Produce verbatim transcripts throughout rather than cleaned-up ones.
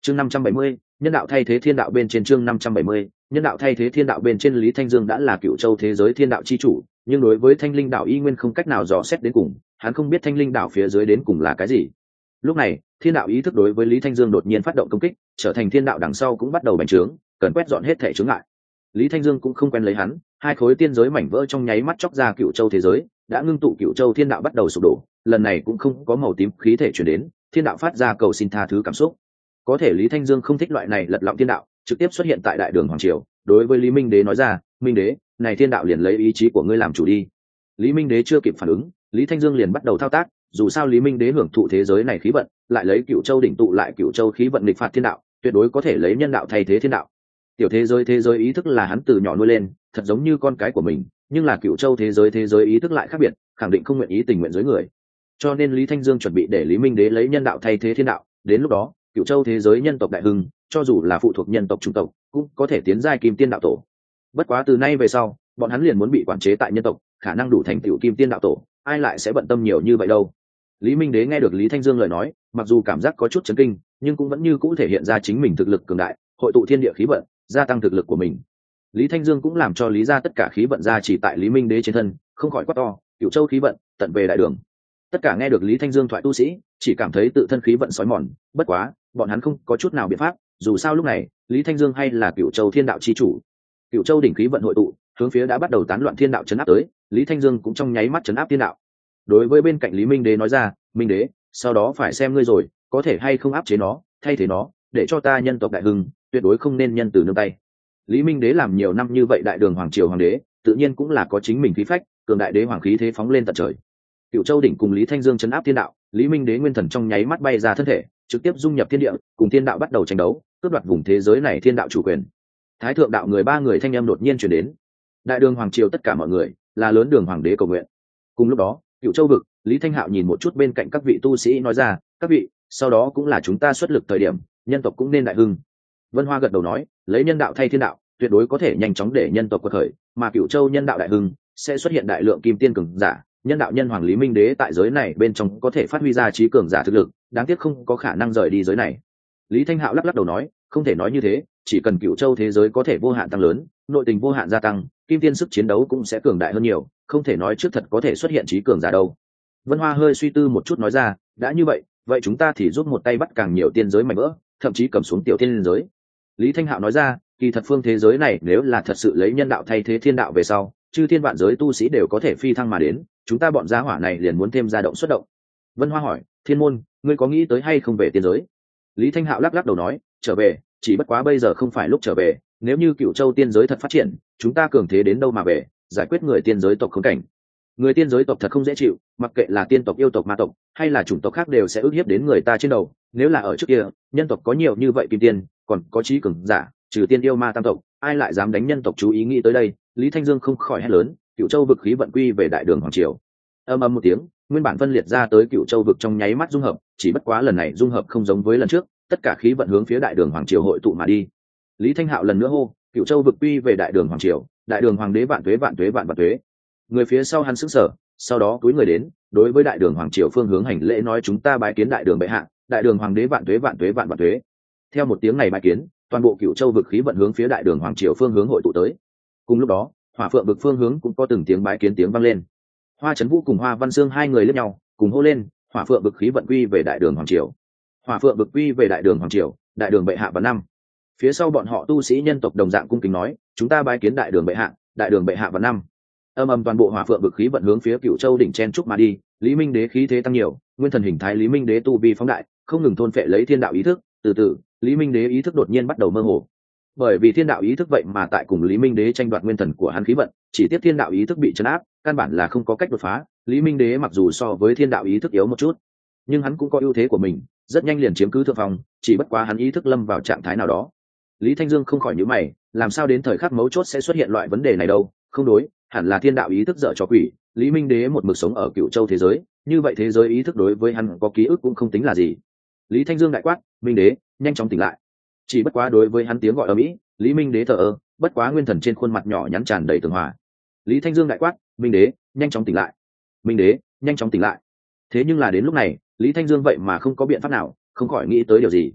chương năm trăm bảy mươi, nhân đạo thay thế thiên đạo bên trên. Chương năm trăm bảy mươi, nhân đạo thay thế thiên đạo bên trên. Lý Thanh Dương đã là Cựu Châu thế giới thiên đạo chi chủ, nhưng đối với Thanh Linh đạo y nguyên không cách nào dò xét đến cùng, hắn không biết Thanh Linh đạo phía dưới đến cùng là cái gì. Lúc này, thiên đạo ý thức đối với Lý Thanh Dương đột nhiên phát động công kích, trở thành thiên đạo đằng sau cũng bắt đầu bành trướng, cần quét dọn hết thể chướng ngại. Lý Thanh Dương cũng không quen lấy hắn, hai khối tiên giới mảnh vỡ trong nháy mắt chóc ra Cựu Châu thế giới, đã ngưng tụ Cựu Châu thiên đạo bắt đầu sụp đổ, lần này cũng không có màu tím khí thể chuyển đến, thiên đạo phát ra cầu xin tha thứ cảm xúc. Có thể Lý Thanh Dương không thích loại này lật lọng thiên đạo, trực tiếp xuất hiện tại đại đường hoàng triều, đối với Lý Minh Đế nói ra, Minh Đế, này thiên đạo liền lấy ý chí của ngươi làm chủ đi. Lý Minh Đế chưa kịp phản ứng, Lý Thanh Dương liền bắt đầu thao tác, dù sao Lý Minh Đế hưởng thụ thế giới này khí vận, lại lấy Cựu Châu đỉnh tụ lại Cựu Châu khí vận nghịch phạt thiên đạo, tuyệt đối có thể lấy nhân đạo thay thế thiên đạo. Tiểu thế giới thế giới ý thức là hắn từ nhỏ nuôi lên, thật giống như con cái của mình, nhưng là Cựu Châu thế giới thế giới ý thức lại khác biệt, khẳng định không nguyện ý tình nguyện dưới người. Cho nên Lý Thanh Dương chuẩn bị để Lý Minh Đế lấy nhân đạo thay thế thiên đạo, đến lúc đó, Cựu Châu thế giới nhân tộc đại hưng, cho dù là phụ thuộc nhân tộc trung tộc, cũng có thể tiến giai kim tiên đạo tổ. Bất quá từ nay về sau, bọn hắn liền muốn bị quản chế tại nhân tộc, khả năng đủ thành tựu kim tiên đạo tổ, ai lại sẽ bận tâm nhiều như vậy đâu. Lý Minh Đế nghe được Lý Thanh Dương lời nói, mặc dù cảm giác có chút chấn kinh, nhưng cũng vẫn như cũ thể hiện ra chính mình thực lực cường đại, hội tụ thiên địa khí vận, gia tăng thực lực của mình. Lý Thanh Dương cũng làm cho Lý gia tất cả khí vận ra chỉ tại Lý Minh Đế trên thân, không khỏi quát to, Cựu Châu khí vận, tận về đại đường. Tất cả nghe được Lý Thanh Dương thoại tu sĩ, chỉ cảm thấy tự thân khí vận sói mòn, bất quá, bọn hắn không có chút nào biện pháp, dù sao lúc này, Lý Thanh Dương hay là Cựu Châu thiên đạo chi chủ. Cựu Châu đỉnh khí vận hội tụ, hướng phía đã bắt đầu tán loạn thiên đạo chấn áp tới, Lý Thanh Dương cũng trong nháy mắt chấn áp thiên đạo. Đối với bên cạnh Lý Minh Đế nói ra, Minh Đế, sau đó phải xem ngươi rồi, có thể hay không áp chế nó, thay thế nó, để cho ta nhân tộc đại hưng, tuyệt đối không nên nhân từ nương tay. Lý Minh Đế làm nhiều năm như vậy đại đường hoàng triều hoàng đế, tự nhiên cũng là có chính mình khí phách, cường đại đế hoàng khí thế phóng lên tận trời. Cựu Châu đỉnh cùng Lý Thanh Dương chấn áp thiên đạo, Lý Minh Đế nguyên thần trong nháy mắt bay ra thân thể, trực tiếp dung nhập thiên địa, cùng thiên đạo bắt đầu tranh đấu, cướp đoạt vùng thế giới này thiên đạo chủ quyền. Thái thượng đạo người ba người thanh âm đột nhiên truyền đến. Đại đường hoàng triều tất cả mọi người, là lớn đường hoàng đế cầu nguyện. Cùng lúc đó, Cựu Châu vực, Lý Thanh Hạo nhìn một chút bên cạnh các vị tu sĩ nói ra, các vị, sau đó cũng là chúng ta xuất lực thời điểm, nhân tộc cũng nên đại hưng. Vân Hoa gật đầu nói, lấy nhân đạo thay thiên đạo, tuyệt đối có thể nhanh chóng để nhân tộc quật khởi, mà Cựu Châu nhân đạo đại hưng sẽ xuất hiện đại lượng kim tiên cường giả, nhân đạo nhân hoàng Lý Minh Đế tại giới này bên trong có thể phát huy ra trí cường giả thực lực, đáng tiếc không có khả năng rời đi giới này. Lý Thanh Hạo lắc lắc đầu nói, không thể nói như thế, chỉ cần Cựu Châu thế giới có thể vô hạn tăng lớn, nội tình vô hạn gia tăng, kim tiên sức chiến đấu cũng sẽ cường đại hơn nhiều, không thể nói trước thật có thể xuất hiện trí cường giả đâu. Vân Hoa hơi suy tư một chút nói ra, đã như vậy, vậy chúng ta thì giúp một tay bắt càng nhiều tiên giới mảnh vỡ, thậm chí cầm xuống tiểu tiên giới. Lý Thanh Hạo nói ra, kỳ thật phương thế giới này nếu là thật sự lấy nhân đạo thay thế thiên đạo về sau, chư thiên vạn giới tu sĩ đều có thể phi thăng mà đến, chúng ta bọn gia hỏa này liền muốn thêm gia động xuất động. Vân Hoa hỏi, Thiên môn, ngươi có nghĩ tới hay không về tiên giới? Lý Thanh Hạo lắc lắc đầu nói, trở về, chỉ bất quá bây giờ không phải lúc trở về, nếu như Cựu Châu tiên giới thật phát triển, chúng ta cường thế đến đâu mà về, giải quyết người tiên giới tộc khốn cảnh. Người tiên giới tộc thật không dễ chịu, mặc kệ là tiên tộc, yêu tộc, ma tộc, hay là chủng tộc khác đều sẽ ức hiếp đến người ta trên đầu. Nếu là ở trước kia, nhân tộc có nhiều như vậy kim tiên, còn có trí cường giả, trừ tiên yêu ma tam tộc, ai lại dám đánh nhân tộc? Chú ý nghĩ tới đây, Lý Thanh Dương không khỏi hét lớn, Cựu Châu vực khí vận quy về đại đường hoàng triều. Âm ầm một tiếng, nguyên bản phân liệt ra tới Cựu Châu vực trong nháy mắt dung hợp, chỉ bất quá lần này dung hợp không giống với lần trước, tất cả khí vận hướng phía đại đường hoàng triều hội tụ mà đi. Lý Thanh Hạo lần nữa hô, Cựu Châu vực quy về đại đường hoàng triều, đại đường hoàng đế vạn tuế vạn tuế vạn vạn tuế. Người phía sau hắn sững sờ, sau đó túi người đến, đối với đại đường hoàng triều phương hướng hành lễ nói, chúng ta bái kiến đại đường bệ hạ, đại đường hoàng đế vạn tuế vạn tuế vạn vạn tuế. Theo một tiếng này bái kiến, toàn bộ Cựu Châu vực khí vận hướng phía đại đường hoàng triều phương hướng hội tụ tới. Cùng lúc đó, Hỏa Phượng vực phương hướng cũng có từng tiếng bái kiến tiếng vang lên. Hoa Chấn Vũ cùng Hoa Văn Sương hai người liếc nhau, cùng hô lên, Hỏa Phượng vực khí vận quy về đại đường hoàng triều. Hỏa Phượng vực quy về đại đường hoàng triều, đại đường bệ hạ vạn năm. Phía sau bọn họ tu sĩ nhân tộc đồng dạng cung kính nói, chúng ta bái kiến đại đường bệ hạ, đại đường bệ hạ vạn năm. Âm ầm toàn bộ Hỏa Phượng vực khí vận hướng phía Cựu Châu đỉnh chen trúc mà đi, Lý Minh Đế khí thế tăng nhiều, nguyên thần hình thái Lý Minh Đế tu vi phóng đại, không ngừng thôn phệ lấy thiên đạo ý thức, từ từ, Lý Minh Đế ý thức đột nhiên bắt đầu mơ hồ. Bởi vì thiên đạo ý thức vậy mà tại cùng Lý Minh Đế tranh đoạt nguyên thần của hắn khí vận, chỉ tiếp thiên đạo ý thức bị trấn áp, căn bản là không có cách đột phá. Lý Minh Đế mặc dù so với thiên đạo ý thức yếu một chút, nhưng hắn cũng có ưu thế của mình, rất nhanh liền chiếm cứ thượng phong, chỉ bất quá hắn ý thức lâm vào trạng thái nào đó. Lý Thanh Dương không khỏi nhíu mày, làm sao đến thời khắc mấu chốt sẽ xuất hiện loại vấn đề này đâu? Không đối, hẳn là thiên đạo ý thức dở trò quỷ. Lý Minh Đế một mực sống ở Cựu Châu thế giới, như vậy thế giới ý thức đối với hắn có ký ức cũng không tính là gì. Lý Thanh Dương đại quát, Minh Đế, nhanh chóng tỉnh lại. Chỉ bất quá đối với hắn tiếng gọi ở mỹ, Lý Minh Đế thờ ơ, bất quá nguyên thần trên khuôn mặt nhỏ nhắn tràn đầy tường hòa. Lý Thanh Dương đại quát, Minh Đế, nhanh chóng tỉnh lại. Minh Đế, nhanh chóng tỉnh lại. Thế nhưng là đến lúc này, Lý Thanh Dương vậy mà không có biện pháp nào, không khỏi nghĩ tới điều gì.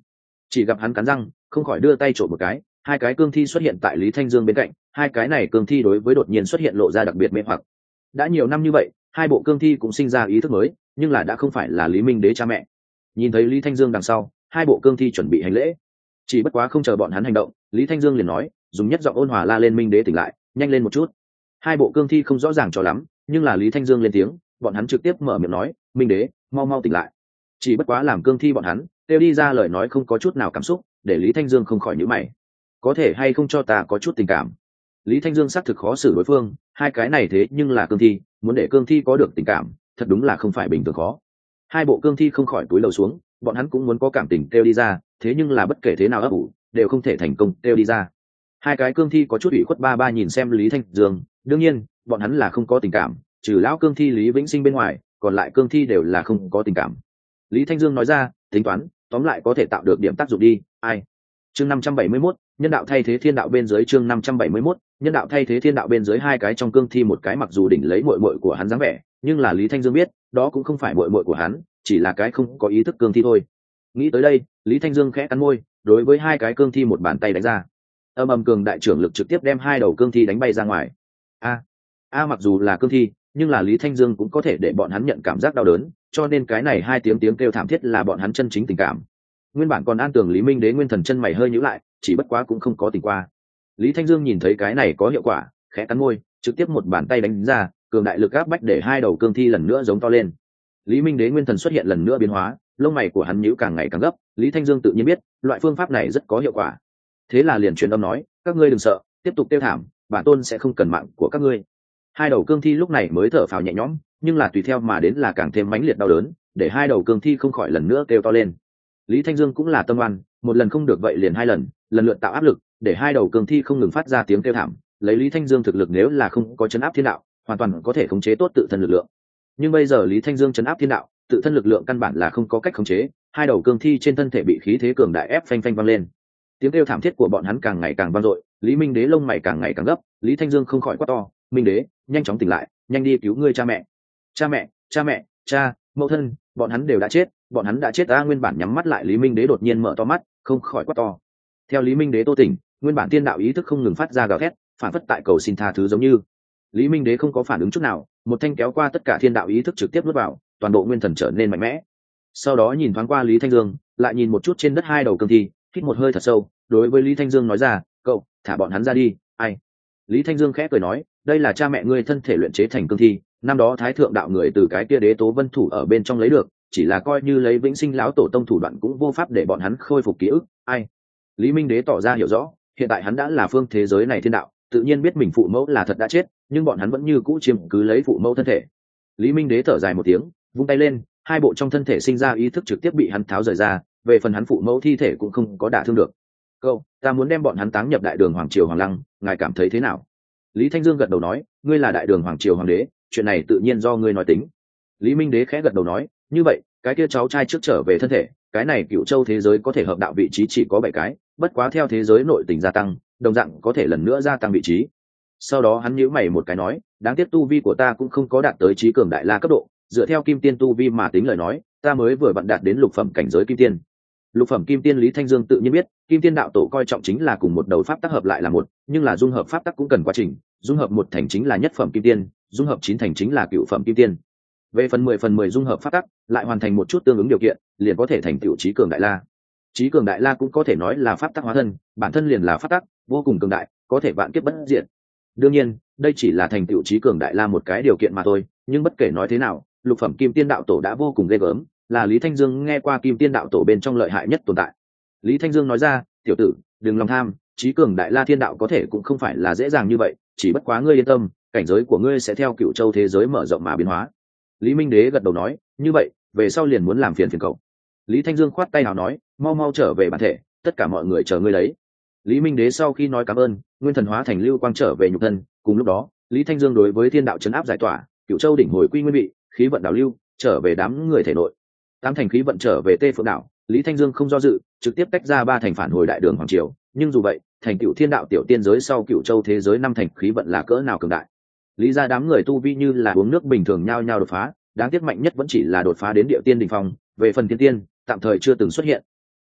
chỉ gặp hắn cắn răng không khỏi đưa tay trộm một cái, hai cái cương thi xuất hiện tại Lý Thanh Dương bên cạnh. Hai cái này cương thi đối với đột nhiên xuất hiện lộ ra đặc biệt mê hoặc. Đã nhiều năm như vậy, hai bộ cương thi cũng sinh ra ý thức mới, nhưng là đã không phải là Lý Minh Đế cha mẹ. Nhìn thấy Lý Thanh Dương đằng sau, hai bộ cương thi chuẩn bị hành lễ. Chỉ bất quá không chờ bọn hắn hành động, Lý Thanh Dương liền nói, dùng nhất giọng ôn hòa la lên Minh Đế tỉnh lại, nhanh lên một chút. Hai bộ cương thi không rõ ràng cho lắm, nhưng là Lý Thanh Dương lên tiếng, bọn hắn trực tiếp mở miệng nói, Minh Đế, mau mau tỉnh lại. Chỉ bất quá làm cương thi bọn hắn kêu đi ra lời nói không có chút nào cảm xúc, để Lý Thanh Dương không khỏi nhíu mày. Có thể hay không cho ta có chút tình cảm? Lý Thanh Dương xác thực khó xử đối phương, hai cái này thế nhưng là cương thi, muốn để cương thi có được tình cảm, thật đúng là không phải bình thường khó. Hai bộ cương thi không khỏi cúi đầu xuống, bọn hắn cũng muốn có cảm tình kêu đi ra, thế nhưng là bất kể thế nào ấp ủ, đều không thể thành công kêu đi ra. Hai cái cương thi có chút ủy khuất ba ba nhìn xem Lý Thanh Dương, đương nhiên, bọn hắn là không có tình cảm, trừ lão cương thi Lý Vĩnh Sinh bên ngoài, còn lại cương thi đều là không có tình cảm. Lý Thanh Dương nói ra, tính toán, tóm lại có thể tạo được điểm tác dụng đi, ai. Chương năm trăm bảy mươi mốt, nhân đạo thay thế thiên đạo bên dưới. Chương năm trăm bảy mươi mốt, nhân đạo thay thế thiên đạo bên dưới. Hai cái trong cương thi một cái mặc dù đỉnh lấy muội muội của hắn dáng vẻ, nhưng là Lý Thanh Dương biết, đó cũng không phải muội muội của hắn, chỉ là cái không có ý thức cương thi thôi. Nghĩ tới đây, Lý Thanh Dương khẽ cắn môi, đối với hai cái cương thi một bàn tay đánh ra. Âm âm cường đại trưởng lực trực tiếp đem hai đầu cương thi đánh bay ra ngoài. A, a mặc dù là cương thi, nhưng là Lý Thanh Dương cũng có thể để bọn hắn nhận cảm giác đau đớn, cho nên cái này hai tiếng tiếng kêu thảm thiết là bọn hắn chân chính tình cảm. Nguyên bản còn an tưởng Lý Minh Đế nguyên thần chân mày hơi nhíu lại, chỉ bất quá cũng không có tình qua. Lý Thanh Dương nhìn thấy cái này có hiệu quả, khẽ cắn môi, trực tiếp một bàn tay đánh ra, cường đại lực áp bách để hai đầu cương thi lần nữa giống to lên. Lý Minh Đế nguyên thần xuất hiện lần nữa biến hóa, lông mày của hắn nhíu càng ngày càng gấp. Lý Thanh Dương tự nhiên biết, loại phương pháp này rất có hiệu quả. Thế là liền truyền âm nói, các ngươi đừng sợ, tiếp tục tiêu thảm, bản tôn sẽ không cần mạng của các ngươi. Hai đầu cương thi lúc này mới thở phào nhẹ nhõm, nhưng là tùy theo mà đến là càng thêm mãnh liệt đau đớn, để hai đầu cương thi không khỏi lần nữa kêu to lên. Lý Thanh Dương cũng là tâm oan, một lần không được vậy liền hai lần, lần lượt tạo áp lực, để hai đầu cương thi không ngừng phát ra tiếng kêu thảm. Lấy Lý Thanh Dương thực lực nếu là không có chấn áp thiên đạo, hoàn toàn có thể khống chế tốt tự thân lực lượng. Nhưng bây giờ Lý Thanh Dương chấn áp thiên đạo, tự thân lực lượng căn bản là không có cách khống chế, hai đầu cương thi trên thân thể bị khí thế cường đại ép phanh phanh vang lên. Tiếng kêu thảm thiết của bọn hắn càng ngày càng vang dội, Lý Minh Đế lông mày càng ngày càng gấp, Lý Thanh Dương không khỏi quát to, Minh Đế, nhanh chóng tỉnh lại, nhanh đi cứu ngươi cha mẹ. Cha mẹ, cha mẹ, cha, mẫu thân, bọn hắn đều đã chết, bọn hắn đã chết. A nguyên bản nhắm mắt lại Lý Minh Đế đột nhiên mở to mắt, không khỏi quát to. Theo Lý Minh Đế tô tỉnh, nguyên bản tiên đạo ý thức không ngừng phát ra gào thét, phản phất tại cầu xin tha thứ giống như. Lý Minh Đế không có phản ứng chút nào, một thanh kéo qua tất cả thiên đạo ý thức trực tiếp nuốt vào, toàn bộ nguyên thần trở nên mạnh mẽ. Sau đó nhìn thoáng qua Lý Thanh Dương, lại nhìn một chút trên đất hai đầu cương thi, hít một hơi thật sâu, đối với Lý Thanh Dương nói ra, cậu thả bọn hắn ra đi. Ai? Lý Thanh Dương khẽ cười nói, đây là cha mẹ ngươi thân thể luyện chế thành cương thi, năm đó thái thượng đạo người từ cái kia đế tố vân thủ ở bên trong lấy được, chỉ là coi như lấy vĩnh sinh lão tổ tông thủ đoạn cũng vô pháp để bọn hắn khôi phục ký ức. Ai? Lý Minh Đế tỏ ra hiểu rõ, hiện tại hắn đã là phương thế giới này thiên đạo, tự nhiên biết mình phụ mẫu là thật đã chết, nhưng bọn hắn vẫn như cũ chiếm cứ lấy phụ mẫu thân thể. Lý Minh Đế thở dài một tiếng, vung tay lên, hai bộ trong thân thể sinh ra ý thức trực tiếp bị hắn tháo rời ra, về phần hắn phụ mẫu thi thể cũng không có đả thương được. Cậu, ta muốn đem bọn hắn táng nhập đại đường hoàng triều hoàng lăng, ngài cảm thấy thế nào? Lý Thanh Dương gật đầu nói, ngươi là đại đường hoàng triều hoàng đế, chuyện này tự nhiên do ngươi nói tính. Lý Minh Đế khẽ gật đầu nói, như vậy, cái kia cháu trai trước trở về thân thể, cái này Cựu Châu thế giới có thể hợp đạo vị trí chỉ có bảy cái, bất quá theo thế giới nội tình gia tăng, đồng dạng có thể lần nữa gia tăng vị trí. Sau đó hắn nhíu mày một cái nói, đáng tiếc tu vi của ta cũng không có đạt tới trí cường đại la cấp độ, dựa theo kim tiên tu vi mà tính lời nói, ta mới vừa vặn đạt đến lục phẩm cảnh giới kim tiên. Lục phẩm kim tiên Lý Thanh Dương tự nhiên biết, kim tiên đạo tổ coi trọng chính là cùng một đầu pháp tắc hợp lại là một, nhưng là dung hợp pháp tắc cũng cần quá trình, dung hợp một thành chính là nhất phẩm kim tiên, dung hợp chín thành chính là cựu phẩm kim tiên. Về phần mười phần mười dung hợp pháp tắc, lại hoàn thành một chút tương ứng điều kiện, liền có thể thành tựu trí cường đại la. Trí cường đại la cũng có thể nói là pháp tắc hóa thân, bản thân liền là pháp tắc, vô cùng cường đại, có thể vạn kiếp bất diệt. Đương nhiên, đây chỉ là thành tựu trí cường đại la một cái điều kiện mà thôi, nhưng bất kể nói thế nào, lục phẩm kim tiên đạo tổ đã vô cùng ghê gớm, là Lý Thanh Dương nghe qua kim tiên đạo tổ bên trong lợi hại nhất tồn tại. Lý Thanh Dương nói ra, tiểu tử, đừng lòng tham, trí cường đại la thiên đạo có thể cũng không phải là dễ dàng như vậy, chỉ bất quá ngươi yên tâm, cảnh giới của ngươi sẽ theo Cựu Châu thế giới mở rộng mà biến hóa. Lý Minh Đế gật đầu nói, như vậy, về sau liền muốn làm phiền phiền cậu. Lý Thanh Dương khoát tay nào nói, mau mau trở về bản thể, tất cả mọi người chờ ngươi đấy. Lý Minh Đế sau khi nói cảm ơn, nguyên thần hóa thành lưu quang trở về nhục thân, cùng lúc đó, Lý Thanh Dương đối với thiên đạo trấn áp giải tỏa, Cựu Châu đỉnh hồi quy nguyên vị, khí vận đảo lưu, trở về đám người thể nội. Tám thành khí vận trở về Tê Phượng đảo, Lý Thanh Dương không do dự, trực tiếp tách ra ba thành phản hồi đại đường hoàng triều, nhưng dù vậy, thành Cựu thiên đạo tiểu tiên giới sau Cựu Châu thế giới năm thành khí vận là cỡ nào cường đại. Lý ra đám người tu vi như là uống nước bình thường nhao nhao đột phá, đáng tiếc mạnh nhất vẫn chỉ là đột phá đến địa tiên đỉnh phong, về phần tiên tiên, tạm thời chưa từng xuất hiện.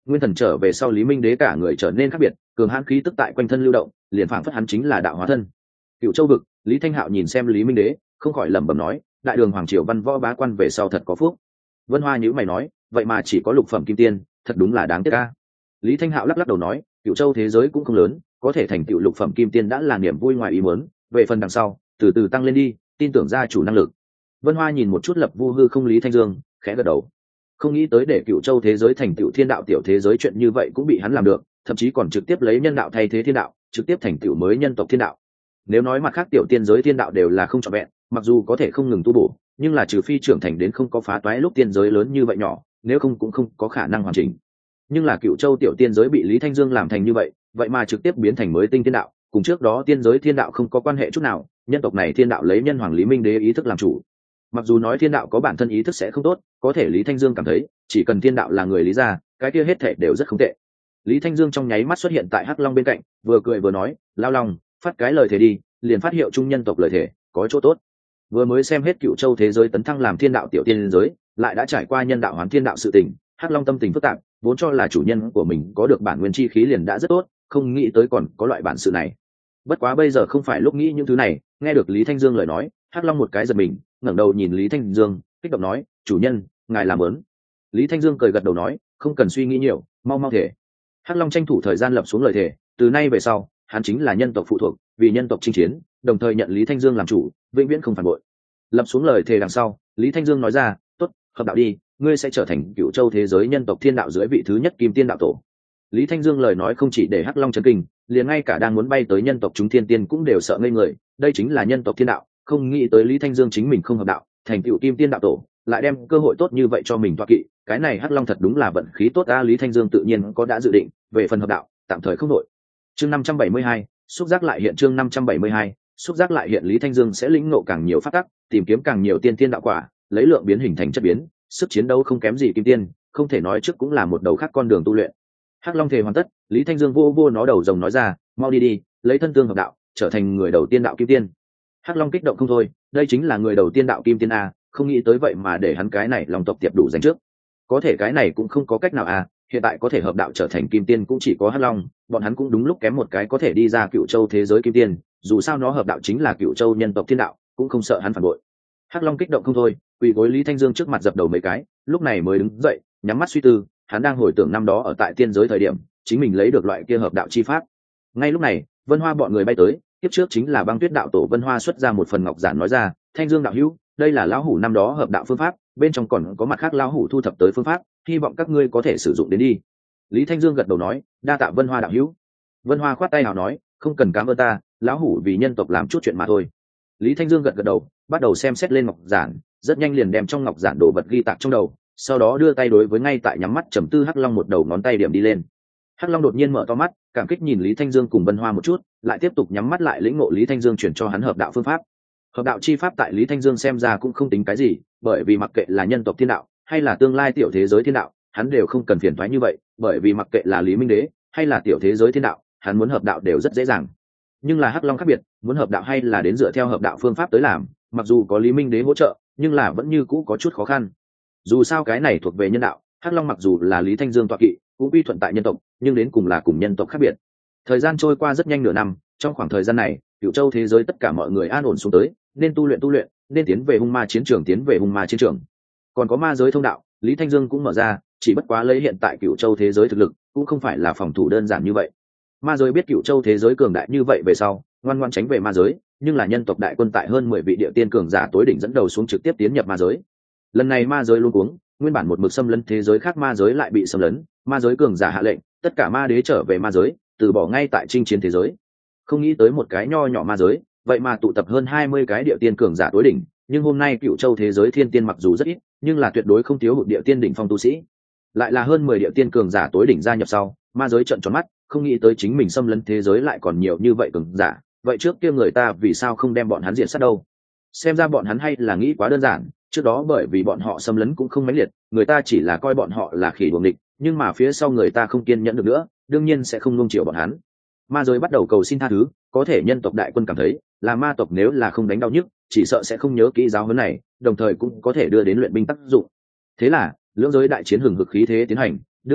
Nguyên thần trở về sau Lý Minh Đế cả người trở nên khác biệt, cường hãn khí tức tại quanh thân lưu động, liền phảng phất hắn chính là đạo hóa thân. Cựu Châu vực, Lý Thanh Hạo nhìn xem Lý Minh Đế, không khỏi lẩm bẩm nói, đại đường hoàng triều văn võ bá quan về sau thật có phúc. Vân Hoa nhíu mày nói, vậy mà chỉ có lục phẩm kim tiên, thật đúng là đáng tiếc a. Lý Thanh Hạo lắc lắc đầu nói, Cựu Châu thế giới cũng không lớn, có thể thành tựu lục phẩm kim tiên đã là niềm vui ngoài ý muốn, về phần đằng sau, từ từ tăng lên đi, tin tưởng gia chủ năng lực. Vân Hoa nhìn một chút Lập Vu hư không Lý Thanh Dương, khẽ gật đầu. Không nghĩ tới để Cựu Châu thế giới thành tựu thiên đạo tiểu thế giới chuyện như vậy cũng bị hắn làm được, thậm chí còn trực tiếp lấy nhân đạo thay thế thiên đạo, trực tiếp thành tựu mới nhân tộc thiên đạo. Nếu nói mặt khác tiểu tiên giới thiên đạo đều là không trọn vẹn, mặc dù có thể không ngừng tu bổ, nhưng là trừ phi trưởng thành đến không có phá toái lúc tiên giới lớn như vậy nhỏ, nếu không cũng không có khả năng hoàn chỉnh. Nhưng là Cựu Châu tiểu tiên giới bị Lý Thanh Dương làm thành như vậy, vậy mà trực tiếp biến thành mới tinh thiên đạo, cùng trước đó tiên giới thiên đạo không có quan hệ chút nào, nhân tộc này thiên đạo lấy nhân hoàng Lý Minh Đế ý thức làm chủ. Mặc dù nói thiên đạo có bản thân ý thức sẽ không tốt, có thể Lý Thanh Dương cảm thấy chỉ cần thiên đạo là người lý ra, cái kia hết thể đều rất không tệ. Lý Thanh Dương trong nháy mắt xuất hiện tại Hắc Long bên cạnh, vừa cười vừa nói, lao long, phát cái lời thề đi, liền phát hiệu trung nhân tộc lời thề, có chỗ tốt. Vừa mới xem hết Cựu Châu thế giới tấn thăng làm thiên đạo tiểu tiên giới, lại đã trải qua nhân đạo hoán thiên đạo sự tình, Hắc Long tâm tình phức tạp, vốn cho là chủ nhân của mình có được bản nguyên chi khí liền đã rất tốt, không nghĩ tới còn có loại bản sự này. Bất quá bây giờ không phải lúc nghĩ những thứ này, nghe được Lý Thanh Dương lời nói, Hắc Long một cái giật mình, ngẩng đầu nhìn Lý Thanh Dương, kích động nói, chủ nhân, ngài làm ớn. Lý Thanh Dương cười gật đầu nói, không cần suy nghĩ nhiều, mau mau thể. Hắc Long tranh thủ thời gian lập xuống lời thề, từ nay về sau, hắn chính là nhân tộc phụ thuộc, vì nhân tộc chinh chiến, đồng thời nhận Lý Thanh Dương làm chủ, vĩnh viễn không phản bội. Lập xuống lời thề đằng sau, Lý Thanh Dương nói ra, tốt, hợp đạo đi, ngươi sẽ trở thành Cựu Châu thế giới nhân tộc thiên đạo dưới vị thứ nhất kim tiên đạo tổ. Lý Thanh Dương lời nói không chỉ để Hắc Long chấn kinh, liền ngay cả đang muốn bay tới nhân tộc chúng thiên tiên cũng đều sợ ngây người, đây chính là nhân tộc thiên đạo, không nghĩ tới Lý Thanh Dương chính mình không hợp đạo, thành Cựu kim tiên đạo tổ, lại đem cơ hội tốt như vậy cho mình toa kỵ, cái này Hắc Long thật đúng là vận khí tốt a. Lý Thanh Dương tự nhiên có đã dự định, về phần hợp đạo, tạm thời không đổi. Chương năm trăm bảy mươi hai, xúc giác lại hiện chương năm trăm bảy mươi hai, xúc giác lại hiện Lý Thanh Dương sẽ lĩnh ngộ càng nhiều pháp tắc, tìm kiếm càng nhiều tiên tiên đạo quả, lấy lượng biến hình thành chất biến, sức chiến đấu không kém gì kim tiên, không thể nói trước cũng là một đầu khác con đường tu luyện. Hắc Long thề hoàn tất, Lý Thanh Dương vô vô nó đầu rồng nói ra, mau đi đi, lấy thân tương hợp đạo, trở thành người đầu tiên đạo kim tiên. Hắc Long kích động không thôi, đây chính là người đầu tiên đạo kim tiên a, không nghĩ tới vậy mà để hắn cái này lòng tộc tiệp đủ danh trước. Có thể cái này cũng không có cách nào à, hiện tại có thể hợp đạo trở thành kim tiên cũng chỉ có Hắc Long, bọn hắn cũng đúng lúc kém một cái có thể đi ra Cựu Châu thế giới kim tiên, dù sao nó hợp đạo chính là Cựu Châu nhân tộc thiên đạo, cũng không sợ hắn phản bội. Hắc Long kích động không thôi, quỳ gối Lý Thanh Dương trước mặt dập đầu mấy cái, lúc này mới đứng dậy, nhắm mắt suy tư, hắn đang hồi tưởng năm đó ở tại tiên giới thời điểm, chính mình lấy được loại kia hợp đạo chi pháp. Ngay lúc này, Vân Hoa bọn người bay tới, tiếp trước chính là Băng Tuyết đạo tổ Vân Hoa xuất ra một phần ngọc giản nói ra, Thanh Dương đạo hữu, đây là lão hủ năm đó hợp đạo phương pháp, bên trong còn có mặt khác lão hủ thu thập tới phương pháp, hy vọng các ngươi có thể sử dụng đến đi. Lý Thanh Dương gật đầu nói, đa tạ Vân Hoa đạo hữu. Vân Hoa khoát tay nào nói, không cần cảm ơn ta, lão hủ vì nhân tộc làm chút chuyện mà thôi. Lý Thanh Dương gật gật đầu, bắt đầu xem xét lên ngọc giản, rất nhanh liền đem trong ngọc giản đồ vật ghi tạc trong đầu, sau đó đưa tay đối với ngay tại nhắm mắt trầm tư Hắc Long một đầu ngón tay điểm đi lên. Hắc Long đột nhiên mở to mắt, cảm kích nhìn Lý Thanh Dương cùng Vân Hoa một chút, lại tiếp tục nhắm mắt lại lĩnh ngộ Lý Thanh Dương chuyển cho hắn hợp đạo phương pháp. Hợp đạo chi pháp tại Lý Thanh Dương xem ra cũng không tính cái gì, bởi vì mặc kệ là nhân tộc thiên đạo hay là tương lai tiểu thế giới thiên đạo, hắn đều không cần phiền toái như vậy, bởi vì mặc kệ là Lý Minh Đế hay là tiểu thế giới thiên đạo, hắn muốn hợp đạo đều rất dễ dàng. Nhưng là Hắc Long khác biệt, muốn hợp đạo hay là đến dựa theo hợp đạo phương pháp tới làm, mặc dù có Lý Minh Đế hỗ trợ, nhưng là vẫn như cũ có chút khó khăn. Dù sao cái này thuộc về nhân đạo, Hắc Long mặc dù là Lý Thanh Dương tọa kỵ, cũng uy thuận tại nhân tộc, nhưng đến cùng là cùng nhân tộc khác biệt. Thời gian trôi qua rất nhanh nửa năm, trong khoảng thời gian này, Cựu Châu thế giới tất cả mọi người an ổn xuống tới, nên tu luyện tu luyện, nên tiến về hung ma chiến trường tiến về hung ma chiến trường. Còn có ma giới thông đạo, Lý Thanh Dương cũng mở ra, chỉ bất quá lấy hiện tại Cựu Châu thế giới thực lực, cũng không phải là phòng thủ đơn giản như vậy. Ma giới biết Cựu Châu thế giới cường đại như vậy về sau, ngoan ngoãn tránh về ma giới, nhưng là nhân tộc đại quân tại hơn mười vị địa tiên cường giả tối đỉnh dẫn đầu xuống trực tiếp tiến nhập ma giới. Lần này ma giới luôn cuống, nguyên bản một mực xâm lấn thế giới khác ma giới lại bị xâm lấn, ma giới cường giả hạ lệnh, tất cả ma đế trở về ma giới, từ bỏ ngay tại chinh chiến thế giới. Không nghĩ tới một cái nho nhỏ ma giới, vậy mà tụ tập hơn hai mươi cái địa tiên cường giả tối đỉnh, nhưng hôm nay Cựu Châu thế giới thiên tiên mặc dù rất ít, nhưng là tuyệt đối không thiếu hụt địa tiên đỉnh phong tu sĩ. Lại là hơn mười địa tiên cường giả tối đỉnh gia nhập sau, ma giới trợn tròn mắt, không nghĩ tới chính mình xâm lấn thế giới lại còn nhiều như vậy cường giả, vậy trước kia người ta vì sao không đem bọn hắn diệt sát đâu? Xem ra bọn hắn hay là nghĩ quá đơn giản, trước đó bởi vì bọn họ xâm lấn cũng không mãnh liệt, người ta chỉ là coi bọn họ là khỉ đuồng địch, nhưng mà phía sau người ta không kiên nhẫn được nữa, đương nhiên sẽ không nuông chiều bọn hắn. Ma giới bắt đầu cầu xin tha thứ, có thể nhân tộc đại quân cảm thấy, là ma tộc nếu là không đánh đau nhức, chỉ sợ sẽ không nhớ kỹ giáo huấn này, đồng thời cũng có thể đưa đến luyện binh tác dụng. Thế là, lưỡng giới đại chiến hừng hực khí thế tiến hành, đương nhiên,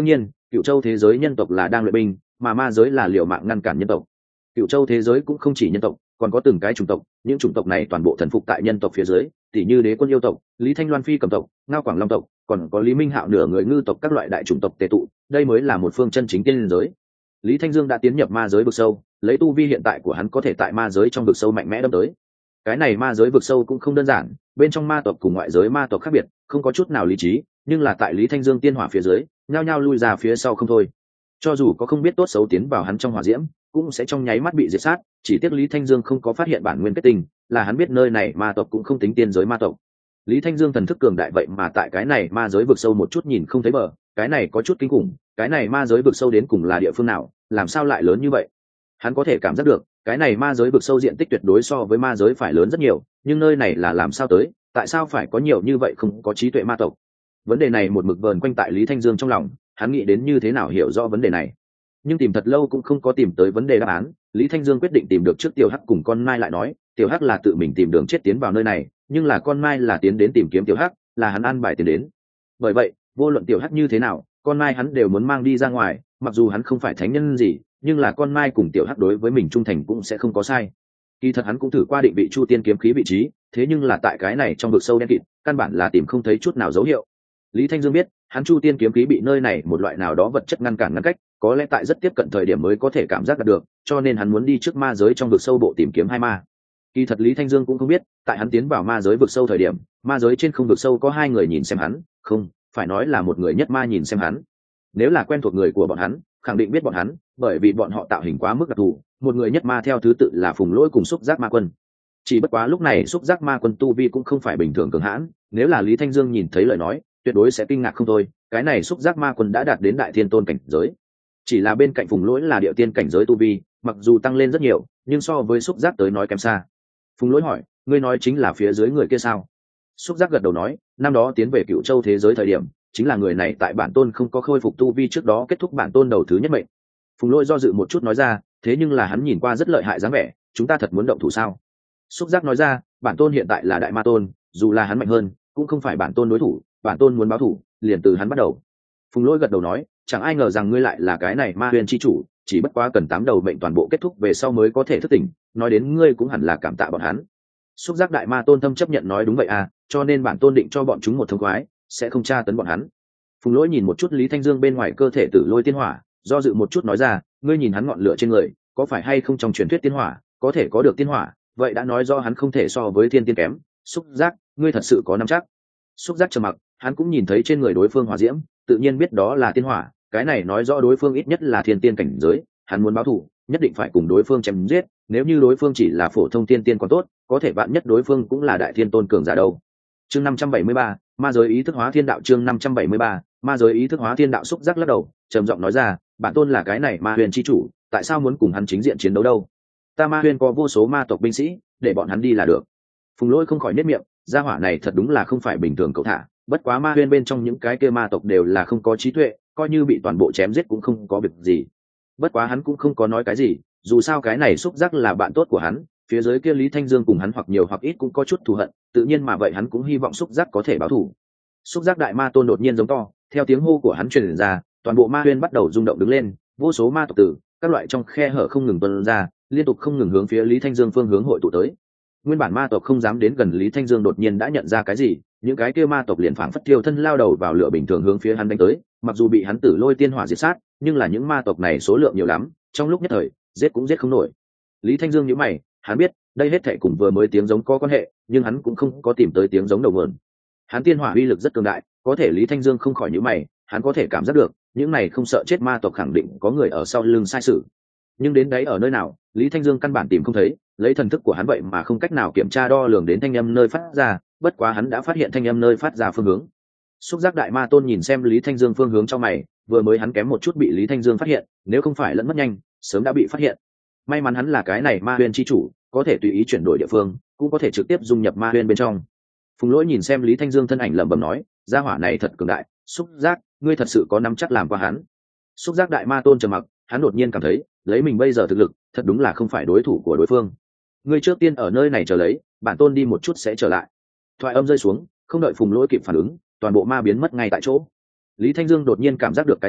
cựu châu thế giới nhân tộc là đang luyện binh, mà ma giới là liều mạng ngăn cản nhân tộc. Cựu châu thế giới cũng không chỉ nhân tộc, còn có từng cái chủng tộc, những chủng tộc này toàn bộ thần phục tại nhân tộc phía dưới, tỉ như Đế Quân yêu tộc, Lý Thanh Loan phi cầm tộc, Ngao Quảng Long tộc, còn có Lý Minh Hạo nửa người ngư tộc, các loại đại chủng tộc tề tụ, đây mới là một phương chân chính tiên liên giới. Lý Thanh Dương đã tiến nhập ma giới vực sâu, lấy tu vi hiện tại của hắn có thể tại ma giới trong vực sâu mạnh mẽ đâm tới. Cái này ma giới vực sâu cũng không đơn giản, bên trong ma tộc cùng ngoại giới ma tộc khác biệt, không có chút nào lý trí, nhưng là tại Lý Thanh Dương tiên hỏa phía dưới, nhao nhao lui ra phía sau không thôi. Cho dù có không biết tốt xấu tiến vào hắn trong hỏa diễm, cũng sẽ trong nháy mắt bị diệt sát, chỉ tiếc Lý Thanh Dương không có phát hiện bản nguyên kết tinh, là hắn biết nơi này ma tộc cũng không tính tiên giới ma tộc. Lý Thanh Dương thần thức cường đại vậy mà tại cái này ma giới vực sâu một chút nhìn không thấy bờ, cái này có chút kinh khủng, cái này ma giới vực sâu đến cùng là địa phương nào, làm sao lại lớn như vậy? Hắn có thể cảm giác được, cái này ma giới vực sâu diện tích tuyệt đối so với ma giới phải lớn rất nhiều, nhưng nơi này là làm sao tới, tại sao phải có nhiều như vậy không có trí tuệ ma tộc? Vấn đề này một mực vờn quanh tại Lý Thanh Dương trong lòng, hắn nghĩ đến như thế nào hiểu rõ vấn đề này, nhưng tìm thật lâu cũng không có tìm tới vấn đề đáp án. Lý Thanh Dương quyết định tìm được trước Tiểu Hắc cùng con Mai lại nói, Tiểu Hắc là tự mình tìm đường chết tiến vào nơi này, nhưng là con Mai là tiến đến tìm kiếm Tiểu Hắc, là hắn ăn bài tiến đến. Bởi vậy, vô luận Tiểu Hắc như thế nào, con Mai hắn đều muốn mang đi ra ngoài, mặc dù hắn không phải thánh nhân gì, nhưng là con Mai cùng Tiểu Hắc đối với mình trung thành cũng sẽ không có sai. Kỳ thật hắn cũng thử qua định vị Chu Tiên kiếm khí vị trí, thế nhưng là tại cái này trong vực sâu đen kịt, căn bản là tìm không thấy chút nào dấu hiệu. Lý Thanh Dương biết, hắn Chu Tiên kiếm khí bị nơi này một loại nào đó vật chất ngăn cản ngăn cách, có lẽ tại rất tiếp cận thời điểm mới có thể cảm giác được, cho nên hắn muốn đi trước ma giới trong vực sâu bộ tìm kiếm hai ma. Kỳ thật Lý Thanh Dương cũng không biết, tại hắn tiến vào ma giới vực sâu thời điểm, ma giới trên không vực sâu có hai người nhìn xem hắn, không, phải nói là một người nhất ma nhìn xem hắn. Nếu là quen thuộc người của bọn hắn, khẳng định biết bọn hắn, bởi vì bọn họ tạo hình quá mức đặc thù, một người nhất ma theo thứ tự là Phùng Lỗi cùng Xúc Giác Ma Quân. Chỉ bất quá lúc này Xúc Giác Ma Quân tu vi cũng không phải bình thường cường hãn, nếu là Lý Thanh Dương nhìn thấy lời nói, tuyệt đối sẽ kinh ngạc không thôi, cái này Xúc Giác Ma Quân đã đạt đến đại thiên tôn cảnh giới. Chỉ là bên cạnh Phùng Lỗi là địa tiên cảnh giới tu vi, mặc dù tăng lên rất nhiều, nhưng so với Xúc Giác tới nói kém xa. Phùng Lỗi hỏi, ngươi nói chính là phía dưới người kia sao? Xúc Giác gật đầu nói, năm đó tiến về Cựu Châu thế giới thời điểm, chính là người này tại bản tôn không có khôi phục tu vi trước đó kết thúc bản tôn đầu thứ nhất mệnh. Phùng Lỗi do dự một chút nói ra, thế nhưng là hắn nhìn qua rất lợi hại dáng vẻ, chúng ta thật muốn động thủ sao? Xúc Giác nói ra, bản tôn hiện tại là đại ma tôn, dù là hắn mạnh hơn, cũng không phải bản tôn đối thủ, bản tôn muốn báo thủ, liền từ hắn bắt đầu. Phùng Lỗi gật đầu nói, chẳng ai ngờ rằng ngươi lại là cái này ma huyền chi chủ, chỉ bất quá cần tám đầu mệnh toàn bộ kết thúc về sau mới có thể thức tỉnh, nói đến ngươi cũng hẳn là cảm tạ bọn hắn. Xúc Giác đại ma tôn thâm chấp nhận nói đúng vậy à, cho nên bản tôn định cho bọn chúng một thông khoái, sẽ không tra tấn bọn hắn. Phùng Lỗi nhìn một chút Lý Thanh Dương bên ngoài cơ thể tử lôi tiên hỏa, do dự một chút nói ra, ngươi nhìn hắn ngọn lửa trên người, có phải hay không trong truyền thuyết tiên hỏa, có thể có được tiên hỏa, vậy đã nói do hắn không thể so với thiên tiên kém. Xúc Giác, ngươi thật sự có nắm chắc? Xúc Giác trầm mặc, hắn cũng nhìn thấy trên người đối phương hỏa diễm, tự nhiên biết đó là tiên hỏa, cái này nói rõ đối phương ít nhất là thiên tiên cảnh giới, hắn muốn báo thù, nhất định phải cùng đối phương chém giết, nếu như đối phương chỉ là phổ thông tiên tiên còn tốt, có thể bạn nhất đối phương cũng là đại thiên tôn cường giả đâu. Chương năm trăm bảy mươi ba, ma giới ý thức hóa thiên đạo. Chương năm trăm bảy mươi ba, ma giới ý thức hóa thiên đạo. Xúc Giác lắc đầu, trầm giọng nói ra, bản tôn là cái này ma huyền chi chủ, tại sao muốn cùng hắn chính diện chiến đấu đâu? Ta ma huyền có vô số ma tộc binh sĩ, để bọn hắn đi là được. Phùng Lỗi không khỏi nhếch miệng, gia hỏa này thật đúng là không phải bình thường cậu thả, bất quá ma huyền bên trong những cái kia ma tộc đều là không có trí tuệ, coi như bị toàn bộ chém giết cũng không có việc gì. Bất quá hắn cũng không có nói cái gì, dù sao cái này Xúc Giác là bạn tốt của hắn, phía dưới kia Lý Thanh Dương cùng hắn hoặc nhiều hoặc ít cũng có chút thù hận, tự nhiên mà vậy hắn cũng hy vọng Xúc Giác có thể báo thù. Xúc Giác đại ma tôn đột nhiên giống to, theo tiếng hô của hắn truyền ra, toàn bộ ma huyên bắt đầu rung động đứng lên, vô số ma tộc tử, các loại trong khe hở không ngừng tuôn ra, liên tục không ngừng hướng phía Lý Thanh Dương phương hướng hội tụ tới. Nguyên bản ma tộc không dám đến gần Lý Thanh Dương đột nhiên đã nhận ra cái gì, những cái kia ma tộc liền phảng phất thiêu thân lao đầu vào lửa bình thường hướng phía hắn đánh tới, mặc dù bị hắn tử lôi tiên hỏa diệt sát, nhưng là những ma tộc này số lượng nhiều lắm, trong lúc nhất thời, giết cũng giết không nổi. Lý Thanh Dương nhíu mày, hắn biết, đây hết thảy cùng vừa mới tiếng giống có quan hệ, nhưng hắn cũng không có tìm tới tiếng giống đầu nguồn. Hắn tiên hỏa uy lực rất cường đại, có thể Lý Thanh Dương không khỏi nhíu mày, hắn có thể cảm giác được, những này không sợ chết ma tộc khẳng định có người ở sau lưng sai sự. Nhưng đến đấy ở nơi nào, Lý Thanh Dương căn bản tìm không thấy, lấy thần thức của hắn vậy mà không cách nào kiểm tra đo lường đến thanh âm nơi phát ra, bất quá hắn đã phát hiện thanh âm nơi phát ra phương hướng. Xúc Giác đại ma tôn nhìn xem Lý Thanh Dương phương hướng trong mày, vừa mới hắn kém một chút bị Lý Thanh Dương phát hiện, nếu không phải lẫn mất nhanh, sớm đã bị phát hiện. May mắn hắn là cái này ma huyền chi chủ, có thể tùy ý chuyển đổi địa phương, cũng có thể trực tiếp dung nhập ma huyền bên trong. Phùng Lỗi nhìn xem Lý Thanh Dương thân ảnh lẩm bẩm nói, gia hỏa này thật cường đại, Xúc Giác, ngươi thật sự có nắm chắc làm qua hắn? Xúc Giác đại ma tôn trầm mặc, hắn đột nhiên cảm thấy, lấy mình bây giờ thực lực, thật đúng là không phải đối thủ của đối phương. Ngươi trước tiên ở nơi này chờ lấy, bản tôn đi một chút sẽ trở lại. Thoại âm rơi xuống, không đợi Phùng Lỗi kịp phản ứng, toàn bộ ma biến mất ngay tại chỗ. Lý Thanh Dương đột nhiên cảm giác được cái gì,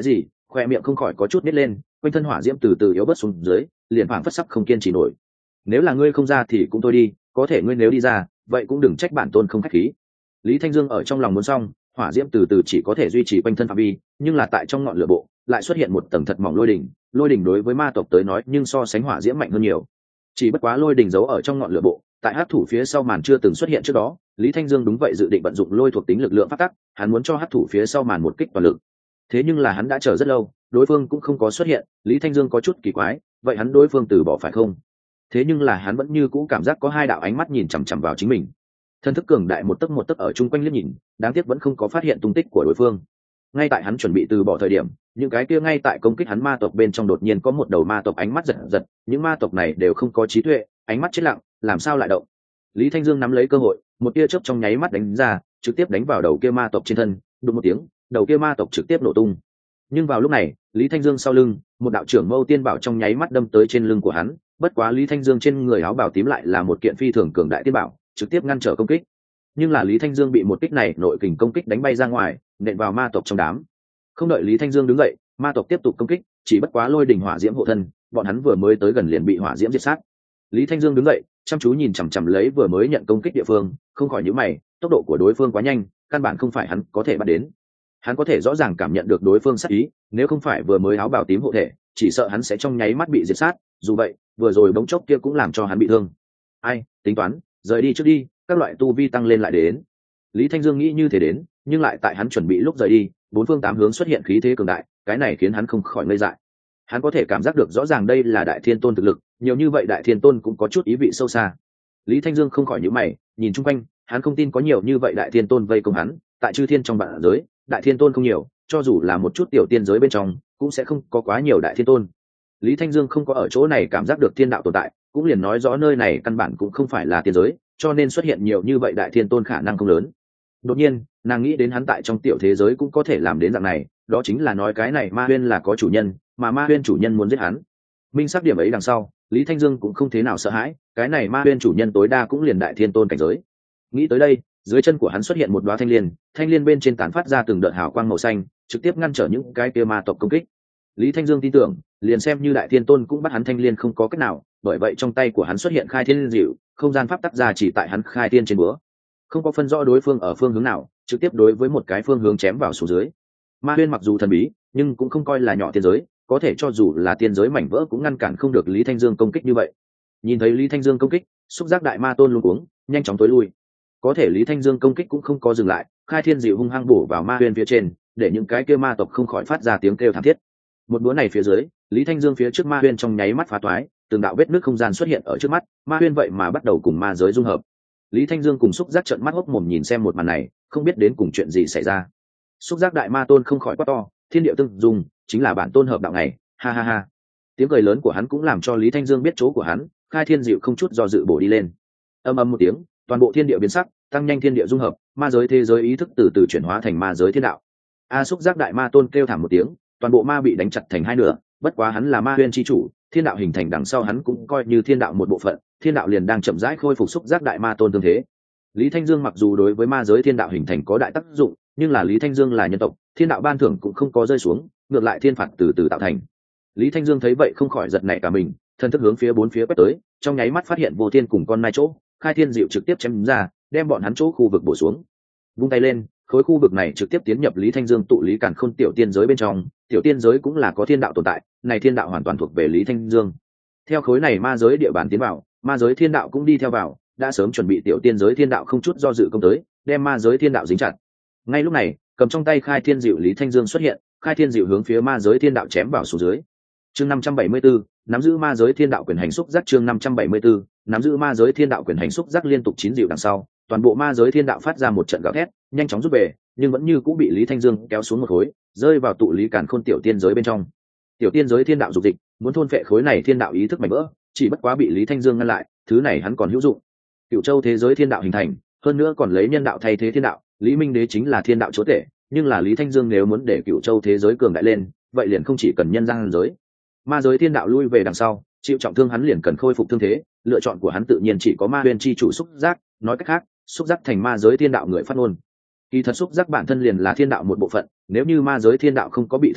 khoe miệng không khỏi có chút nít lên, quanh thân hỏa diễm từ từ yếu bớt xuống dưới, liền phảng phất sắp không kiên trì nổi. Nếu là ngươi không ra thì cũng thôi đi, có thể ngươi nếu đi ra, vậy cũng đừng trách bản tôn không khách khí. Lý Thanh Dương ở trong lòng muốn xong, hỏa diễm từ từ chỉ có thể duy trì quanh thân phạm vi, nhưng là tại trong ngọn lửa bộ lại xuất hiện một tầng thật mỏng lôi đỉnh. Lôi đỉnh đối với ma tộc tới nói nhưng so sánh hỏa diễm mạnh hơn nhiều. Chỉ bất quá lôi đỉnh giấu ở trong ngọn lửa bộ, tại hắc thủ phía sau màn chưa từng xuất hiện trước đó, Lý Thanh Dương đúng vậy dự định vận dụng lôi thuộc tính lực lượng phát tắc, hắn muốn cho hắc thủ phía sau màn một kích toàn lực. Thế nhưng là hắn đã chờ rất lâu, đối phương cũng không có xuất hiện, Lý Thanh Dương có chút kỳ quái, vậy hắn đối phương từ bỏ phải không? Thế nhưng là hắn vẫn như cũ cảm giác có hai đạo ánh mắt nhìn chằm chằm vào chính mình. Thân thức cường đại một tấc một tấc ở chung quanh liếc nhìn, đáng tiếc vẫn không có phát hiện tung tích của đối phương. Ngay tại hắn chuẩn bị từ bỏ thời điểm, những cái kia ngay tại công kích hắn ma tộc bên trong đột nhiên có một đầu ma tộc ánh mắt giật giật, những ma tộc này đều không có trí tuệ, ánh mắt chết lặng, làm sao lại động? Lý Thanh Dương nắm lấy cơ hội, một tia chớp trong nháy mắt đánh ra, trực tiếp đánh vào đầu kia ma tộc trên thân, đùng một tiếng, đầu kia ma tộc trực tiếp nổ tung. Nhưng vào lúc này, Lý Thanh Dương sau lưng, một đạo trưởng mâu tiên bảo trong nháy mắt đâm tới trên lưng của hắn, bất quá Lý Thanh Dương trên người áo bào tím lại là một kiện phi thường cường đại tiên bảo, trực tiếp ngăn trở công kích. Nhưng là Lý Thanh Dương bị một kích này nội kình công kích đánh bay ra ngoài, nện vào ma tộc trong đám. Không đợi Lý Thanh Dương đứng dậy, ma tộc tiếp tục công kích, chỉ bất quá lôi đỉnh hỏa diễm hộ thân, bọn hắn vừa mới tới gần liền bị hỏa diễm diệt sát. Lý Thanh Dương đứng dậy, chăm chú nhìn chằm chằm lấy vừa mới nhận công kích địa phương, không khỏi nhíu mày, tốc độ của đối phương quá nhanh, căn bản không phải hắn có thể bắt đến. Hắn có thể rõ ràng cảm nhận được đối phương sát ý, nếu không phải vừa mới áo bào tím hộ thể, chỉ sợ hắn sẽ trong nháy mắt bị diệt sát, dù vậy, vừa rồi bỗng chốc kia cũng làm cho hắn bị thương. Ai, tính toán, rời đi trước đi, các loại tu vi tăng lên lại đến. Lý Thanh Dương nghĩ như thế đến, nhưng lại tại hắn chuẩn bị lúc rời đi, bốn phương tám hướng xuất hiện khí thế cường đại, cái này khiến hắn không khỏi ngây dại. Hắn có thể cảm giác được rõ ràng đây là Đại Thiên Tôn thực lực, nhiều như vậy Đại Thiên Tôn cũng có chút ý vị sâu xa. Lý Thanh Dương không khỏi nhíu mày, nhìn chung quanh, hắn không tin có nhiều như vậy Đại Thiên Tôn vây công hắn, tại chư thiên trong bản giới, Đại Thiên Tôn không nhiều, cho dù là một chút tiểu tiên giới bên trong, cũng sẽ không có quá nhiều Đại Thiên Tôn. Lý Thanh Dương không có ở chỗ này cảm giác được thiên đạo tồn tại, cũng liền nói rõ nơi này căn bản cũng không phải là tiên giới, cho nên xuất hiện nhiều như vậy Đại Thiên Tôn khả năng không lớn. Đột nhiên, nàng nghĩ đến hắn tại trong tiểu thế giới cũng có thể làm đến dạng này, đó chính là nói cái này Ma Huyên là có chủ nhân, mà Ma Huyên chủ nhân muốn giết hắn. Minh xác điểm ấy đằng sau, Lý Thanh Dương cũng không thế nào sợ hãi, cái này Ma Huyên chủ nhân tối đa cũng liền Đại Thiên Tôn cảnh giới. Nghĩ tới đây, dưới chân của hắn xuất hiện một đóa thanh liên, thanh liên bên trên tán phát ra từng đợt hào quang màu xanh, trực tiếp ngăn trở những cái kia ma tộc công kích. Lý Thanh Dương tin tưởng, liền xem như Đại Thiên Tôn cũng bắt hắn thanh liên không có cách nào, bởi vậy trong tay của hắn xuất hiện khai thiên diệu, không gian pháp tắc ra chỉ tại hắn khai thiên trên búa. Không có phân rõ đối phương ở phương hướng nào, trực tiếp đối với một cái phương hướng chém vào xuống dưới. Ma Huyên mặc dù thần bí, nhưng cũng không coi là nhỏ tiên giới, có thể cho dù là tiên giới mảnh vỡ cũng ngăn cản không được Lý Thanh Dương công kích như vậy. Nhìn thấy Lý Thanh Dương công kích, xúc giác đại ma tôn luống cuống, nhanh chóng tối lui. Có thể Lý Thanh Dương công kích cũng không có dừng lại, khai thiên diệu hung hăng bổ vào Ma Huyên phía trên, để những cái kia ma tộc không khỏi phát ra tiếng kêu thảm thiết. Một búa này phía dưới, Lý Thanh Dương phía trước Ma Huyên trong nháy mắt phá toái, từng đạo vết nứt không gian xuất hiện ở trước mắt, Ma Huyên vậy mà bắt đầu cùng ma giới dung hợp. Lý Thanh Dương cùng xúc giác trợn mắt hốc mồm nhìn xem một màn này, không biết đến cùng chuyện gì xảy ra. Xúc giác đại ma tôn không khỏi quát to, thiên địa tương dung, chính là bản tôn hợp đạo này, ha ha ha. Tiếng cười lớn của hắn cũng làm cho Lý Thanh Dương biết chỗ của hắn, khai thiên diệu không chút do dự bổ đi lên. Âm ầm một tiếng, toàn bộ thiên địa biến sắc, tăng nhanh thiên địa dung hợp, ma giới thế giới ý thức từ từ chuyển hóa thành ma giới thiên đạo. A xúc giác đại ma tôn kêu thảm một tiếng, toàn bộ ma bị đánh chặt thành hai nửa, bất quá hắn là Ma Huyên chi chủ, thiên đạo hình thành đằng sau hắn cũng coi như thiên đạo một bộ phận, thiên đạo liền đang chậm rãi khôi phục xúc giác đại ma tôn tương thế. Lý Thanh Dương mặc dù đối với ma giới thiên đạo hình thành có đại tác dụng, nhưng là Lý Thanh Dương là nhân tộc, thiên đạo ban thưởng cũng không có rơi xuống, ngược lại thiên phạt từ từ tạo thành. Lý Thanh Dương thấy vậy không khỏi giật nảy cả mình, thân thức hướng phía bốn phía quét tới, trong nháy mắt phát hiện vô thiên cùng con nai chỗ, khai thiên diệu trực tiếp chém ra, đem bọn hắn chỗ khu vực bổ xuống. Vung tay lên, khối khu vực này trực tiếp tiến nhập Lý Thanh Dương tụ lý càn khôn tiểu tiên giới bên trong, tiểu tiên giới cũng là có thiên đạo tồn tại, này thiên đạo hoàn toàn thuộc về Lý Thanh Dương. Theo khối này ma giới địa bàn tiến vào, ma giới thiên đạo cũng đi theo vào, đã sớm chuẩn bị tiểu tiên giới thiên đạo không chút do dự công tới, đem ma giới thiên đạo dính chặt. Ngay lúc này, cầm trong tay khai thiên diệu Lý Thanh Dương xuất hiện, khai thiên diệu hướng phía ma giới thiên đạo chém vào xuống dưới. Chương năm trăm bảy mươi tư, nắm giữ ma giới thiên đạo quyền hành xúc giác chương năm trăm bảy mươi tư, nắm giữ ma giới thiên đạo quyền hành xúc giác liên tục chín diệu đằng sau, toàn bộ ma giới thiên đạo phát ra một trận gào thét, nhanh chóng rút về, nhưng vẫn như cũng bị Lý Thanh Dương kéo xuống một khối, rơi vào tụ lý càn khôn tiểu tiên giới bên trong. Tiểu tiên giới thiên đạo dục dịch, muốn thôn phệ khối này thiên đạo ý thức mảnh vỡ, chỉ bất quá bị Lý Thanh Dương ngăn lại, thứ này hắn còn hữu dụng. Cựu châu thế giới thiên đạo hình thành, hơn nữa còn lấy nhân đạo thay thế thiên đạo, Lý Minh Đế chính là thiên đạo chúa tể, nhưng là Lý Thanh Dương nếu muốn để cựu châu thế giới cường đại lên, vậy liền không chỉ cần nhân gian giới. Ma giới thiên đạo lui về đằng sau, chịu trọng thương hắn liền cần khôi phục thương thế, lựa chọn của hắn tự nhiên chỉ có Ma Huyên chi chủ xúc giác, nói cách khác, xúc giác thành ma giới thiên đạo người phát ngôn. Kỳ thật xúc giác bản thân liền là thiên đạo một bộ phận, nếu như ma giới thiên đạo không có bị thương nặng,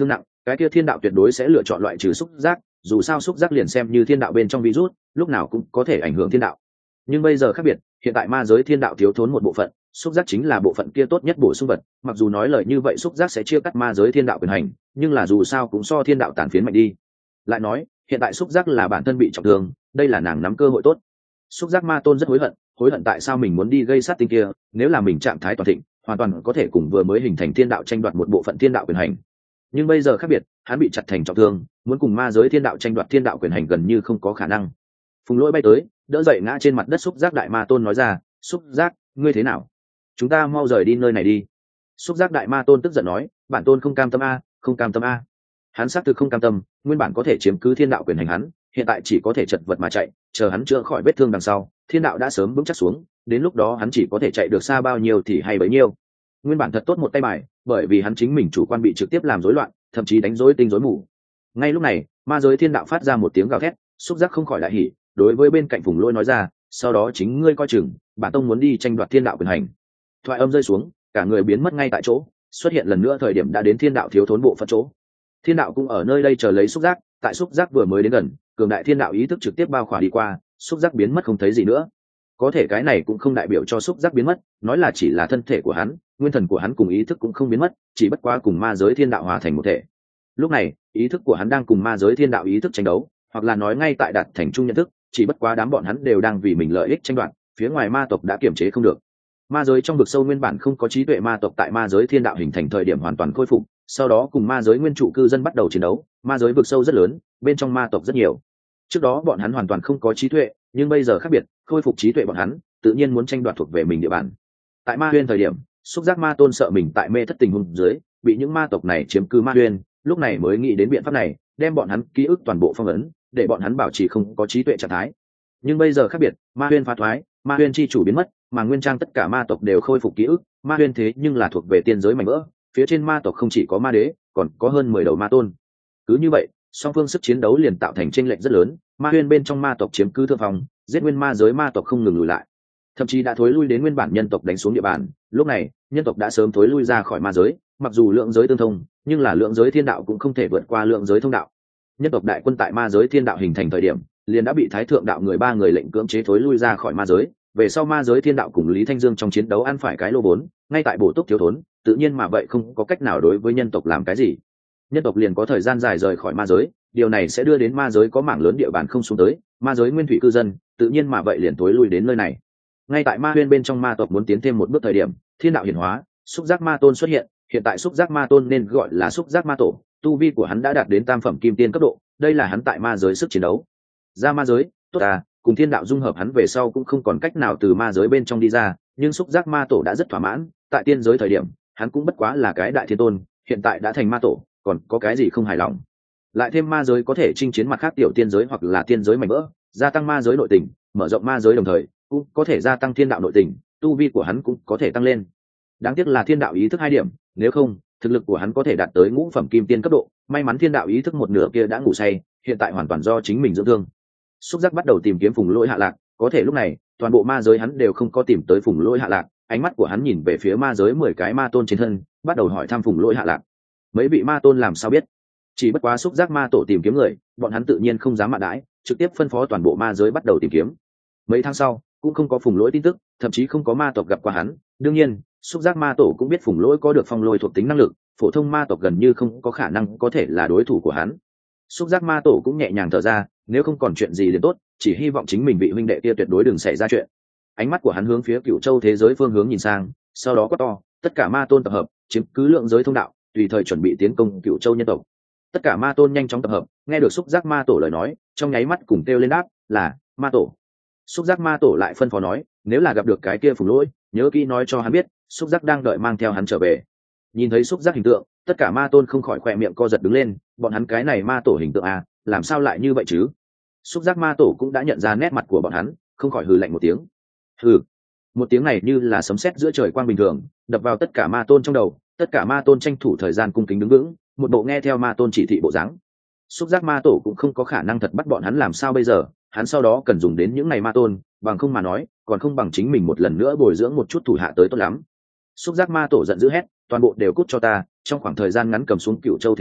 cái kia thiên đạo tuyệt đối sẽ lựa chọn loại trừ xúc giác, dù sao xúc giác liền xem như thiên đạo bên trong virus, lúc nào cũng có thể ảnh hưởng thiên đạo. Nhưng bây giờ khác biệt, hiện tại ma giới thiên đạo thiếu thốn một bộ phận, xúc giác chính là bộ phận kia tốt nhất bổ sung vật. Mặc dù nói lời như vậy xúc giác sẽ chia cắt ma giới thiên đạo quyền hành, nhưng là dù sao cũng so thiên đạo tàn phiến mạnh đi. Lại nói hiện tại xúc giác là bản thân bị trọng thương, đây là nàng nắm cơ hội tốt. Xúc giác ma tôn rất hối hận, hối hận tại sao mình muốn đi gây sát tinh kia, nếu là mình trạng thái toàn thịnh, hoàn toàn có thể cùng vừa mới hình thành thiên đạo tranh đoạt một bộ phận thiên đạo quyền hành. Nhưng bây giờ khác biệt, hắn bị chặt thành trọng thương, muốn cùng ma giới thiên đạo tranh đoạt thiên đạo quyền hành gần như không có khả năng. Phùng Lỗi bay tới, đỡ dậy ngã trên mặt đất xúc giác đại ma tôn nói ra, xúc giác, ngươi thế nào? Chúng ta mau rời đi nơi này đi. Xúc giác đại ma tôn tức giận nói, bản tôn không cam tâm a, không cam tâm a. Hắn xác thực không cam tâm, nguyên bản có thể chiếm cứ thiên đạo quyền hành hắn, hiện tại chỉ có thể chật vật mà chạy, chờ hắn chữa khỏi vết thương đằng sau, thiên đạo đã sớm vững chắc xuống, đến lúc đó hắn chỉ có thể chạy được xa bao nhiêu thì hay bấy nhiêu. Nguyên bản thật tốt một tay bài, bởi vì hắn chính mình chủ quan bị trực tiếp làm rối loạn, thậm chí đánh rối tinh rối mù. Ngay lúc này, ma giới thiên đạo phát ra một tiếng gào thét, xúc giác không khỏi đại hỉ, đối với bên cạnh Phùng Lỗi nói ra, sau đó chính ngươi coi chừng, bản tông muốn đi tranh đoạt thiên đạo quyền hành. Thoại âm rơi xuống, cả người biến mất ngay tại chỗ, xuất hiện lần nữa thời điểm đã đến thiên đạo thiếu thốn bộ phận chỗ. Thiên đạo cũng ở nơi đây chờ lấy xúc giác, tại xúc giác vừa mới đến gần, cường đại thiên đạo ý thức trực tiếp bao khỏa đi qua, xúc giác biến mất không thấy gì nữa. Có thể cái này cũng không đại biểu cho xúc giác biến mất, nói là chỉ là thân thể của hắn, nguyên thần của hắn cùng ý thức cũng không biến mất, chỉ bất quá cùng ma giới thiên đạo hòa thành một thể. Lúc này ý thức của hắn đang cùng ma giới thiên đạo ý thức tranh đấu, hoặc là nói ngay tại đạt thành chung nhận thức, chỉ bất quá đám bọn hắn đều đang vì mình lợi ích tranh đoạt, phía ngoài ma tộc đã kiềm chế không được. Ma giới trong vực sâu nguyên bản không có trí tuệ ma tộc tại ma giới thiên đạo hình thành thời điểm hoàn toàn khôi phục, sau đó cùng ma giới nguyên trụ cư dân bắt đầu chiến đấu. Ma giới vực sâu rất lớn, bên trong ma tộc rất nhiều. Trước đó bọn hắn hoàn toàn không có trí tuệ, nhưng bây giờ khác biệt, khôi phục trí tuệ bọn hắn tự nhiên muốn tranh đoạt thuộc về mình địa bàn. Tại ma huyên thời điểm, xúc giác ma tôn sợ mình tại mê thất tình huống dưới bị những ma tộc này chiếm cứ ma huyên, lúc này mới nghĩ đến biện pháp này, đem bọn hắn ký ức toàn bộ phong ấn, để bọn hắn bảo trì không có trí tuệ trạng thái. Nhưng bây giờ khác biệt, ma huyên phá thoái, ma huyên chi chủ biến mất, mà nguyên trang tất cả ma tộc đều khôi phục ký ức. Ma huyên thế nhưng là thuộc về tiên giới mảnh vỡ, phía trên ma tộc không chỉ có ma đế, còn có hơn mười đầu ma tôn. Cứ như vậy, song phương sức chiến đấu liền tạo thành chênh lệch rất lớn. Ma huyên bên trong ma tộc chiếm cứ thượng phòng, giết nguyên ma giới ma tộc không ngừng lùi lại, thậm chí đã thối lui đến nguyên bản nhân tộc đánh xuống địa bàn. Lúc này nhân tộc đã sớm thối lui ra khỏi ma giới, mặc dù lượng giới tương thông, nhưng là lượng giới thiên đạo cũng không thể vượt qua lượng giới thông đạo. Nhân tộc đại quân tại ma giới thiên đạo hình thành thời điểm liền đã bị thái thượng đạo người ba người lệnh cưỡng chế thối lui ra khỏi ma giới. Về sau ma giới thiên đạo cùng Lý Thanh Dương trong chiến đấu ăn phải cái lô vốn, ngay tại bổ túc thiếu thốn, tự nhiên mà vậy không có cách nào đối với nhân tộc làm cái gì. Nhân tộc liền có thời gian dài rời khỏi ma giới, điều này sẽ đưa đến ma giới có mảng lớn địa bàn không xuống tới, ma giới nguyên thủy cư dân tự nhiên mà vậy liền tối lui đến nơi này. Ngay tại ma huyên bên trong ma tộc muốn tiến thêm một bước thời điểm, thiên đạo hiển hóa, xúc giác ma tôn xuất hiện. Hiện tại xúc giác ma tôn nên gọi là xúc giác ma tổ, tu vi của hắn đã đạt đến tam phẩm kim tiên cấp độ, đây là hắn tại ma giới sức chiến đấu. Ra ma giới tốt à, cùng thiên đạo dung hợp hắn về sau cũng không còn cách nào từ ma giới bên trong đi ra, nhưng xúc giác ma tổ đã rất thỏa mãn. Tại tiên giới thời điểm hắn cũng bất quá là cái đại thiên tôn, hiện tại đã thành ma tổ, còn có cái gì không hài lòng. Lại thêm ma giới có thể chinh chiến mặt khác tiểu tiên giới hoặc là tiên giới mảnh vỡ, gia tăng ma giới nội tình, mở rộng ma giới đồng thời cũng có thể gia tăng thiên đạo nội tình, tu vi của hắn cũng có thể tăng lên. Đáng tiếc là thiên đạo ý thức hai điểm, nếu không thực lực của hắn có thể đạt tới ngũ phẩm kim tiên cấp độ. May mắn thiên đạo ý thức một nửa kia đã ngủ say, hiện tại hoàn toàn do chính mình dưỡng thương. Xúc giác bắt đầu tìm kiếm Phùng Lỗi hạ lạc, có thể lúc này toàn bộ ma giới hắn đều không có tìm tới Phùng Lỗi hạ lạc. Ánh mắt của hắn nhìn về phía ma giới mười cái ma tôn trên thân, bắt đầu hỏi thăm Phùng Lỗi hạ lạc. Mấy vị ma tôn làm sao biết? Chỉ bất quá xúc giác ma tổ tìm kiếm người, bọn hắn tự nhiên không dám mạn đãi, trực tiếp phân phó toàn bộ ma giới bắt đầu tìm kiếm. Mấy tháng sau cũng không có Phùng Lỗi tin tức, thậm chí không có ma tộc gặp qua hắn. Đương nhiên xúc giác ma tổ cũng biết Phùng Lỗi có được phong lôi thuộc tính năng lực, phổ thông ma tộc gần như không có khả năng có thể là đối thủ của hắn. Xúc giác ma tổ cũng nhẹ nhàng thở ra, nếu không còn chuyện gì liền tốt, chỉ hy vọng chính mình vị huynh đệ kia tuyệt đối đừng xảy ra chuyện. Ánh mắt của hắn hướng phía Cửu Châu thế giới phương hướng nhìn sang, sau đó quát to, tất cả ma tôn tập hợp, chiếm cứ lượng giới thông đạo, tùy thời chuẩn bị tiến công Cửu Châu nhân tộc. Tất cả ma tôn nhanh chóng tập hợp, nghe được xúc giác ma tổ lời nói, trong nháy mắt cùng kêu lên đáp là ma tổ. Xúc giác ma tổ lại phân phó nói, nếu là gặp được cái kia Phùng Lỗi, nhớ kỹ nói cho hắn biết, xúc giác đang đợi mang theo hắn trở về. Nhìn thấy xúc giác hình tượng, tất cả ma tôn không khỏi khỏe miệng co giật đứng lên, bọn hắn cái này ma tổ hình tượng à, làm sao lại như vậy chứ? Xúc giác ma tổ cũng đã nhận ra nét mặt của bọn hắn, không khỏi hừ lạnh một tiếng. Hừ. Một tiếng này như là sấm sét giữa trời quang bình thường, đập vào tất cả ma tôn trong đầu, tất cả ma tôn tranh thủ thời gian cung kính đứng vững, một bộ nghe theo ma tôn chỉ thị bộ dáng. Xúc giác ma tổ cũng không có khả năng thật bắt bọn hắn làm sao bây giờ, hắn sau đó cần dùng đến những này ma tôn, bằng không mà nói, còn không bằng chính mình một lần nữa bồi dưỡng một chút thủ hạ tới tốt lắm. Xúc giác ma tổ giận dữ hét, toàn bộ đều cút cho ta, trong khoảng thời gian ngắn cầm xuống Cửu Châu thế giới,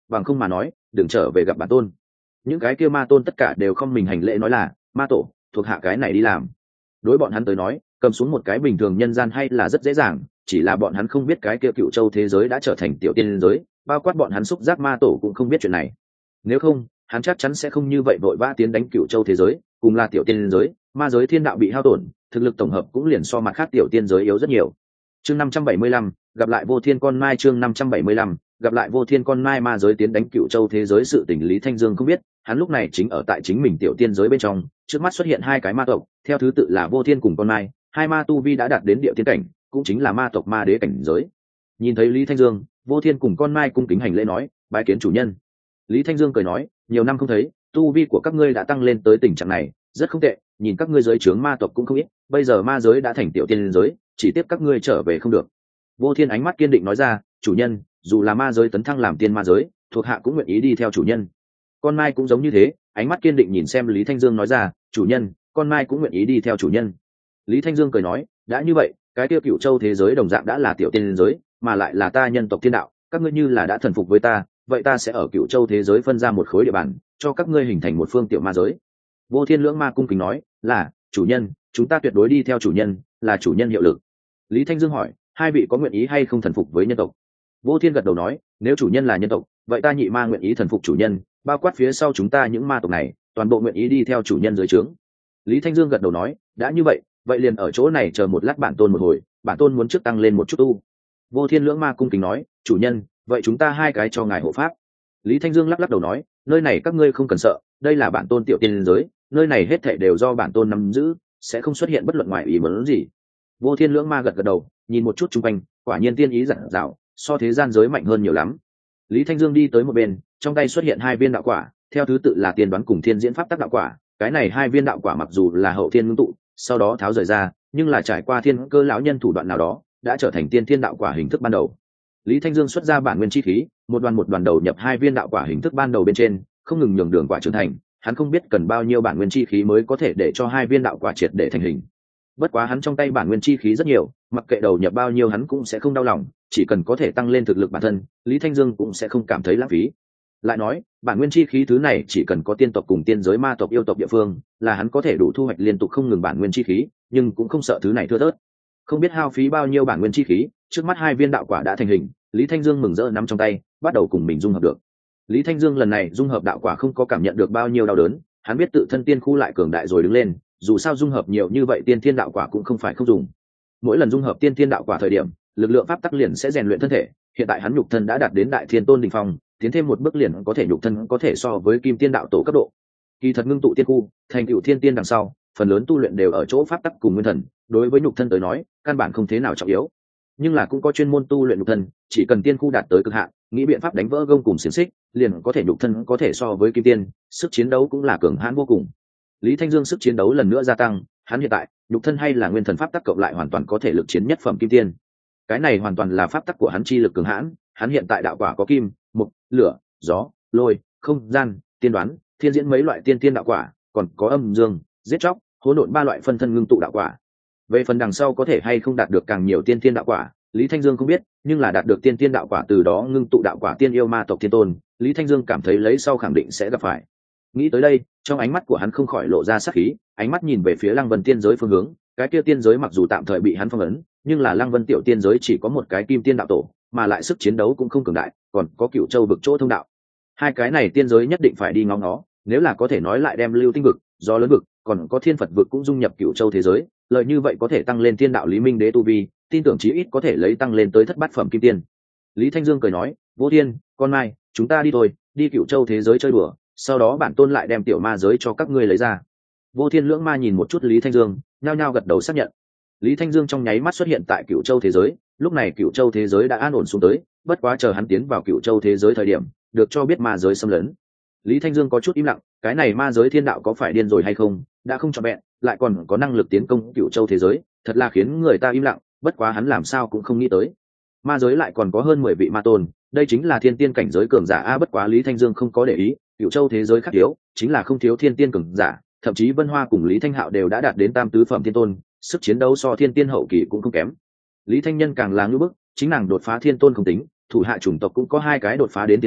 bằng không mà nói đừng trở về gặp bản tôn. Những cái kia ma tôn tất cả đều không mình hành lễ nói là ma tổ thuộc hạ cái này đi làm. Đối bọn hắn tới nói cầm xuống một cái bình thường nhân gian hay là rất dễ dàng, chỉ là bọn hắn không biết cái kia Cựu Châu thế giới đã trở thành tiểu tiên giới, bao quát bọn hắn xúc giác ma tổ cũng không biết chuyện này. Nếu không hắn chắc chắn sẽ không như vậy vội vã tiến đánh Cựu Châu thế giới, cùng là tiểu tiên giới ma giới thiên đạo bị hao tổn, thực lực tổng hợp cũng liền so mặt khác tiểu tiên giới yếu rất nhiều. Chương năm trăm bảy mươi lăm gặp lại Vô Thiên con mai. Chương năm trăm bảy mươi lăm gặp lại Vô Thiên con mai. Ma giới tiến đánh Cựu Châu thế giới sự tình Lý Thanh Dương không biết, hắn lúc này chính ở tại chính mình tiểu tiên giới bên trong, trước mắt xuất hiện hai cái ma tộc, theo thứ tự là Vô Thiên cùng con mai, hai ma tu vi đã đạt đến địa tiên cảnh, cũng chính là ma tộc ma đế cảnh giới. Nhìn thấy Lý Thanh Dương, Vô Thiên cùng con mai cung kính hành lễ nói, bái kiến chủ nhân. Lý Thanh Dương cười nói, nhiều năm không thấy, tu vi của các ngươi đã tăng lên tới tình trạng này, rất không tệ, nhìn các ngươi giới trướng ma tộc cũng không ít, bây giờ ma giới đã thành tiểu tiên giới, chỉ tiếc các ngươi trở về không được. Vô Thiên ánh mắt kiên định nói ra, chủ nhân, dù là ma giới tấn thăng làm tiên ma giới, thuộc hạ cũng nguyện ý đi theo chủ nhân. Con mai cũng giống như thế, ánh mắt kiên định nhìn xem Lý Thanh Dương nói ra, chủ nhân, con mai cũng nguyện ý đi theo chủ nhân. Lý Thanh Dương cười nói, đã như vậy, cái tiêu Cựu Châu thế giới đồng dạng đã là tiểu tiên giới, mà lại là ta nhân tộc thiên đạo, các ngươi như là đã thần phục với ta, vậy ta sẽ ở Cựu Châu thế giới phân ra một khối địa bàn, cho các ngươi hình thành một phương tiểu ma giới. Vô Thiên lưỡng ma cung kính nói, là chủ nhân, chúng ta tuyệt đối đi theo chủ nhân, là chủ nhân hiệu lực. Lý Thanh Dương hỏi, hai vị có nguyện ý hay không thần phục với nhân tộc? Vô Thiên gật đầu nói, nếu chủ nhân là nhân tộc, vậy ta nhị ma nguyện ý thần phục chủ nhân, bao quát phía sau chúng ta những ma tộc này, toàn bộ nguyện ý đi theo chủ nhân dưới trướng. Lý Thanh Dương gật đầu nói, đã như vậy, vậy liền ở chỗ này chờ một lát bản tôn một hồi, bản tôn muốn trước tăng lên một chút tu. Vô Thiên lưỡng ma cung kính nói, chủ nhân, vậy chúng ta hai cái cho ngài hộ pháp. Lý Thanh Dương lắc lắc đầu nói, nơi này các ngươi không cần sợ, đây là bản tôn tiểu tiên giới, nơi này hết thảy đều do bản tôn nắm giữ, sẽ không xuất hiện bất luận ngoại ý muốn gì. Vô Thiên lưỡng ma gật gật đầu, nhìn một chút xung quanh, quả nhiên tiên ý rạng rào, so thế gian giới mạnh hơn nhiều lắm. Lý Thanh Dương đi tới một bên, trong tay xuất hiện hai viên đạo quả, theo thứ tự là tiên đoán cùng thiên diễn pháp tắc đạo quả. Cái này hai viên đạo quả mặc dù là hậu thiên ngưng tụ, sau đó tháo rời ra, nhưng là trải qua thiên cơ lão nhân thủ đoạn nào đó, đã trở thành tiên thiên đạo quả hình thức ban đầu. Lý Thanh Dương xuất ra bản nguyên chi khí, một đoàn một đoàn đầu nhập hai viên đạo quả hình thức ban đầu bên trên, không ngừng nhường đường quả trưởng thành. Hắn không biết cần bao nhiêu bản nguyên chi khí mới có thể để cho hai viên đạo quả triệt để thành hình. Bất quá hắn trong tay bản nguyên chi khí rất nhiều, mặc kệ đầu nhập bao nhiêu hắn cũng sẽ không đau lòng, chỉ cần có thể tăng lên thực lực bản thân, Lý Thanh Dương cũng sẽ không cảm thấy lãng phí. Lại nói, bản nguyên chi khí thứ này chỉ cần có tiên tộc cùng tiên giới ma tộc yêu tộc địa phương, là hắn có thể đủ thu hoạch liên tục không ngừng bản nguyên chi khí, nhưng cũng không sợ thứ này thưa thớt. Không biết hao phí bao nhiêu bản nguyên chi khí, trước mắt hai viên đạo quả đã thành hình, Lý Thanh Dương mừng rỡ nắm trong tay, bắt đầu cùng mình dung hợp được. Lý Thanh Dương lần này dung hợp đạo quả không có cảm nhận được bao nhiêu đau đớn, hắn biết tự thân tiên khu lại cường đại rồi đứng lên, dù sao dung hợp nhiều như vậy tiên thiên đạo quả cũng không phải không dùng. Mỗi lần dung hợp tiên thiên đạo quả thời điểm, lực lượng pháp tắc liền sẽ rèn luyện thân thể, hiện tại hắn nhục thân đã đạt đến đại thiên tôn đỉnh phong, tiến thêm một bước liền có thể nhục thân có thể so với kim tiên đạo tổ cấp độ. Kỳ thật ngưng tụ tiên khu, thành tựu thiên tiên đằng sau, phần lớn tu luyện đều ở chỗ pháp tắc cùng nguyên thần, đối với nhục thân tới nói, căn bản không thế nào trọng yếu. Nhưng là cũng có chuyên môn tu luyện nhục thân, chỉ cần tiên khu đạt tới cực hạn, nghĩ biện pháp đánh vỡ gông cùng xiềng xích, liền có thể nhục thân có thể so với kim tiên, sức chiến đấu cũng là cường hãn vô cùng. Lý Thanh Dương sức chiến đấu lần nữa gia tăng, hắn hiện tại, nhục thân hay là nguyên thần pháp tắc cộng lại hoàn toàn có thể lực chiến nhất phẩm kim tiên. Cái này hoàn toàn là pháp tắc của hắn chi lực cường hãn, hắn hiện tại đạo quả có kim, mộc, lửa, gió, lôi, không gian, tiên đoán, thiên diễn mấy loại tiên tiên đạo quả, còn có âm dương, giết chóc, hỗn độn ba loại phân thân ngưng tụ đạo quả. Về phần đằng sau có thể hay không đạt được càng nhiều tiên tiên đạo quả, Lý Thanh Dương không biết, nhưng là đạt được tiên tiên đạo quả từ đó ngưng tụ đạo quả tiên yêu ma tộc thiên tôn, Lý Thanh Dương cảm thấy lấy sau khẳng định sẽ gặp phải. Nghĩ tới đây, trong ánh mắt của hắn không khỏi lộ ra sát khí, ánh mắt nhìn về phía Lăng Vân tiên giới phương hướng, cái kia tiên giới mặc dù tạm thời bị hắn phong ấn, nhưng là Lăng Vân tiểu tiên giới chỉ có một cái kim tiên đạo tổ, mà lại sức chiến đấu cũng không cường đại, còn có Cựu Châu vực chỗ thông đạo. Hai cái này tiên giới nhất định phải đi ngó ngó, nếu là có thể nói lại đem Lưu Tinh vực, Gió Lớn vực, còn có Thiên Phật vực cũng dung nhập Cựu Châu thế giới, lợi như vậy có thể tăng lên tiên đạo Lý Minh Đế tu vi, tin tưởng chí ít có thể lấy tăng lên tới thất bát phẩm kim tiên. Lý Thanh Dương cười nói, Vô Thiên, con mai, chúng ta đi thôi, đi Cựu Châu thế giới chơi đùa, sau đó bản tôn lại đem tiểu ma giới cho các ngươi lấy ra. Vô Thiên lưỡng ma nhìn một chút Lý Thanh Dương, nhao nhao gật đầu xác nhận. Lý Thanh Dương trong nháy mắt xuất hiện tại Cựu Châu thế giới, lúc này Cựu Châu thế giới đã an ổn xuống tới, bất quá chờ hắn tiến vào Cựu Châu thế giới thời điểm, được cho biết ma giới xâm lấn. Lý Thanh Dương có chút im lặng, cái này ma giới thiên đạo có phải điên rồi hay không, đã không trọn vẹn, lại còn có năng lực tiến công Cựu Châu thế giới, thật là khiến người ta im lặng, bất quá hắn làm sao cũng không nghĩ tới. Ma giới lại còn có hơn mười vị ma tôn, đây chính là thiên tiên cảnh giới cường giả a, bất quá Lý Thanh Dương không có để ý, Cựu Châu thế giới khác thiếu, chính là không thiếu thiên tiên cường giả, thậm chí Vân Hoa cùng Lý Thanh Hạo đều đã đạt đến tam tứ phẩm thiên tôn, sức chiến đấu so thiên tiên hậu kỳ cũng không kém. Lý Thanh Nhân càng là ngưỡng bức, chính nàng đột phá thiên tôn không tính, thủ hạ chủng tộc cũng có hai cái đột phá đến thiên tiên,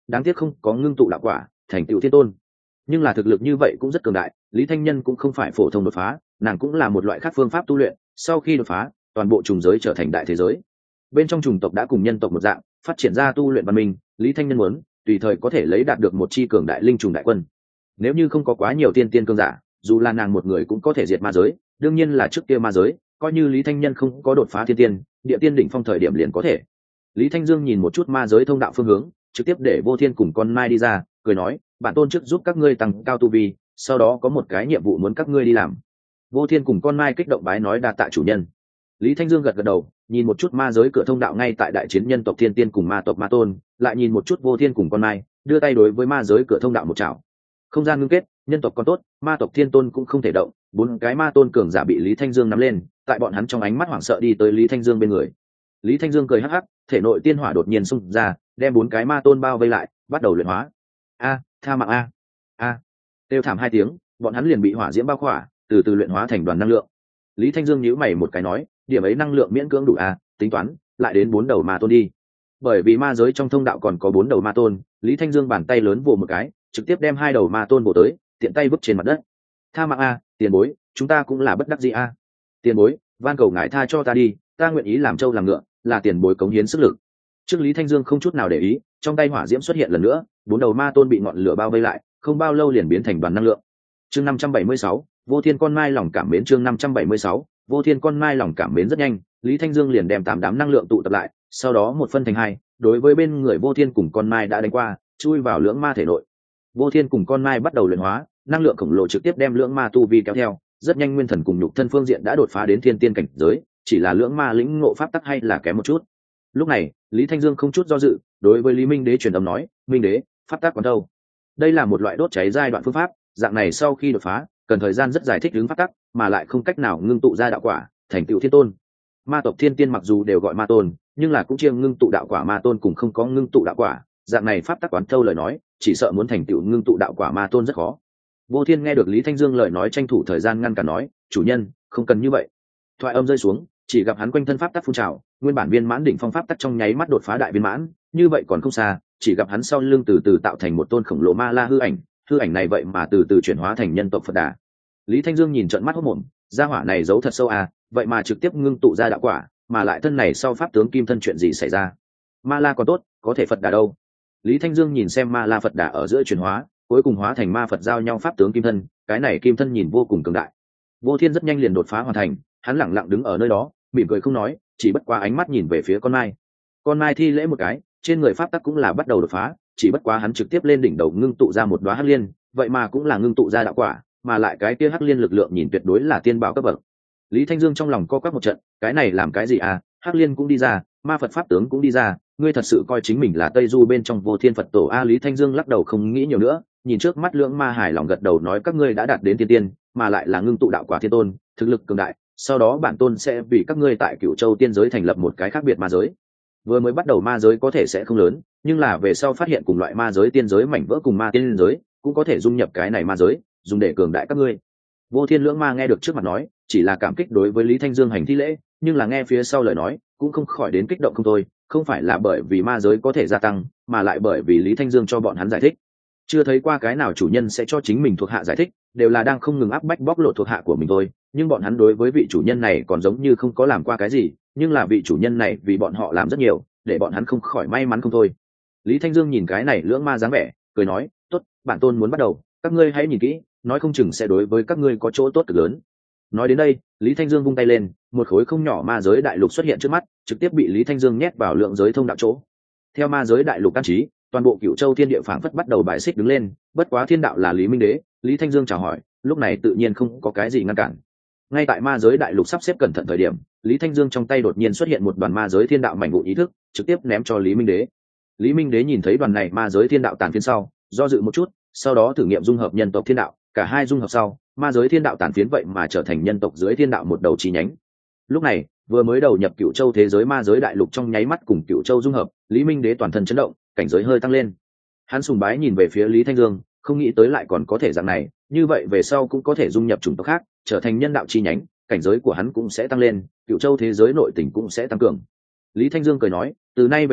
đáng tiếc không có ngưng tụ đạo quả thành tựu thiên tôn. Nhưng là thực lực như vậy cũng rất cường đại, Lý Thanh Nhân cũng không phải phổ thông đột phá, nàng cũng là một loại khác phương pháp tu luyện, sau khi đột phá toàn bộ trùng giới trở thành đại thế giới. Bên trong trùng tộc đã cùng nhân tộc một dạng phát triển ra tu luyện văn minh, Lý Thanh Nhân muốn tùy thời có thể lấy đạt được một chi cường đại linh trùng đại quân. Nếu như không có quá nhiều tiên tiên cường giả, dù là nàng một người cũng có thể diệt ma giới, đương nhiên là trước kia ma giới coi như Lý Thanh Nhân không có đột phá thiên tiên địa tiên đỉnh phong thời điểm liền có thể. Lý Thanh Dương nhìn một chút ma giới thông đạo phương hướng, trực tiếp để Vô Thiên cùng con Mai đi ra, cười nói bản tôn trước giúp các ngươi tăng cao tu vi, sau đó có một cái nhiệm vụ muốn các ngươi đi làm. Vô Thiên cùng con Mai kích động bái nói đa tạ chủ nhân. Lý Thanh Dương gật gật đầu, nhìn một chút ma giới cửa thông đạo ngay tại đại chiến nhân tộc thiên tiên cùng ma tộc ma tôn, lại nhìn một chút Vô Thiên cùng con Mai, đưa tay đối với ma giới cửa thông đạo một chảo. Không gian ngưng kết, nhân tộc còn tốt, ma tộc thiên tôn cũng không thể động. Bốn cái ma tôn cường giả bị Lý Thanh Dương nắm lên, tại bọn hắn trong ánh mắt hoảng sợ đi tới Lý Thanh Dương bên người. Lý Thanh Dương cười hắc hắc, thể nội tiên hỏa đột nhiên xung ra, đem bốn cái ma tôn bao vây lại, bắt đầu luyện hóa. A, tha mạng a, a, kêu thảm hai tiếng, bọn hắn liền bị hỏa diễm bao khỏa, từ từ luyện hóa thành đoàn năng lượng. Lý Thanh Dương nhíu mày một cái nói, điểm ấy năng lượng miễn cưỡng đủ a, tính toán lại đến bốn đầu ma tôn đi. Bởi vì ma giới trong thông đạo còn có bốn đầu ma tôn, Lý Thanh Dương bàn tay lớn vồ một cái, trực tiếp đem hai đầu ma tôn vồ tới, tiện tay vứt trên mặt đất. Tha mạng a, tiền bối, chúng ta cũng là bất đắc dĩ a. Tiền bối, van cầu ngài tha cho ta đi, ta nguyện ý làm trâu làm ngựa, là tiền bối cống hiến sức lực. Trước Lý Thanh Dương không chút nào để ý, trong tay hỏa diễm xuất hiện lần nữa, bốn đầu ma tôn bị ngọn lửa bao vây lại, không bao lâu liền biến thành đoàn năng lượng. Chương năm trăm bảy mươi sáu, Vô Thiên con Mai lòng cảm mến. Chương năm trăm bảy mươi sáu, Vô Thiên con Mai lòng cảm mến. Rất nhanh, Lý Thanh Dương liền đem tám đám năng lượng tụ tập lại, sau đó một phân thành hai, đối với bên người Vô Thiên cùng con Mai đã đánh qua, chui vào lưỡng ma thể nội. Vô Thiên cùng con Mai bắt đầu luyện hóa, năng lượng khổng lồ trực tiếp đem lưỡng ma tu vi kéo theo, rất nhanh nguyên thần cùng nhục thân phương diện đã đột phá đến thiên tiên cảnh giới, chỉ là lưỡng ma lĩnh ngộ pháp tắc hay là kém một chút. Lúc này, Lý Thanh Dương không chút do dự, đối với Lý Minh Đế truyền âm nói, Minh Đế, pháp tắc còn đâu? Đây là một loại đốt cháy giai đoạn phương pháp, dạng này sau khi đột phá, cần thời gian rất dài thích ứng pháp tắc, mà lại không cách nào ngưng tụ ra đạo quả, thành tựu thiên tôn. Ma tộc thiên tiên mặc dù đều gọi ma tôn, nhưng là cũng chia ngưng tụ đạo quả ma tôn cùng không có ngưng tụ đạo quả, dạng này pháp tắc quán thâu lời nói, chỉ sợ muốn thành tựu ngưng tụ đạo quả ma tôn rất khó. Vô Thiên nghe được Lý Thanh Dương lời nói tranh thủ thời gian ngăn cản nói, chủ nhân, không cần như vậy. Thoại âm rơi xuống, chỉ gặp hắn quanh thân pháp tắc phun trào, nguyên bản viên mãn đỉnh phong pháp tắc trong nháy mắt đột phá đại viên mãn, như vậy còn không xa, chỉ gặp hắn sau lưng từ từ tạo thành một tôn khổng lồ ma la hư ảnh, hư ảnh này vậy mà từ từ chuyển hóa thành nhân tộc Phật Đà. Lý Thanh Dương nhìn trợn mắt hốt mồm, gia hỏa này giấu thật sâu à, vậy mà trực tiếp ngưng tụ ra đạo quả, mà lại thân này sau pháp tướng kim thân chuyện gì xảy ra? Ma la còn tốt, có thể Phật Đà đâu? Lý Thanh Dương nhìn xem ma la Phật Đà ở giữa chuyển hóa, cuối cùng hóa thành ma Phật giao nhau pháp tướng kim thân, cái này kim thân nhìn vô cùng cường đại. Vô Thiên rất nhanh liền đột phá hoàn thành, hắn lẳng lặng đứng ở nơi đó, mỉm cười không nói, chỉ bất quá ánh mắt nhìn về phía con Mai. Con Mai thi lễ một cái, trên người pháp tắc cũng là bắt đầu đột phá, chỉ bất quá hắn trực tiếp lên đỉnh đầu ngưng tụ ra một đóa hắc liên, vậy mà cũng là ngưng tụ ra đạo quả, mà lại cái kia hắc liên lực lượng nhìn tuyệt đối là tiên bảo cấp bậc. Lý Thanh Dương trong lòng co quắp một trận, cái này làm cái gì à, hắc liên cũng đi ra, ma Phật pháp tướng cũng đi ra, ngươi thật sự coi chính mình là Tây Du bên trong Vô Thiên Phật tổ a? Lý Thanh Dương lắc đầu không nghĩ nhiều nữa, nhìn trước mắt lưỡng ma hài lòng gật đầu nói các ngươi đã đạt đến tiên tiên, mà lại là ngưng tụ đạo quả thiên tôn, thực lực cường đại, sau đó bản tôn sẽ vì các ngươi tại Cửu Châu tiên giới thành lập một cái khác biệt ma giới. Vừa mới bắt đầu ma giới có thể sẽ không lớn, nhưng là về sau phát hiện cùng loại ma giới tiên giới mảnh vỡ cùng ma tiên giới, cũng có thể dung nhập cái này ma giới, dùng để cường đại các ngươi. Vô Thiên lưỡng ma nghe được trước mặt nói, chỉ là cảm kích đối với Lý Thanh Dương hành thi lễ, nhưng là nghe phía sau lời nói, cũng không khỏi đến kích động không thôi, không phải là bởi vì ma giới có thể gia tăng, mà lại bởi vì Lý Thanh Dương cho bọn hắn giải thích. Chưa thấy qua cái nào chủ nhân sẽ cho chính mình thuộc hạ giải thích, đều là đang không ngừng áp bách bóc lột thuộc hạ của mình thôi, nhưng bọn hắn đối với vị chủ nhân này còn giống như không có làm qua cái gì, nhưng là vị chủ nhân này vì bọn họ làm rất nhiều, để bọn hắn không khỏi may mắn không thôi. Lý Thanh Dương nhìn cái này lưỡng ma dáng vẻ, cười nói, tốt, bản tôn muốn bắt đầu, các ngươi hãy nhìn kỹ, nói không chừng sẽ đối với các ngươi có chỗ tốt cực lớn. Nói đến đây, Lý Thanh Dương vung tay lên, một khối không nhỏ ma giới đại lục xuất hiện trước mắt, trực tiếp bị Lý Thanh Dương nhét vào lượng giới thông đạo chỗ. Theo ma giới đại lục an trí, toàn bộ Cửu Châu thiên địa phảng phất bắt đầu bài xích đứng lên, bất quá thiên đạo là Lý Minh Đế, Lý Thanh Dương chào hỏi, lúc này tự nhiên không có cái gì ngăn cản. Ngay tại ma giới đại lục sắp xếp cẩn thận thời điểm, Lý Thanh Dương trong tay đột nhiên xuất hiện một đoàn ma giới thiên đạo mảnh vụn ý thức, trực tiếp ném cho Lý Minh Đế. Lý Minh Đế nhìn thấy đoàn này ma giới thiên đạo tàn phiến sau, do dự một chút, sau đó thử nghiệm dung hợp nhân tộc thiên đạo, cả hai dung hợp sau, ma giới thiên đạo tàn phiến vậy mà trở thành nhân tộc dưới thiên đạo một đầu chi nhánh. Lúc này, vừa mới đầu nhập Cửu Châu thế giới ma giới đại lục trong nháy mắt cùng Cửu Châu dung hợp, Lý Minh Đế toàn thân chấn động, cảnh giới hơi tăng lên. Hắn sùng bái nhìn về phía Lý Thanh Dương, không nghĩ tới lại còn có thể dạng này, như vậy về sau cũng có thể dung nhập chủng tộc khác, trở thành nhân đạo chi nhánh, cảnh giới của hắn cũng sẽ tăng lên, Cửu Châu thế giới nội tình cũng sẽ tăng cường. Lý Thanh Dương cười nói, từ nay về sau,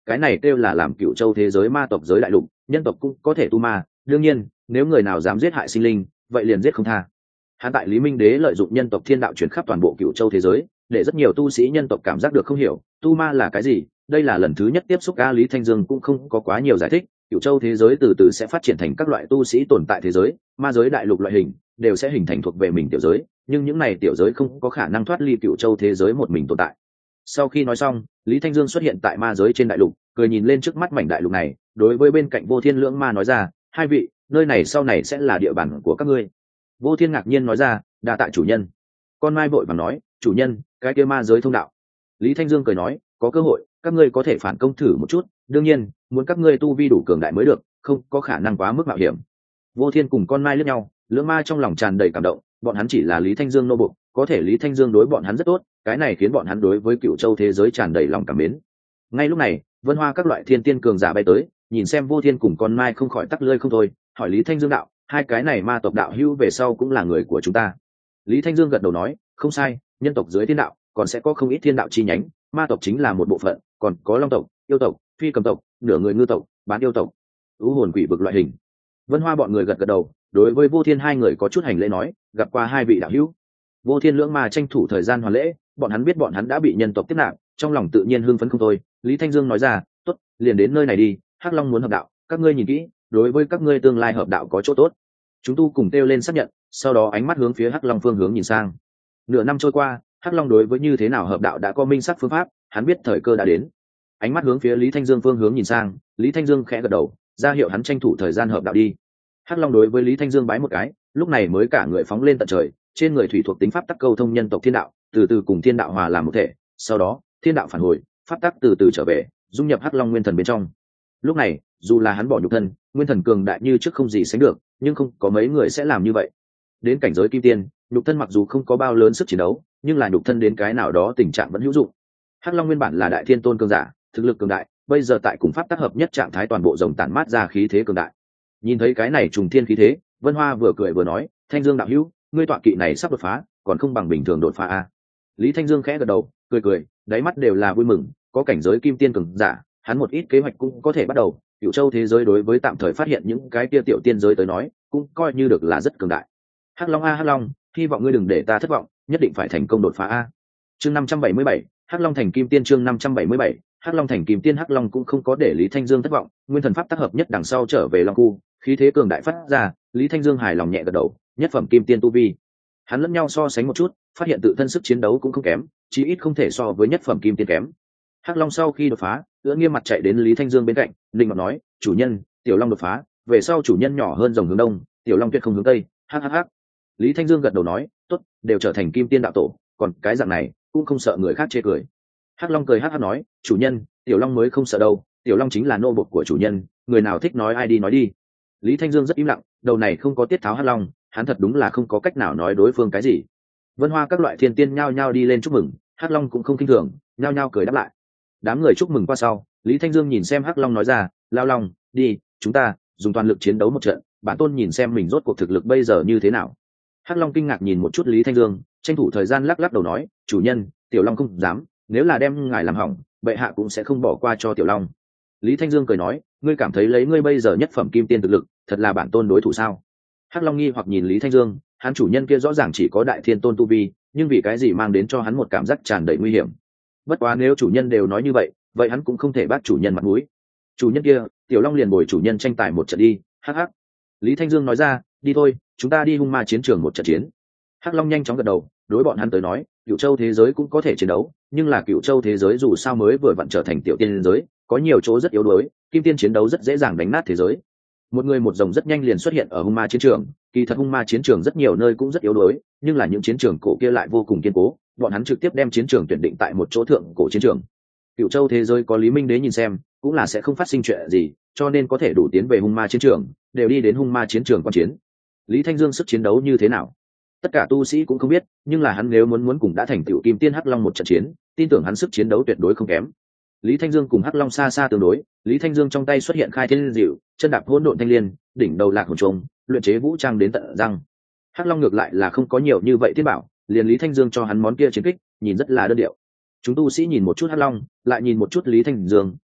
cái này kêu là làm Cựu Châu thế giới ma tộc giới đại lục, nhân tộc cũng có thể tu ma, đương nhiên nếu người nào dám giết hại sinh linh vậy liền giết không tha. Hắn tại Lý Minh Đế lợi dụng nhân tộc thiên đạo chuyển khắp toàn bộ Cựu Châu thế giới, để rất nhiều tu sĩ nhân tộc cảm giác được không hiểu tu ma là cái gì. Đây là lần thứ nhất tiếp xúc, a Lý Thanh Dương cũng không có quá nhiều giải thích. Cựu Châu thế giới từ từ sẽ phát triển thành các loại tu sĩ tồn tại thế giới, ma giới đại lục loại hình đều sẽ hình thành thuộc về mình tiểu giới, nhưng những này tiểu giới không có khả năng thoát ly Cựu Châu thế giới một mình tồn tại. Sau khi nói xong, Lý Thanh Dương xuất hiện tại ma giới trên đại lục, cười nhìn lên trước mắt mảnh đại lục này, đối với bên cạnh Vô Thiên lưỡng ma nói ra, hai vị, nơi này sau này sẽ là địa bàn của các ngươi. Vô Thiên ngạc nhiên nói ra, đa tạ chủ nhân. Con Mai vội vàng nói, chủ nhân, cái kia ma giới thông đạo. Lý Thanh Dương cười nói, có cơ hội các ngươi có thể phản công thử một chút, đương nhiên muốn các ngươi tu vi đủ cường đại mới được, không có khả năng quá mức mạo hiểm. Vô Thiên cùng Con Mai liếc nhau, lưỡng ma trong lòng tràn đầy cảm động, bọn hắn chỉ là Lý Thanh Dương nô bộc, có thể Lý Thanh Dương đối bọn hắn rất tốt, cái này khiến bọn hắn đối với Cựu Châu thế giới tràn đầy lòng cảm mến. Ngay lúc này, Vân Hoa các loại thiên tiên cường giả bay tới, nhìn xem Vô Thiên cùng Con Mai không khỏi tắc lưỡi không thôi, hỏi Lý Thanh Dương đạo, hai cái này ma tộc đạo hữu về sau cũng là người của chúng ta. Lý Thanh Dương gật đầu nói, không sai, nhân tộc dưới thiên đạo còn sẽ có không ít thiên đạo chi nhánh, ma tộc chính là một bộ phận, còn có long tộc, yêu tộc, phi cầm tộc, nửa người ngư tộc, bán yêu tộc, u hồn quỷ vực loại hình. Vân Hoa bọn người gật gật đầu, đối với Vô Thiên hai người có chút hành lễ nói, gặp qua hai vị đạo hữu. Vô Thiên lưỡng ma tranh thủ thời gian hoàn lễ, bọn hắn biết bọn hắn đã bị nhân tộc tiếp nạp, trong lòng tự nhiên hưng phấn không thôi. Lý Thanh Dương nói ra, tốt, liền đến nơi này đi, Hắc Long muốn hợp đạo, các ngươi nhìn kỹ, đối với các ngươi tương lai hợp đạo có chỗ tốt. Chúng tu cùng kêu lên xác nhận, sau đó ánh mắt hướng phía Hắc Long phương hướng nhìn sang. Nửa năm trôi qua, Hắc Long đối với như thế nào hợp đạo đã có minh sắc phương pháp, hắn biết thời cơ đã đến. Ánh mắt hướng phía Lý Thanh Dương phương hướng nhìn sang, Lý Thanh Dương khẽ gật đầu, ra hiệu hắn tranh thủ thời gian hợp đạo đi. Hắc Long đối với Lý Thanh Dương bái một cái, lúc này mới cả người phóng lên tận trời, trên người thủy thuộc tính pháp tắc câu thông nhân tộc thiên đạo, từ từ cùng thiên đạo hòa làm một thể, sau đó, thiên đạo phản hồi, pháp tắc từ từ trở về, dung nhập Hắc Long nguyên thần bên trong. Lúc này, dù là hắn bỏ nhục thân, nguyên thần cường đại như trước không gì sánh được, nhưng không có mấy người sẽ làm như vậy. Đến cảnh giới kim tiên, nhục thân mặc dù không có bao lớn sức chiến đấu, nhưng là nhục thân đến cái nào đó tình trạng vẫn hữu dụng. Hắc Long nguyên bản là đại thiên tôn cường giả, thực lực cường đại, bây giờ tại cùng pháp tác hợp nhất trạng thái toàn bộ rồng tản mát ra khí thế cường đại. Nhìn thấy cái này trùng thiên khí thế, Vân Hoa vừa cười vừa nói, Thanh Dương đạo hữu, ngươi tọa kỵ này sắp đột phá, còn không bằng bình thường đột phá a. Lý Thanh Dương khẽ gật đầu, cười cười, đáy mắt đều là vui mừng, có cảnh giới kim tiên cường giả, hắn một ít kế hoạch cũng có thể bắt đầu. Cựu Châu thế giới đối với tạm thời phát hiện những cái kia tiểu tiên giới tới nói, cũng coi như được là rất cường đại. Hắc Long a Hắc Long, hy vọng ngươi đừng để ta thất vọng, nhất định phải thành công đột phá a. Chương năm trăm bảy mươi bảy, Hắc Long thành kim tiên. Chương năm trăm bảy mươi bảy, Hắc Long thành kim tiên. Hắc Long cũng không có để Lý Thanh Dương thất vọng, nguyên thần pháp tác hợp nhất đằng sau trở về Long khu, khí thế cường đại phát ra, Lý Thanh Dương hài lòng nhẹ gật đầu, nhất phẩm kim tiên tu vi. Hắn lẫn nhau so sánh một chút, phát hiện tự thân sức chiến đấu cũng không kém, chí ít không thể so với nhất phẩm kim tiên kém. Hắc Long sau khi đột phá, ưỡn nghiêm mặt chạy đến Lý Thanh Dương bên cạnh, linh ngọc nói, chủ nhân, tiểu Long đột phá, về sau chủ nhân nhỏ hơn rồng hướng đông, tiểu Long tuyệt không hướng tây. Hắc hắc hắc. Lý Thanh Dương gật đầu nói, tốt, đều trở thành kim tiên đạo tổ, còn cái dạng này cũng không sợ người khác chê cười. Hắc Long cười hắc hắc nói, chủ nhân, tiểu Long mới không sợ đâu, tiểu Long chính là nô bộc của chủ nhân, người nào thích nói ai đi nói đi. Lý Thanh Dương rất im lặng, đầu này không có tiết tháo Hắc Long, hắn thật đúng là không có cách nào nói đối phương cái gì. Vân Hoa các loại thiên tiên nhao nhao đi lên chúc mừng, Hắc Long cũng không kinh thường, nhao nhao cười đáp lại. Đám người chúc mừng qua sau, Lý Thanh Dương nhìn xem Hắc Long nói ra, Lao Long, đi, chúng ta dùng toàn lực chiến đấu một trận, bản tôn nhìn xem mình rốt cuộc thực lực bây giờ như thế nào. Hắc Long kinh ngạc nhìn một chút Lý Thanh Dương, tranh thủ thời gian lắc lắc đầu nói, chủ nhân, tiểu Long không dám, nếu là đem ngài làm hỏng, bệ hạ cũng sẽ không bỏ qua cho tiểu Long. Lý Thanh Dương cười nói, ngươi cảm thấy lấy ngươi bây giờ nhất phẩm kim tiên thực lực, thật là bản tôn đối thủ sao? Hắc Long nghi hoặc nhìn Lý Thanh Dương, hắn chủ nhân kia rõ ràng chỉ có đại thiên tôn tu vi, nhưng vì cái gì mang đến cho hắn một cảm giác tràn đầy nguy hiểm. Bất quá nếu chủ nhân đều nói như vậy, vậy hắn cũng không thể bắt chủ nhân mặt mũi. Chủ nhân kia, tiểu Long liền bồi chủ nhân tranh tài một trận đi. Hắc hắc. Lý Thanh Dương nói ra, đi thôi, chúng ta đi hung ma chiến trường một trận chiến. Hắc Long nhanh chóng gật đầu, đối bọn hắn tới nói, Cựu Châu thế giới cũng có thể chiến đấu, nhưng là Cựu Châu thế giới dù sao mới vừa vặn trở thành tiểu tiên giới, có nhiều chỗ rất yếu đuối, kim tiên chiến đấu rất dễ dàng đánh nát thế giới. Một người một rồng rất nhanh liền xuất hiện ở hung ma chiến trường, kỳ thật hung ma chiến trường rất nhiều nơi cũng rất yếu đuối, nhưng là những chiến trường cổ kia lại vô cùng kiên cố, bọn hắn trực tiếp đem chiến trường tuyển định tại một chỗ thượng cổ chiến trường. Cựu Châu thế giới có Lý Minh Đế nhìn xem, cũng là sẽ không phát sinh chuyện gì, cho nên có thể đủ tiến về hung ma chiến trường, đều đi đến hung ma chiến trường quan chiến. Lý Thanh Dương sức chiến đấu như thế nào? Tất cả tu sĩ cũng không biết, nhưng là hắn nếu muốn muốn cùng đã thành tựu kim tiên Hắc Long một trận chiến, tin tưởng hắn sức chiến đấu tuyệt đối không kém. Lý Thanh Dương cùng Hắc Long xa xa tương đối, Lý Thanh Dương trong tay xuất hiện khai thiên diệu, chân đạp hỗn độn thanh liên, đỉnh đầu lạc hồn trùng, luyện chế vũ trang đến tận răng. Hắc Long ngược lại là không có nhiều như vậy thiên bảo, liền Lý Thanh Dương cho hắn món kia chiến kích, nhìn rất là đơn điệu. Chúng tu sĩ nhìn một chút Hắc Long, lại nhìn một chút Lý Thanh Dương,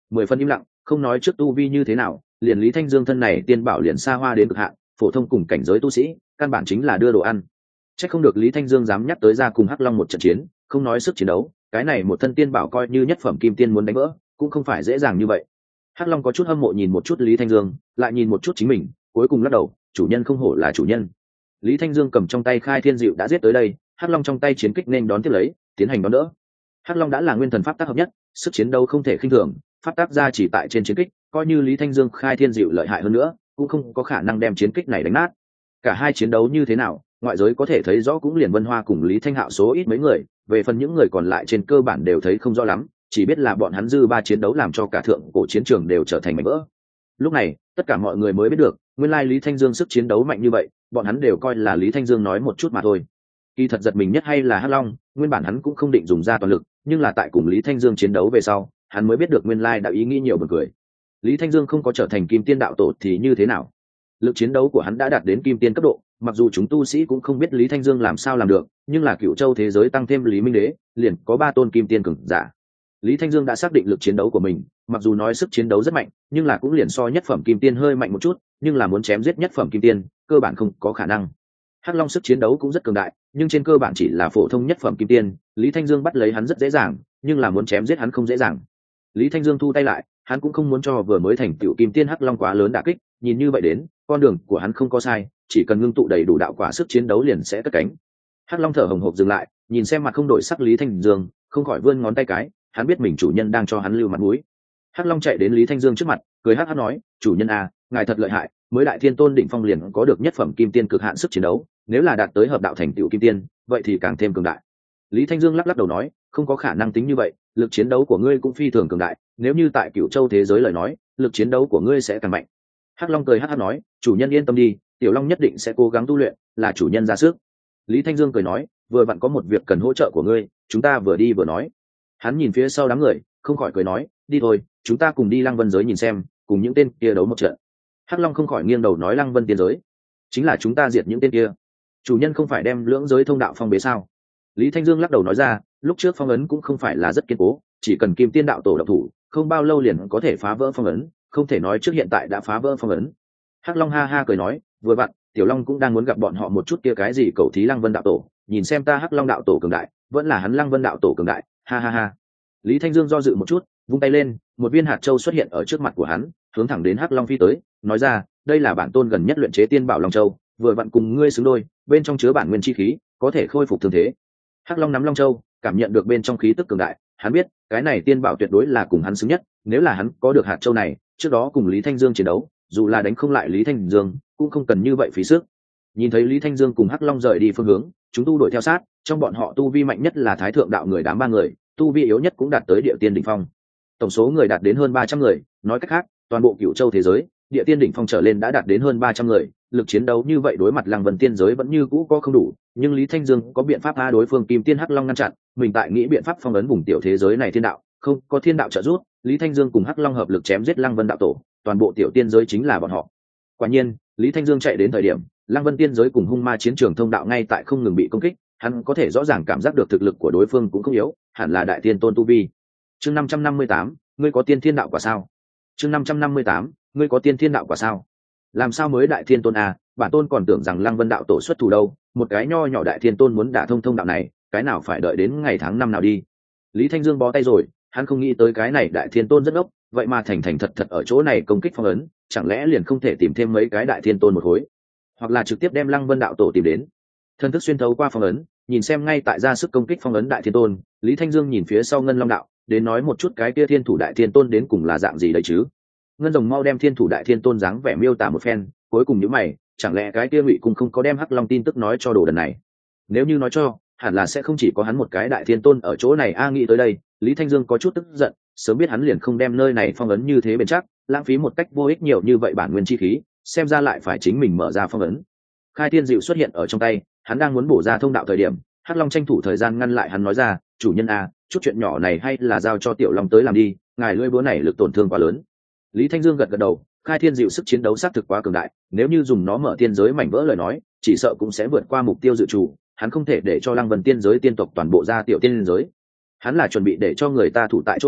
mười phân im lặng, không nói trước tu vi như thế nào, liền Lý Thanh Dương thân này tiên bảo liền xa hoa đến cực hạn, phổ thông cùng cảnh giới tu sĩ căn bản chính là đưa đồ ăn. Chắc không được Lý Thanh Dương dám nhắc tới ra cùng Hắc Long một trận chiến, không nói sức chiến đấu, cái này một thân tiên bảo coi như nhất phẩm kim tiên muốn đánh vỡ cũng không phải dễ dàng như vậy. Hắc Long có chút hâm mộ nhìn một chút Lý Thanh Dương, lại nhìn một chút chính mình, cuối cùng lắc đầu, chủ nhân không hổ là chủ nhân. Lý Thanh Dương cầm trong tay Khai Thiên Dịu đã giết tới đây, Hắc Long trong tay chiến kích nên đón tiếp lấy, tiến hành đón đỡ. Hắc Long đã là nguyên thần pháp tác hợp nhất, sức chiến đấu không thể khinh thường, pháp tác ra chỉ tại trên chiến kích, coi như Lý Thanh Dương Khai Thiên Dịu lợi hại hơn nữa, cũng không có khả năng đem chiến kích này đánh nát. Cả hai chiến đấu như thế nào, ngoại giới có thể thấy rõ cũng liền Vân Hoa cùng Lý Thanh Hạo số ít mấy người, về phần những người còn lại trên cơ bản đều thấy không rõ lắm, chỉ biết là bọn hắn dư ba chiến đấu làm cho cả thượng cổ chiến trường đều trở thành mảnh vỡ. Lúc này, tất cả mọi người mới biết được, nguyên lai Lý Thanh Dương sức chiến đấu mạnh như vậy, bọn hắn đều coi là Lý Thanh Dương nói một chút mà thôi. Kỳ thật giật mình nhất hay là Hắc Long, nguyên bản hắn cũng không định dùng ra toàn lực, nhưng là tại cùng Lý Thanh Dương chiến đấu về sau, hắn mới biết được nguyên lai đã ý nghĩ nhiều buồn cười. Lý Thanh Dương không có trở thành Kim Tiên đạo tổ thì như thế nào? Lực chiến đấu của hắn đã đạt đến Kim Tiên cấp độ, mặc dù chúng tu sĩ cũng không biết Lý Thanh Dương làm sao làm được, nhưng là Cựu Châu thế giới tăng thêm Lý Minh Đế, liền có ba tôn Kim Tiên cường giả. Lý Thanh Dương đã xác định lực chiến đấu của mình, mặc dù nói sức chiến đấu rất mạnh, nhưng là cũng liền so nhất phẩm Kim Tiên hơi mạnh một chút, nhưng là muốn chém giết nhất phẩm Kim Tiên, cơ bản không có khả năng. Hắc Long sức chiến đấu cũng rất cường đại, nhưng trên cơ bản chỉ là phổ thông nhất phẩm Kim Tiên, Lý Thanh Dương bắt lấy hắn rất dễ dàng, nhưng là muốn chém giết hắn không dễ dàng. Lý Thanh Dương thu tay lại, hắn cũng không muốn cho vừa mới thành tựu Kim Tiên Hắc Long quá lớn đả kích, nhìn như vậy đến, con đường của hắn không có sai, chỉ cần ngưng tụ đầy đủ đạo quả sức chiến đấu liền sẽ cất cánh. Hắc Long thở hồng hộc dừng lại, nhìn xem mặt không đổi sắc Lý Thanh Dương, không khỏi vươn ngón tay cái, hắn biết mình chủ nhân đang cho hắn lưu mặt mũi. Hắc Long chạy đến Lý Thanh Dương trước mặt, cười hắc hắc nói, chủ nhân à, ngài thật lợi hại, mới đại thiên tôn đỉnh phong liền có được nhất phẩm Kim Tiên cực hạn sức chiến đấu, nếu là đạt tới hợp đạo thành tựu Kim Tiên, vậy thì càng thêm cường đại. Lý Thanh Dương lắc lắc đầu nói, không có khả năng tính như vậy, lực chiến đấu của ngươi cũng phi thường cường đại, nếu như tại Cửu Châu thế giới lời nói, lực chiến đấu của ngươi sẽ càng mạnh. Hắc Long cười hắc hắc nói, chủ nhân yên tâm đi, Tiểu Long nhất định sẽ cố gắng tu luyện, là chủ nhân ra sức. Lý Thanh Dương cười nói, vừa vặn có một việc cần hỗ trợ của ngươi, chúng ta vừa đi vừa nói. Hắn nhìn phía sau đám người, không khỏi cười nói, đi thôi, chúng ta cùng đi Lăng Vân giới nhìn xem, cùng những tên kia đấu một trận. Hắc Long không khỏi nghiêng đầu nói, Lăng Vân tiên giới chính là chúng ta diệt những tên kia, chủ nhân không phải đem lưỡng giới thông đạo phong bế sao? Lý Thanh Dương lắc đầu nói ra, lúc trước phong ấn cũng không phải là rất kiên cố, chỉ cần Kim Tiên đạo tổ độc thủ, không bao lâu liền có thể phá vỡ phong ấn, không thể nói trước hiện tại đã phá vỡ phong ấn. Hắc Long ha ha cười nói, vừa vặn, Tiểu Long cũng đang muốn gặp bọn họ một chút kia cái gì cầu thí Lăng Vân đạo tổ, nhìn xem ta Hắc Long đạo tổ cường đại, vẫn là hắn Lăng Vân đạo tổ cường đại, ha ha ha. Lý Thanh Dương do dự một chút, vung tay lên, một viên hạt châu xuất hiện ở trước mặt của hắn, hướng thẳng đến Hắc Long phi tới, nói ra, đây là bản tôn gần nhất luyện chế tiên bảo Long Châu, vừa vặn cùng ngươi xứng đôi, bên trong chứa bản nguyên chi khí, có thể khôi phục thương thế. Hắc Long nắm Long Châu, cảm nhận được bên trong khí tức cường đại, hắn biết, cái này tiên bảo tuyệt đối là cùng hắn xứng nhất, nếu là hắn có được hạt châu này, trước đó cùng Lý Thanh Dương chiến đấu, dù là đánh không lại Lý Thanh Dương, cũng không cần như vậy phí sức. Nhìn thấy Lý Thanh Dương cùng Hắc Long rời đi phương hướng, chúng tu đuổi theo sát, trong bọn họ tu vi mạnh nhất là Thái Thượng đạo người đám ba người, tu vi yếu nhất cũng đạt tới địa tiên đỉnh phong. Tổng số người đạt đến hơn ba trăm người, nói cách khác, toàn bộ Cửu Châu thế giới, địa tiên đỉnh phong trở lên đã đạt đến hơn ba trăm người, lực chiến đấu như vậy đối mặt Lăng Vân tiên giới vẫn như cũ có không đủ, nhưng Lý Thanh Dương có biện pháp tha đối phương Kim Tiên Hắc Long ngăn chặn, mình tại nghĩ biện pháp phong ấn vùng tiểu thế giới này thiên đạo, không có thiên đạo trợ giúp, Lý Thanh Dương cùng Hắc Long hợp lực chém giết Lăng Vân đạo tổ, toàn bộ tiểu tiên giới chính là bọn họ. Quả nhiên, Lý Thanh Dương chạy đến thời điểm, Lăng Vân tiên giới cùng hung ma chiến trường thông đạo ngay tại không ngừng bị công kích, hắn có thể rõ ràng cảm giác được thực lực của đối phương cũng không yếu, hẳn là đại tiên tôn tu vi. Chương năm trăm năm mươi tám, ngươi có tiên thiên đạo quả sao? Chương năm trăm năm mươi tám, ngươi có tiên thiên đạo quả sao? Làm sao mới đại thiên tôn à, bản tôn còn tưởng rằng Lăng Vân đạo tổ xuất thủ đâu, một cái nho nhỏ đại thiên tôn muốn đả thông thông đạo này, cái nào phải đợi đến ngày tháng năm nào đi. Lý Thanh Dương bó tay rồi, hắn không nghĩ tới cái này đại thiên tôn rất ốc, vậy mà thành thành thật thật ở chỗ này công kích phong ấn, chẳng lẽ liền không thể tìm thêm mấy cái đại thiên tôn một khối, hoặc là trực tiếp đem Lăng Vân đạo tổ tìm đến. Thân thức xuyên thấu qua phong ấn, nhìn xem ngay tại ra sức công kích phong ấn đại thiên tôn, Lý Thanh Dương nhìn phía sau Ngân Long đạo, đến nói một chút cái kia thiên thủ đại thiên tôn đến cùng là dạng gì đấy chứ. Ngân Rồng mau đem thiên thủ đại thiên tôn dáng vẻ miêu tả một phen, cuối cùng nhíu mày, chẳng lẽ cái kia Ngụy Cung không có đem Hắc Long tin tức nói cho đồ đần này? Nếu như nói cho, hẳn là sẽ không chỉ có hắn một cái đại thiên tôn ở chỗ này a. Nghĩ tới đây, Lý Thanh Dương có chút tức giận, sớm biết hắn liền không đem nơi này phong ấn như thế bền chắc, lãng phí một cách vô ích nhiều như vậy bản nguyên chi khí, xem ra lại phải chính mình mở ra phong ấn. Khai Thiên Dịu xuất hiện ở trong tay, hắn đang muốn bổ ra thông đạo thời điểm, Hắc Long tranh thủ thời gian ngăn lại hắn nói ra, chủ nhân a, chút chuyện nhỏ này hay là giao cho Tiểu Long tới làm đi, ngài lưỡi búa này lực tổn thương quá lớn. Lý Thanh Dương gật gật đầu, Khai Thiên Dịu sức chiến đấu xác thực quá cường đại, nếu như dùng nó mở tiên giới mảnh vỡ lời nói, chỉ sợ cũng sẽ vượt qua mục tiêu dự trù, hắn không thể để cho Lăng Vân tiên giới tiên tộc toàn bộ ra tiểu tiên giới. Hắn là chuẩn bị để cho người ta thủ tại chỗ này,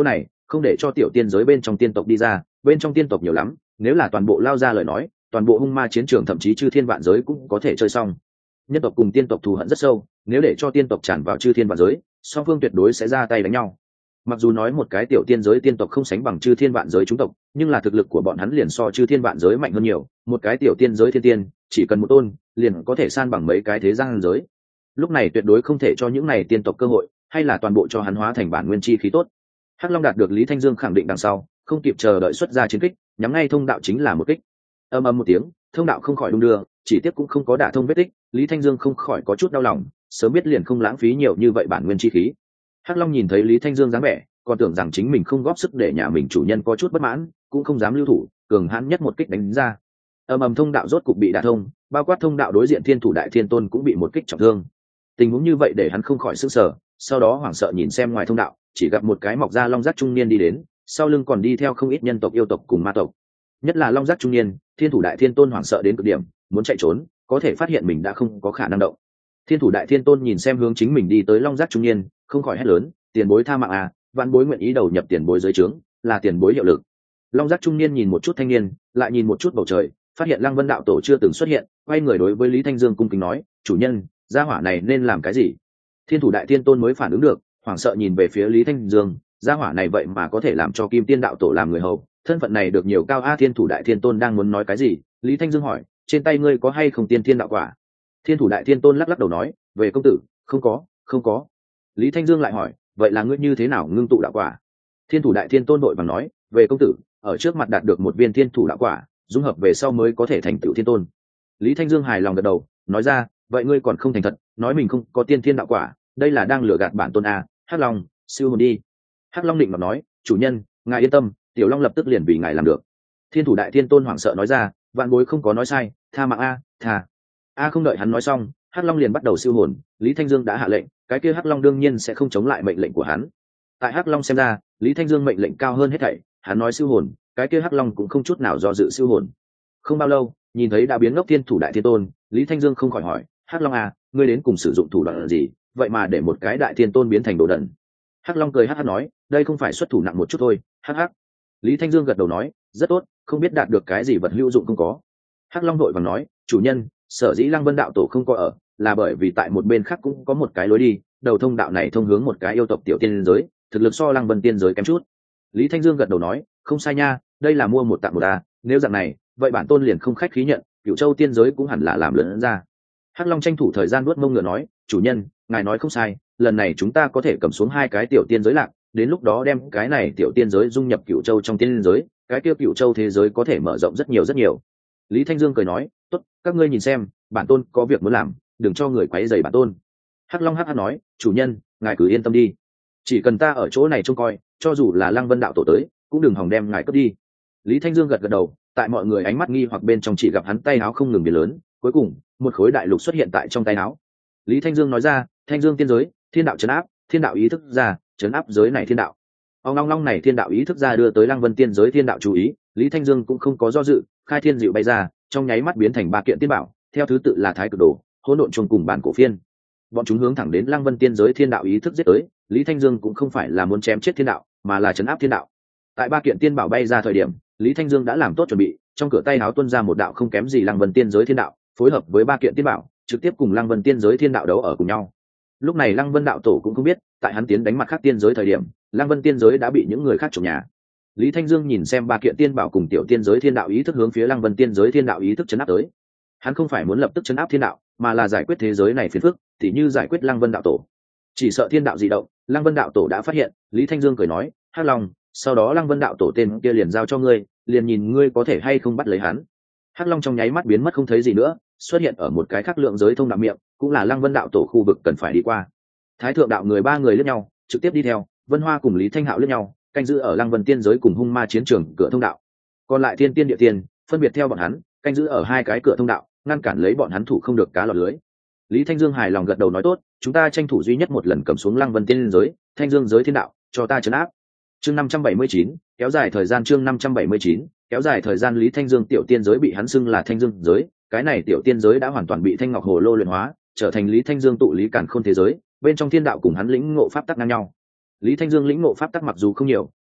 không để cho tiểu tiên giới bên trong tiên tộc đi ra, bên trong tiên tộc nhiều lắm, nếu là toàn bộ lao ra lời nói, toàn bộ hung ma chiến trường thậm chí chư thiên vạn giới cũng có thể chơi xong. Nhân tộc cùng tiên tộc thù hận rất sâu, nếu để cho tiên tộc tràn vào chư thiên vạn giới, song phương tuyệt đối sẽ ra tay đánh nhau. Mặc dù nói một cái tiểu tiên giới tiên tộc không sánh bằng chư thiên vạn giới chúng tộc, nhưng là thực lực của bọn hắn liền so chư thiên vạn giới mạnh hơn nhiều, một cái tiểu tiên giới thiên tiên chỉ cần một tôn liền có thể san bằng mấy cái thế gian giới. Lúc này tuyệt đối không thể cho những này tiên tộc cơ hội, hay là toàn bộ cho hắn hóa thành bản nguyên chi khí tốt. Hắc Long đạt được Lý Thanh Dương khẳng định đằng sau, không kịp chờ đợi xuất ra chiến kích, nhắm ngay thông đạo chính là một kích. Ầm ầm một tiếng, thông đạo không khỏi đung đưa, chỉ tiếc cũng không có đả thông vết tích, Lý Thanh Dương không khỏi có chút đau lòng, sớm biết liền không lãng phí nhiều như vậy bản nguyên chi khí. Hắc Long nhìn thấy Lý Thanh Dương dáng vẻ, còn tưởng rằng chính mình không góp sức để nhà mình chủ nhân có chút bất mãn, cũng không dám lưu thủ, cường hãn nhất một kích đánh ra. Ầm ầm thông đạo rốt cục bị đả thông, bao quát thông đạo đối diện Thiên Thủ Đại Thiên Tôn cũng bị một kích trọng thương. Tình huống như vậy để hắn không khỏi sửng sở, sau đó hoảng sợ nhìn xem ngoài thông đạo, chỉ gặp một cái mọc ra long giác trung niên đi đến, sau lưng còn đi theo không ít nhân tộc yêu tộc cùng ma tộc. Nhất là long giác trung niên, Thiên Thủ Đại Thiên Tôn hoảng sợ đến cực điểm, muốn chạy trốn, có thể phát hiện mình đã không có khả năng động. Thiên Thủ Đại Thiên Tôn nhìn xem hướng chính mình đi tới long giác trung niên, không khỏi hét lớn, tiền bối tha mạng à, vạn bối nguyện ý đầu nhập tiền bối dưới trướng, là tiền bối hiệu lực. Long giác trung niên nhìn một chút thanh niên, lại nhìn một chút bầu trời, phát hiện Lăng Vân đạo tổ chưa từng xuất hiện, quay người đối với Lý Thanh Dương cung kính nói, chủ nhân, gia hỏa này nên làm cái gì? Thiên Thủ Đại Thiên Tôn mới phản ứng được, hoảng sợ nhìn về phía Lý Thanh Dương, gia hỏa này vậy mà có thể làm cho Kim Tiên đạo tổ làm người hầu, thân phận này được nhiều cao a. Thiên Thủ Đại Thiên Tôn đang muốn nói cái gì, Lý Thanh Dương hỏi, trên tay ngươi có hay không tiên thiên đạo quả? Thiên Thủ Đại Thiên Tôn lắc lắc đầu nói, về công tử, không có, không có. Lý Thanh Dương lại hỏi, vậy là ngươi như thế nào ngưng tụ đạo quả? Thiên Thủ Đại Thiên Tôn đội vàng nói, về công tử, ở trước mặt đạt được một viên thiên thủ đạo quả, dung hợp về sau mới có thể thành tựu thiên tôn. Lý Thanh Dương hài lòng gật đầu, nói ra, vậy ngươi còn không thành thật, nói mình không có tiên thiên đạo quả, đây là đang lừa gạt bản tôn a. Hắc Long, siêu hồn đi. Hắc Long định mà nói, chủ nhân, ngài yên tâm, Tiểu Long lập tức liền vì ngài làm được. Thiên Thủ Đại Thiên Tôn hoảng sợ nói ra, vạn bối không có nói sai, tha mạng a, tha. A không đợi hắn nói xong, Hắc Long liền bắt đầu siêu hồn, Lý Thanh Dương đã hạ lệnh, cái kia Hắc Long đương nhiên sẽ không chống lại mệnh lệnh của hắn. Tại Hắc Long xem ra, Lý Thanh Dương mệnh lệnh cao hơn hết thảy, hắn nói siêu hồn, cái kia Hắc Long cũng không chút nào do dự siêu hồn. Không bao lâu, nhìn thấy đã biến ngốc Thiên Thủ Đại Thiên Tôn, Lý Thanh Dương không khỏi hỏi, Hắc Long à, ngươi đến cùng sử dụng thủ đoạn gì, vậy mà để một cái Đại Thiên Tôn biến thành đồ đần? Hắc Long cười hắc hắc nói, đây không phải xuất thủ nặng một chút thôi, hắc hắc. Lý Thanh Dương gật đầu nói, rất tốt, không biết đạt được cái gì vật hữu dụng không có. Hắc Long đội vàng nói, chủ nhân, sở dĩ Lăng Vân đạo tổ không có ở, là bởi vì tại một bên khác cũng có một cái lối đi, đầu thông đạo này thông hướng một cái yêu tộc tiểu tiên giới, thực lực so Lăng Vân tiên giới kém chút. Lý Thanh Dương gật đầu nói, không sai nha, đây là mua một tặng một a, nếu dạng này, vậy bản tôn liền không khách khí nhận, Cửu Châu tiên giới cũng hẳn là làm lớn ra. Hắc Long tranh thủ thời gian nuốt mông ngựa nói, chủ nhân, ngài nói không sai, lần này chúng ta có thể cầm xuống hai cái tiểu tiên giới lạc, đến lúc đó đem cái này tiểu tiên giới dung nhập Cửu Châu trong tiên giới, cái kia Cửu Châu thế giới có thể mở rộng rất nhiều rất nhiều. Lý Thanh Dương cười nói, tốt, các ngươi nhìn xem, bản tôn có việc muốn làm, đừng cho người quấy rầy bản tôn. Hắc Long hắc hắc nói, chủ nhân, ngài cứ yên tâm đi, chỉ cần ta ở chỗ này trông coi, cho dù là Lăng Vân đạo tổ tới, cũng đừng hòng đem ngài cướp đi. Lý Thanh Dương gật gật đầu, tại mọi người ánh mắt nghi hoặc bên trong chỉ gặp hắn tay áo không ngừng biến lớn, cuối cùng một khối đại lục xuất hiện tại trong tay áo. Lý Thanh Dương nói ra, Thanh Dương tiên giới, thiên đạo trấn áp, thiên đạo ý thức ra, trấn áp giới này thiên đạo. Ông long long này thiên đạo ý thức ra đưa tới Lăng Vân tiên giới thiên đạo chú ý, Lý Thanh Dương cũng không có do dự, khai thiên diệu bay ra, trong nháy mắt biến thành ba kiện tiên bảo, theo thứ tự là Thái Cực Đồ, Hỗn Độn Chung cùng Bản Cổ Phiên. Bọn chúng hướng thẳng đến Lăng Vân tiên giới thiên đạo ý thức giết tới, Lý Thanh Dương cũng không phải là muốn chém chết thiên đạo, mà là trấn áp thiên đạo. Tại ba kiện tiên bảo bay ra thời điểm, Lý Thanh Dương đã làm tốt chuẩn bị, trong cửa tay áo tuôn ra một đạo không kém gì Lăng Vân tiên giới thiên đạo, phối hợp với ba kiện tiên bảo, trực tiếp cùng Lăng Vân tiên giới thiên đạo đấu ở cùng nhau. Lúc này Lăng Vân đạo tổ cũng không biết, tại hắn tiến đánh mặt khác tiên giới thời điểm, Lăng Vân tiên giới đã bị những người khác trộm nhà. Lý Thanh Dương nhìn xem ba kiện tiên bảo cùng tiểu tiên giới thiên đạo ý thức hướng phía Lăng Vân tiên giới thiên đạo ý thức chấn áp tới. Hắn không phải muốn lập tức chấn áp thiên đạo, mà là giải quyết thế giới này phiền phức, thì như giải quyết Lăng Vân đạo tổ. Chỉ sợ thiên đạo dị động, Lăng Vân đạo tổ đã phát hiện, Lý Thanh Dương cười nói, Hắc Long, sau đó Lăng Vân đạo tổ tên kia liền giao cho ngươi, liền nhìn ngươi có thể hay không bắt lấy hắn. Hắc Long trong nháy mắt biến mất không thấy gì nữa, xuất hiện ở một cái khác lượng giới thông đạo miệng, cũng là Lăng Vân đạo tổ khu vực cần phải đi qua. Thái thượng đạo người ba người lướt nhau, trực tiếp đi theo, Vân Hoa cùng Lý Thanh Hạo lướt nhau, canh giữ ở Lăng Vân tiên giới cùng hung ma chiến trường cửa thông đạo. Còn lại thiên tiên địa tiên, phân biệt theo bọn hắn, canh giữ ở hai cái cửa thông đạo, ngăn cản lấy bọn hắn thủ không được cá lọt lưới. Lý Thanh Dương hài lòng gật đầu nói tốt, chúng ta tranh thủ duy nhất một lần cầm xuống Lăng Vân tiên giới, Thanh Dương giới thiên đạo, cho ta trấn áp. Chương năm trăm bảy mươi chín, kéo dài thời gian chương năm trăm bảy mươi chín, kéo dài thời gian Lý Thanh Dương tiểu tiên giới bị hắn xưng là Thanh Dương giới, cái này tiểu tiên giới đã hoàn toàn bị Thanh Ngọc Hồ Lô luyện hóa, trở thành Lý Thanh Dương tụ lý càn khôn thế giới, bên trong thiên đạo cùng hắn lĩnh ngộ pháp tắc ngang nhau. Lý Thanh Dương lĩnh ngộ pháp tắc mặc dù không nhiều,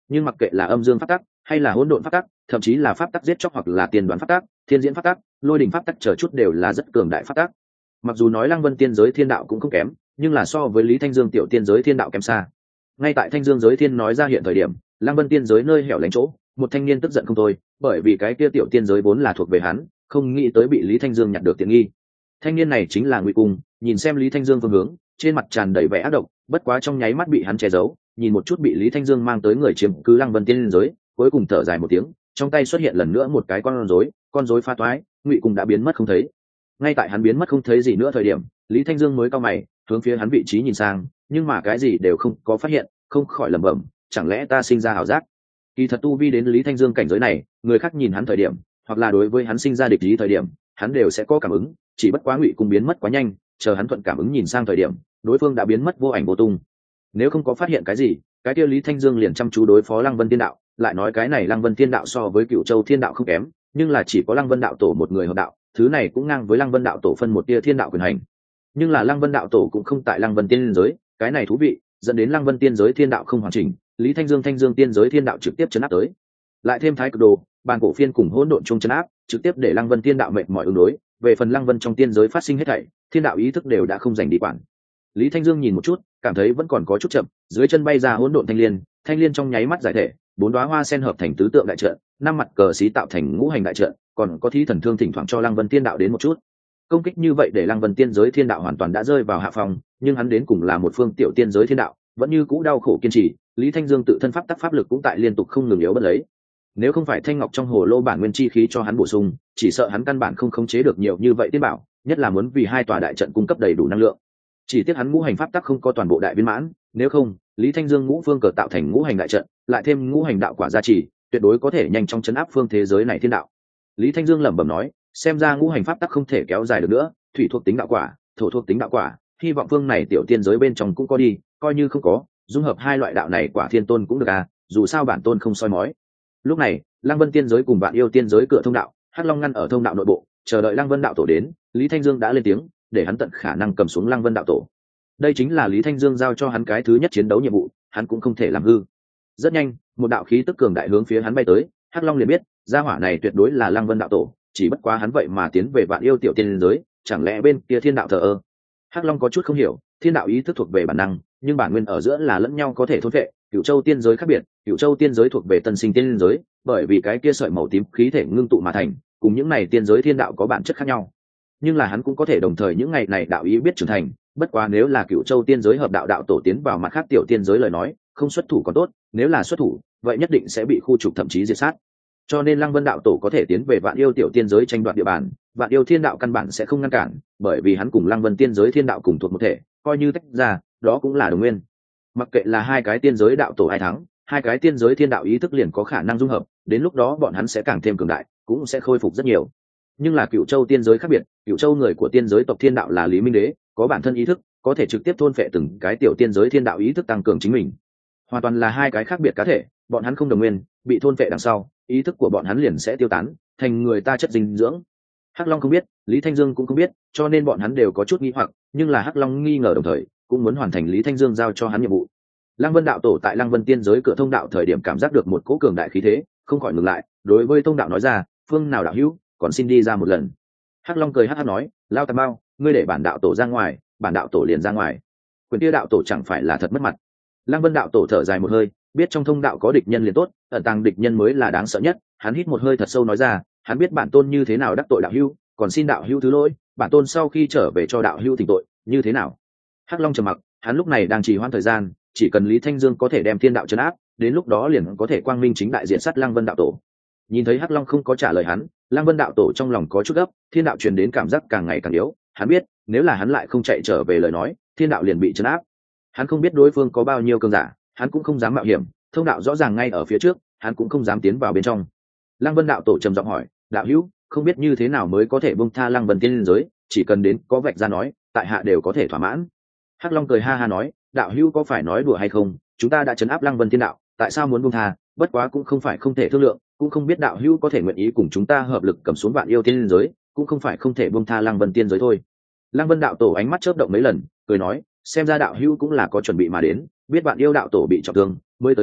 nhưng mặc kệ là âm dương pháp tắc hay là hỗn độn pháp tắc, thậm chí là pháp tắc giết chóc hoặc là tiền đoán pháp tắc, thiên diễn pháp tắc, lôi đỉnh pháp tắc chờ chút đều là rất cường đại pháp tắc. Mặc dù nói lăng vân tiên giới thiên đạo cũng không kém, nhưng là so với lý thanh dương tiểu tiên giới thiên đạo kém xa. Ngay tại thanh dương giới thiên nói ra hiện thời điểm, lăng vân tiên giới nơi hẻo lánh chỗ, một thanh niên tức giận không thôi, bởi vì cái kia tiểu tiên giới vốn là thuộc về hắn, không nghĩ tới bị lý thanh dương nhặt được tiện nghi. Thanh niên này chính là Ngụy Cung, nhìn xem lý thanh dương phương hướng, trên mặt tràn đầy vẻ ác độc, bất quá trong nháy mắt bị hắn che giấu, nhìn một chút bị lý thanh dương mang tới người chiếm cứ lăng vân tiên giới, cuối cùng thở dài một tiếng, trong tay xuất hiện lần nữa một cái con rối, con rối pha toái, Ngụy Cung đã biến mất không thấy. Ngay tại hắn biến mất không thấy gì nữa thời điểm, lý thanh dương mới cau mày, hướng phía hắn vị trí nhìn sang, nhưng mà cái gì đều không có phát hiện, không khỏi lẩm bẩm, chẳng lẽ ta sinh ra ảo giác? Kỳ thật tu vi đến lý thanh dương cảnh giới này, người khác nhìn hắn thời điểm, hoặc là đối với hắn sinh ra địch ý thời điểm, hắn đều sẽ có cảm ứng, chỉ bất quá Ngụy Cung biến mất quá nhanh, chờ hắn thuận cảm ứng nhìn sang thời điểm, đối phương đã biến mất vô ảnh vô tung. Nếu không có phát hiện cái gì, cái kia lý thanh dương liền chăm chú đối phó lăng vân tiên đạo, lại nói cái này lăng vân tiên đạo so với Cửu Châu thiên đạo không kém, nhưng là chỉ có lăng vân đạo tổ một người hợp đạo, thứ này cũng ngang với lăng vân đạo tổ phân một tia thiên đạo quyền hành. Nhưng là lăng vân đạo tổ cũng không tại lăng vân tiên giới, cái này thú vị, dẫn đến lăng vân tiên giới thiên đạo không hoàn chỉnh, lý thanh dương thanh dương tiên giới thiên đạo trực tiếp chấn áp tới, lại thêm thái cực đồ, bàn cổ phiên cùng hỗn độn chung chấn áp, trực tiếp để lăng vân tiên đạo mệt mỏi ứng đối. Về phần lăng vân trong tiên giới phát sinh hết thảy, thiên đạo ý thức đều đã không dành đi quản. Lý thanh dương nhìn một chút, cảm thấy vẫn còn có chút chậm, dưới chân bay ra hỗn độn thanh liên, thanh liên trong nháy mắt giải thể, bốn đóa hoa sen hợp thành tứ tượng đại trận, năm mặt cờ xí tạo thành ngũ hành đại trận, còn có thí thần thương thỉnh thoảng cho lăng vân tiên đạo đến một chút công kích. Như vậy để lăng vân tiên giới thiên đạo hoàn toàn đã rơi vào hạ phòng, nhưng hắn đến cùng là một phương tiểu tiên giới thiên đạo, vẫn như cũ đau khổ kiên trì. Lý thanh dương tự thân pháp tắc pháp lực cũng tại liên tục không ngừng yếu bất lấy, nếu không phải thanh ngọc trong hồ lô bản nguyên chi khí cho hắn bổ sung, chỉ sợ hắn căn bản không khống chế được nhiều như vậy tiên bảo, nhất là muốn vì hai tòa đại trận cung cấp đầy đủ năng lượng. Chỉ tiếc hắn ngũ hành pháp tắc không có toàn bộ đại viên mãn, nếu không lý thanh dương ngũ phương cờ tạo thành ngũ hành đại trận, lại thêm ngũ hành đạo quả gia trì, tuyệt đối có thể nhanh chóng chấn áp phương thế giới này thiên đạo. Lý thanh dương lẩm bẩm nói, xem ra ngũ hành pháp tắc không thể kéo dài được nữa, thủy thuộc tính đạo quả, thổ thuộc tính đạo quả, hy vọng phương này tiểu tiên giới bên trong cũng có đi, coi như không có, dung hợp hai loại đạo này quả thiên tôn cũng được à, dù sao bản tôn không soi mói. Lúc này lăng vân tiên giới cùng Vạn Yêu tiên giới cửa thông đạo, hắc long ngăn ở thông đạo nội bộ, chờ đợi lăng vân đạo tổ đến. Lý thanh dương đã lên tiếng, để hắn tận khả năng cầm xuống lăng vân đạo tổ. Đây chính là lý thanh dương giao cho hắn cái thứ nhất chiến đấu nhiệm vụ, hắn cũng không thể làm hư. Rất nhanh một đạo khí tức cường đại hướng phía hắn bay tới, hắc long liền biết gia hỏa này tuyệt đối là lăng vân đạo tổ, chỉ bất quá hắn vậy mà tiến về Vạn Yêu tiểu tiên giới, chẳng lẽ bên kia thiên đạo thờ ơ? Hắc long có chút không hiểu, thiên đạo ý thức thuộc về bản năng, nhưng bản nguyên ở giữa là lẫn nhau có thể thôn vệ. Cửu Châu tiên giới khác biệt, Cửu Châu tiên giới thuộc về tân sinh tiên giới, bởi vì cái kia sợi màu tím khí thể ngưng tụ mà thành, cùng những này tiên giới thiên đạo có bản chất khác nhau. Nhưng là hắn cũng có thể đồng thời những ngày này đạo ý biết trưởng thành, bất quá nếu là Cửu Châu tiên giới hợp đạo đạo tổ tiến vào mặt khác tiểu tiên giới lời nói, không xuất thủ còn tốt, nếu là xuất thủ, vậy nhất định sẽ bị khu trục thậm chí diệt sát. Cho nên Lăng Vân đạo tổ có thể tiến về Vạn Yêu tiểu tiên giới tranh đoạt địa bàn, Vạn Yêu thiên đạo căn bản sẽ không ngăn cản, bởi vì hắn cùng Lăng Vân tiên giới thiên đạo cùng thuộc một thể, coi như tách ra, đó cũng là đồng nguyên. Mặc kệ là hai cái tiên giới đạo tổ ai thắng, hai cái tiên giới thiên đạo ý thức liền có khả năng dung hợp, đến lúc đó bọn hắn sẽ càng thêm cường đại, cũng sẽ khôi phục rất nhiều. Nhưng là Cửu Châu tiên giới khác biệt, Cửu Châu người của tiên giới tộc thiên đạo là Lý Minh Đế, có bản thân ý thức, có thể trực tiếp thôn phệ từng cái tiểu tiên giới thiên đạo ý thức tăng cường chính mình. Hoàn toàn là hai cái khác biệt cá thể, bọn hắn không đồng nguyên, bị thôn phệ đằng sau, ý thức của bọn hắn liền sẽ tiêu tán, thành người ta chất dinh dưỡng. Hắc Long không biết, Lý Thanh Dương cũng không biết, cho nên bọn hắn đều có chút nghi hoặc, nhưng là Hắc Long nghi ngờ đồng thời cũng muốn hoàn thành Lý Thanh Dương giao cho hắn nhiệm vụ. Lăng Vân đạo tổ tại Lăng Vân tiên giới cửa thông đạo thời điểm cảm giác được một cỗ cường đại khí thế, không khỏi ngừng lại, đối với thông đạo nói ra, phương nào đạo hữu, còn xin đi ra một lần. Hắc Long cười hắc hắc nói, lao tà bao, ngươi để bản đạo tổ ra ngoài, bản đạo tổ liền ra ngoài. Quyền kia đạo tổ chẳng phải là thật mất mặt. Lăng Vân đạo tổ thở dài một hơi, biết trong thông đạo có địch nhân liền tốt, ẩn tàng địch nhân mới là đáng sợ nhất. Hắn hít một hơi thật sâu nói ra, hắn biết bản tôn như thế nào đắc tội đạo hữu, còn xin đạo hữu thứ lỗi, bản tôn sau khi trở về cho đạo hữu thỉnh tội, như thế nào? Hắc Long trầm mặc, hắn lúc này đang trì hoãn thời gian, chỉ cần Lý Thanh Dương có thể đem thiên đạo trấn áp, đến lúc đó liền có thể quang minh chính đại diện sát Lăng Vân đạo tổ. Nhìn thấy Hắc Long không có trả lời hắn, Lăng Vân đạo tổ trong lòng có chút gấp, thiên đạo truyền đến cảm giác càng ngày càng yếu, hắn biết, nếu là hắn lại không chạy trở về lời nói, thiên đạo liền bị trấn áp. Hắn không biết đối phương có bao nhiêu cường giả, hắn cũng không dám mạo hiểm, thông đạo rõ ràng ngay ở phía trước, hắn cũng không dám tiến vào bên trong. Lăng Vân đạo tổ trầm giọng hỏi, đạo hữu, không biết như thế nào mới có thể buông tha Lăng Vân tiên giới, chỉ cần đến có vạch ra nói, tại hạ đều có thể thỏa mãn. Hắc Long cười ha ha nói, đạo hữu có phải nói đùa hay không, chúng ta đã trấn áp Lăng Vân tiên đạo, tại sao muốn buông tha, bất quá cũng không phải không thể thương lượng, cũng không biết đạo hữu có thể nguyện ý cùng chúng ta hợp lực cầm xuống Vạn Yêu tiên giới, cũng không phải không thể buông tha Lăng Vân tiên giới thôi. Lăng Vân đạo tổ ánh mắt chớp động mấy lần, cười nói, xem ra đạo hữu cũng là có chuẩn bị mà đến, biết Vạn Yêu đạo tổ bị trọng thương mới tới đi,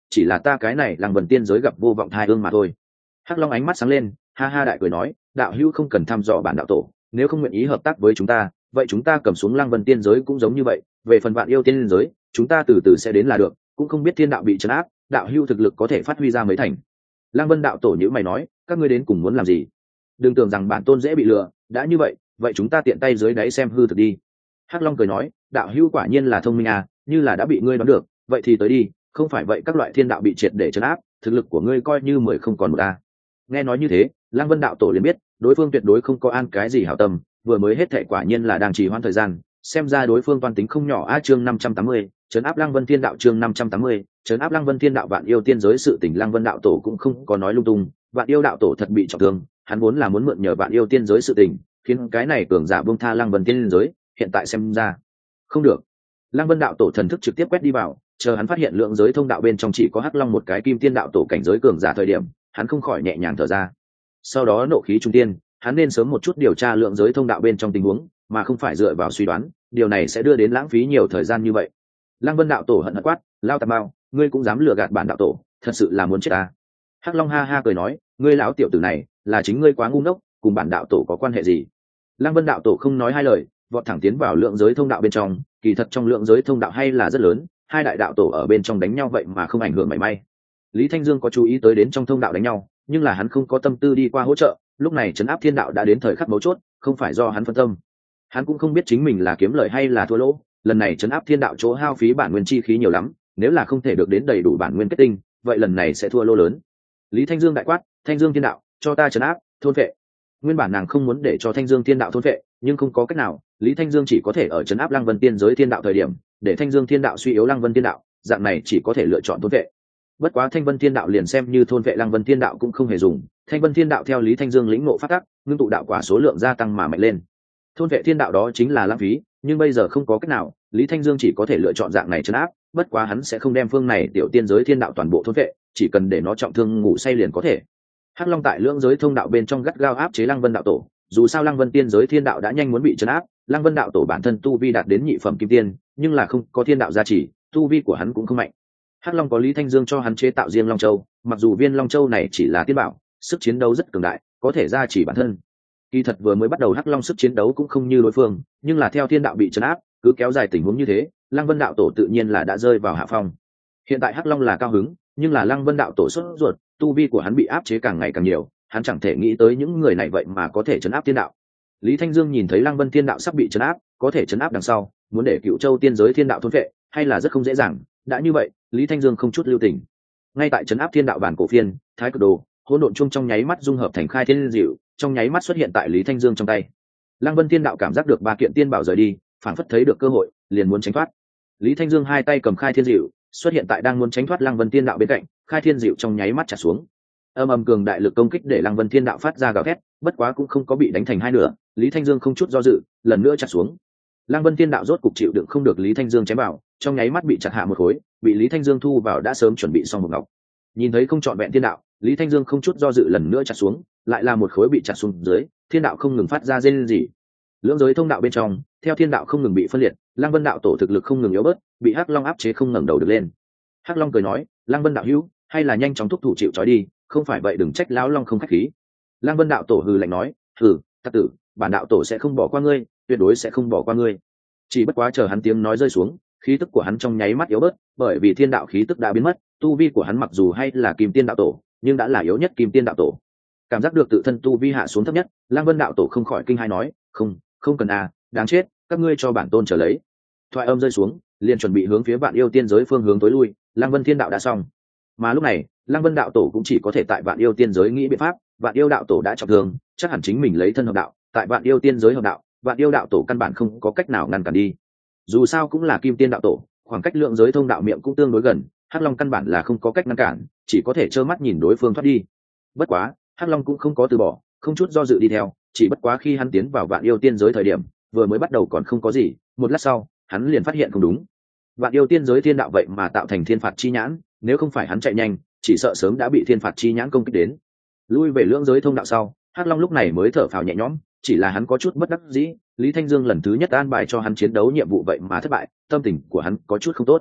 chỉ là ta cái này lăng vân tiên giới gặp vô vọng thai ương mà thôi. Hắc Long ánh mắt sáng lên, ha ha đại cười nói, đạo hữu không cần thăm dò bản đạo tổ, nếu không nguyện ý hợp tác với chúng ta, vậy chúng ta cầm xuống lăng vân tiên giới cũng giống như vậy, về phần vạn yêu tiên giới chúng ta từ từ sẽ đến là được, cũng không biết thiên đạo bị trấn áp, đạo hữu thực lực có thể phát huy ra mấy thành. Lăng Vân đạo tổ nhữ mày nói, các ngươi đến cùng muốn làm gì? Đừng tưởng rằng bản tôn dễ bị lừa, đã như vậy vậy chúng ta tiện tay dưới đáy xem hư thực đi. Hắc Long cười nói, đạo hữu quả nhiên là thông minh à, như là đã bị ngươi đoán được vậy thì tới đi, không phải vậy các loại thiên đạo bị triệt để trấn áp, thực lực của ngươi coi như mười không còn một a. Nghe nói như thế, Lăng Vân đạo tổ liền biết đối phương tuyệt đối không có an cái gì hảo tâm, vừa mới hết thệ quả nhiên là đang trì hoãn thời gian, xem ra đối phương toan tính không nhỏ. A chương năm trăm tám mươi, trấn áp Lăng Vân Thiên đạo. Chương năm trăm tám mươi, trấn áp Lăng Vân Thiên đạo. Vạn yêu tiên giới sự tình Lăng Vân đạo tổ cũng không có nói lung tung, Vạn yêu đạo tổ thật bị trọng thương, hắn vốn là muốn mượn nhờ Vạn yêu tiên giới sự tình, khiến cái này cường giả buông tha Lăng Vân tiên giới, hiện tại xem ra không được. Lăng Vân đạo tổ thần thức trực tiếp quét đi vào, chờ hắn phát hiện lượng giới thông đạo bên trong chỉ có Hắc Long một cái kim tiên đạo tổ cảnh giới cường giả thời điểm, hắn không khỏi nhẹ nhàng thở ra. Sau đó nộ khí trung tiên, hắn nên sớm một chút điều tra lượng giới thông đạo bên trong tình huống, mà không phải dựa vào suy đoán, điều này sẽ đưa đến lãng phí nhiều thời gian như vậy. Lăng Vân đạo tổ hận hận quát, lao tà bao, ngươi cũng dám lừa gạt bản đạo tổ, thật sự là muốn chết ta. Hắc Long ha ha cười nói, ngươi lão tiểu tử này, là chính ngươi quá ngu ngốc, cùng bản đạo tổ có quan hệ gì? Lăng Vân đạo tổ không nói hai lời, vọt thẳng tiến vào lượng giới thông đạo bên trong, kỳ thật trong lượng giới thông đạo hay là rất lớn, hai đại đạo tổ ở bên trong đánh nhau vậy mà không ảnh hưởng mảy may. Lý Thanh Dương có chú ý tới đến trong thông đạo đánh nhau, nhưng là hắn không có tâm tư đi qua hỗ trợ, lúc này trấn áp thiên đạo đã đến thời khắc mấu chốt, không phải do hắn phân tâm. Hắn cũng không biết chính mình là kiếm lời hay là thua lỗ, lần này trấn áp thiên đạo chỗ hao phí bản nguyên chi khí nhiều lắm, nếu là không thể được đến đầy đủ bản nguyên kết tinh, vậy lần này sẽ thua lỗ lớn. Lý Thanh Dương đại quát, Thanh Dương thiên đạo, cho ta trấn áp, thôn vệ. Nguyên bản nàng không muốn để cho Thanh Dương thiên đạo thôn vệ, nhưng không có cách nào, Lý Thanh Dương chỉ có thể ở trấn áp Lăng Vân tiên giới thiên đạo thời điểm, để Thanh Dương thiên đạo suy yếu Lăng Vân thiên đạo, dạng này chỉ có thể lựa chọn thôn vệ. Bất quá Thanh Vân thiên đạo liền xem như thôn vệ Lăng Vân thiên đạo cũng không hề dùng, Thanh Vân thiên đạo theo Lý Thanh Dương lĩnh ngộ phát tác, ngưng tụ đạo quả số lượng gia tăng mà mạnh lên. Thôn vệ thiên đạo đó chính là lãng phí, nhưng bây giờ không có cách nào, Lý Thanh Dương chỉ có thể lựa chọn dạng này trấn áp, bất quá hắn sẽ không đem phương này tiểu tiên giới thiên đạo toàn bộ thôn vệ, chỉ cần để nó trọng thương ngủ say liền có thể. Hắc Long tại lưỡng giới thông đạo bên trong gắt gao áp chế Lăng Vân đạo tổ, dù sao Lăng Vân tiên giới thiên đạo đã nhanh muốn bị trấn áp, Lăng Vân đạo tổ bản thân tu vi đạt đến nhị phẩm kim tiên, nhưng là không có thiên đạo gia trì, tu vi của hắn cũng không mạnh. Hắc Long có Lý Thanh Dương cho hắn chế tạo riêng Long Châu, mặc dù viên Long Châu này chỉ là tiên bảo, sức chiến đấu rất cường đại, có thể gia trì bản thân. Kỳ thật vừa mới bắt đầu Hắc Long sức chiến đấu cũng không như đối phương, nhưng là theo thiên đạo bị trấn áp, cứ kéo dài tình huống như thế, Lăng Vân đạo tổ tự nhiên là đã rơi vào hạ phong. Hiện tại Hắc Long là cao hứng, nhưng là Lăng Vân đạo tổ sốt ruột, tu vi của hắn bị áp chế càng ngày càng nhiều, hắn chẳng thể nghĩ tới những người này vậy mà có thể trấn áp thiên đạo. Lý Thanh Dương nhìn thấy Lăng Vân thiên đạo sắp bị trấn áp, có thể trấn áp đằng sau, muốn để Cựu Châu tiên giới thiên đạo thôn vệ, hay là rất không dễ dàng, đã như vậy, Lý Thanh Dương không chút lưu tình. Ngay tại trấn áp thiên đạo bản cổ phiên, Thái Cực Đồ, hỗn độn chung trong nháy mắt dung hợp thành Khai Thiên Diệu, trong nháy mắt xuất hiện tại Lý Thanh Dương trong tay. Lăng Vân thiên đạo cảm giác được ba kiện tiên bảo rời đi, phản phất thấy được cơ hội, liền muốn tránh thoát. Lý Thanh Dương hai tay cầm Khai Thiên Diệu, xuất hiện tại đang muốn tránh thoát Lăng Vân thiên đạo bên cạnh, Khai Thiên Diệu trong nháy mắt chặt xuống. Âm âm cường đại lực công kích để Lăng Vân thiên đạo phát ra gào thét, bất quá cũng không có bị đánh thành hai nửa, Lý Thanh Dương không chút do dự, lần nữa chặt xuống. Lăng Vân thiên đạo rốt cục chịu đựng không được Lý Thanh Dương chém vào, trong nháy mắt bị chặt hạ một khối, bị Lý Thanh Dương thu vào đã sớm chuẩn bị xong một ngọc. Nhìn thấy không chọn vẹn thiên đạo, Lý Thanh Dương không chút do dự lần nữa chặt xuống, lại là một khối bị chặt xuống dưới, thiên đạo không ngừng phát ra rên rỉ. Lưỡng giới thông đạo bên trong, theo thiên đạo không ngừng bị phân liệt, Lăng Vân đạo tổ thực lực không ngừng yếu bớt, bị Hắc Long áp chế không ngẩng đầu được lên. Hắc Long cười nói, Lăng Vân đạo hữu, hay là nhanh chóng thúc thủ chịu trói đi, không phải vậy đừng trách lão Long không khách khí. Lăng Vân đạo tổ hừ lạnh nói, hừ, tặc tử, bản đạo tổ sẽ không bỏ qua ngươi, tuyệt đối sẽ không bỏ qua ngươi. Chỉ bất quá chờ hắn tiếng nói rơi xuống, khí tức của hắn trong nháy mắt yếu bớt, bởi vì thiên đạo khí tức đã biến mất, tu vi của hắn mặc dù hay là kim tiên đạo tổ, nhưng đã là yếu nhất kim tiên đạo tổ. Cảm giác được tự thân tu vi hạ xuống thấp nhất, Lăng Vân đạo tổ không khỏi kinh hai nói, không, không cần à, đáng chết, các ngươi cho bản tôn trở lấy. Thoại âm rơi xuống, liền chuẩn bị hướng phía Vạn Yêu tiên giới phương hướng tối lui, Lăng Vân thiên đạo đã xong. Mà lúc này, Lăng Vân đạo tổ cũng chỉ có thể tại Vạn Yêu tiên giới nghĩ biện pháp, Vạn Yêu đạo tổ đã trọng thương, chắc hẳn chính mình lấy thân hợp đạo, tại Vạn Yêu tiên giới hợp đạo, Vạn Yêu đạo tổ căn bản không có cách nào ngăn cản đi. Dù sao cũng là kim tiên đạo tổ, khoảng cách lượng giới thông đạo miệng cũng tương đối gần, Hắc Long căn bản là không có cách ngăn cản, chỉ có thể trơ mắt nhìn đối phương thoát đi. Bất quá, Hắc Long cũng không có từ bỏ, không chút do dự đi theo, chỉ bất quá khi hắn tiến vào Vạn Yêu tiên giới thời điểm, vừa mới bắt đầu còn không có gì, một lát sau, hắn liền phát hiện không đúng. Vạn Yêu tiên giới thiên đạo vậy mà tạo thành thiên phạt chi nhãn, nếu không phải hắn chạy nhanh, chỉ sợ sớm đã bị thiên phạt chi nhãn công kích đến. Lui về lưỡng giới thông đạo sau, Hắc Long lúc này mới thở phào nhẹ nhõm, chỉ là hắn có chút bất đắc dĩ, Lý Thanh Dương lần thứ nhất an bài cho hắn chiến đấu nhiệm vụ vậy mà thất bại, tâm tình của hắn có chút không tốt.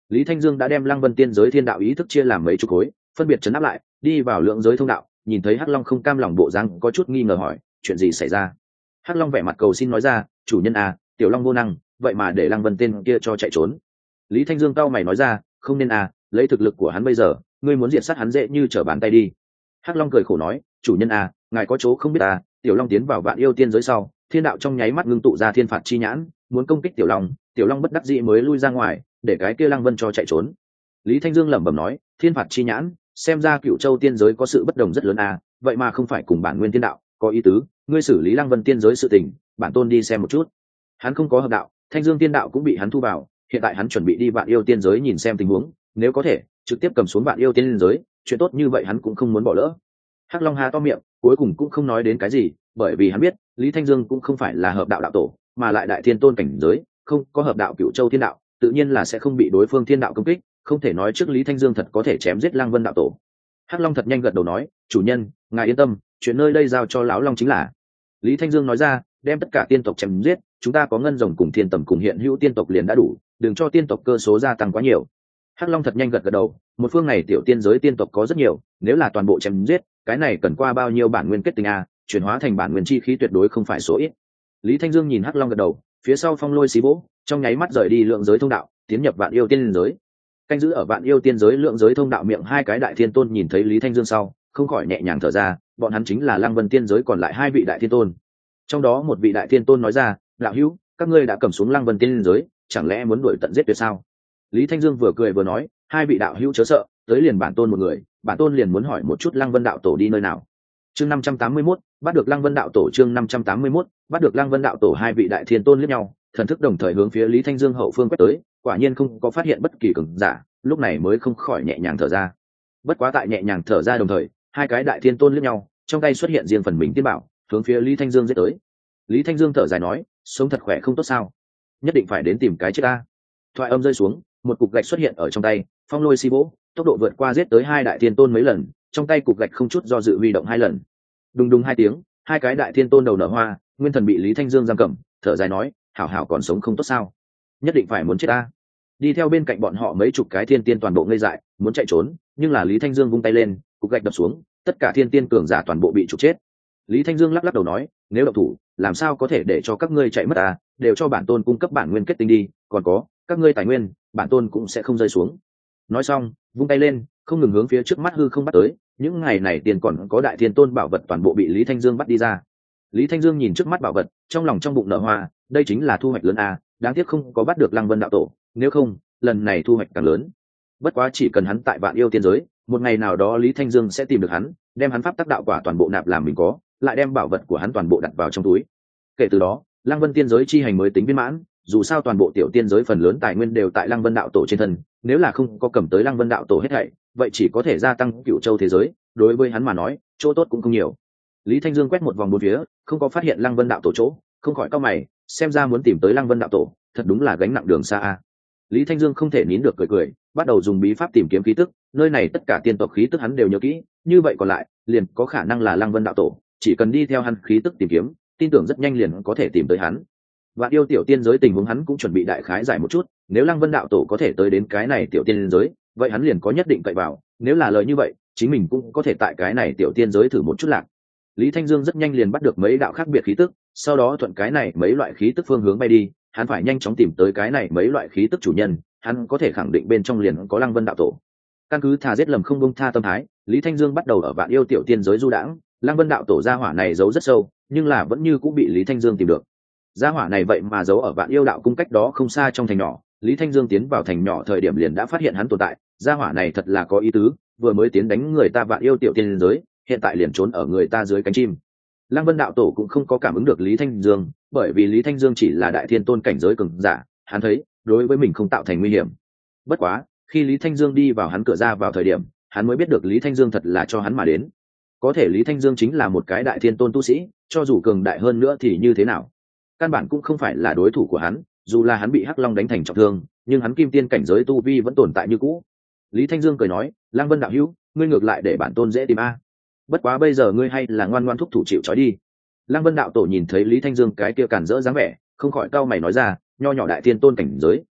Lý Thanh Dương đã đem Lăng Vân tiên giới thiên đạo ý thức chia làm mấy chục khối, phân biệt trấn áp lại, đi vào lượng giới thông đạo, nhìn thấy Hắc Long không cam lòng bộ dáng, có chút nghi ngờ hỏi, chuyện gì xảy ra? Hắc Long vẻ mặt cầu xin nói ra, chủ nhân à, tiểu long vô năng, vậy mà để Lăng Vân tên kia cho chạy trốn. Lý Thanh Dương cau mày nói ra, không nên à, lấy thực lực của hắn bây giờ, ngươi muốn diệt sát hắn dễ như trở bàn tay đi. Hắc Long cười khổ nói, chủ nhân à, ngài có chỗ không biết à, tiểu long tiến vào vạn yêu tiên giới sau, thiên đạo trong nháy mắt ngưng tụ ra thiên phạt chi nhãn, muốn công kích tiểu long, tiểu long bất đắc dĩ mới lui ra ngoài, để cái kia Lăng Vân cho chạy trốn. Lý Thanh Dương lẩm bẩm nói, thiên phạt chi nhãn, xem ra Cửu Châu tiên giới có sự bất đồng rất lớn à, vậy mà không phải cùng bản nguyên thiên đạo, có ý tứ, ngươi xử lý Lăng Vân tiên giới sự tình, bản tôn đi xem một chút. Hắn không có hợp đạo, Thanh Dương tiên đạo cũng bị hắn thu vào, hiện tại hắn chuẩn bị đi vạn yêu tiên giới nhìn xem tình huống, nếu có thể, trực tiếp cầm xuống vạn yêu tiên giới, chuyện tốt như vậy hắn cũng không muốn bỏ lỡ. Hắc Long há to miệng, cuối cùng cũng không nói đến cái gì, bởi vì hắn biết, Lý Thanh Dương cũng không phải là hợp đạo đạo tổ, mà lại đại thiên tôn cảnh giới, không có hợp đạo Cửu Châu thiên đạo, tự nhiên là sẽ không bị đối phương thiên đạo công kích, không thể nói trước Lý Thanh Dương thật có thể chém giết Lăng Vân đạo tổ. Hắc Long thật nhanh gật đầu nói, chủ nhân, ngài yên tâm, chuyện nơi đây giao cho lão long chính là. Lý Thanh Dương nói ra, đem tất cả tiên tộc chém giết, chúng ta có ngân rồng cùng thiên tầm cùng hiện hữu tiên tộc liền đã đủ, đừng cho tiên tộc cơ số gia tăng quá nhiều. Hắc Long thật nhanh gật gật đầu, một phương này tiểu tiên giới tiên tộc có rất nhiều, nếu là toàn bộ chém giết, cái này cần qua bao nhiêu bản nguyên kết tinh a, chuyển hóa thành bản nguyên chi khí tuyệt đối không phải số ít. Lý Thanh Dương nhìn Hắc Long gật đầu, phía sau phong lôi xí vỗ, trong nháy mắt rời đi lượng giới thông đạo, tiến nhập vạn yêu tiên giới. Canh giữ ở vạn yêu tiên giới lượng giới thông đạo miệng hai cái đại thiên tôn nhìn thấy Lý Thanh Dương sau, không khỏi nhẹ nhàng thở ra, bọn hắn chính là Lăng Vân tiên giới còn lại hai vị đại thiên tôn. Trong đó một vị đại thiên tôn nói ra, đạo hữu, các ngươi đã cầm xuống Lăng Vân tiên giới, chẳng lẽ muốn đuổi tận giết tuyệt sao? Lý Thanh Dương vừa cười vừa nói, hai vị đạo hữu chớ sợ, tới liền bản tôn một người, bản tôn liền muốn hỏi một chút Lăng Vân đạo tổ đi nơi nào. Chương năm trăm tám mươi mốt, bắt được Lăng Vân đạo tổ. Chương năm trăm tám mươi mốt, bắt được Lăng Vân đạo tổ. Hai vị đại thiên tôn liếc nhau, thần thức đồng thời hướng phía Lý Thanh Dương hậu phương quét tới, quả nhiên không có phát hiện bất kỳ cường giả, lúc này mới không khỏi nhẹ nhàng thở ra. Bất quá tại nhẹ nhàng thở ra đồng thời, hai cái đại thiên tôn liếc nhau, trong tay xuất hiện riêng phần mình tiên bảo, hướng phía Lý Thanh Dương giết tới. Lý Thanh Dương thở dài nói, sống thật khỏe không tốt sao? Nhất định phải đến tìm cái chết ta. Thoại âm rơi xuống, một cục gạch xuất hiện ở trong tay, phong lôi xi vỗ, tốc độ vượt qua giết tới hai đại thiên tôn mấy lần, trong tay cục gạch không chút do dự huy động hai lần. Đùng đùng hai tiếng, hai cái đại thiên tôn đầu nở hoa, nguyên thần bị Lý Thanh Dương giam cầm, thở dài nói, hảo hảo còn sống không tốt sao? Nhất định phải muốn chết ta. Đi theo bên cạnh bọn họ mấy chục cái thiên tiên toàn bộ ngây dại, muốn chạy trốn, nhưng là Lý Thanh Dương vung tay lên, cục gạch đập xuống, tất cả thiên tiên cường giả toàn bộ bị trục chết. Lý Thanh Dương lắc lắc đầu nói, nếu động thủ, làm sao có thể để cho các ngươi chạy mất à, đều cho bản tôn cung cấp bản nguyên kết tinh đi, còn có, các ngươi tài nguyên, bản tôn cũng sẽ không rơi xuống. Nói xong, vung tay lên, không ngừng hướng phía trước mắt hư không bắt tới, những ngày này tiền còn có đại thiên tôn bảo vật toàn bộ bị Lý Thanh Dương bắt đi ra. Lý Thanh Dương nhìn trước mắt bảo vật, trong lòng trong bụng nở hoa, đây chính là thu hoạch lớn à, đáng tiếc không có bắt được Lăng Vân đạo tổ, nếu không, lần này thu hoạch càng lớn. Bất quá chỉ cần hắn tại vạn yêu tiên giới, một ngày nào đó Lý Thanh Dương sẽ tìm được hắn, đem hắn pháp tắc đạo quả toàn bộ nạp làm mình có, lại đem bảo vật của hắn toàn bộ đặt vào trong túi. Kể từ đó, Lăng Vân tiên giới chi hành mới tính viên mãn, dù sao toàn bộ tiểu tiên giới phần lớn tài nguyên đều tại Lăng Vân đạo tổ trên thân, nếu là không có cầm tới Lăng Vân đạo tổ hết thảy, vậy chỉ có thể gia tăng Cửu Châu thế giới, đối với hắn mà nói, chỗ tốt cũng không nhiều. Lý Thanh Dương quét một vòng bốn phía, không có phát hiện Lăng Vân đạo tổ chỗ, không khỏi cau mày, xem ra muốn tìm tới Lăng Vân đạo tổ, thật đúng là gánh nặng đường xa a. Lý Thanh Dương không thể nín được cười cười, bắt đầu dùng bí pháp tìm kiếm khí tức, nơi này tất cả tiên tộc khí tức hắn đều nhớ kỹ, như vậy còn lại, liền có khả năng là Lăng Vân đạo tổ, chỉ cần đi theo hắn khí tức tìm kiếm, tin tưởng rất nhanh liền có thể tìm tới hắn. Vạn yêu tiểu tiên giới tình huống hắn cũng chuẩn bị đại khái giải một chút, nếu Lăng Vân đạo tổ có thể tới đến cái này tiểu tiên giới, vậy hắn liền có nhất định cậy vào, nếu là lời như vậy, chính mình cũng có thể tại cái này tiểu tiên giới thử một chút lạc. Lý Thanh Dương rất nhanh liền bắt được mấy đạo khác biệt khí tức, sau đó thuận cái này mấy loại khí tức phương hướng bay đi, hắn phải nhanh chóng tìm tới cái này mấy loại khí tức chủ nhân, hắn có thể khẳng định bên trong liền có Lăng Vân đạo tổ. Căn cứ thà giết lầm không buông tha tâm thái, Lý Thanh Dương bắt đầu ở vạn yêu tiểu tiên giới du đãng, Lăng Vân đạo tổ gia hỏa này giấu rất sâu, nhưng là vẫn như cũng bị Lý Thanh Dương tìm được. Gia hỏa này vậy mà giấu ở vạn yêu đạo cung cách đó không xa trong thành nhỏ, Lý Thanh Dương tiến vào thành nhỏ thời điểm liền đã phát hiện hắn tồn tại, gia hỏa này thật là có ý tứ, vừa mới tiến đánh người ta vạn yêu tiểu tiên giới, hiện tại liền trốn ở người ta dưới cánh chim. Lăng Vân đạo tổ cũng không có cảm ứng được Lý Thanh Dương, bởi vì Lý Thanh Dương chỉ là đại thiên tôn cảnh giới cường giả, hắn thấy, đối với mình không tạo thành nguy hiểm. Bất quá, khi Lý Thanh Dương đi vào hắn cửa ra vào thời điểm, hắn mới biết được Lý Thanh Dương thật là cho hắn mà đến. Có thể Lý Thanh Dương chính là một cái đại thiên tôn tu sĩ, cho dù cường đại hơn nữa thì như thế nào? Căn bản cũng không phải là đối thủ của hắn, dù là hắn bị Hắc Long đánh thành trọng thương, nhưng hắn kim tiên cảnh giới tu vi vẫn tồn tại như cũ. Lý Thanh Dương cười nói, Lăng Vân đạo hữu, ngươi ngược lại để bản tôn dễ tìm a. Bất quá bây giờ ngươi hay là ngoan ngoan thúc thủ chịu trói đi. Lăng Vân đạo tổ nhìn thấy Lý Thanh Dương cái kia cản rỡ dáng vẻ, không khỏi cau mày nói ra, nho nhỏ đại thiên tôn cảnh giới,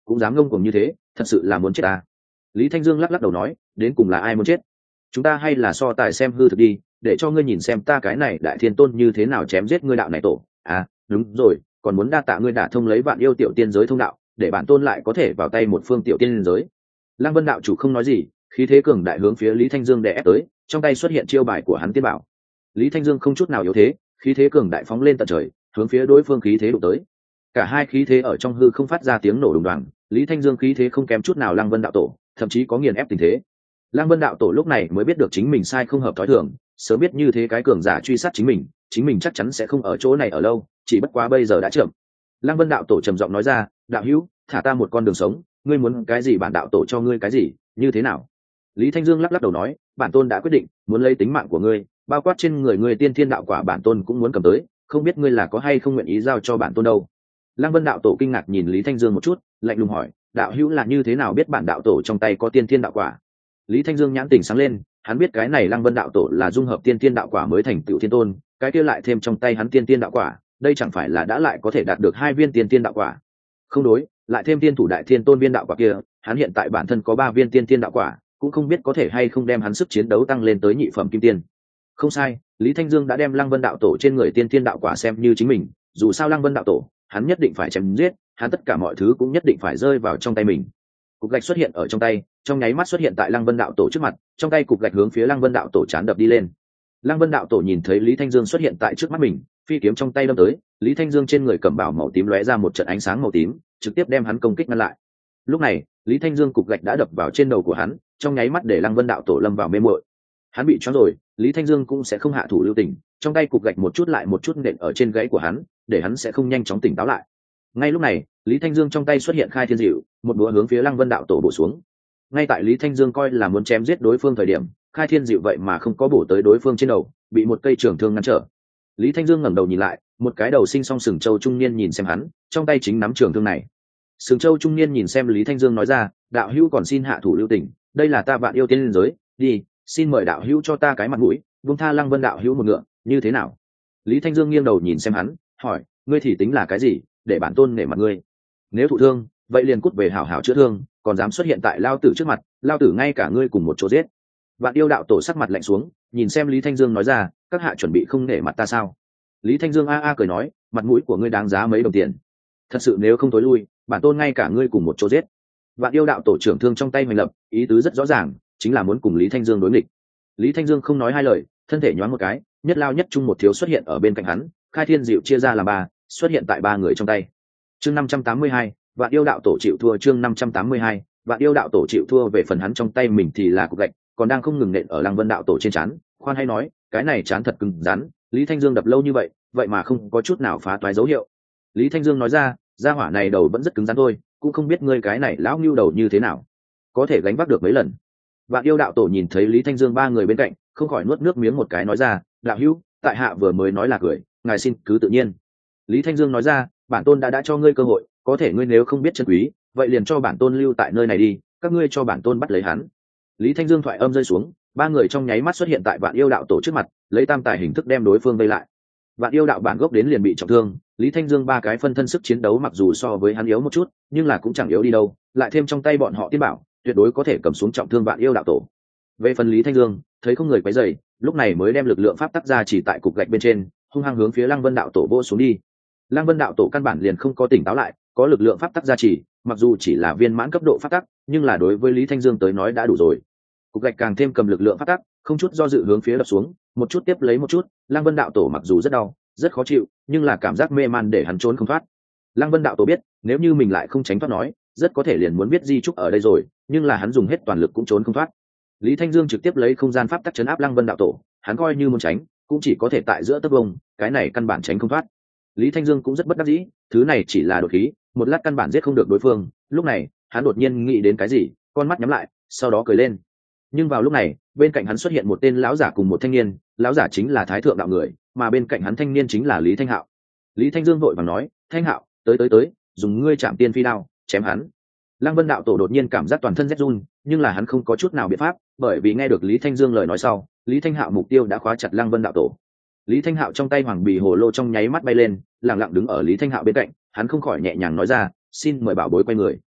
cũng dám ngông cuồng như thế, thật sự là muốn chết ta. Lý Thanh Dương lắc lắc đầu nói, đến cùng là ai muốn chết? Chúng ta hay là so tài xem hư thực đi, để cho ngươi nhìn xem ta cái này đại thiên tôn như thế nào chém giết ngươi đạo này tổ. À đúng rồi, còn muốn đa tạ ngươi đả thông lấy vạn yêu tiểu tiên giới thông đạo, để bản tôn lại có thể vào tay một phương tiểu tiên giới. Lăng Vân đạo chủ không nói gì, khí thế cường đại hướng phía Lý Thanh Dương đè ép tới, trong tay xuất hiện chiêu bài của hắn tiên bảo. Lý Thanh Dương không chút nào yếu thế, khí thế cường đại phóng lên tận trời, hướng phía đối phương khí thế đụng tới. Cả hai khí thế ở trong hư không phát ra tiếng nổ đùng đoàng, Lý Thanh Dương khí thế không kém chút nào Lăng Vân đạo tổ, thậm chí có nghiền ép tình thế. Lăng Vân đạo tổ lúc này mới biết được chính mình sai không hợp thói thường, sớm biết như thế cái cường giả truy sát chính mình, chính mình chắc chắn sẽ không ở chỗ này ở lâu, chỉ bất quá bây giờ đã chậm. Lăng Vân đạo tổ trầm giọng nói ra, đạo hữu, thả ta một con đường sống, ngươi muốn cái gì bản đạo tổ cho ngươi cái gì, như thế nào? Lý Thanh Dương lắc lắc đầu nói, bản tôn đã quyết định, muốn lấy tính mạng của ngươi, bao quát trên người ngươi tiên thiên đạo quả bản tôn cũng muốn cầm tới, không biết ngươi là có hay không nguyện ý giao cho bản tôn đâu. Lăng Vân đạo tổ kinh ngạc nhìn Lý Thanh Dương một chút, lạnh lùng hỏi, đạo hữu là như thế nào biết bản đạo tổ trong tay có tiên thiên đạo quả? Lý Thanh Dương nhãn tỉnh sáng lên, hắn biết cái này Lăng Vân đạo tổ là dung hợp tiên thiên đạo quả mới thành tựu thiên tôn, cái kia lại thêm trong tay hắn tiên thiên đạo quả, đây chẳng phải là đã lại có thể đạt được hai viên tiên thiên đạo quả? Không đối, lại thêm tiên thủ đại thiên tôn viên đạo quả kia, hắn hiện tại bản thân có ba viên tiên thiên đạo quả, cũng không biết có thể hay không đem hắn sức chiến đấu tăng lên tới nhị phẩm kim tiên. Không sai, Lý Thanh Dương đã đem Lăng Vân đạo tổ trên người tiên thiên đạo quả xem như chính mình, dù sao Lăng Vân đạo tổ, hắn nhất định phải chém giết, hắn tất cả mọi thứ cũng nhất định phải rơi vào trong tay mình. Cục gạch xuất hiện ở trong tay, trong nháy mắt xuất hiện tại Lăng Vân đạo tổ trước mặt, trong tay cục gạch hướng phía Lăng Vân đạo tổ chán đập đi lên. Lăng Vân đạo tổ nhìn thấy Lý Thanh Dương xuất hiện tại trước mắt mình, phi kiếm trong tay đâm tới, Lý Thanh Dương trên người cẩm bào màu tím lóe ra một trận ánh sáng màu tím, trực tiếp đem hắn công kích ngăn lại. Lúc này, Lý Thanh Dương cục gạch đã đập vào trên đầu của hắn, trong nháy mắt để Lăng Vân đạo tổ lâm vào mê muội. Hắn bị choáng rồi, Lý Thanh Dương cũng sẽ không hạ thủ lưu tình, trong tay cục gạch một chút lại một chút nện ở trên gáy của hắn, để hắn sẽ không nhanh chóng tỉnh táo lại. Ngay lúc này, Lý Thanh Dương trong tay xuất hiện khai thiên diệu, một búa hướng phía Lăng Vân đạo tổ bổ xuống. Ngay tại Lý Thanh Dương coi là muốn chém giết đối phương thời điểm, khai thiên diệu vậy mà không có bổ tới đối phương trên đầu, bị một cây trường thương ngăn trở. Lý Thanh Dương ngẩng đầu nhìn lại, một cái đầu sinh song sừng châu trung niên nhìn xem hắn, trong tay chính nắm trường thương này. Sừng châu trung niên nhìn xem Lý Thanh Dương nói ra, đạo hữu còn xin hạ thủ lưu tình, đây là ta vạn yêu tiên giới, đi, xin mời đạo hữu cho ta cái mặt mũi, buông tha Lăng Vân đạo hữu một ngựa, như thế nào? Lý Thanh Dương nghiêng đầu nhìn xem hắn, hỏi, ngươi thì tính là cái gì, để bản tôn nể mặt ngươi? Nếu thụ thương, vậy liền cút về hảo hảo chữa thương, còn dám xuất hiện tại lao tử trước mặt, lao tử ngay cả ngươi cùng một chỗ giết. Vạn yêu đạo tổ sắc mặt lạnh xuống, nhìn xem Lý Thanh Dương nói ra, các hạ chuẩn bị không nể mặt ta sao? Lý Thanh Dương a a cười nói, mặt mũi của ngươi đáng giá mấy đồng tiền. Thật sự nếu không tối lui, bản tôn ngay cả ngươi cùng một chỗ giết. Vạn yêu đạo tổ trưởng thương trong tay hoành lập, ý tứ rất rõ ràng, chính là muốn cùng Lý Thanh Dương đối nghịch. Lý Thanh Dương không nói hai lời, thân thể nhoáng một cái, nhất lao nhất trung một thiếu xuất hiện ở bên cạnh hắn, khai thiên diệu chia ra làm ba, xuất hiện tại ba người trong tay. Chương năm trăm tám mươi hai, Vạn yêu đạo tổ chịu thua. Chương năm trăm tám mươi hai, Vạn yêu đạo tổ chịu thua. Về phần hắn trong tay mình thì là cục gạch, còn đang không ngừng nện ở Lăng Vân đạo tổ trên trán. Khoan hay nói, cái này trán thật cứng rắn, Lý Thanh Dương đập lâu như vậy, vậy mà không có chút nào phá toái dấu hiệu. Lý Thanh Dương nói ra, gia hỏa này đầu vẫn rất cứng rắn thôi, cũng không biết ngươi cái này lão ngưu đầu như thế nào, có thể gánh vác được mấy lần. Vạn yêu đạo tổ nhìn thấy Lý Thanh Dương ba người bên cạnh, không khỏi nuốt nước miếng một cái nói ra, đạo hữu, tại hạ vừa mới nói là cười, ngài xin cứ tự nhiên. Lý Thanh Dương nói ra, bản tôn đã đã cho ngươi cơ hội, có thể ngươi nếu không biết trân quý, vậy liền cho bản tôn lưu tại nơi này đi, các ngươi cho bản tôn bắt lấy hắn. Lý Thanh Dương thoại âm rơi xuống, ba người trong nháy mắt xuất hiện tại Vạn yêu đạo tổ trước mặt, lấy tam tài hình thức đem đối phương vây lại. Vạn yêu đạo bản gốc đến liền bị trọng thương, Lý Thanh Dương ba cái phân thân sức chiến đấu mặc dù so với hắn yếu một chút, nhưng là cũng chẳng yếu đi đâu, lại thêm trong tay bọn họ tiên bảo, tuyệt đối có thể cầm xuống trọng thương Vạn yêu đạo tổ. Về phần Lý Thanh Dương, thấy không người quấy rầy, lúc này mới đem lực lượng pháp tắc ra chỉ tại cục gạch bên trên, hung hăng hướng phía Lăng Vân đạo tổ vô xuống đi. Lăng Vân đạo tổ căn bản liền không có tỉnh táo lại, có lực lượng pháp tắc gia trì, mặc dù chỉ là viên mãn cấp độ pháp tắc, nhưng là đối với Lý Thanh Dương tới nói đã đủ rồi. Cục gạch càng thêm cầm lực lượng pháp tắc, không chút do dự hướng phía đập xuống, một chút tiếp lấy một chút, Lăng Vân đạo tổ mặc dù rất đau, rất khó chịu, nhưng là cảm giác mê man để hắn trốn không thoát. Lăng Vân đạo tổ biết, nếu như mình lại không tránh thoát nói, rất có thể liền muốn biết di trúc ở đây rồi, nhưng là hắn dùng hết toàn lực cũng trốn không thoát. Lý Thanh Dương trực tiếp lấy không gian pháp tắc chấn áp Lăng Vân đạo tổ, hắn coi như muốn tránh, cũng chỉ có thể tại giữa tấc vông, cái này căn bản tránh không thoát. Lý Thanh Dương cũng rất bất đắc dĩ, thứ này chỉ là đột khí, một lát căn bản giết không được đối phương. Lúc này, hắn đột nhiên nghĩ đến cái gì, con mắt nhắm lại, sau đó cười lên. Nhưng vào lúc này, bên cạnh hắn xuất hiện một tên lão giả cùng một thanh niên, lão giả chính là Thái thượng đạo người, mà bên cạnh hắn thanh niên chính là Lý Thanh Hạo. Lý Thanh Dương vội vàng nói, Thanh Hạo, tới tới tới, dùng ngươi chạm tiên phi đao, chém hắn. Lăng Vân đạo tổ đột nhiên cảm giác toàn thân rét run, nhưng là hắn không có chút nào biện pháp, bởi vì nghe được Lý Thanh Dương lời nói sau, Lý Thanh Hạo mục tiêu đã khóa chặt Lăng Vân đạo tổ. Lý Thanh Hạo trong tay hoàng bì hồ lô trong nháy mắt bay lên, lặng lặng đứng ở Lý Thanh Hạo bên cạnh, hắn không khỏi nhẹ nhàng nói ra, xin mời bảo bối quay người.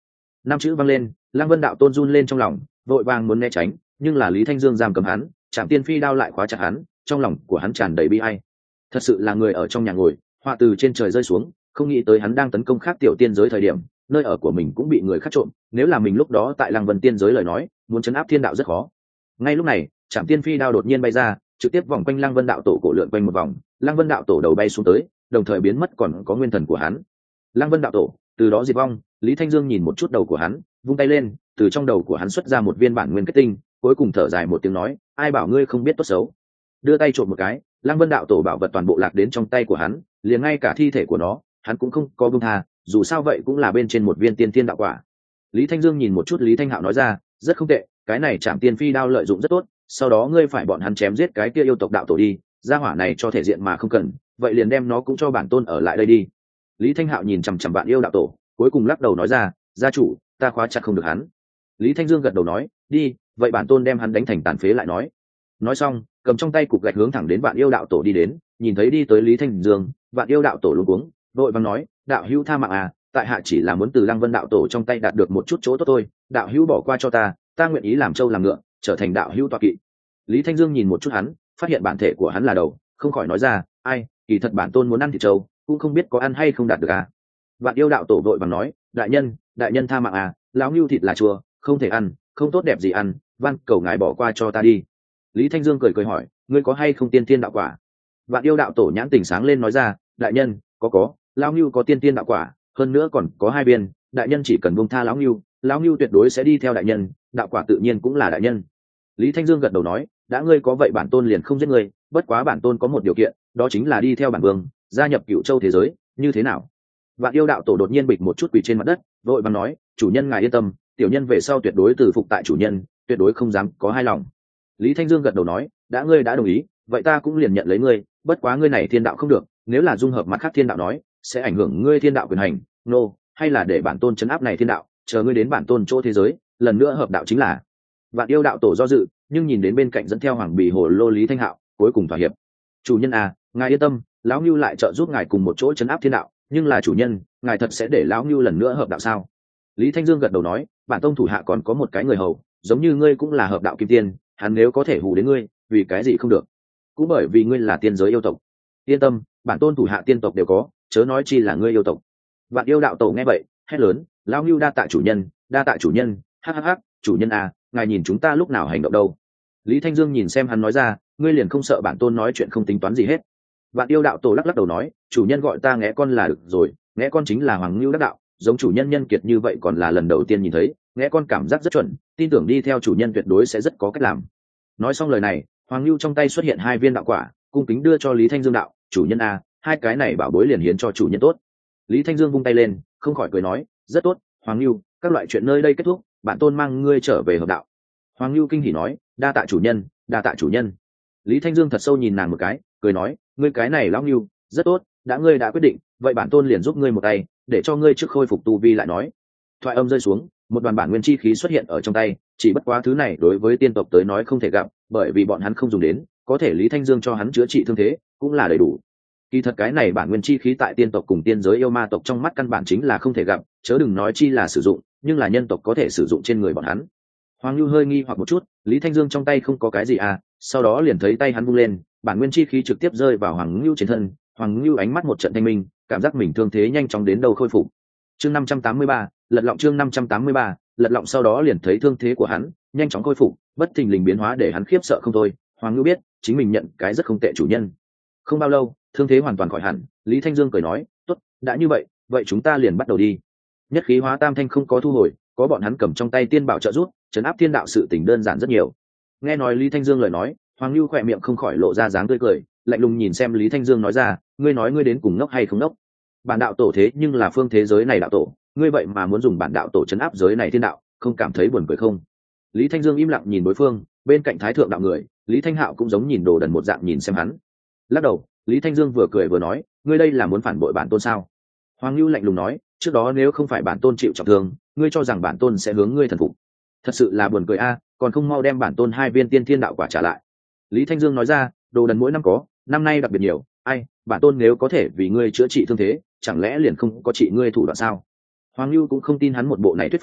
năm chữ vang lên, Lăng Vân đạo tôn run lên trong lòng, vội vàng muốn né tránh, nhưng là Lý Thanh Dương giam cầm hắn, Trảm Tiên Phi đao lại khóa chặt hắn, trong lòng của hắn tràn đầy bi ai. Thật sự là người ở trong nhà ngồi, họa từ trên trời rơi xuống, không nghĩ tới hắn đang tấn công khác tiểu tiên giới thời điểm, nơi ở của mình cũng bị người khác trộm, nếu là mình lúc đó tại Lăng Vân tiên giới lời nói, muốn trấn áp thiên đạo rất khó. Ngay lúc này, Trảm Tiên Phi đao đột nhiên bay ra, trực tiếp vòng quanh Lăng Vân đạo tổ cổ lượn quanh một vòng, Lăng Vân đạo tổ đầu bay xuống tới, đồng thời biến mất còn có nguyên thần của hắn. Lăng Vân đạo tổ từ đó diệt vong. Lý Thanh Dương nhìn một chút đầu của hắn, vung tay lên, từ trong đầu của hắn xuất ra một viên bản nguyên kết tinh, cuối cùng thở dài một tiếng nói, ai bảo ngươi không biết tốt xấu. Đưa tay trộm một cái, Lăng Vân đạo tổ bảo vật toàn bộ lạc đến trong tay của hắn, liền ngay cả thi thể của nó hắn cũng không có buông tha, dù sao vậy cũng là bên trên một viên tiên tiên đạo quả. Lý Thanh Dương nhìn một chút Lý Thanh Hạo nói ra, rất không tệ, cái này Trảm Tiên Phi đao lợi dụng rất tốt, sau đó ngươi phải bọn hắn chém giết cái kia yêu tộc đạo tổ đi, gia hỏa này cho thể diện mà không cần, vậy liền đem nó cũng cho bản tôn ở lại đây đi. Lý Thanh Hạo nhìn chằm chằm Vạn Yêu đạo tổ, cuối cùng lắc đầu nói ra, gia chủ, ta khóa chặt không được hắn. Lý Thanh Dương gật đầu nói, đi, vậy bản tôn đem hắn đánh thành tàn phế lại nói. Nói xong, cầm trong tay cục gạch hướng thẳng đến Vạn Yêu đạo tổ đi đến, nhìn thấy đi tới Lý Thanh Dương, Vạn Yêu đạo tổ luống cuống, vội vàng nói, đạo hữu tha mạng à, tại hạ chỉ là muốn từ Lăng Vân đạo tổ trong tay đạt được một chút chỗ tốt thôi, đạo hữu bỏ qua cho ta, ta nguyện ý làm trâu làm ngựa, trở thành đạo hữu tọa kỵ. Lý Thanh Dương nhìn một chút hắn, phát hiện bản thể của hắn là đầu, không khỏi nói ra, ai, kỳ thật bản tôn muốn ăn thịt trâu, cũng không biết có ăn hay không đạt được à. Vạn Yêu đạo tổ vội vàng nói, đại nhân, đại nhân tha mạng à, lão ngưu thịt là chua, không thể ăn, không tốt đẹp gì ăn, van cầu ngài bỏ qua cho ta đi. Lý Thanh Dương cười cười hỏi, ngươi có hay không tiên tiên đạo quả? Vạn Yêu đạo tổ nhãn tỉnh sáng lên nói ra, đại nhân, có có, lão ngưu có tiên tiên đạo quả, hơn nữa còn có hai viên, đại nhân chỉ cần buông tha lão ngưu, lão ngưu tuyệt đối sẽ đi theo đại nhân, đạo quả tự nhiên cũng là đại nhân. Lý Thanh Dương gật đầu nói, đã ngươi có vậy bản tôn liền không giết ngươi, bất quá bản tôn có một điều kiện, đó chính là đi theo bản vương, gia nhập Cửu Châu thế giới, như thế nào? Vạn Yêu đạo tổ đột nhiên bịch một chút quỳ trên mặt đất, vội vàng nói, chủ nhân ngài yên tâm, tiểu nhân về sau tuyệt đối từ phục tại chủ nhân, tuyệt đối không dám có hai lòng. Lý Thanh Dương gật đầu nói, đã ngươi đã đồng ý, vậy ta cũng liền nhận lấy ngươi, bất quá ngươi này thiên đạo không được, nếu là dung hợp mặt khác thiên đạo nói, sẽ ảnh hưởng ngươi thiên đạo quyền hành, nô, no, hay là để bản tôn trấn áp này thiên đạo, chờ ngươi đến bản tôn chỗ thế giới, lần nữa hợp đạo chính là. Vạn Yêu đạo tổ do dự, nhưng nhìn đến bên cạnh dẫn theo Hoàng Bì Hồ Lô Lý Thanh Hạo, cuối cùng thỏa hiệp. Chủ nhân à, ngài yên tâm, lão Nưu lại trợ giúp ngài cùng một chỗ trấn áp thiên đạo, nhưng là chủ nhân, ngài thật sẽ để lão Nưu lần nữa hợp đạo sao? Lý Thanh Dương gật đầu nói, bản tông thủ hạ còn có một cái người hầu, giống như ngươi cũng là hợp đạo kim tiên, hắn nếu có thể hù đến ngươi, vì cái gì không được? Cũng bởi vì ngươi là tiên giới yêu tộc. Yên tâm, bản tôn thủ hạ tiên tộc đều có, chớ nói chi là ngươi yêu tộc. Vạn Yêu đạo tổ nghe vậy, hét lớn, lão Nưu đa tạ chủ nhân, đa tạ chủ nhân, hắc hắc hắc, chủ nhân à, ngài nhìn chúng ta lúc nào hành động đâu? Lý Thanh Dương nhìn xem hắn nói ra, ngươi liền không sợ bản tôn nói chuyện không tính toán gì hết. Vạn Yêu đạo tổ lắc lắc đầu nói, chủ nhân gọi ta Nghé con là được rồi, Nghé con chính là Hoàng Nưu đắc đạo, giống chủ nhân nhân kiệt như vậy còn là lần đầu tiên nhìn thấy, Nghé con cảm giác rất chuẩn, tin tưởng đi theo chủ nhân tuyệt đối sẽ rất có cách làm. Nói xong lời này, Hoàng Nưu trong tay xuất hiện hai viên đạo quả, cung kính đưa cho Lý Thanh Dương đạo, chủ nhân a, hai cái này bảo bối liền hiến cho chủ nhân tốt. Lý Thanh Dương vung tay lên, không khỏi cười nói, rất tốt, Hoàng Nưu, các loại chuyện nơi đây kết thúc, bản tôn mang ngươi trở về hợp đạo. Hoàng Nưu kinh hỉ nói, đa tạ chủ nhân, đa tạ chủ nhân. Lý Thanh Dương thật sâu nhìn nàng một cái, cười nói, ngươi cái này lão Nưu, rất tốt, đã ngươi đã quyết định, vậy bản tôn liền giúp ngươi một tay, để cho ngươi trước khôi phục tu vi lại nói. Thoại âm rơi xuống, một đoàn bản nguyên chi khí xuất hiện ở trong tay, chỉ bất quá thứ này đối với tiên tộc tới nói không thể gặp, bởi vì bọn hắn không dùng đến, có thể Lý Thanh Dương cho hắn chữa trị thương thế, cũng là đầy đủ. Kỳ thật cái này bản nguyên chi khí tại tiên tộc cùng tiên giới yêu ma tộc trong mắt căn bản chính là không thể gặp, chớ đừng nói chi là sử dụng, nhưng là nhân tộc có thể sử dụng trên người bọn hắn. Hoàng Nưu hơi nghi hoặc một chút, Lý Thanh Dương trong tay không có cái gì à, sau đó liền thấy tay hắn vung lên, bản nguyên chi khí trực tiếp rơi vào Hoàng Nưu trên thân, Hoàng Nưu ánh mắt một trận thanh minh, cảm giác mình thương thế nhanh chóng đến đâu khôi phục. Chương năm trăm tám mươi ba, lật lọng chương năm trăm tám mươi ba, lật lọng sau đó liền thấy thương thế của hắn nhanh chóng khôi phục, bất thình lình biến hóa để hắn khiếp sợ không thôi. Hoàng Nưu biết, chính mình nhận cái rất không tệ chủ nhân. Không bao lâu, thương thế hoàn toàn khỏi hẳn, Lý Thanh Dương cười nói, "Tốt, đã như vậy, vậy chúng ta liền bắt đầu đi." Nhất khí hóa tam thanh không có thu hồi, có bọn hắn cầm trong tay tiên bảo trợ giúp, trấn áp thiên đạo sự tình đơn giản rất nhiều. Nghe nói Lý Thanh Dương lời nói, Hoàng Nưu khỏe miệng không khỏi lộ ra dáng tươi cười, lạnh lùng nhìn xem Lý Thanh Dương nói ra, "Ngươi nói ngươi đến cùng ngốc hay không ngốc? Bản đạo tổ thế nhưng là phương thế giới này đạo tổ, ngươi vậy mà muốn dùng bản đạo tổ trấn áp giới này thiên đạo, không cảm thấy buồn cười không?" Lý Thanh Dương im lặng nhìn đối phương, bên cạnh Thái thượng đạo người, Lý Thanh Hạo cũng giống nhìn đồ đần một dạng nhìn xem hắn. Lắc đầu, Lý Thanh Dương vừa cười vừa nói, ngươi đây là muốn phản bội bản tôn sao? Hoàng Nưu lạnh lùng nói, trước đó nếu không phải bản tôn chịu trọng thương, ngươi cho rằng bản tôn sẽ hướng ngươi thần phục? Thật sự là buồn cười a, còn không mau đem bản tôn hai viên tiên thiên đạo quả trả lại. Lý Thanh Dương nói ra, đồ đần mỗi năm có, năm nay đặc biệt nhiều, ai, bản tôn nếu có thể vì ngươi chữa trị thương thế, chẳng lẽ liền không có trị ngươi thủ đoạn sao? Hoàng Nưu cũng không tin hắn một bộ này thuyết pháp,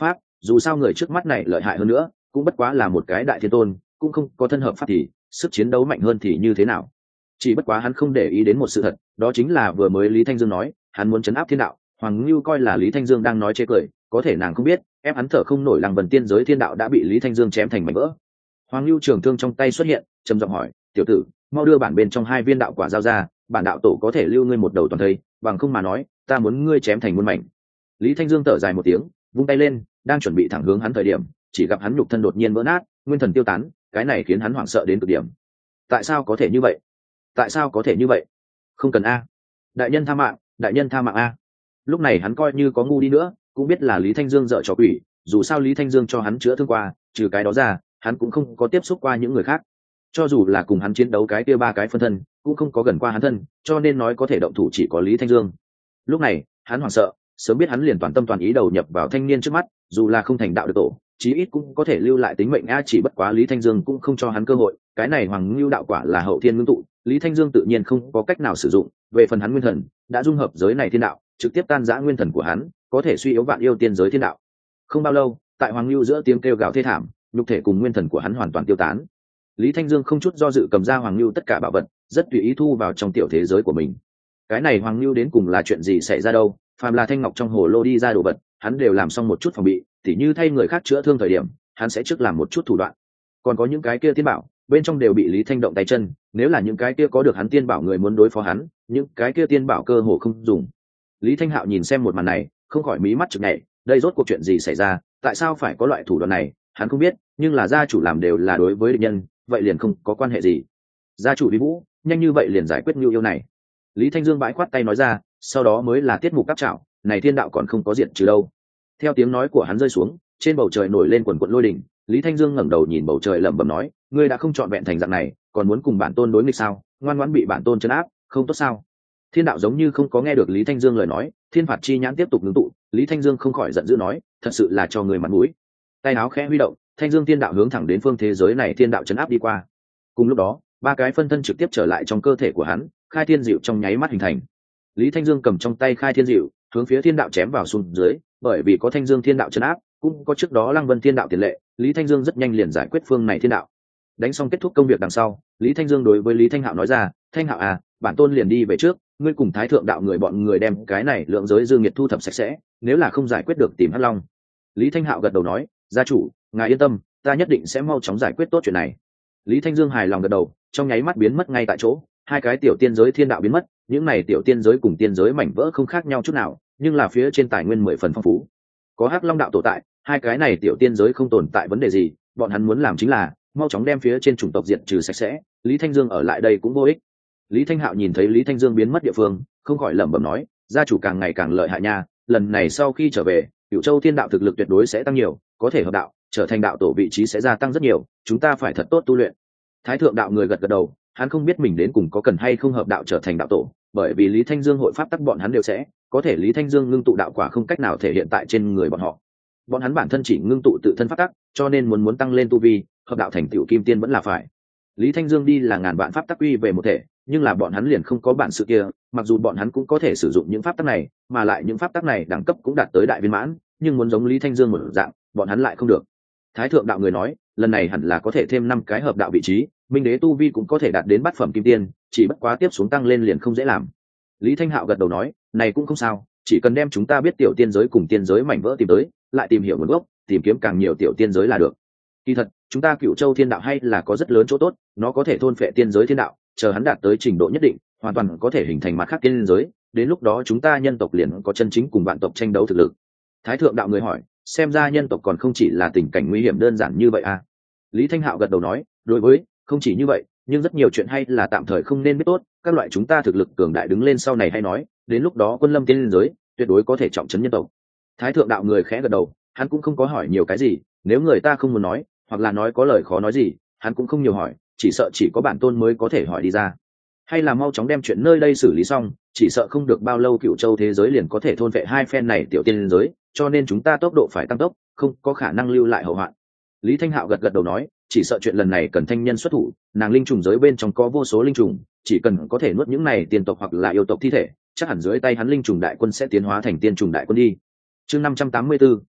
dù sao người trước mắt này lợi hại hơn nữa cũng bất quá là một cái đại thiên tôn, cũng không có thân hợp pháp thì sức chiến đấu mạnh hơn thì như thế nào. Chỉ bất quá hắn không để ý đến một sự thật, đó chính là vừa mới Lý Thanh Dương nói hắn muốn chấn áp thiên đạo. Hoàng Ngưu coi là Lý Thanh Dương đang nói chế cười, có thể nàng không biết ép hắn thở không nổi, Lăng Vân tiên giới thiên đạo đã bị Lý Thanh Dương chém thành mảnh vỡ. Hoàng Ngưu trường thương trong tay xuất hiện, trầm giọng hỏi, tiểu tử, mau đưa bản bên trong hai viên đạo quả giao ra, bản đạo tổ có thể lưu ngươi một đầu toàn thây, bằng không mà nói ta muốn ngươi chém thành muôn mảnh. Lý Thanh Dương thở dài một tiếng, vung tay lên, đang chuẩn bị thẳng hướng hắn thời điểm, chỉ gặp hắn nhục thân đột nhiên vỡ nát, nguyên thần tiêu tán, cái này khiến hắn hoảng sợ đến cực điểm. Tại sao có thể như vậy? Tại sao có thể như vậy? Không cần a, đại nhân tha mạng, đại nhân tha mạng a. Lúc này hắn coi như có ngu đi nữa cũng biết là Lý Thanh Dương dợ trò quỷ, dù sao Lý Thanh Dương cho hắn chữa thương qua, trừ cái đó ra hắn cũng không có tiếp xúc qua những người khác, cho dù là cùng hắn chiến đấu cái kia ba cái phân thân cũng không có gần qua hắn thân, cho nên nói có thể động thủ chỉ có Lý Thanh Dương. Lúc này hắn hoảng sợ, sớm biết hắn liền toàn tâm toàn ý đầu nhập vào thanh niên trước mắt, dù là không thành đạo được tổ chí ít cũng có thể lưu lại tính mệnh a. Chỉ bất quá Lý Thanh Dương cũng không cho hắn cơ hội, cái này Hoàng Ngưu đạo quả là hậu thiên ngưng tụ, Lý Thanh Dương tự nhiên không có cách nào sử dụng. Về phần hắn nguyên thần đã dung hợp giới này thiên đạo, trực tiếp tan rã nguyên thần của hắn, có thể suy yếu vạn yêu tiên giới thiên đạo. Không bao lâu, tại Hoàng Ngưu giữa tiếng kêu gào thê thảm, nhục thể cùng nguyên thần của hắn hoàn toàn tiêu tán. Lý Thanh Dương không chút do dự cầm ra Hoàng Ngưu tất cả bảo vật, rất tùy ý thu vào trong tiểu thế giới của mình. Cái này Hoàng Ngưu đến cùng là chuyện gì xảy ra đâu? Phàm là thanh ngọc trong hồ lô đi ra đồ vật, hắn đều làm xong một chút phòng bị, tỉ như thay người khác chữa thương thời điểm, hắn sẽ trước làm một chút thủ đoạn. Còn có những cái kia tiên bảo, bên trong đều bị Lý Thanh động tay chân, nếu là những cái kia có được hắn tiên bảo người muốn đối phó hắn, những cái kia tiên bảo cơ hồ không dùng. Lý Thanh Hạo nhìn xem một màn này, không khỏi mí mắt chực nhảy, đây rốt cuộc chuyện gì xảy ra, tại sao phải có loại thủ đoạn này, hắn không biết, nhưng là gia chủ làm đều là đối với địch nhân, vậy liền không có quan hệ gì. Gia chủ Vi Vũ, nhanh như vậy liền giải quyết Nưu yêu này. Lý Thanh Dương bãi khoát tay nói ra, sau đó mới là tiết mục cáp trảo, này thiên đạo còn không có diện trừ đâu. Theo tiếng nói của hắn rơi xuống, trên bầu trời nổi lên quần quần lôi đình. Lý Thanh Dương ngẩng đầu nhìn bầu trời lẩm bẩm nói, ngươi đã không chọn vẹn thành dạng này, còn muốn cùng bản tôn đối nghịch sao? Ngoan ngoãn bị bản tôn trấn áp, không tốt sao? Thiên đạo giống như không có nghe được Lý Thanh Dương lời nói, thiên phạt chi nhãn tiếp tục ngưng tụ. Lý Thanh Dương không khỏi giận dữ nói, thật sự là cho người mặt mũi. Tay áo khẽ huy động, Thanh Dương thiên đạo hướng thẳng đến phương thế giới này thiên đạo trấn áp đi qua. Cùng lúc đó, ba cái phân thân trực tiếp trở lại trong cơ thể của hắn, khai thiên diệu trong nháy mắt hình thành. Lý Thanh Dương cầm trong tay khai thiên diệu, hướng phía thiên đạo chém vào xuống dưới, bởi vì có Thanh Dương thiên đạo trấn áp, cũng có trước đó Lăng Vân thiên đạo tiền lệ, Lý Thanh Dương rất nhanh liền giải quyết phương này thiên đạo. Đánh xong kết thúc công việc đằng sau, Lý Thanh Dương đối với Lý Thanh Hạo nói ra, Thanh Hạo à, bản tôn liền đi về trước, ngươi cùng Thái thượng đạo người bọn người đem cái này lượng giới dương nhiệt thu thập sạch sẽ, nếu là không giải quyết được tìm Hắc Long. Lý Thanh Hạo gật đầu nói, gia chủ, ngài yên tâm, ta nhất định sẽ mau chóng giải quyết tốt chuyện này. Lý Thanh Dương hài lòng gật đầu, trong nháy mắt biến mất ngay tại chỗ, hai cái tiểu tiên giới thiên đạo biến mất, những này tiểu tiên giới cùng tiên giới mảnh vỡ không khác nhau chút nào, nhưng là phía trên tài nguyên mười phần phong phú. Có Hắc Long đạo tổ tại, hai cái này tiểu tiên giới không tồn tại vấn đề gì, bọn hắn muốn làm chính là mau chóng đem phía trên chủng tộc diệt trừ sạch sẽ, Lý Thanh Dương ở lại đây cũng vô ích. Lý Thanh Hạo nhìn thấy Lý Thanh Dương biến mất địa phương, không khỏi lẩm bẩm nói, gia chủ càng ngày càng lợi hại nha, lần này sau khi trở về, Cửu Châu Thiên đạo thực lực tuyệt đối sẽ tăng nhiều, có thể hợp đạo, trở thành đạo tổ vị trí sẽ gia tăng rất nhiều, chúng ta phải thật tốt tu luyện. Thái thượng đạo người gật gật đầu, hắn không biết mình đến cùng có cần hay không hợp đạo trở thành đạo tổ, bởi vì Lý Thanh Dương hội pháp tắc bọn hắn đều sẽ, có thể Lý Thanh Dương ngưng tụ đạo quả không cách nào thể hiện tại trên người bọn họ. Bọn hắn bản thân chỉ ngưng tụ tự thân pháp tắc, cho nên muốn muốn tăng lên tu vi, hợp đạo thành tiểu kim tiên vẫn là phải. Lý Thanh Dương đi là ngàn vạn pháp tắc quy về một thể, nhưng là bọn hắn liền không có bản sự kia, mặc dù bọn hắn cũng có thể sử dụng những pháp tắc này, mà lại những pháp tắc này đẳng cấp cũng đạt tới đại viên mãn, nhưng muốn giống Lý Thanh Dương một dạng, bọn hắn lại không được. Thái thượng đạo người nói, lần này hẳn là có thể thêm năm cái hợp đạo vị trí, Minh Đế tu vi cũng có thể đạt đến bát phẩm kim tiên, chỉ bất quá tiếp xuống tăng lên liền không dễ làm. Lý Thanh Hạo gật đầu nói, này cũng không sao, chỉ cần đem chúng ta biết tiểu tiên giới cùng tiên giới mảnh vỡ tìm tới, lại tìm hiểu nguồn gốc, tìm kiếm càng nhiều tiểu tiên giới là được. Kỳ thật, chúng ta Cửu Châu Thiên đạo hay là có rất lớn chỗ tốt, nó có thể thôn phệ tiên giới thiên đạo, chờ hắn đạt tới trình độ nhất định, hoàn toàn có thể hình thành mặt khác tiên giới, đến lúc đó chúng ta nhân tộc liền có chân chính cùng vạn tộc tranh đấu thực lực. Thái thượng đạo người hỏi, xem ra nhân tộc còn không chỉ là tình cảnh nguy hiểm đơn giản như vậy à? Lý Thanh Hạo gật đầu nói, đối với, không chỉ như vậy, nhưng rất nhiều chuyện hay là tạm thời không nên biết tốt, các loại chúng ta thực lực cường đại đứng lên sau này hay nói, đến lúc đó quân lâm tiên giới, tuyệt đối có thể trọng trấn nhân tộc. Thái thượng đạo người khẽ gật đầu, hắn cũng không có hỏi nhiều cái gì, nếu người ta không muốn nói, hoặc là nói có lời khó nói gì, hắn cũng không nhiều hỏi, chỉ sợ chỉ có bản tôn mới có thể hỏi đi ra. Hay là mau chóng đem chuyện nơi đây xử lý xong, chỉ sợ không được bao lâu Cửu Châu thế giới liền có thể thôn vệ hai phen này tiểu tiên giới, cho nên chúng ta tốc độ phải tăng tốc, không có khả năng lưu lại hậu hoạn. Lý Thanh Hạo gật gật đầu nói, chỉ sợ chuyện lần này cần thanh nhân xuất thủ, nàng linh trùng giới bên trong có vô số linh trùng, chỉ cần có thể nuốt những này tiên tộc hoặc là yêu tộc thi thể, chắc hẳn dưới tay hắn linh trùng đại quân sẽ tiến hóa thành tiên trùng đại quân đi. Chương năm trăm tám mươi tư,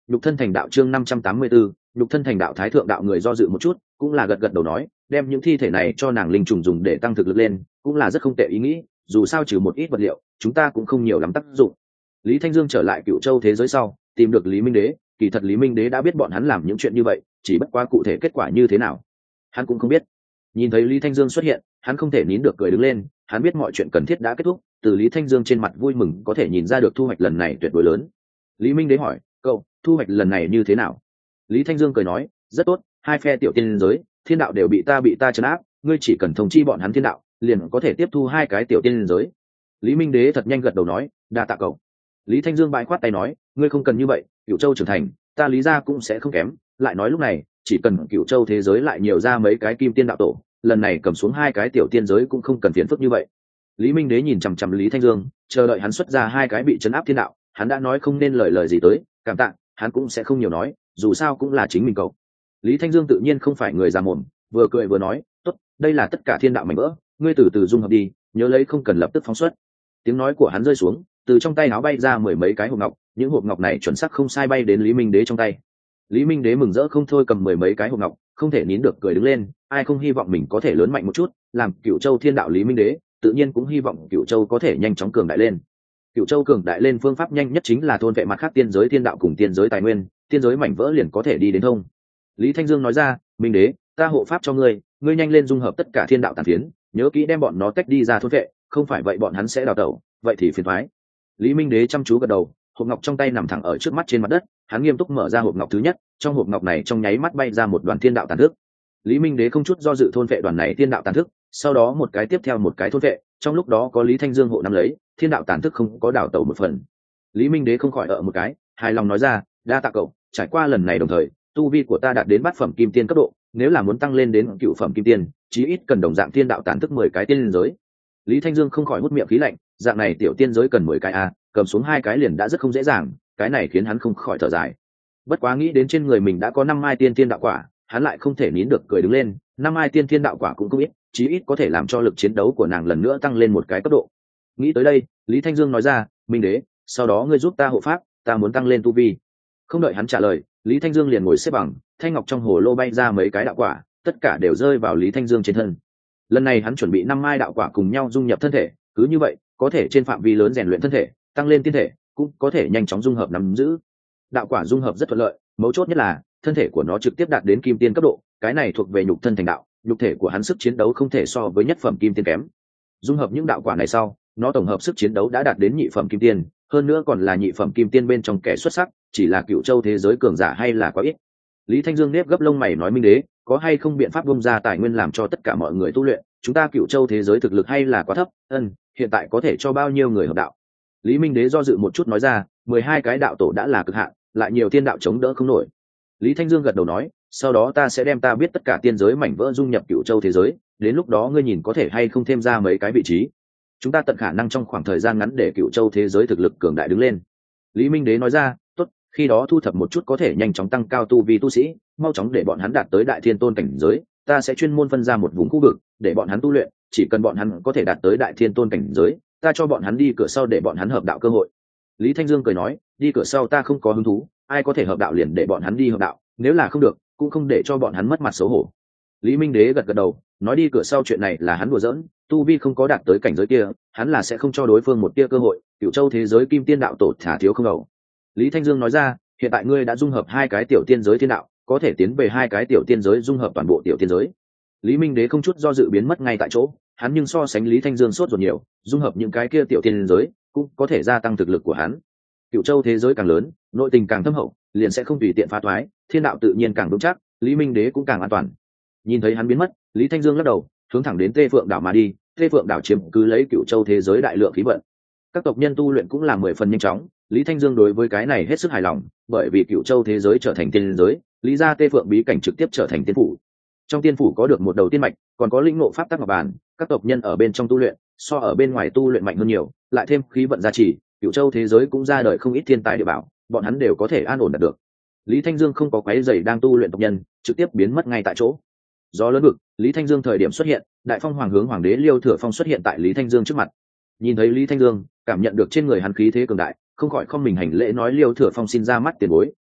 Nhục thân thành đạo chương năm trăm tám mươi 584, nhục thân thành đạo. Thái thượng đạo người do dự một chút, cũng là gật gật đầu nói, đem những thi thể này cho nàng linh trùng dùng để tăng thực lực lên, cũng là rất không tệ ý nghĩ, dù sao trừ một ít vật liệu, chúng ta cũng không nhiều lắm tác dụng. Lý Thanh Dương trở lại Cựu Châu thế giới sau, tìm được Lý Minh Đế, kỳ thật Lý Minh Đế đã biết bọn hắn làm những chuyện như vậy, chỉ bất quá cụ thể kết quả như thế nào, hắn cũng không biết. Nhìn thấy Lý Thanh Dương xuất hiện, hắn không thể nín được cười đứng lên, hắn biết mọi chuyện cần thiết đã kết thúc, từ Lý Thanh Dương trên mặt vui mừng có thể nhìn ra được thu hoạch lần này tuyệt đối lớn. Lý Minh Đế hỏi, cậu, thu hoạch lần này như thế nào? Lý Thanh Dương cười nói, rất tốt, hai phe tiểu tiên giới, thiên đạo đều bị ta bị ta trấn áp, ngươi chỉ cần thông chi bọn hắn thiên đạo, liền có thể tiếp thu hai cái tiểu tiên giới. Lý Minh Đế thật nhanh gật đầu nói, đa tạ cậu. Lý Thanh Dương bãi khoát tay nói, ngươi không cần như vậy, Cửu Châu trưởng thành, ta Lý gia cũng sẽ không kém. Lại nói lúc này, chỉ cần Cửu Châu thế giới lại nhiều ra mấy cái kim tiên đạo tổ, lần này cầm xuống hai cái tiểu tiên giới cũng không cần phiền phức như vậy. Lý Minh Đế nhìn chằm chằm Lý Thanh Dương, chờ đợi hắn xuất ra hai cái bị trấn áp thiên đạo, hắn đã nói không nên lời lời gì tới, cảm tạ, hắn cũng sẽ không nhiều nói, dù sao cũng là chính mình cậu. Lý Thanh Dương tự nhiên không phải người già mồm, vừa cười vừa nói, tốt, đây là tất cả thiên đạo mảnh vỡ, ngươi từ từ dung hợp đi, nhớ lấy không cần lập tức phóng xuất. Tiếng nói của hắn rơi xuống, từ trong tay áo bay ra mười mấy cái hộp ngọc, những hộp ngọc này chuẩn xác không sai bay đến Lý Minh Đế trong tay. Lý Minh Đế mừng rỡ không thôi, cầm mười mấy cái hộp ngọc, không thể nín được cười đứng lên, ai không hy vọng mình có thể lớn mạnh một chút, làm Cửu Châu thiên đạo Lý Minh Đế, tự nhiên cũng hy vọng Cửu Châu có thể nhanh chóng cường đại lên. Cửu Châu cường đại lên phương pháp nhanh nhất chính là thôn vệ mặt khác tiên giới thiên đạo cùng tiên giới tài nguyên, tiên giới mảnh vỡ liền có thể đi đến thông. Lý Thanh Dương nói ra, Minh Đế, ta hộ pháp cho ngươi, ngươi nhanh lên dung hợp tất cả thiên đạo tàn phiến, nhớ kỹ đem bọn nó tách đi ra thôn vệ, không phải vậy bọn hắn sẽ đào tẩu, vậy thì phiền toái. Lý Minh Đế chăm chú gật đầu, hộp ngọc trong tay nằm thẳng ở trước mắt trên mặt đất, hắn nghiêm túc mở ra hộp ngọc thứ nhất, trong hộp ngọc này trong nháy mắt bay ra một đoàn thiên đạo tàn thức. Lý Minh Đế không chút do dự thôn vệ đoàn này thiên đạo tàn thức, sau đó một cái tiếp theo một cái thôn vệ, trong lúc đó có Lý Thanh Dương hộ nắm lấy, thiên đạo tàn thức không có đảo tẩu một phần. Lý Minh Đế không khỏi ở một cái, hài lòng nói ra, đa tạ cậu, trải qua lần này đồng thời, tu vi của ta đạt đến bát phẩm kim tiên cấp độ, nếu là muốn tăng lên đến cựu phẩm kim tiên, chí ít cần đồng dạng thiên đạo tàn thức mười cái tiên giới. Lý Thanh Dương không khỏi hút miệng khí lạnh, dạng này tiểu tiên giới cần mười cái a, cầm xuống hai cái liền đã rất không dễ dàng, cái này khiến hắn không khỏi thở dài. Bất quá nghĩ đến trên người mình đã có năm mai tiên thiên đạo quả, hắn lại không thể nín được cười đứng lên, năm mai tiên thiên đạo quả cũng không ít, chí ít có thể làm cho lực chiến đấu của nàng lần nữa tăng lên một cái cấp độ. Nghĩ tới đây, Lý Thanh Dương nói ra, Minh Đế, sau đó ngươi giúp ta hộ pháp, ta muốn tăng lên tu vi. Không đợi hắn trả lời, Lý Thanh Dương liền ngồi xếp bằng, thanh ngọc trong hồ lô bay ra mấy cái đạo quả, tất cả đều rơi vào Lý Thanh Dương trên thân. Lần này hắn chuẩn bị năm mai đạo quả cùng nhau dung nhập thân thể, cứ như vậy, có thể trên phạm vi lớn rèn luyện thân thể, tăng lên tiên thể, cũng có thể nhanh chóng dung hợp nắm giữ. Đạo quả dung hợp rất thuận lợi, mấu chốt nhất là thân thể của nó trực tiếp đạt đến kim tiên cấp độ, cái này thuộc về nhục thân thành đạo, nhục thể của hắn sức chiến đấu không thể so với nhất phẩm kim tiên kém. Dung hợp những đạo quả này sau, nó tổng hợp sức chiến đấu đã đạt đến nhị phẩm kim tiên, hơn nữa còn là nhị phẩm kim tiên bên trong kẻ xuất sắc, chỉ là Cựu Châu thế giới cường giả hay là quá ít. Lý Thanh Dương nếp gấp lông mày nói, Minh Đế, có hay không biện pháp bung ra tài nguyên làm cho tất cả mọi người tu luyện, chúng ta Cựu Châu thế giới thực lực hay là quá thấp, ân, hiện tại có thể cho bao nhiêu người hợp đạo? Lý Minh Đế do dự một chút nói ra, mười hai cái đạo tổ đã là cực hạn, lại nhiều thiên đạo chống đỡ không nổi. Lý Thanh Dương gật đầu nói, sau đó ta sẽ đem ta biết tất cả tiên giới mảnh vỡ dung nhập Cựu Châu thế giới, đến lúc đó ngươi nhìn có thể hay không thêm ra mấy cái vị trí, chúng ta tận khả năng trong khoảng thời gian ngắn để Cựu Châu thế giới thực lực cường đại đứng lên. Lý Minh Đế nói ra, tốt, khi đó thu thập một chút có thể nhanh chóng tăng cao tu vi tu sĩ, mau chóng để bọn hắn đạt tới đại thiên tôn cảnh giới, ta sẽ chuyên môn phân ra một vùng khu vực để bọn hắn tu luyện, chỉ cần bọn hắn có thể đạt tới đại thiên tôn cảnh giới, ta cho bọn hắn đi cửa sau để bọn hắn hợp đạo cơ hội. Lý Thanh Dương cười nói, đi cửa sau ta không có hứng thú, ai có thể hợp đạo liền để bọn hắn đi hợp đạo, nếu là không được cũng không để cho bọn hắn mất mặt xấu hổ. Lý Minh Đế gật gật đầu, nói đi cửa sau chuyện này là hắn đùa giỡn, tu vi không có đạt tới cảnh giới kia, hắn là sẽ không cho đối phương một tia cơ hội, Cựu Châu thế giới kim tiên đạo tổ thả thiếu không đầu. Lý Thanh Dương nói ra, hiện tại ngươi đã dung hợp hai cái tiểu tiên giới thiên đạo, có thể tiến về hai cái tiểu tiên giới dung hợp toàn bộ tiểu tiên giới. Lý Minh Đế không chút do dự biến mất ngay tại chỗ, hắn nhưng so sánh Lý Thanh Dương sốt ruột nhiều, dung hợp những cái kia tiểu tiên giới cũng có thể gia tăng thực lực của hắn. Cựu Châu thế giới càng lớn, nội tình càng thâm hậu, liền sẽ không tùy tiện phá thoái, thiên đạo tự nhiên càng vững chắc, Lý Minh Đế cũng càng an toàn. Nhìn thấy hắn biến mất, Lý Thanh Dương lắc đầu, hướng thẳng đến Tê Phượng đảo mà đi. Tê Phượng đảo chiếm cứ lấy Cựu Châu thế giới đại lượng khí vận, các tộc nhân tu luyện cũng là mười phần nhanh chóng. Lý Thanh Dương đối với cái này hết sức hài lòng, bởi vì Cựu Châu thế giới trở thành tiên giới, lý ra Tê Phượng bí cảnh trực tiếp trở thành tiên phủ. Trong tiên phủ có được một đầu tiên mạch, còn có lĩnh ngộ pháp tắc ngọc bản, các tộc nhân ở bên trong tu luyện so ở bên ngoài tu luyện mạnh hơn nhiều, lại thêm khí vận gia trì, Cựu Châu thế giới cũng ra đời không ít thiên tài địa bảo, bọn hắn đều có thể an ổn đạt được. Lý Thanh Dương không có quấy rầy đang tu luyện tộc nhân, trực tiếp biến mất ngay tại chỗ. Do lớn vực, Lý Thanh Dương thời điểm xuất hiện, đại phong hoàng hướng hoàng đế Liêu Thừa Phong xuất hiện tại Lý Thanh Dương trước mặt. Nhìn thấy Lý Thanh Dương, cảm nhận được trên người hắn khí thế cường đại, không khỏi không mình hành lễ nói, Liêu Thừa Phong xin ra mắt tiền bối,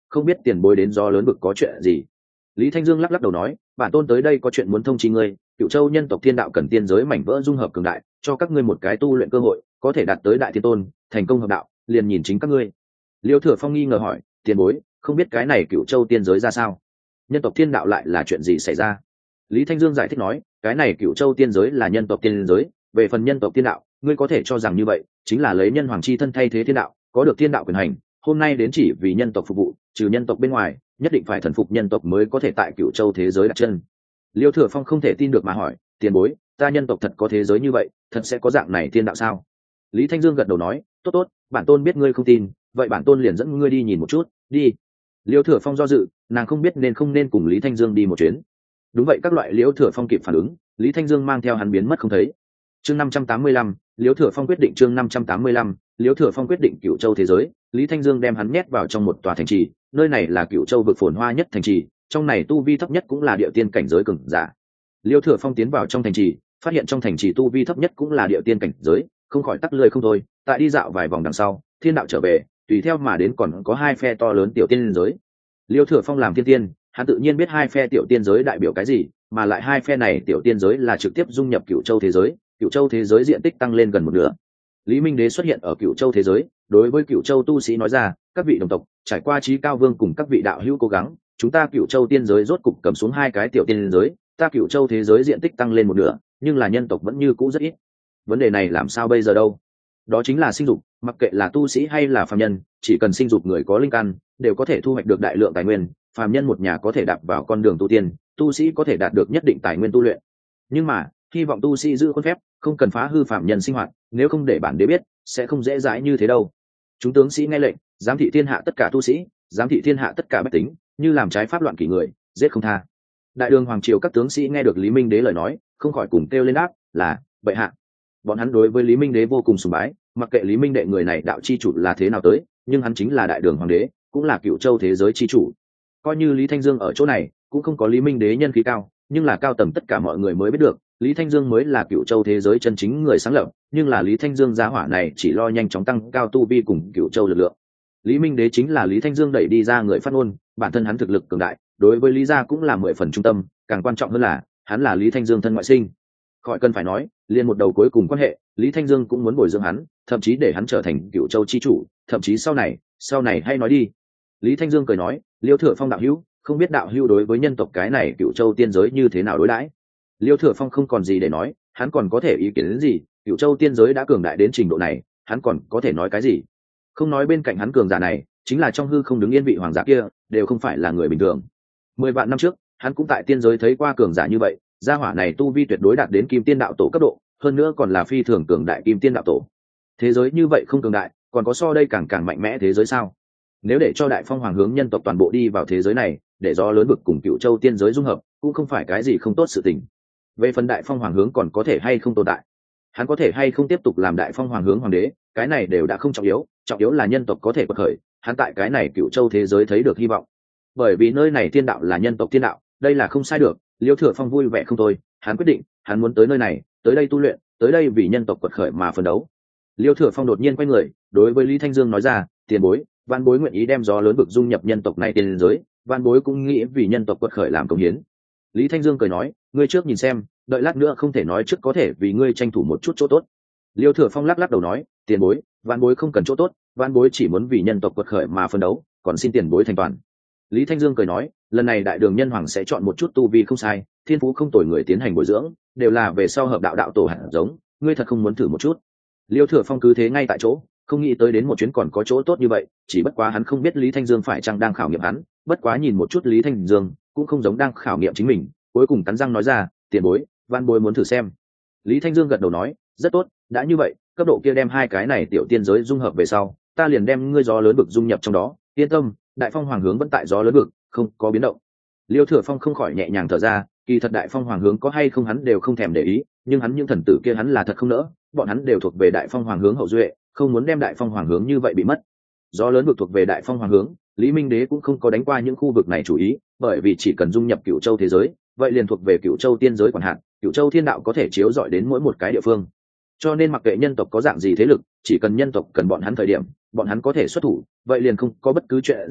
không biết tiền bối đến do lớn vực có chuyện gì. Lý Thanh Dương lắc lắc đầu nói, bản tôn tới đây có chuyện muốn thông chi ngươi, Cửu Châu nhân tộc thiên đạo cần tiên giới mảnh vỡ dung hợp cường đại, cho các ngươi một cái tu luyện cơ hội, có thể đạt tới đại thiên tôn, thành công hợp đạo, liền nhìn chính các ngươi. Liêu Thừa Phong nghi ngờ hỏi, tiền bối, không biết cái này Cửu Châu tiên giới ra sao? Nhân tộc thiên đạo lại là chuyện gì xảy ra? Lý Thanh Dương giải thích nói, cái này Cửu Châu tiên giới là nhân tộc tiên giới, về phần nhân tộc thiên đạo, ngươi có thể cho rằng như vậy, chính là lấy nhân hoàng chi thân thay thế thiên đạo, có được thiên đạo quyền hành, hôm nay đến chỉ vì nhân tộc phục vụ, trừ nhân tộc bên ngoài, nhất định phải thần phục nhân tộc mới có thể tại Cửu Châu thế giới đặt chân. Liêu Thừa Phong không thể tin được mà hỏi, tiền bối, ta nhân tộc thật có thế giới như vậy, thật sẽ có dạng này thiên đạo sao? Lý Thanh Dương gật đầu nói, tốt tốt, bản tôn biết ngươi không tin, vậy bản tôn liền dẫn ngươi đi nhìn một chút, đi. Liêu Thừa Phong do dự, nàng không biết nên không nên cùng Lý Thanh Dương đi một chuyến. Đúng vậy, các loại Liêu Thừa Phong kịp phản ứng, Lý Thanh Dương mang theo hắn biến mất không thấy. Chương năm trăm tám mươi lăm, Liêu Thừa Phong quyết định chương năm trăm tám mươi lăm, Liêu Thừa Phong quyết định Cửu Châu thế giới, Lý Thanh Dương đem hắn nhét vào trong một tòa thành trì, nơi này là Cửu Châu vực phồn hoa nhất thành trì, trong này tu vi thấp nhất cũng là địa tiên cảnh giới cường giả. Liêu Thừa Phong tiến vào trong thành trì, phát hiện trong thành trì tu vi thấp nhất cũng là địa tiên cảnh giới, không khỏi tắc lười không thôi. Tại đi dạo vài vòng đằng sau, thiên đạo trở về, tùy theo mà đến còn có hai phe to lớn tiểu tiên giới. Liêu Thừa Phong làm thiên tiên, hắn tự nhiên biết hai phe tiểu tiên giới đại biểu cái gì, mà lại hai phe này tiểu tiên giới là trực tiếp dung nhập Cửu Châu thế giới, Cửu Châu thế giới diện tích tăng lên gần một nửa. Lý Minh Đế xuất hiện ở Cửu Châu thế giới, đối với Cửu Châu tu sĩ nói ra, các vị đồng tộc, trải qua Chí Cao Vương cùng các vị đạo hữu cố gắng, chúng ta Cửu Châu tiên giới rốt cục cầm xuống hai cái tiểu tiên giới, ta Cửu Châu thế giới diện tích tăng lên một nửa, nhưng là nhân tộc vẫn như cũ rất ít. Vấn đề này làm sao bây giờ đâu? Đó chính là sinh dục, mặc kệ là tu sĩ hay là phàm nhân, chỉ cần sinh dục người có linh căn, đều có thể thu hoạch được đại lượng tài nguyên, phàm nhân một nhà có thể đạp vào con đường tu tiên, tu sĩ có thể đạt được nhất định tài nguyên tu luyện. Nhưng mà, hy vọng tu sĩ giữ khuôn phép, không cần phá hư phàm nhân sinh hoạt, nếu không để bản đế biết, sẽ không dễ dãi như thế đâu. Chúng tướng sĩ nghe lệnh, giám thị thiên hạ tất cả tu sĩ, giám thị thiên hạ tất cả bách tính, như làm trái pháp loạn kỷ người, giết không tha. Đại đường hoàng triều các tướng sĩ nghe được Lý Minh Đế lời nói, không khỏi cùng kêu lên đáp, là bệ hạ. Bọn hắn đối với Lý Minh Đế vô cùng sùng bái, mặc kệ Lý Minh đệ người này đạo chi chủ là thế nào tới, nhưng hắn chính là đại đường hoàng đế, cũng là Cửu Châu thế giới chi chủ. Coi như Lý Thanh Dương ở chỗ này, cũng không có Lý Minh Đế nhân khí cao, nhưng là cao tầng tất cả mọi người mới biết được, Lý Thanh Dương mới là Cửu Châu thế giới chân chính người sáng lập, nhưng là Lý Thanh Dương gia hỏa này chỉ lo nhanh chóng tăng cao tu vi cùng Cửu Châu lực lượng. Lý Minh Đế chính là Lý Thanh Dương đẩy đi ra người phát ngôn, bản thân hắn thực lực cường đại, đối với Lý gia cũng là mười phần trung tâm, càng quan trọng hơn là, hắn là Lý Thanh Dương thân ngoại sinh. Khỏi cần phải nói, liên một đầu cuối cùng quan hệ, Lý Thanh Dương cũng muốn bồi dưỡng hắn, thậm chí để hắn trở thành Cửu Châu chi chủ, thậm chí sau này, sau này hay nói đi. Lý Thanh Dương cười nói, Liêu Thừa Phong đạo hữu, không biết đạo hữu đối với nhân tộc cái này Cửu Châu tiên giới như thế nào đối đãi? Liêu Thừa Phong không còn gì để nói, hắn còn có thể ý kiến đến gì, Cửu Châu tiên giới đã cường đại đến trình độ này, hắn còn có thể nói cái gì? Không nói bên cạnh hắn cường giả này, chính là trong hư không đứng yên vị hoàng giả kia, đều không phải là người bình thường. Mười vạn năm trước, hắn cũng tại tiên giới thấy qua cường giả như vậy, gia hỏa này tu vi tuyệt đối đạt đến Kim Tiên đạo tổ cấp độ, hơn nữa còn là phi thường cường đại Kim Tiên đạo tổ. Thế giới như vậy không cường đại, còn có so đây càng càng mạnh mẽ thế giới sao? Nếu để cho Đại Phong Hoàng hướng nhân tộc toàn bộ đi vào thế giới này, để do lớn vực cùng Cửu Châu tiên giới dung hợp, cũng không phải cái gì không tốt sự tình. Về phần Đại Phong Hoàng hướng còn có thể hay không tồn tại, hắn có thể hay không tiếp tục làm Đại Phong Hoàng hướng hoàng đế, cái này đều đã không trọng yếu, trọng yếu là nhân tộc có thể bật khởi, hắn tại cái này Cửu Châu thế giới thấy được hy vọng. Bởi vì nơi này thiên đạo là nhân tộc thiên đạo, đây là không sai được. Liêu Thừa Phong vui vẻ không thôi, hắn quyết định, hắn muốn tới nơi này, tới đây tu luyện, tới đây vì nhân tộc quật khởi mà phấn đấu. Liêu Thừa Phong đột nhiên quay người, đối với Lý Thanh Dương nói ra, tiền bối, Van bối nguyện ý đem gió lớn vực dung nhập nhân tộc này tiên giới, Van bối cũng nghĩ vì nhân tộc quật khởi làm công hiến. Lý Thanh Dương cười nói, ngươi trước nhìn xem, đợi lát nữa không thể nói trước có thể vì ngươi tranh thủ một chút chỗ tốt. Liêu Thừa Phong lắc lắc đầu nói, tiền bối, Van bối không cần chỗ tốt, Van bối chỉ muốn vì nhân tộc quật khởi mà phấn đấu, còn xin tiền bối thành toàn. Lý Thanh Dương cười nói, lần này đại đường nhân hoàng sẽ chọn một chút tu vi không sai, thiên phú không tồi người tiến hành bồi dưỡng, đều là về sau hợp đạo đạo tổ hạt giống, ngươi thật không muốn thử một chút? Liêu Thừa Phong cứ thế ngay tại chỗ, không nghĩ tới đến một chuyến còn có chỗ tốt như vậy, chỉ bất quá hắn không biết Lý Thanh Dương phải chăng đang khảo nghiệm hắn, bất quá nhìn một chút Lý Thanh Dương, cũng không giống đang khảo nghiệm chính mình, cuối cùng cắn răng nói ra, tiền bối, Van bối muốn thử xem. Lý Thanh Dương gật đầu nói, rất tốt, đã như vậy, cấp độ kia đem hai cái này tiểu tiên giới dung hợp về sau, ta liền đem ngươi gió lớn vực dung nhập trong đó, yên tâm, Đại Phong Hoàng hướng vẫn tại gió lớn vực, không có biến động. Liêu Thừa Phong không khỏi nhẹ nhàng thở ra, kỳ thật Đại Phong Hoàng hướng có hay không hắn đều không thèm để ý, nhưng hắn những thần tử kia hắn là thật không nỡ, bọn hắn đều thuộc về Đại Phong Hoàng hướng hậu duệ, không muốn đem Đại Phong Hoàng hướng như vậy bị mất. Gió lớn vực thuộc về Đại Phong Hoàng hướng, Lý Minh Đế cũng không có đánh qua những khu vực này chủ ý, bởi vì chỉ cần dung nhập Cửu Châu thế giới, vậy liền thuộc về Cửu Châu tiên giới quản hạt, Cửu Châu thiên đạo có thể chiếu rọi đến mỗi một cái địa phương. Cho nên mặc kệ nhân tộc có dạng gì thế lực, chỉ cần nhân tộc cần bọn hắn thời điểm, bọn hắn có thể xuất thủ, vậy liền không có bất cứ chuyện gì,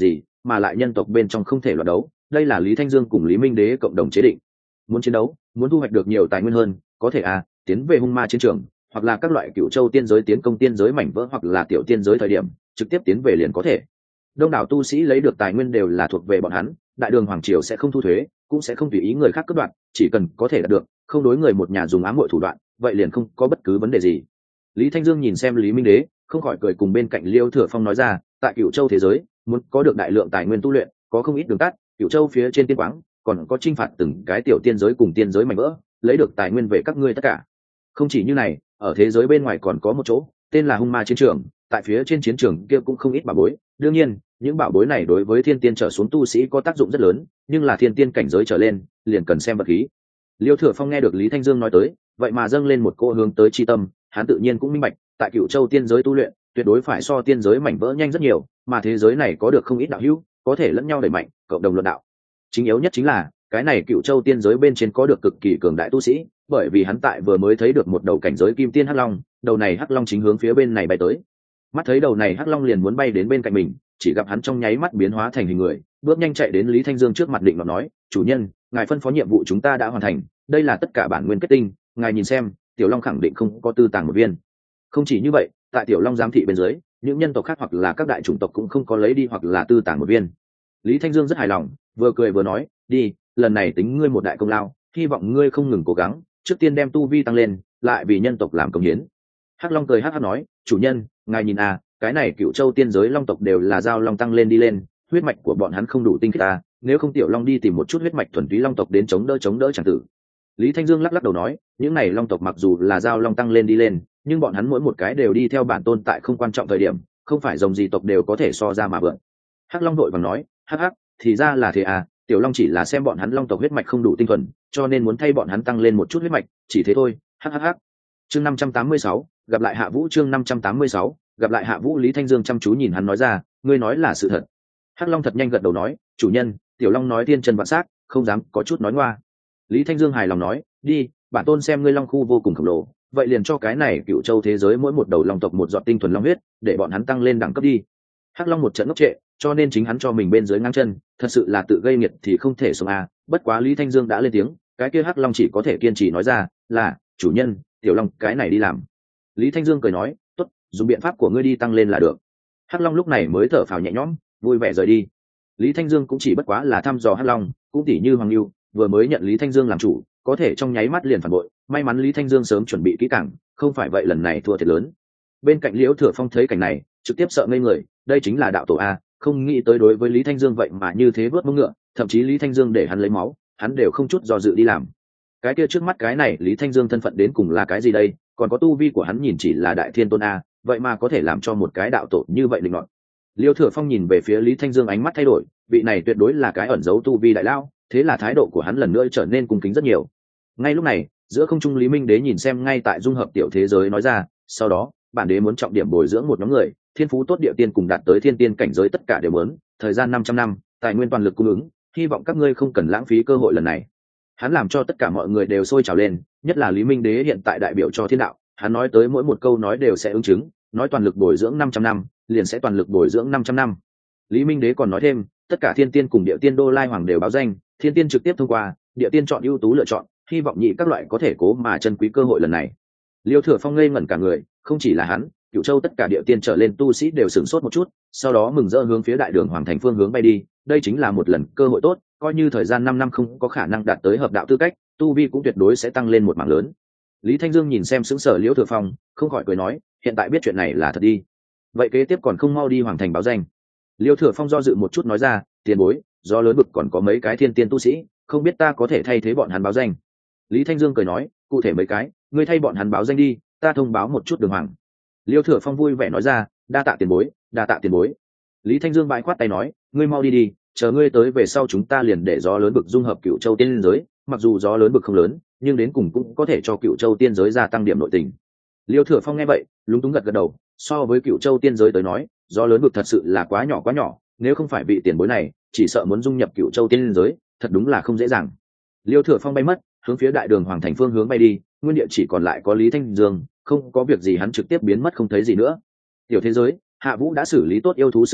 mà lại nhân tộc bên trong không thể loạt đấu, đây là Lý Thanh Dương cùng Lý Minh Đế cộng đồng chế định. Muốn chiến đấu, muốn thu hoạch được nhiều tài nguyên hơn, có thể à tiến về hung ma chiến trường, hoặc là các loại cựu châu tiên giới tiến công tiên giới mảnh vỡ, hoặc là tiểu tiên giới thời điểm trực tiếp tiến về liền có thể. Đông đảo tu sĩ lấy được tài nguyên đều là thuộc về bọn hắn, đại đường hoàng triều sẽ không thu thuế, cũng sẽ không tùy ý người khác cướp đoạt, chỉ cần có thể đạt được, không đối người một nhà dùng ám muội thủ đoạn, vậy liền không có bất cứ vấn đề gì. Lý Thanh Dương nhìn xem Lý Minh Đế, không khỏi cười cùng bên cạnh Liêu Thừa Phong nói ra, tại cựu châu thế giới, muốn có được đại lượng tài nguyên tu luyện, có không ít đường tắt, cựu châu phía trên tiên quáng, còn có chinh phạt từng cái tiểu tiên giới cùng tiên giới mảnh vỡ, lấy được tài nguyên về các ngươi tất cả. Không chỉ như này, ở thế giới bên ngoài còn có một chỗ, tên là Hung Ma chiến trường, tại phía trên chiến trường kia cũng không ít bảo bối, đương nhiên, những bảo bối này đối với thiên tiên trở xuống tu sĩ có tác dụng rất lớn, nhưng là thiên tiên cảnh giới trở lên, liền cần xem vật khí. Liêu Thừa Phong nghe được Lý Thanh Dương nói tới, vậy mà dâng lên một cô hướng tới chi tâm, hắn tự nhiên cũng minh bạch, tại cựu châu tiên giới tu luyện, tuyệt đối phải so tiên giới mảnh vỡ nhanh rất nhiều, mà thế giới này có được không ít đạo hữu, có thể lẫn nhau đẩy mạnh, cộng đồng luận đạo. Chính yếu nhất chính là, cái này cựu châu tiên giới bên trên có được cực kỳ cường đại tu sĩ, bởi vì hắn tại vừa mới thấy được một đầu cảnh giới kim tiên hắc long, đầu này hắc long chính hướng phía bên này bay tới. Mắt thấy đầu này hắc long liền muốn bay đến bên cạnh mình, chỉ gặp hắn trong nháy mắt biến hóa thành hình người, bước nhanh chạy đến Lý Thanh Dương trước mặt định mà nói, chủ nhân, ngài phân phó nhiệm vụ chúng ta đã hoàn thành, đây là tất cả bản nguyên kết tinh, ngài nhìn xem, tiểu long khẳng định không có tư tàng một viên. Không chỉ như vậy, tại tiểu long giám thị bên dưới, những nhân tộc khác hoặc là các đại chủng tộc cũng không có lấy đi hoặc là tư tàng một viên. Lý Thanh Dương rất hài lòng, vừa cười vừa nói, đi, lần này tính ngươi một đại công lao, hy vọng ngươi không ngừng cố gắng, trước tiên đem tu vi tăng lên, lại vì nhân tộc làm công hiến. Hắc Long cười hắc hắc nói, chủ nhân, ngài nhìn à, cái này cựu châu tiên giới long tộc đều là giao long tăng lên đi lên, huyết mạch của bọn hắn không đủ tinh khiết à, nếu không tiểu long đi tìm một chút huyết mạch thuần túy long tộc đến chống đỡ chống đỡ chẳng tử. Lý Thanh Dương lắc lắc đầu nói, những này long tộc mặc dù là giao long tăng lên đi lên, nhưng bọn hắn mỗi một cái đều đi theo bản tôn tại không quan trọng thời điểm, không phải rồng gì tộc đều có thể so ra mà vượn. Hắc Long đội vàng nói, hắc hắc, thì ra là thế à, tiểu long chỉ là xem bọn hắn long tộc huyết mạch không đủ tinh thuần, cho nên muốn thay bọn hắn tăng lên một chút huyết mạch, chỉ thế thôi. Hắc hắc hắc. Chương năm trăm tám mươi sáu, gặp lại Hạ Vũ. Chương năm trăm tám mươi sáu, gặp lại Hạ Vũ. Lý Thanh Dương chăm chú nhìn hắn nói ra, ngươi nói là sự thật. Hắc Long thật nhanh gật đầu nói, chủ nhân, tiểu long nói thiên chân vạn sắc, không dám có chút nói ngoa. Lý Thanh Dương hài lòng nói, đi, bản tôn xem ngươi long khu vô cùng khổng lồ, vậy liền cho cái này cựu châu thế giới mỗi một đầu long tộc một giọt tinh thuần long huyết, để bọn hắn tăng lên đẳng cấp đi. Hắc Long một trận ngốc trệ, cho nên chính hắn cho mình bên dưới ngang chân, thật sự là tự gây nghiệt thì không thể sống à. Bất quá Lý Thanh Dương đã lên tiếng, cái kia Hắc Long chỉ có thể kiên trì nói ra, là chủ nhân, tiểu long cái này đi làm. Lý Thanh Dương cười nói, tốt, dùng biện pháp của ngươi đi tăng lên là được. Hắc Long lúc này mới thở phào nhẹ nhõm, vui vẻ rời đi. Lý Thanh Dương cũng chỉ bất quá là thăm dò Hắc Long, cũng tỉ như Hoàng Lưu vừa mới nhận Lý Thanh Dương làm chủ, có thể trong nháy mắt liền phản bội, may mắn Lý Thanh Dương sớm chuẩn bị kỹ càng, không phải vậy lần này thua thiệt lớn. Bên cạnh Liễu Thừa Phong thấy cảnh này, trực tiếp sợ ngây người, đây chính là đạo tổ a, không nghĩ tới đối với Lý Thanh Dương vậy mà như thế vớt mông ngựa, thậm chí Lý Thanh Dương để hắn lấy máu, hắn đều không chút do dự đi làm. Cái kia trước mắt cái này Lý Thanh Dương thân phận đến cùng là cái gì đây, còn có tu vi của hắn nhìn chỉ là đại thiên tôn a, vậy mà có thể làm cho một cái đạo tổ như vậy định luận. Liêu Thừa Phong nhìn về phía Lý Thanh Dương ánh mắt thay đổi, vị này tuyệt đối là cái ẩn giấu tu vi đại lao, thế là thái độ của hắn lần nữa trở nên cung kính rất nhiều. Ngay lúc này, giữa không trung Lý Minh Đế nhìn xem ngay tại dung hợp tiểu thế giới nói ra, sau đó, bản đế muốn trọng điểm bồi dưỡng một nhóm người, thiên phú tốt địa tiên cùng đạt tới thiên tiên cảnh giới tất cả đều muốn, thời gian năm trăm năm, tài nguyên toàn lực cung ứng, hy vọng các ngươi không cần lãng phí cơ hội lần này. Hắn làm cho tất cả mọi người đều sôi trào lên, nhất là Lý Minh Đế hiện tại đại biểu cho thiên đạo, hắn nói tới mỗi một câu nói đều sẽ ứng chứng, nói toàn lực bồi dưỡng năm trăm năm, liền sẽ toàn lực bồi dưỡng năm trăm năm. Lý Minh Đế còn nói thêm, tất cả thiên tiên cùng địa tiên đô lai hoàng đều báo danh, thiên tiên trực tiếp thông qua, địa tiên chọn ưu tú lựa chọn, hy vọng nhị các loại có thể cố mà chân quý cơ hội lần này. Liêu Thừa Phong ngây ngẩn cả người, không chỉ là hắn, Cửu Châu tất cả địa tiên trở lên tu sĩ đều sửng sốt một chút, sau đó mừng rỡ hướng phía đại đường hoàng thành phương hướng bay đi, đây chính là một lần cơ hội tốt, coi như thời gian năm năm không có khả năng đạt tới hợp đạo tư cách, tu vi cũng tuyệt đối sẽ tăng lên một mảng lớn. Lý Thanh Dương nhìn xem sững sờ Liêu Thừa Phong, không khỏi cười nói, hiện tại biết chuyện này là thật đi. Vậy kế tiếp còn không mau đi hoàng thành báo danh. Liêu Thừa Phong do dự một chút nói ra, tiền bối, do lớn bực còn có mấy cái thiên tiên tu sĩ, không biết ta có thể thay thế bọn hắn báo danh. Lý Thanh Dương cười nói, cụ thể mấy cái, ngươi thay bọn hắn báo danh đi, ta thông báo một chút đường hoàng. Liêu Thừa Phong vui vẻ nói ra, đa tạ tiền bối, đa tạ tiền bối. Lý Thanh Dương bãi khoát tay nói, ngươi mau đi đi, chờ ngươi tới về sau chúng ta liền để gió lớn bực dung hợp Cửu Châu tiên giới, mặc dù gió lớn bực không lớn, nhưng đến cùng cũng có thể cho Cửu Châu tiên giới gia tăng điểm nội tình. Liêu Thừa Phong nghe vậy, lúng túng gật gật đầu, so với Cửu Châu tiên giới tới nói, gió lớn bực thật sự là quá nhỏ quá nhỏ, nếu không phải vị tiền bối này, chỉ sợ muốn dung nhập Cửu Châu tiên giới, thật đúng là không dễ dàng. Liêu Thừa Phong bay mất, hướng phía đại đường hoàng thành phương hướng bay đi, nguyên địa chỉ còn lại có Lý Thanh Dương, không có việc gì hắn trực tiếp biến mất không thấy gì nữa. Tiểu thế giới, Hạ Vũ đã xử lý tốt yêu thú sự tình,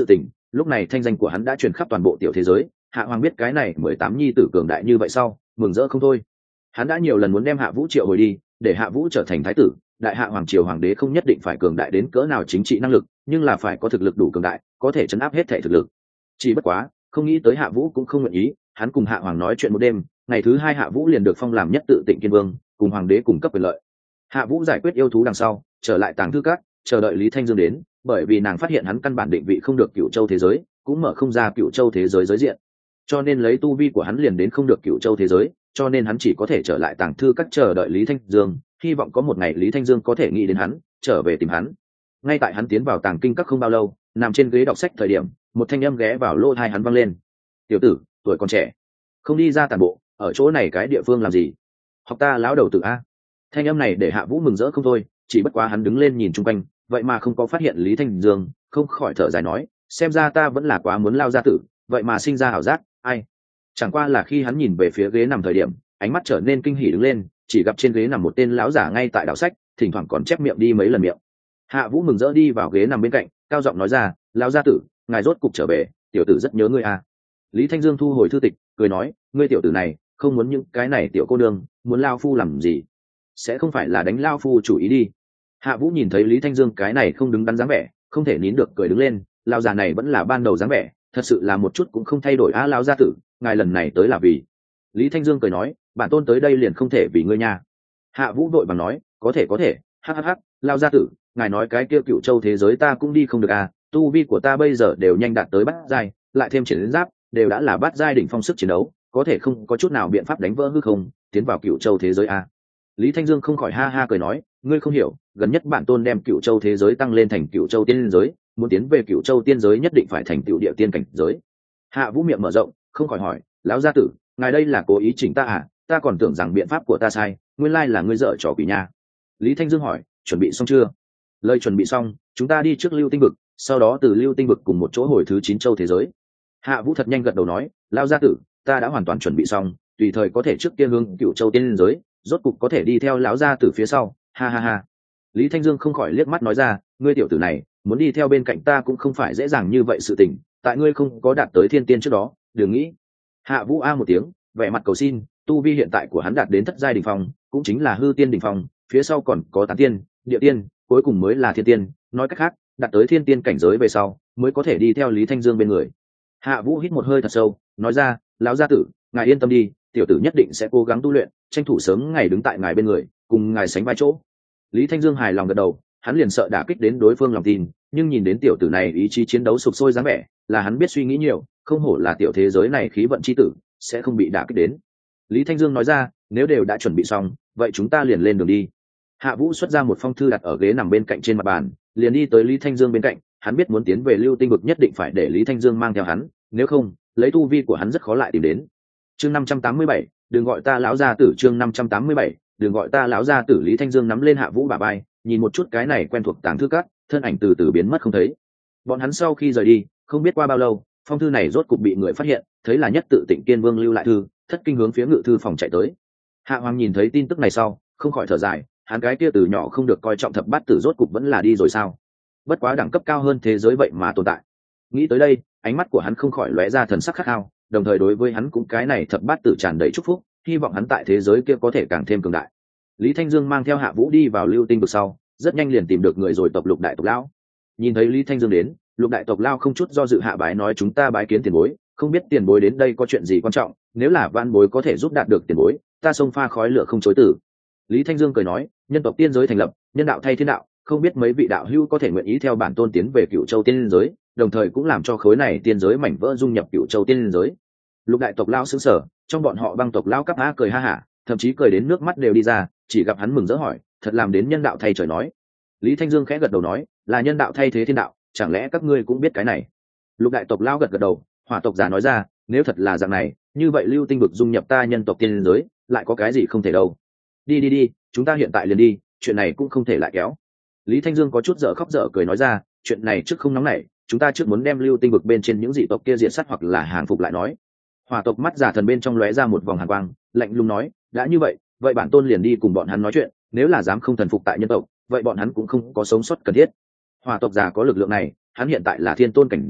lúc này thanh danh của hắn đã truyền khắp toàn bộ tiểu thế giới. Hạ hoàng biết cái này mười tám nhi tử cường đại như vậy sau, mừng rỡ không thôi. Hắn đã nhiều lần muốn đem Hạ Vũ triệu hồi đi, để Hạ Vũ trở thành thái tử. Đại hạ hoàng triều hoàng đế không nhất định phải cường đại đến cỡ nào chính trị năng lực, nhưng là phải có thực lực đủ cường đại, có thể chấn áp hết thể thực lực. Chỉ bất quá không nghĩ tới Hạ Vũ cũng không nguyện ý. Hắn cùng Hạ hoàng nói chuyện một đêm, ngày thứ hai Hạ Vũ liền được phong làm nhất tự Tịnh Kiên Vương, cùng hoàng đế cùng cấp quyền lợi. Hạ Vũ giải quyết yêu thú đằng sau, trở lại tàng thư các, chờ đợi Lý Thanh Dương đến, bởi vì nàng phát hiện hắn căn bản định vị không được Cửu Châu thế giới, cũng mở không ra Cửu Châu thế giới giới diện, cho nên lấy tu vi của hắn liền đến không được Cửu Châu thế giới, cho nên hắn chỉ có thể trở lại tàng thư các chờ đợi Lý Thanh Dương, hy vọng có một ngày Lý Thanh Dương có thể nghĩ đến hắn, trở về tìm hắn. Ngay tại hắn tiến vào tàng kinh các không bao lâu, nằm trên ghế đọc sách thời điểm, một thanh âm ghé vào lỗ tai hắn vang lên. "Tiểu tử, tuổi còn trẻ, không đi ra tản bộ, ở chỗ này cái địa phương làm gì? Học ta lão đầu tử a." Thanh âm này để Hạ Vũ mừng rỡ không thôi, chỉ bất quá hắn đứng lên nhìn chung quanh, vậy mà không có phát hiện Lý Thanh Dương, không khỏi thở dài nói, xem ra ta vẫn là quá muốn lao ra tử, vậy mà sinh ra ảo giác, ai. Chẳng qua là khi hắn nhìn về phía ghế nằm thời điểm, ánh mắt trở nên kinh hỉ đứng lên, chỉ gặp trên ghế nằm một tên lão giả ngay tại đọc sách, thỉnh thoảng còn chép miệng đi mấy lần miệng. Hạ Vũ mừng rỡ đi vào ghế nằm bên cạnh, cao giọng nói ra, lão gia tử, ngài rốt cục trở về, tiểu tử rất nhớ ngươi à. Lý Thanh Dương thu hồi thư tịch, cười nói, ngươi tiểu tử này không muốn những cái này tiểu cô nương, muốn lao phu làm gì? Sẽ không phải là đánh lao phu chủ ý đi. Hạ Vũ nhìn thấy Lý Thanh Dương cái này không đứng đắn dáng vẻ, không thể nín được cười đứng lên, lão già này vẫn là ban đầu dáng vẻ, thật sự là một chút cũng không thay đổi a. À, lão gia tử, ngài lần này tới là vì. Lý Thanh Dương cười nói, bản tôn tới đây liền không thể vì ngươi nha. Hạ Vũ vội vàng nói, có thể có thể, hắc hắc hắc, lão gia tử, ngài nói cái kia Cựu Châu thế giới ta cũng đi không được à, tu vi của ta bây giờ đều nhanh đạt tới bát giai, lại thêm chiến giáp, đều đã là bát giai đỉnh phong sức chiến đấu, có thể không có chút nào biện pháp đánh vỡ hư không, tiến vào Cựu Châu thế giới à. Lý Thanh Dương không khỏi ha ha cười nói, ngươi không hiểu, gần nhất bản tôn đem Cựu Châu thế giới tăng lên thành Cựu Châu tiên giới, muốn tiến về Cựu Châu tiên giới nhất định phải thành Cựu địa tiên cảnh giới. Hạ Vũ miệng mở rộng, không khỏi hỏi, lão gia tử, ngài đây là cố ý chỉnh ta à? Ta còn tưởng rằng biện pháp của ta sai, nguyên lai là ngươi dở trò quỷ nha. Lý Thanh Dương hỏi, chuẩn bị xong chưa? Lời chuẩn bị xong, chúng ta đi trước Lưu Tinh vực, sau đó từ Lưu Tinh vực cùng một chỗ hồi thứ chín châu thế giới. Hạ Vũ thật nhanh gật đầu nói, lão gia tử, ta đã hoàn toàn chuẩn bị xong, tùy thời có thể trước kia hướng Cựu Châu tiên giới, rốt cục có thể đi theo lão gia tử phía sau, ha ha ha. Lý Thanh Dương không khỏi liếc mắt nói ra, ngươi tiểu tử này muốn đi theo bên cạnh ta cũng không phải dễ dàng như vậy sự tình, tại ngươi không có đạt tới thiên tiên trước đó, đừng nghĩ. Hạ Vũ a một tiếng, vẻ mặt cầu xin, tu vi hiện tại của hắn đạt đến thất giai đỉnh phong, cũng chính là hư tiên đỉnh phong, phía sau còn có tán tiên, địa tiên, cuối cùng mới là thiên tiên, nói cách khác, đạt tới thiên tiên cảnh giới về sau, mới có thể đi theo Lý Thanh Dương bên người. Hạ Vũ hít một hơi thật sâu, nói ra, lão gia tử, ngài yên tâm đi, tiểu tử nhất định sẽ cố gắng tu luyện, tranh thủ sớm ngày đứng tại ngài bên người, cùng ngài sánh vai chỗ. Lý Thanh Dương hài lòng gật đầu, hắn liền sợ đả kích đến đối phương lòng tin, nhưng nhìn đến tiểu tử này ý chí chiến đấu sục sôi dáng vẻ, là hắn biết suy nghĩ nhiều, không hổ là tiểu thế giới này khí vận chi tử, sẽ không bị đả kích đến. Lý Thanh Dương nói ra, nếu đều đã chuẩn bị xong, vậy chúng ta liền lên đường đi. Hạ Vũ xuất ra một phong thư đặt ở ghế nằm bên cạnh trên mặt bàn, liền đi tới Lý Thanh Dương bên cạnh, hắn biết muốn tiến về Lưu Tinh vực nhất định phải để Lý Thanh Dương mang theo hắn, nếu không, lấy tu vi của hắn rất khó lại tìm đến. Chương năm trăm tám mươi bảy, đừng gọi ta lão gia tử. Chương năm trăm tám mươi bảy, đừng gọi ta lão gia tử. Lý Thanh Dương nắm lên Hạ Vũ bả vai, nhìn một chút cái này quen thuộc tàng thư các, thân ảnh từ từ biến mất không thấy. Bọn hắn sau khi rời đi, không biết qua bao lâu, phong thư này rốt cục bị người phát hiện, thấy là nhất tự Tịnh Kiên Vương lưu lại thư, thất kinh hướng phía ngự thư phòng chạy tới. Hạ Hoàng nhìn thấy tin tức này sau, không khỏi thở dài, hắn cái kia từ nhỏ không được coi trọng thập bát tử rốt cục vẫn là đi rồi sao? Bất quá đẳng cấp cao hơn thế giới vậy mà tồn tại. Nghĩ tới đây, ánh mắt của hắn không khỏi lóe ra thần sắc khát khao, đồng thời đối với hắn cũng cái này thập bát tử tràn đầy chúc phúc, hy vọng hắn tại thế giới kia có thể càng thêm cường đại. Lý Thanh Dương mang theo Hạ Vũ đi vào Lưu Tinh vực sau, rất nhanh liền tìm được người rồi tộc Lục đại tộc lão. Nhìn thấy Lý Thanh Dương đến, Lục đại tộc lão không chút do dự hạ bái nói, chúng ta bái kiến tiền bối, không biết tiền bối đến đây có chuyện gì quan trọng, nếu là vãn bối có thể giúp đạt được tiền bối, ta xông pha khói lửa không chối từ. Lý Thanh Dương cười nói, nhân tộc tiên giới thành lập, nhân đạo thay thiên đạo, không biết mấy vị đạo hữu có thể nguyện ý theo bản tôn tiến về Cựu Châu tiên giới, đồng thời cũng làm cho khối này tiên giới mảnh vỡ dung nhập Cựu Châu tiên giới. Lục đại tộc lão sững sờ, trong bọn họ băng tộc lão cấp á cười ha hả, thậm chí cười đến nước mắt đều đi ra, chỉ gặp hắn mừng rỡ hỏi, thật làm đến nhân đạo thay trời nói. Lý Thanh Dương khẽ gật đầu nói, là nhân đạo thay thế thiên đạo, chẳng lẽ các ngươi cũng biết cái này? Lục đại tộc lão gật gật đầu, Hỏa tộc già nói ra, nếu thật là dạng này, như vậy Lưu Tinh vực dung nhập ta nhân tộc tiên giới, lại có cái gì không thể đâu. Đi đi đi, chúng ta hiện tại liền đi, chuyện này cũng không thể lại kéo. Lý Thanh Dương có chút dở khóc dở cười nói ra, chuyện này trước không nóng nảy, chúng ta trước muốn đem Lưu Tinh vực bên trên những dị tộc kia diệt sát hoặc là hàng phục lại nói. Hỏa tộc mắt giả thần bên trong lóe ra một vòng hàn quang, lạnh lùng nói, đã như vậy, vậy bản tôn liền đi cùng bọn hắn nói chuyện, nếu là dám không thần phục tại nhân tộc, vậy bọn hắn cũng không có sống sót cần thiết. Hỏa tộc già có lực lượng này, hắn hiện tại là thiên tôn cảnh giới,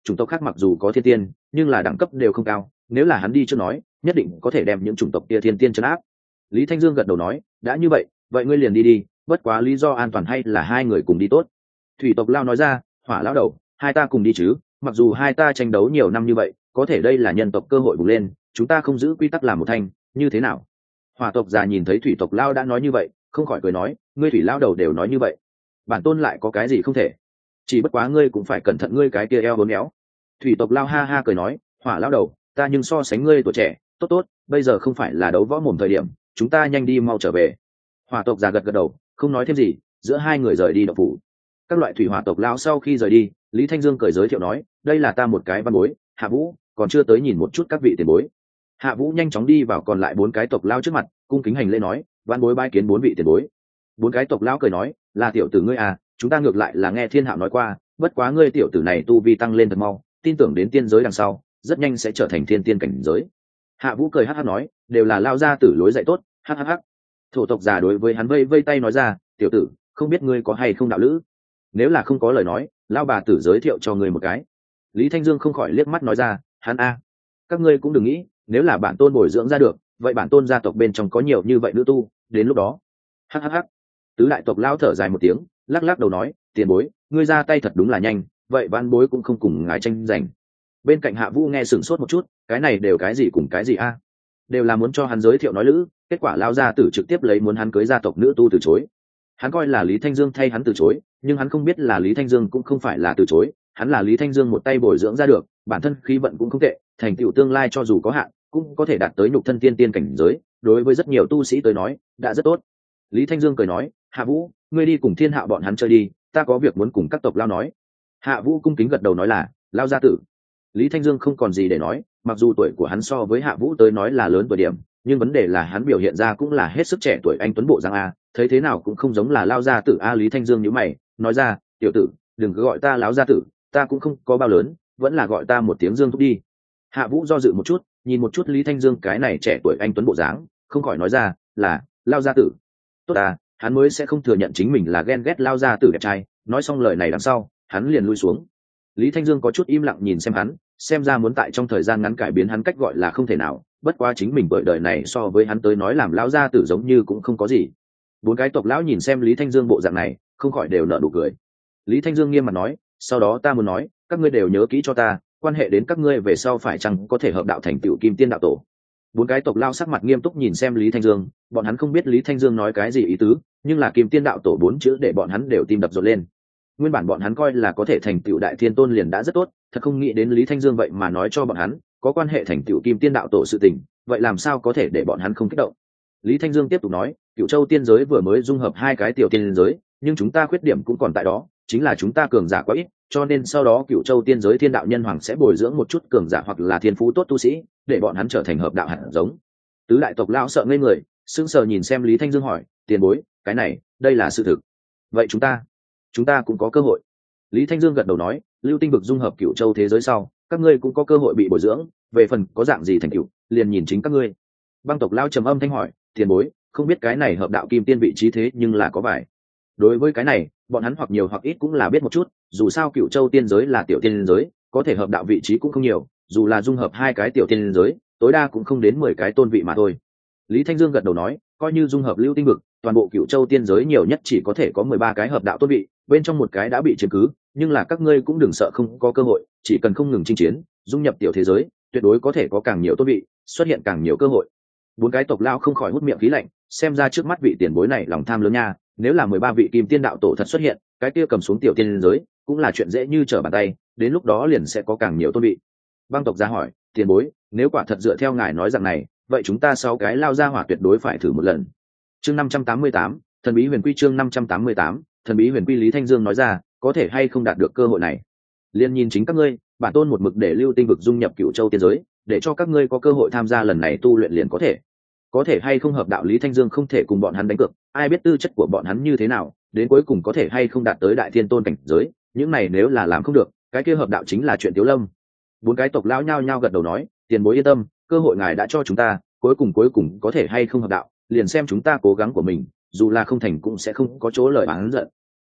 chủng tộc khác mặc dù có thiên tiên nhưng là đẳng cấp đều không cao, nếu là hắn đi trước nói nhất định có thể đem những chủng tộc kia thiên tiên trấn áp. Lý Thanh Dương gật đầu nói, đã như vậy vậy ngươi liền đi đi, bất quá lý do an toàn hay là hai người cùng đi tốt. Thủy tộc lao nói ra, Hỏa lão đầu, hai ta cùng đi chứ, mặc dù hai ta tranh đấu nhiều năm như vậy, có thể đây là nhân tộc cơ hội bùng lên, chúng ta không giữ quy tắc làm một thành, như thế nào? Hỏa tộc già nhìn thấy thủy tộc lao đã nói như vậy, không khỏi cười nói, ngươi thủy lao đầu đều nói như vậy, bản tôn lại có cái gì không thể, chỉ bất quá ngươi cũng phải cẩn thận ngươi cái kia eo bốn éo. Thủy tộc lao ha ha cười nói, Hỏa lao đầu, ta nhưng so sánh ngươi tuổi trẻ, tốt tốt, bây giờ không phải là đấu võ mồm thời điểm, chúng ta nhanh đi mau trở về. Hỏa tộc già gật gật đầu, không nói thêm gì, giữa hai người rời đi động phủ. Các loại thủy hỏa tộc lao sau khi rời đi, Lý Thanh Dương cười giới thiệu nói, đây là ta một cái văn bối, Hạ Vũ, còn chưa tới nhìn một chút các vị tiền bối. Hạ Vũ nhanh chóng đi vào còn lại bốn cái tộc lao trước mặt, cung kính hành lễ nói, văn bối bái kiến bốn vị tiền bối. Bốn cái tộc lao cười nói, là tiểu tử ngươi à, chúng ta ngược lại là nghe Thiên Hạo nói qua, bất quá ngươi tiểu tử này tu vi tăng lên thật mau, tin tưởng đến tiên giới đằng sau, rất nhanh sẽ trở thành thiên tiên cảnh giới. Hạ Vũ cười hắc hắc nói, đều là lao ra tử lối dạy tốt, hắc hắc hắc. Thổ tộc già đối với hắn vây vây tay nói ra, tiểu tử, không biết ngươi có hay không đạo lữ, nếu là không có lời nói, lao bà tử giới thiệu cho ngươi một cái. Lý Thanh Dương không khỏi liếc mắt nói ra, hắn a, các ngươi cũng đừng nghĩ, nếu là bản tôn bồi dưỡng ra được, vậy bản tôn gia tộc bên trong có nhiều như vậy nữ tu, đến lúc đó. Hắc hắc hắc. Tứ đại tộc lao thở dài một tiếng, lắc lắc đầu nói, tiền bối, ngươi ra tay thật đúng là nhanh, vậy văn bối cũng không cùng ngài tranh giành. Bên cạnh Hạ Vũ nghe sửng sốt một chút, cái này đều cái gì cùng cái gì a? Đều là muốn cho hắn giới thiệu nói lữ, kết quả lao gia tử trực tiếp lấy muốn hắn cưới gia tộc nữ tu từ chối. Hắn coi là Lý Thanh Dương thay hắn từ chối, nhưng hắn không biết là Lý Thanh Dương cũng không phải là từ chối, hắn là Lý Thanh Dương một tay bồi dưỡng ra được, bản thân khí vận cũng không tệ, thành tựu tương lai cho dù có hạn, cũng có thể đạt tới nhục thân tiên tiên cảnh giới, đối với rất nhiều tu sĩ tới nói, đã rất tốt. Lý Thanh Dương cười nói, Hạ Vũ, ngươi đi cùng Thiên Hạo bọn hắn chơi đi, ta có việc muốn cùng các tộc lao nói. Hạ Vũ cung kính gật đầu nói là, lao gia tử. Lý Thanh Dương không còn gì để nói, mặc dù tuổi của hắn so với Hạ Vũ tới nói là lớn tuổi điểm, nhưng vấn đề là hắn biểu hiện ra cũng là hết sức trẻ tuổi anh tuấn bộ giang a, thấy thế nào cũng không giống là lao gia tử a. Lý Thanh Dương nhíu mày, nói ra, tiểu tử, đừng cứ gọi ta láo gia tử, ta cũng không có bao lớn, vẫn là gọi ta một tiếng Dương thúc đi. Hạ Vũ do dự một chút, nhìn một chút Lý Thanh Dương cái này trẻ tuổi anh tuấn bộ dáng, không khỏi nói ra, là lao gia tử. Tốt à, hắn mới sẽ không thừa nhận chính mình là ghen ghét lao gia tử đẹp trai. Nói xong lời này đằng sau, hắn liền lui xuống. Lý Thanh Dương có chút im lặng nhìn xem hắn, xem ra muốn tại trong thời gian ngắn cải biến hắn cách gọi là không thể nào, bất quá chính mình bởi đời này so với hắn tới nói làm lão gia tử giống như cũng không có gì. Bốn cái tộc lão nhìn xem Lý Thanh Dương bộ dạng này, không khỏi đều nở nụ cười. Lý Thanh Dương nghiêm mặt nói, sau đó ta muốn nói, các ngươi đều nhớ kỹ cho ta, quan hệ đến các ngươi về sau phải chăng có thể hợp đạo thành tựu Kim Tiên đạo tổ. Bốn cái tộc lão sắc mặt nghiêm túc nhìn xem Lý Thanh Dương, bọn hắn không biết Lý Thanh Dương nói cái gì ý tứ, nhưng là Kim Tiên đạo tổ bốn chữ để bọn hắn đều tim đập rộn lên. Nguyên bản bọn hắn coi là có thể thành tựu đại thiên tôn liền đã rất tốt, thật không nghĩ đến Lý Thanh Dương vậy mà nói cho bọn hắn có quan hệ thành tựu Kim Tiên đạo tổ sự tình, vậy làm sao có thể để bọn hắn không kích động. Lý Thanh Dương tiếp tục nói, Cửu Châu tiên giới vừa mới dung hợp hai cái tiểu tiên giới, nhưng chúng ta khuyết điểm cũng còn tại đó, chính là chúng ta cường giả quá ít, cho nên sau đó Cửu Châu tiên giới thiên đạo nhân hoàng sẽ bồi dưỡng một chút cường giả hoặc là thiên phú tốt tu sĩ, để bọn hắn trở thành hợp đạo hạt giống. Tứ đại tộc lão sợ ngây người, sững sờ nhìn xem Lý Thanh Dương hỏi, tiền bối, cái này, đây là sự thực. Vậy chúng ta, chúng ta cũng có cơ hội. Lý Thanh Dương gật đầu nói, lưu tinh vực dung hợp Cửu Châu thế giới sau, các ngươi cũng có cơ hội bị bồi dưỡng, về phần có dạng gì thành tựu, liền nhìn chính các ngươi. Băng tộc lão trầm âm thanh hỏi, tiền bối, không biết cái này hợp đạo kim tiên vị trí thế nhưng là có vài. Đối với cái này, bọn hắn hoặc nhiều hoặc ít cũng là biết một chút, dù sao Cửu Châu tiên giới là tiểu tiên giới, có thể hợp đạo vị trí cũng không nhiều, dù là dung hợp hai cái tiểu tiên giới, tối đa cũng không đến mười cái tôn vị mà thôi. Lý Thanh Dương gật đầu nói, coi như dung hợp lưu tinh vực, toàn bộ Cửu Châu tiên giới nhiều nhất chỉ có thể có mười ba cái hợp đạo tôn vị, bên trong một cái đã bị chiếm cứ, nhưng là các ngươi cũng đừng sợ không có cơ hội, chỉ cần không ngừng chinh chiến, dung nhập tiểu thế giới, tuyệt đối có thể có càng nhiều tôn vị, xuất hiện càng nhiều cơ hội. Bốn cái tộc lao không khỏi hút miệng khí lạnh, xem ra trước mắt vị tiền bối này lòng tham lớn nha, nếu là mười ba vị Kim Tiên đạo tổ thật xuất hiện, cái kia cầm xuống tiểu tiên giới, cũng là chuyện dễ như trở bàn tay, đến lúc đó liền sẽ có càng nhiều tôn vị. Băng tộc ra hỏi, tiền bối, nếu quả thật dựa theo ngài nói rằng này, vậy chúng ta sáu cái lao ra hỏa tuyệt đối phải thử một lần. Chương năm trăm tám mươi tám, thần bí huyền quy. Chương năm trăm tám mươi tám, thần bí huyền quy. Lý Thanh Dương nói ra, có thể hay không đạt được cơ hội này, liên nhìn chính các ngươi, bản tôn một mực để lưu tinh vực dung nhập Cửu Châu tiên giới, để cho các ngươi có cơ hội tham gia lần này tu luyện liền có thể. Có thể hay không hợp đạo, Lý Thanh Dương không thể cùng bọn hắn đánh cược, ai biết tư chất của bọn hắn như thế nào, đến cuối cùng có thể hay không đạt tới đại thiên tôn cảnh giới, những này nếu là làm không được, cái kia hợp đạo chính là chuyện Tiếu Lâm. Bốn cái tộc lão nhao nhao gật đầu nói, tiền bối yên tâm, cơ hội ngài đã cho chúng ta, cuối cùng cuối cùng có thể hay không hợp đạo, liền xem chúng ta cố gắng của mình, dù là không thành cũng sẽ không có chỗ lời oán giận.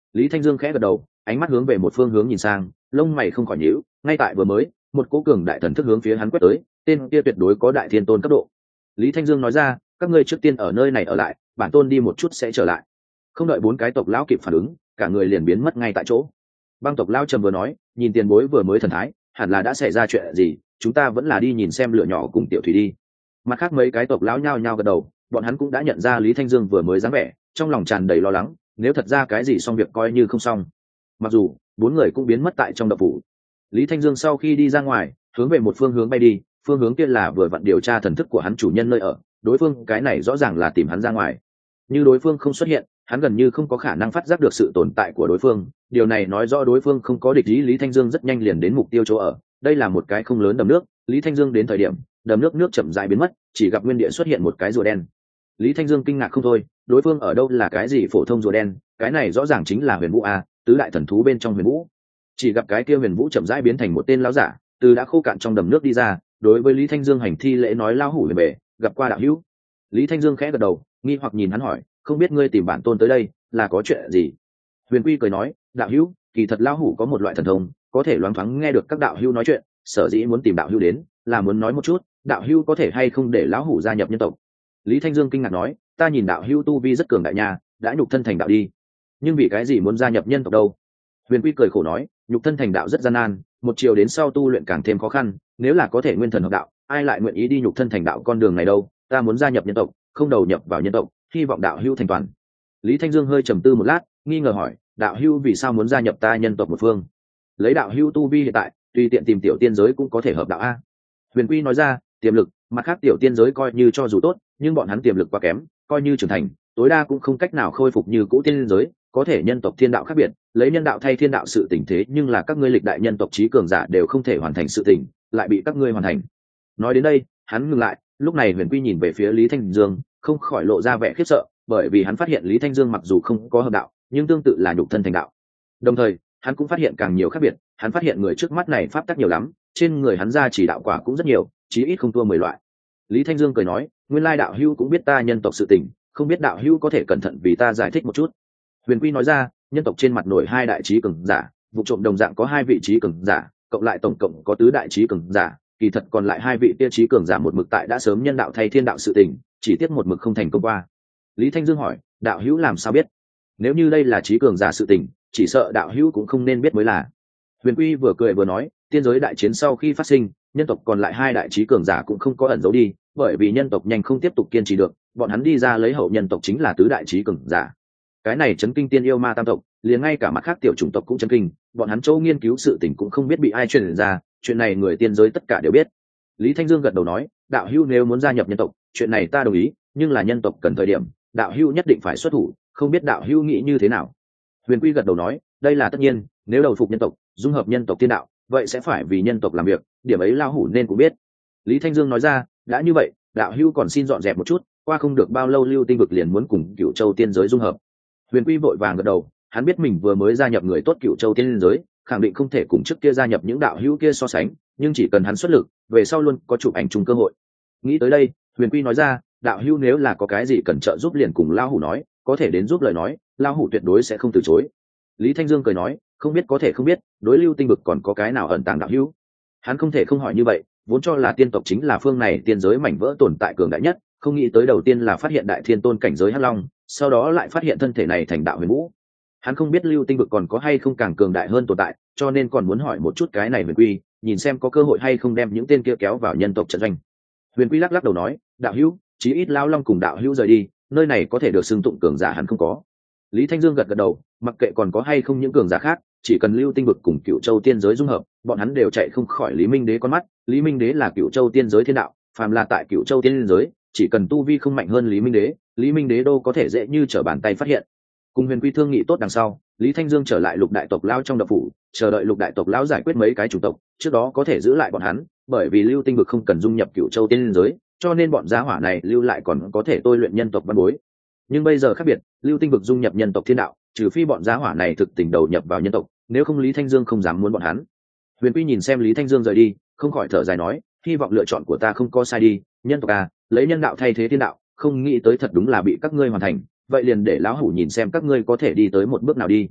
Lý Thanh Dương khẽ gật đầu, ánh mắt hướng về một phương hướng nhìn sang, lông mày không khỏi nhíu. Ngay tại vừa mới, một cỗ cường đại thần thức hướng phía hắn quét tới, tên kia tuyệt đối có đại thiên tôn cấp độ. Lý Thanh Dương nói ra, các ngươi trước tiên ở nơi này ở lại, bản tôn đi một chút sẽ trở lại. Không đợi bốn cái tộc lão kịp phản ứng, cả người liền biến mất ngay tại chỗ. Băng tộc lão trầm vừa nói, nhìn tiền bối vừa mới thần thái, hẳn là đã xảy ra chuyện gì, chúng ta vẫn là đi nhìn xem lửa nhỏ cùng tiểu thủy đi. Mặt khác mấy cái tộc lão nhao nhao gật đầu, bọn hắn cũng đã nhận ra Lý Thanh Dương vừa mới dáng vẻ, trong lòng tràn đầy lo lắng, nếu thật ra cái gì xong việc coi như không xong. Mặc dù bốn người cũng biến mất tại trong động phủ. Lý Thanh Dương sau khi đi ra ngoài, hướng về một phương hướng bay đi, phương hướng kia là vừa vặn điều tra thần thức của hắn chủ nhân nơi ở, đối phương cái này rõ ràng là tìm hắn ra ngoài. Như đối phương không xuất hiện, hắn gần như không có khả năng phát giác được sự tồn tại của đối phương, điều này nói rõ đối phương không có địch ý. Lý Thanh Dương rất nhanh liền đến mục tiêu chỗ ở, đây là một cái không lớn đầm nước. Lý Thanh Dương đến thời điểm, đầm nước nước chậm rãi biến mất, chỉ gặp nguyên địa xuất hiện một cái rùa đen. Lý Thanh Dương kinh ngạc không thôi, đối phương ở đâu là cái gì phổ thông rùa đen, cái này rõ ràng chính là Huyền Vũ a, tứ đại thần thú bên trong Huyền Vũ. Chỉ gặp cái kia Huyền Vũ chậm rãi biến thành một tên lão giả, từ đã khô cạn trong đầm nước đi ra, đối với Lý Thanh Dương hành thi lễ nói lão hủ về bể, gặp qua đạo hữu. Lý Thanh Dương khẽ gật đầu, nghi hoặc nhìn hắn hỏi, không biết ngươi tìm bản tôn tới đây là có chuyện gì? Huyền Quy cười nói, đạo hữu, kỳ thật lão hủ có một loại thần thông, có thể loáng thoáng nghe được các đạo hữu nói chuyện, sở dĩ muốn tìm đạo hữu đến, là muốn nói một chút, đạo hữu có thể hay không để lão hủ gia nhập nhân tộc. Lý Thanh Dương kinh ngạc nói, ta nhìn đạo hữu tu vi rất cường đại nha, đã nhục thân thành đạo đi, nhưng vì cái gì muốn gia nhập nhân tộc đâu? Huyền Quy cười khổ nói, nhục thân thành đạo rất gian nan, một chiều đến sau tu luyện càng thêm khó khăn, nếu là có thể nguyên thần hợp đạo, ai lại nguyện ý đi nhục thân thành đạo con đường này đâu? Ta muốn gia nhập nhân tộc, không đầu nhập vào nhân tộc, hy vọng đạo hữu thành toàn. Lý Thanh Dương hơi trầm tư một lát, nghi ngờ hỏi, đạo hữu vì sao muốn gia nhập ta nhân tộc một phương? Lấy đạo hữu tu vi hiện tại, tùy tiện tìm tiểu tiên giới cũng có thể hợp đạo a. Huyền Quy nói ra, tiềm lực, mặt khác tiểu tiên giới coi như cho dù tốt, nhưng bọn hắn tiềm lực quá kém, coi như trưởng thành, tối đa cũng không cách nào khôi phục như cũ tiên giới, có thể nhân tộc thiên đạo khác biệt, lấy nhân đạo thay thiên đạo sự tình thế, nhưng là các ngươi lịch đại nhân tộc trí cường giả đều không thể hoàn thành sự tình, lại bị các ngươi hoàn thành. Nói đến đây, hắn ngừng lại, lúc này Huyền Quy nhìn về phía Lý Thanh Dương, không khỏi lộ ra vẻ khiếp sợ, bởi vì hắn phát hiện Lý Thanh Dương mặc dù không có hợp đạo, nhưng tương tự là nhục thân thành đạo. Đồng thời, hắn cũng phát hiện càng nhiều khác biệt, hắn phát hiện người trước mắt này pháp tắc nhiều lắm, trên người hắn ra chỉ đạo quả cũng rất nhiều, chí ít không thua mười loại. Lý Thanh Dương cười nói, nguyên lai đạo hữu cũng biết ta nhân tộc sự tình, không biết đạo hữu có thể cẩn thận vì ta giải thích một chút. Huyền Quy nói ra, nhân tộc trên mặt nổi hai đại trí cường giả, vụ trộm đồng dạng có hai vị trí cường giả, cộng lại tổng cộng có tứ đại trí cường giả, kỳ thật còn lại hai vị tiêu chí cường giả một mực tại đã sớm nhân đạo thay thiên đạo sự tình, chỉ tiếc một mực không thành công qua. Lý Thanh Dương hỏi, đạo hữu làm sao biết? Nếu như đây là trí cường giả sự tình, chỉ sợ đạo hữu cũng không nên biết mới là. Huyền Quy vừa cười vừa nói, tiên giới đại chiến sau khi phát sinh, nhân tộc còn lại hai đại trí cường giả cũng không có ẩn giấu đi, bởi vì nhân tộc nhanh không tiếp tục kiên trì được, bọn hắn đi ra lấy hậu nhân tộc chính là tứ đại trí cường giả. Cái này chấn kinh tiên yêu ma tam tộc, liền ngay cả mặt khác tiểu chủng tộc cũng chấn kinh, bọn hắn châu nghiên cứu sự tình cũng không biết bị ai truyền ra, chuyện này người tiên giới tất cả đều biết. Lý Thanh Dương gật đầu nói, đạo hữu nếu muốn gia nhập nhân tộc, chuyện này ta đồng ý, nhưng là nhân tộc cần thời điểm, đạo hữu nhất định phải xuất thủ, không biết đạo hữu nghĩ như thế nào? Huyền Quy gật đầu nói, đây là tất nhiên, nếu đầu phục nhân tộc, dung hợp nhân tộc thiên đạo, vậy sẽ phải vì nhân tộc làm việc, điểm ấy lao hủ nên cũng biết. Lý Thanh Dương nói ra, đã như vậy, đạo hữu còn xin dọn dẹp một chút, qua không được bao lâu Lưu Tinh vực liền muốn cùng Cửu Châu tiên giới dung hợp. Huyền Quy vội vàng gật đầu, hắn biết mình vừa mới gia nhập người tốt Cửu Châu tiên giới, khẳng định không thể cùng trước kia gia nhập những đạo hữu kia so sánh, nhưng chỉ cần hắn xuất lực, về sau luôn có chụp ảnh chung cơ hội. Nghĩ tới đây, Huyền Quy nói ra, đạo hữu nếu là có cái gì cần trợ giúp liền cùng lao hủ nói, có thể đến giúp lời nói, lao hủ tuyệt đối sẽ không từ chối. Lý Thanh Dương cười nói, không biết có thể không biết, đối Lưu Tinh vực còn có cái nào ẩn tàng đạo hữu? Hắn không thể không hỏi như vậy, vốn cho là tiên tộc chính là phương này tiên giới mảnh vỡ tồn tại cường đại nhất, không nghĩ tới đầu tiên là phát hiện đại thiên tôn cảnh giới hắc long, sau đó lại phát hiện thân thể này thành đạo huyền vũ. Hắn không biết Lưu Tinh vực còn có hay không càng cường đại hơn tồn tại, cho nên còn muốn hỏi một chút cái này Huyền Quy, nhìn xem có cơ hội hay không đem những tên kia kéo vào nhân tộc trận doanh. Huyền Quy lắc lắc đầu nói, đạo hữu, chí ít lão long cùng đạo hữu rời đi, nơi này có thể được xưng tụng cường giả hắn không có. Lý Thanh Dương gật gật đầu, mặc kệ còn có hay không những cường giả khác, chỉ cần Lưu Tinh vực cùng Cửu Châu tiên giới dung hợp, bọn hắn đều chạy không khỏi Lý Minh Đế con mắt. Lý Minh Đế là Cửu Châu tiên giới thiên đạo, phàm là tại Cửu Châu tiên giới, chỉ cần tu vi không mạnh hơn Lý Minh Đế, Lý Minh Đế đô có thể dễ như trở bàn tay phát hiện. Cùng Huyền Quy thương nghị tốt đằng sau, Lý Thanh Dương trở lại Lục đại tộc lão trong đập phủ, chờ đợi Lục đại tộc lão giải quyết mấy cái chủ tộc, trước đó có thể giữ lại bọn hắn, bởi vì Lưu Tinh vực không cần dung nhập Cửu Châu tiên giới, cho nên bọn gia hỏa này lưu lại còn có thể tôi luyện nhân tộc văn bối. Nhưng bây giờ khác biệt, Lưu Tinh vực dung nhập nhân tộc thiên đạo, trừ phi bọn gia hỏa này thực tình đầu nhập vào nhân tộc, nếu không Lý Thanh Dương không dám muốn bọn hắn. Huyền Quy nhìn xem Lý Thanh Dương rời đi, không khỏi thở dài nói, hy vọng lựa chọn của ta không có sai đi, nhân tộc à, lấy nhân đạo thay thế thiên đạo, không nghĩ tới thật đúng là bị các ngươi hoàn thành, vậy liền để lão hủ nhìn xem các ngươi có thể đi tới một bước nào đi.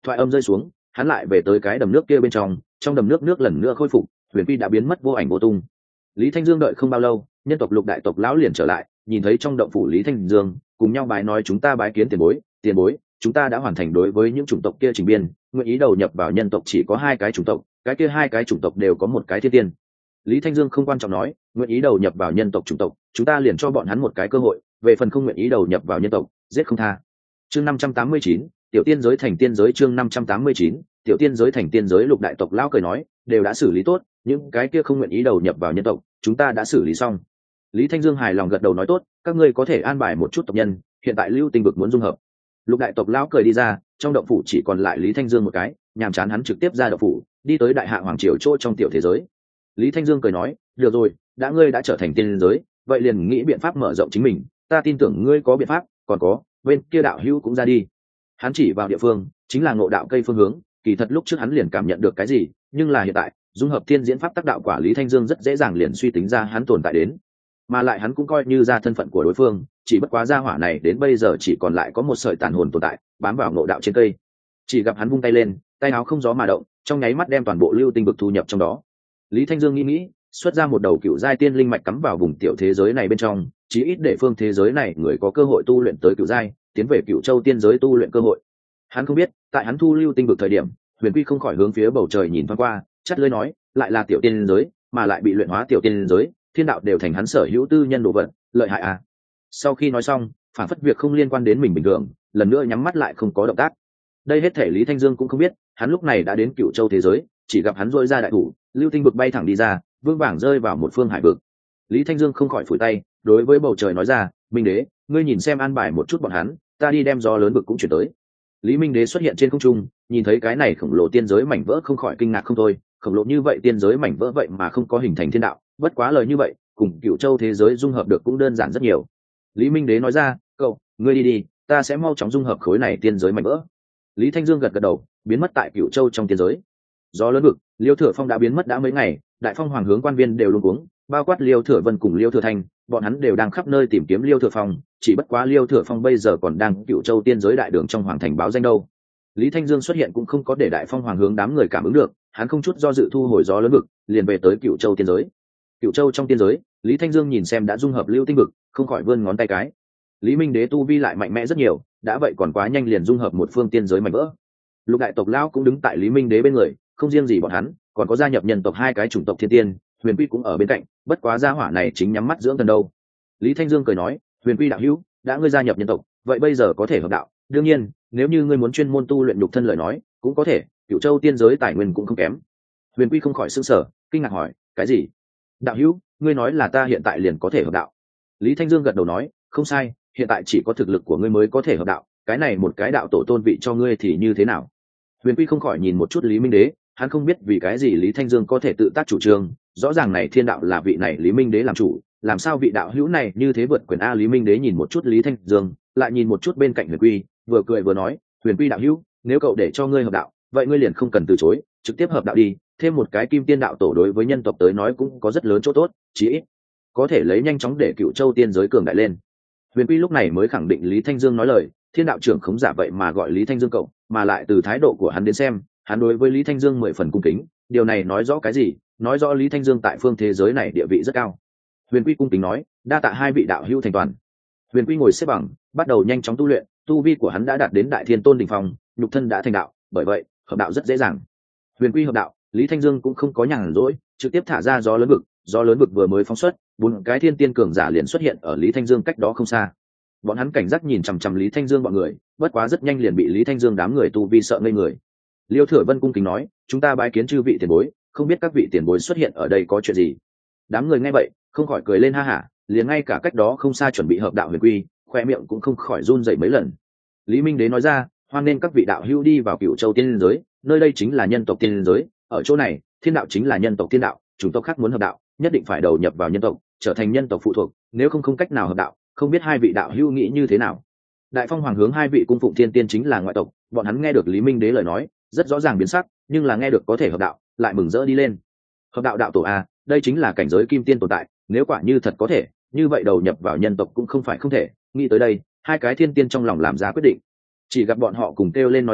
Thoại âm rơi xuống, hắn lại về tới cái đầm nước kia bên trong, trong đầm nước nước lần nữa khôi phục, huyền quy đã biến mất vô ảnh vô tung. Lý Thanh Dương đợi không bao lâu, nhân tộc Lục đại tộc lão liền trở lại, nhìn thấy trong động phủ Lý Thanh Dương, cùng nhau bái nói chúng ta bái kiến tiền bối, tiền bối, chúng ta đã hoàn thành đối với những chủng tộc kia trình biên, nguyện ý đầu nhập vào nhân tộc chỉ có hai cái chủng tộc, cái kia hai cái chủng tộc đều có một cái thiên tiên. Lý Thanh Dương không quan trọng nói, nguyện ý đầu nhập vào nhân tộc chủng tộc, chúng ta liền cho bọn hắn một cái cơ hội, về phần không nguyện ý đầu nhập vào nhân tộc, giết không tha. Chương năm trăm tám mươi chín, tiểu tiên giới thành tiên giới chương năm trăm tám mươi chín, tiểu tiên giới thành tiên giới Lục đại tộc lão cười nói, đều đã xử lý tốt, những cái kia không nguyện ý đầu nhập vào nhân tộc, chúng ta đã xử lý xong. Lý Thanh Dương hài lòng gật đầu nói tốt, các ngươi có thể an bài một chút tộc nhân, hiện tại Lưu Tinh vực muốn dung hợp. Lục đại tộc lão cười đi ra, trong động phủ chỉ còn lại Lý Thanh Dương một cái, nhàm chán hắn trực tiếp ra động phủ, đi tới đại hạ hoàng triều chỗ trong tiểu thế giới. Lý Thanh Dương cười nói, được rồi, đã ngươi đã trở thành tiên giới, vậy liền nghĩ biện pháp mở rộng chính mình, ta tin tưởng ngươi có biện pháp, còn có, bên kia đạo hữu cũng ra đi. Hắn chỉ vào địa phương, chính là ngộ đạo cây phương hướng, kỳ thật lúc trước hắn liền cảm nhận được cái gì, nhưng là hiện tại, dung hợp thiên diễn pháp tác đạo quả Lý Thanh Dương rất dễ dàng liền suy tính ra hắn tồn tại đến, mà lại hắn cũng coi như ra thân phận của đối phương, chỉ bất quá gia hỏa này đến bây giờ chỉ còn lại có một sợi tàn hồn tồn tại, bám vào ngộ đạo trên cây. Chỉ gặp hắn vung tay lên, tay áo không gió mà động, trong nháy mắt đem toàn bộ Lưu Tinh vực thu nhập trong đó. Lý Thanh Dương nghĩ nghĩ, xuất ra một đầu cựu giai tiên linh mạch cắm vào vùng tiểu thế giới này bên trong, chí ít để phương thế giới này người có cơ hội tu luyện tới cựu giai, tiến về Cựu Châu tiên giới tu luyện cơ hội. Hắn không biết, tại hắn thu Lưu Tinh vực thời điểm, Huyền Quy không khỏi hướng phía bầu trời nhìn thoáng qua, chắt lưỡi nói, lại là tiểu tiên giới, mà lại bị luyện hóa tiểu tiên giới, thiên đạo đều thành hắn sở hữu tư nhân đồ vật, lợi hại à. Sau khi nói xong, phản phất việc không liên quan đến mình bình thường, lần nữa nhắm mắt lại không có động tác. Đây hết thể Lý Thanh Dương cũng không biết, hắn lúc này đã đến Cựu Châu thế giới, chỉ gặp hắn rỗi ra đại thủ, Lưu Tinh vực bay thẳng đi ra, vương bảng rơi vào một phương hải vực. Lý Thanh Dương không khỏi phủi tay, đối với bầu trời nói ra, Minh Đế, ngươi nhìn xem an bài một chút bọn hắn, ta đi đem gió lớn vực cũng chuyển tới. Lý Minh Đế xuất hiện trên không trung, nhìn thấy cái này khổng lồ tiên giới mảnh vỡ không khỏi kinh ngạc không thôi, khổng lồ như vậy tiên giới mảnh vỡ vậy mà không có hình thành thiên đạo, bất quá lời như vậy, cùng Cựu Châu thế giới dung hợp được cũng đơn giản rất nhiều. Lý Minh Đế nói ra, cậu, ngươi đi đi, ta sẽ mau chóng dung hợp khối này tiên giới mảnh vỡ. Lý Thanh Dương gật gật đầu, biến mất tại Cựu Châu trong tiên giới. Gió lớn vực, Liêu Thừa Phong đã biến mất đã mấy ngày, Đại Phong Hoàng hướng quan viên đều luống cuống, bao quát Liêu Thừa Vân cùng Liêu Thừa Thanh, bọn hắn đều đang khắp nơi tìm kiếm Liêu Thừa Phong, chỉ bất quá Liêu Thừa Phong bây giờ còn đang Cựu Châu tiên giới đại đường trong hoàng thành báo danh đâu. Lý Thanh Dương xuất hiện cũng không có để Đại Phong Hoàng hướng đám người cảm ứng được, hắn không chút do dự thu hồi gió lớn vực, liền về tới Cựu Châu tiên giới. Cựu Châu trong tiên giới, Lý Thanh Dương nhìn xem đã dung hợp Lưu Tinh vực, không khỏi vươn ngón tay cái. Lý Minh Đế tu vi lại mạnh mẽ rất nhiều, đã vậy còn quá nhanh liền dung hợp một phương tiên giới mạnh vỡ. Lục đại tộc lão cũng đứng tại Lý Minh Đế bên người, không riêng gì bọn hắn, còn có gia nhập nhân tộc hai cái chủng tộc thiên tiên, Huyền Quy cũng ở bên cạnh, bất quá gia hỏa này chính nhắm mắt dưỡng thần đâu. Lý Thanh Dương cười nói, Huyền Quy đạo hữu, đã ngươi gia nhập nhân tộc, vậy bây giờ có thể hợp đạo, đương nhiên, nếu như ngươi muốn chuyên môn tu luyện nhục thân lời nói, cũng có thể, Cựu Châu tiên giới tài nguyên cũng không kém. Huyền Quy không khỏi sửng sở, kinh ngạc hỏi, cái gì? Đạo hữu, ngươi nói là ta hiện tại liền có thể hợp đạo? Lý Thanh Dương gật đầu nói, không sai, hiện tại chỉ có thực lực của ngươi mới có thể hợp đạo, cái này một cái đạo tổ tôn vị cho ngươi thì như thế nào? Huyền Quy không khỏi nhìn một chút Lý Minh Đế, hắn không biết vì cái gì Lý Thanh Dương có thể tự tác chủ trương, rõ ràng này thiên đạo là vị này Lý Minh Đế làm chủ, làm sao vị đạo hữu này như thế vượt quyền a? Lý Minh Đế nhìn một chút Lý Thanh Dương, lại nhìn một chút bên cạnh Huyền Quy, vừa cười vừa nói, Huyền Quy đạo hữu, nếu cậu để cho ngươi hợp đạo, vậy ngươi liền không cần từ chối, trực tiếp hợp đạo đi, thêm một cái kim tiên đạo tổ đối với nhân tộc tới nói cũng có rất lớn chỗ tốt, chí ít có thể lấy nhanh chóng để Cựu Châu tiên giới cường đại lên. Huyền Quy lúc này mới khẳng định Lý Thanh Dương nói lời, thiên đạo trưởng khống giả vậy mà gọi Lý Thanh Dương cậu, mà lại từ thái độ của hắn đến xem, hắn đối với Lý Thanh Dương mười phần cung kính, điều này nói rõ cái gì? Nói rõ Lý Thanh Dương tại phương thế giới này địa vị rất cao. Huyền Quy cung kính nói, đa tạ hai vị đạo hữu thành toàn. Huyền Quy ngồi xếp bằng, bắt đầu nhanh chóng tu luyện, tu vi của hắn đã đạt đến đại thiên tôn đỉnh phong, nhục thân đã thành đạo, bởi vậy hợp đạo rất dễ dàng. Huyền Quy hợp đạo, Lý Thanh Dương cũng không có nhàn rỗi, trực tiếp thả ra gió lớn vực, gió lớn vực vừa mới phóng xuất, bốn cái thiên tiên cường giả liền xuất hiện ở Lý Thanh Dương cách đó không xa. Bọn hắn cảnh giác nhìn chằm chằm Lý Thanh Dương bọn người, bất quá rất nhanh liền bị Lý Thanh Dương đám người tu vi sợ ngây người. Liêu Thừa Vân cung kính nói, chúng ta bái kiến chư vị tiền bối, không biết các vị tiền bối xuất hiện ở đây có chuyện gì. Đám người nghe vậy, không khỏi cười lên ha hả, liền ngay cả cách đó không xa chuẩn bị hợp đạo Huyền Quy, khoe miệng cũng không khỏi run rẩy mấy lần. Lý Minh Đế nói ra, hoan nên các vị đạo hữu đi vào Cựu Châu tiên giới, nơi đây chính là nhân tộc tiên giới, ở chỗ này, thiên đạo chính là nhân tộc tiên đạo, chúng tộc khác muốn hợp đạo, nhất định phải đầu nhập vào nhân tộc, trở thành nhân tộc phụ thuộc, nếu không không cách nào hợp đạo, không biết hai vị đạo hữu nghĩ như thế nào. Đại Phong Hoàng hướng hai vị cung phụng thiên tiên chính là ngoại tộc, bọn hắn nghe được Lý Minh Đế lời nói, rất rõ ràng biến sắc, nhưng là nghe được có thể hợp đạo, lại mừng rỡ đi lên. Hợp đạo đạo tổ a, đây chính là cảnh giới kim tiên tồn tại, nếu quả như thật có thể, như vậy đầu nhập vào nhân tộc cũng không phải không thể. Nghĩ tới đây, hai cái thiên tiên trong lòng làm ra quyết định. Chỉ gặp bọn họ cùng kêu lên nói ra,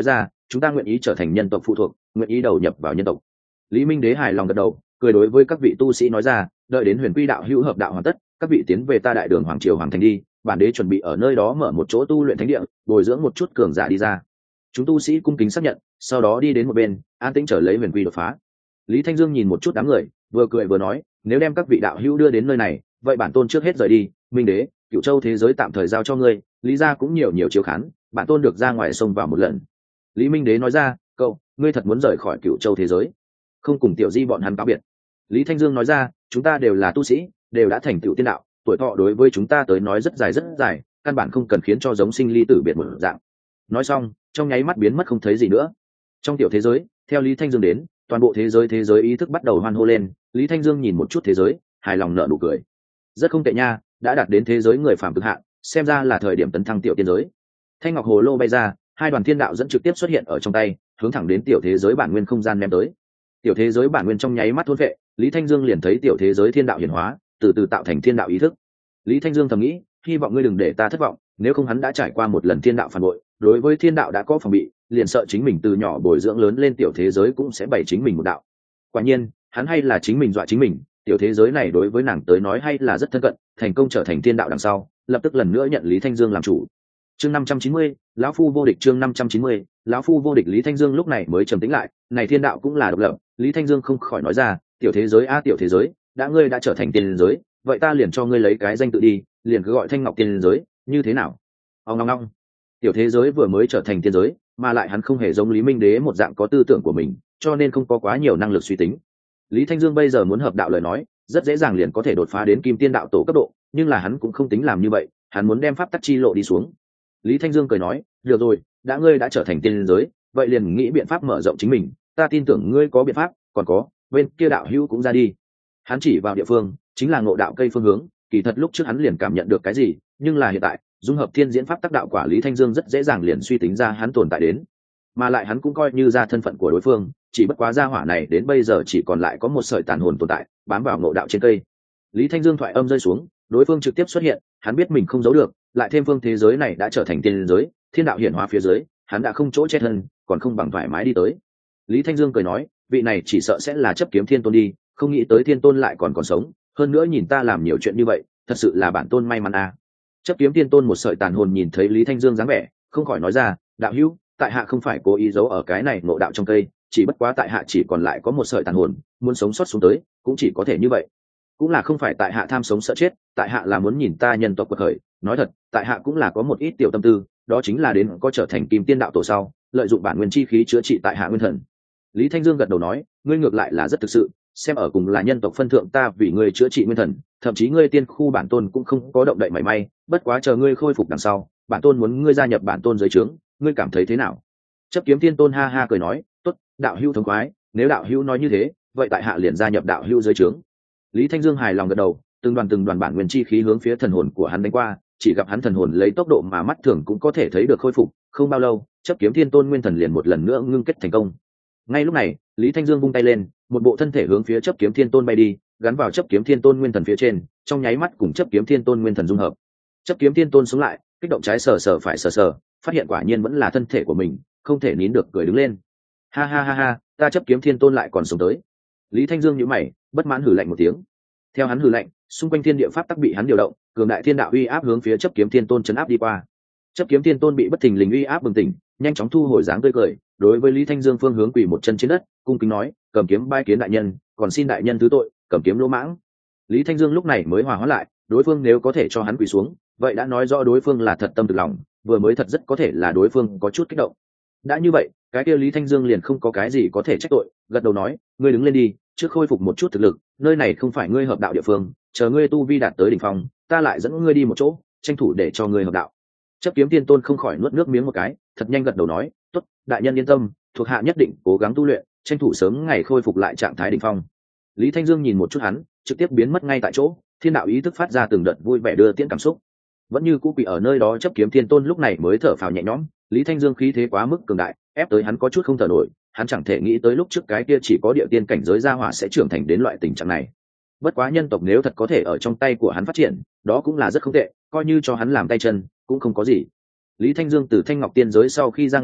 chúng ta nguyện ý trở thành nhân tộc phụ thuộc, nguyện ý đầu nhập vào nhân tộc. Lý Minh Đế hài lòng gật đầu, cười đối với các vị tu sĩ nói ra, đợi đến Huyền Quy đạo hữu hợp đạo hoàn tất, các vị tiến về ta đại đường hoàng triều hoàng thành đi, bản đế chuẩn bị ở nơi đó mở một chỗ tu luyện thánh địa, bồi dưỡng một chút cường giả đi ra. Chúng tu sĩ cung kính xác nhận, sau đó đi đến một bên, an tĩnh chờ lấy Huyền Quy đột phá. Lý Thanh Dương nhìn một chút đám người, vừa cười vừa nói, nếu đem các vị đạo hữu đưa đến nơi này, vậy bản tôn trước hết rời đi. Minh Đế, Cửu Châu thế giới tạm thời giao cho ngươi, Lý gia cũng nhiều nhiều chiếu khán, bản tôn được ra ngoài sông vào một lần. Lý Minh Đế nói ra, cậu, ngươi thật muốn rời khỏi Cửu Châu thế giới, không cùng tiểu di bọn hắn cáo biệt? Lý Thanh Dương nói ra, chúng ta đều là tu sĩ, đều đã thành tựu tiên đạo, tuổi thọ đối với chúng ta tới nói rất dài rất dài, căn bản không cần khiến cho giống sinh ly tử biệt một dạng. Nói xong, trong nháy mắt biến mất không thấy gì nữa. Trong tiểu thế giới, theo Lý Thanh Dương đến, toàn bộ thế giới thế giới ý thức bắt đầu hoan hô lên. Lý Thanh Dương nhìn một chút thế giới, hài lòng nở nụ cười. Rất không tệ nha, đã đạt đến thế giới người phàm cực hạn, xem ra là thời điểm tấn thăng tiểu tiên giới. Thanh ngọc hồ lô bay ra, hai đoàn thiên đạo dẫn trực tiếp xuất hiện ở trong tay, hướng thẳng đến tiểu thế giới bản nguyên không gian ném tới. Tiểu thế giới bản nguyên trong nháy mắt thôn vệ, Lý Thanh Dương liền thấy tiểu thế giới thiên đạo hiển hóa, từ từ tạo thành thiên đạo ý thức. Lý Thanh Dương thầm nghĩ, hy vọng ngươi đừng để ta thất vọng, nếu không hắn đã trải qua một lần thiên đạo phản bội, đối với thiên đạo đã có phòng bị, liền sợ chính mình từ nhỏ bồi dưỡng lớn lên tiểu thế giới cũng sẽ bày chính mình một đạo. Quả nhiên, hắn hay là chính mình dọa chính mình, tiểu thế giới này đối với nàng tới nói hay là rất thân cận, thành công trở thành thiên đạo đằng sau, lập tức lần nữa nhận Lý Thanh Dương làm chủ. Chương năm trăm chín mươi, lão phu vô địch. Chương năm trăm chín mươi, lão phu vô địch. Lý Thanh Dương lúc này mới trầm tĩnh lại, này thiên đạo cũng là độc lập. Lý Thanh Dương không khỏi nói ra, tiểu thế giới a tiểu thế giới, đã ngươi đã trở thành tiên giới, vậy ta liền cho ngươi lấy cái danh tự đi, liền cứ gọi Thanh Ngọc Tiên giới, như thế nào? Ông long long. Tiểu thế giới vừa mới trở thành tiên giới, mà lại hắn không hề giống Lý Minh Đế một dạng có tư tưởng của mình, cho nên không có quá nhiều năng lực suy tính. Lý Thanh Dương bây giờ muốn hợp đạo lời nói, rất dễ dàng liền có thể đột phá đến Kim Tiên đạo tổ cấp độ, nhưng là hắn cũng không tính làm như vậy, hắn muốn đem pháp tắc chi lộ đi xuống. Lý Thanh Dương cười nói, được rồi, đã ngươi đã trở thành tiên giới, vậy liền nghĩ biện pháp mở rộng chính mình, ta tin tưởng ngươi có biện pháp, còn có, bên kia đạo hữu cũng ra đi. Hắn chỉ vào địa phương, chính là ngộ đạo cây phương hướng, kỳ thật lúc trước hắn liền cảm nhận được cái gì, nhưng là hiện tại, dung hợp thiên diễn pháp tác đạo quả Lý Thanh Dương rất dễ dàng liền suy tính ra hắn tồn tại đến, mà lại hắn cũng coi như ra thân phận của đối phương, chỉ bất quá gia hỏa này đến bây giờ chỉ còn lại có một sợi tàn hồn tồn tại, bám vào ngộ đạo trên cây. Lý Thanh Dương thoại âm rơi xuống, đối phương trực tiếp xuất hiện, hắn biết mình không giấu được, lại thêm phương thế giới này đã trở thành tiên giới, thiên đạo hiển hóa phía dưới, hắn đã không chỗ che thân, còn không bằng thoải mái đi tới. Lý Thanh Dương cười nói, vị này chỉ sợ sẽ là chấp kiếm thiên tôn đi, không nghĩ tới thiên tôn lại còn còn sống, hơn nữa nhìn ta làm nhiều chuyện như vậy, thật sự là bản tôn may mắn à. Chấp kiếm thiên tôn một sợi tàn hồn nhìn thấy Lý Thanh Dương dáng vẻ, không khỏi nói ra, đạo hữu, tại hạ không phải cố ý giấu ở cái này ngộ đạo trong cây, chỉ bất quá tại hạ chỉ còn lại có một sợi tàn hồn, muốn sống sót xuống tới, cũng chỉ có thể như vậy. Cũng là không phải tại hạ tham sống sợ chết, tại hạ là muốn nhìn ta nhân tộc quật khởi, nói thật, tại hạ cũng là có một ít tiểu tâm tư, đó chính là đến có trở thành Kim Tiên đạo tổ sau, lợi dụng bản nguyên chi khí chữa trị tại hạ nguyên thần. Lý Thanh Dương gật đầu nói, ngươi ngược lại là rất thực sự, xem ở cùng là nhân tộc phân thượng ta vì ngươi chữa trị nguyên thần, thậm chí ngươi tiên khu bản tôn cũng không có động đậy mảy may, bất quá chờ ngươi khôi phục đằng sau, bản tôn muốn ngươi gia nhập bản tôn dưới trướng, ngươi cảm thấy thế nào? Chấp kiếm thiên tôn ha ha cười nói, tốt, đạo hữu thống khoái, nếu đạo hữu nói như thế, vậy tại hạ liền gia nhập đạo hữu dưới trướng. Lý Thanh Dương hài lòng gật đầu, từng đoàn từng đoàn bản nguyên chi khí hướng phía thần hồn của hắn đánh qua, chỉ gặp hắn thần hồn lấy tốc độ mà mắt thường cũng có thể thấy được khôi phục, không bao lâu, chấp kiếm thiên tôn nguyên thần liền một lần nữa ngưng kết thành công. Ngay lúc này, Lý Thanh Dương vung tay lên, một bộ thân thể hướng phía chấp kiếm thiên tôn bay đi, gắn vào chấp kiếm thiên tôn nguyên thần phía trên, trong nháy mắt cùng chấp kiếm thiên tôn nguyên thần dung hợp. Chấp kiếm thiên tôn xuống lại, kích động trái sờ sờ phải sờ sờ, phát hiện quả nhiên vẫn là thân thể của mình, không thể nín được cười đứng lên. Ha ha ha ha, ta chấp kiếm thiên tôn lại còn sống tới. Lý Thanh Dương nhíu mày, bất mãn hừ lạnh một tiếng. Theo hắn hừ lạnh, xung quanh thiên địa pháp tắc bị hắn điều động, cường đại thiên đạo uy áp hướng phía chấp kiếm thiên tôn chấn áp đi qua. Chấp kiếm thiên tôn bị bất thình lình uy áp bừng tỉnh, nhanh chóng thu hồi dáng tươi cười, đối với Lý Thanh Dương phương hướng quỳ một chân trên đất, cung kính nói, cầm kiếm bái kiến đại nhân, còn xin đại nhân thứ tội, cầm kiếm lỗ mãng. Lý Thanh Dương lúc này mới hòa hóa lại, đối phương nếu có thể cho hắn quỳ xuống, vậy đã nói rõ đối phương là thật tâm thực lòng, vừa mới thật rất có thể là đối phương có chút kích động. Đã như vậy, cái kia Lý Thanh Dương liền không có cái gì có thể trách tội, gật đầu nói, ngươi đứng lên đi, trước khôi phục một chút thực lực, nơi này không phải ngươi hợp đạo địa phương, chờ ngươi tu vi đạt tới đỉnh phong, ta lại dẫn ngươi đi một chỗ, tranh thủ để cho ngươi hợp đạo. Chấp kiếm tiên tôn không khỏi nuốt nước miếng một cái, thật nhanh gật đầu nói, tốt, đại nhân yên tâm, thuộc hạ nhất định cố gắng tu luyện, tranh thủ sớm ngày khôi phục lại trạng thái đỉnh phong. Lý Thanh Dương nhìn một chút hắn, trực tiếp biến mất ngay tại chỗ, thiên đạo ý thức phát ra từng đợt vui vẻ đưa tiễn cảm xúc. Vẫn như cũ bị ở nơi đó chấp kiếm tiên tôn lúc này mới thở phào nhẹ nhõm, Lý Thanh Dương khí thế quá mức cường đại, ép tới hắn có chút không thở nổi, hắn chẳng thể nghĩ tới lúc trước cái kia chỉ có địa tiên cảnh giới gia hỏa sẽ trưởng thành đến loại tình trạng này. Bất quá nhân tộc nếu thật có thể ở trong tay của hắn phát triển, đó cũng là rất không tệ, coi như cho hắn làm tay chân, cũng không có gì. Lý Thanh Dương từ Thanh Ngọc Tiên giới sau khi ra ngoài,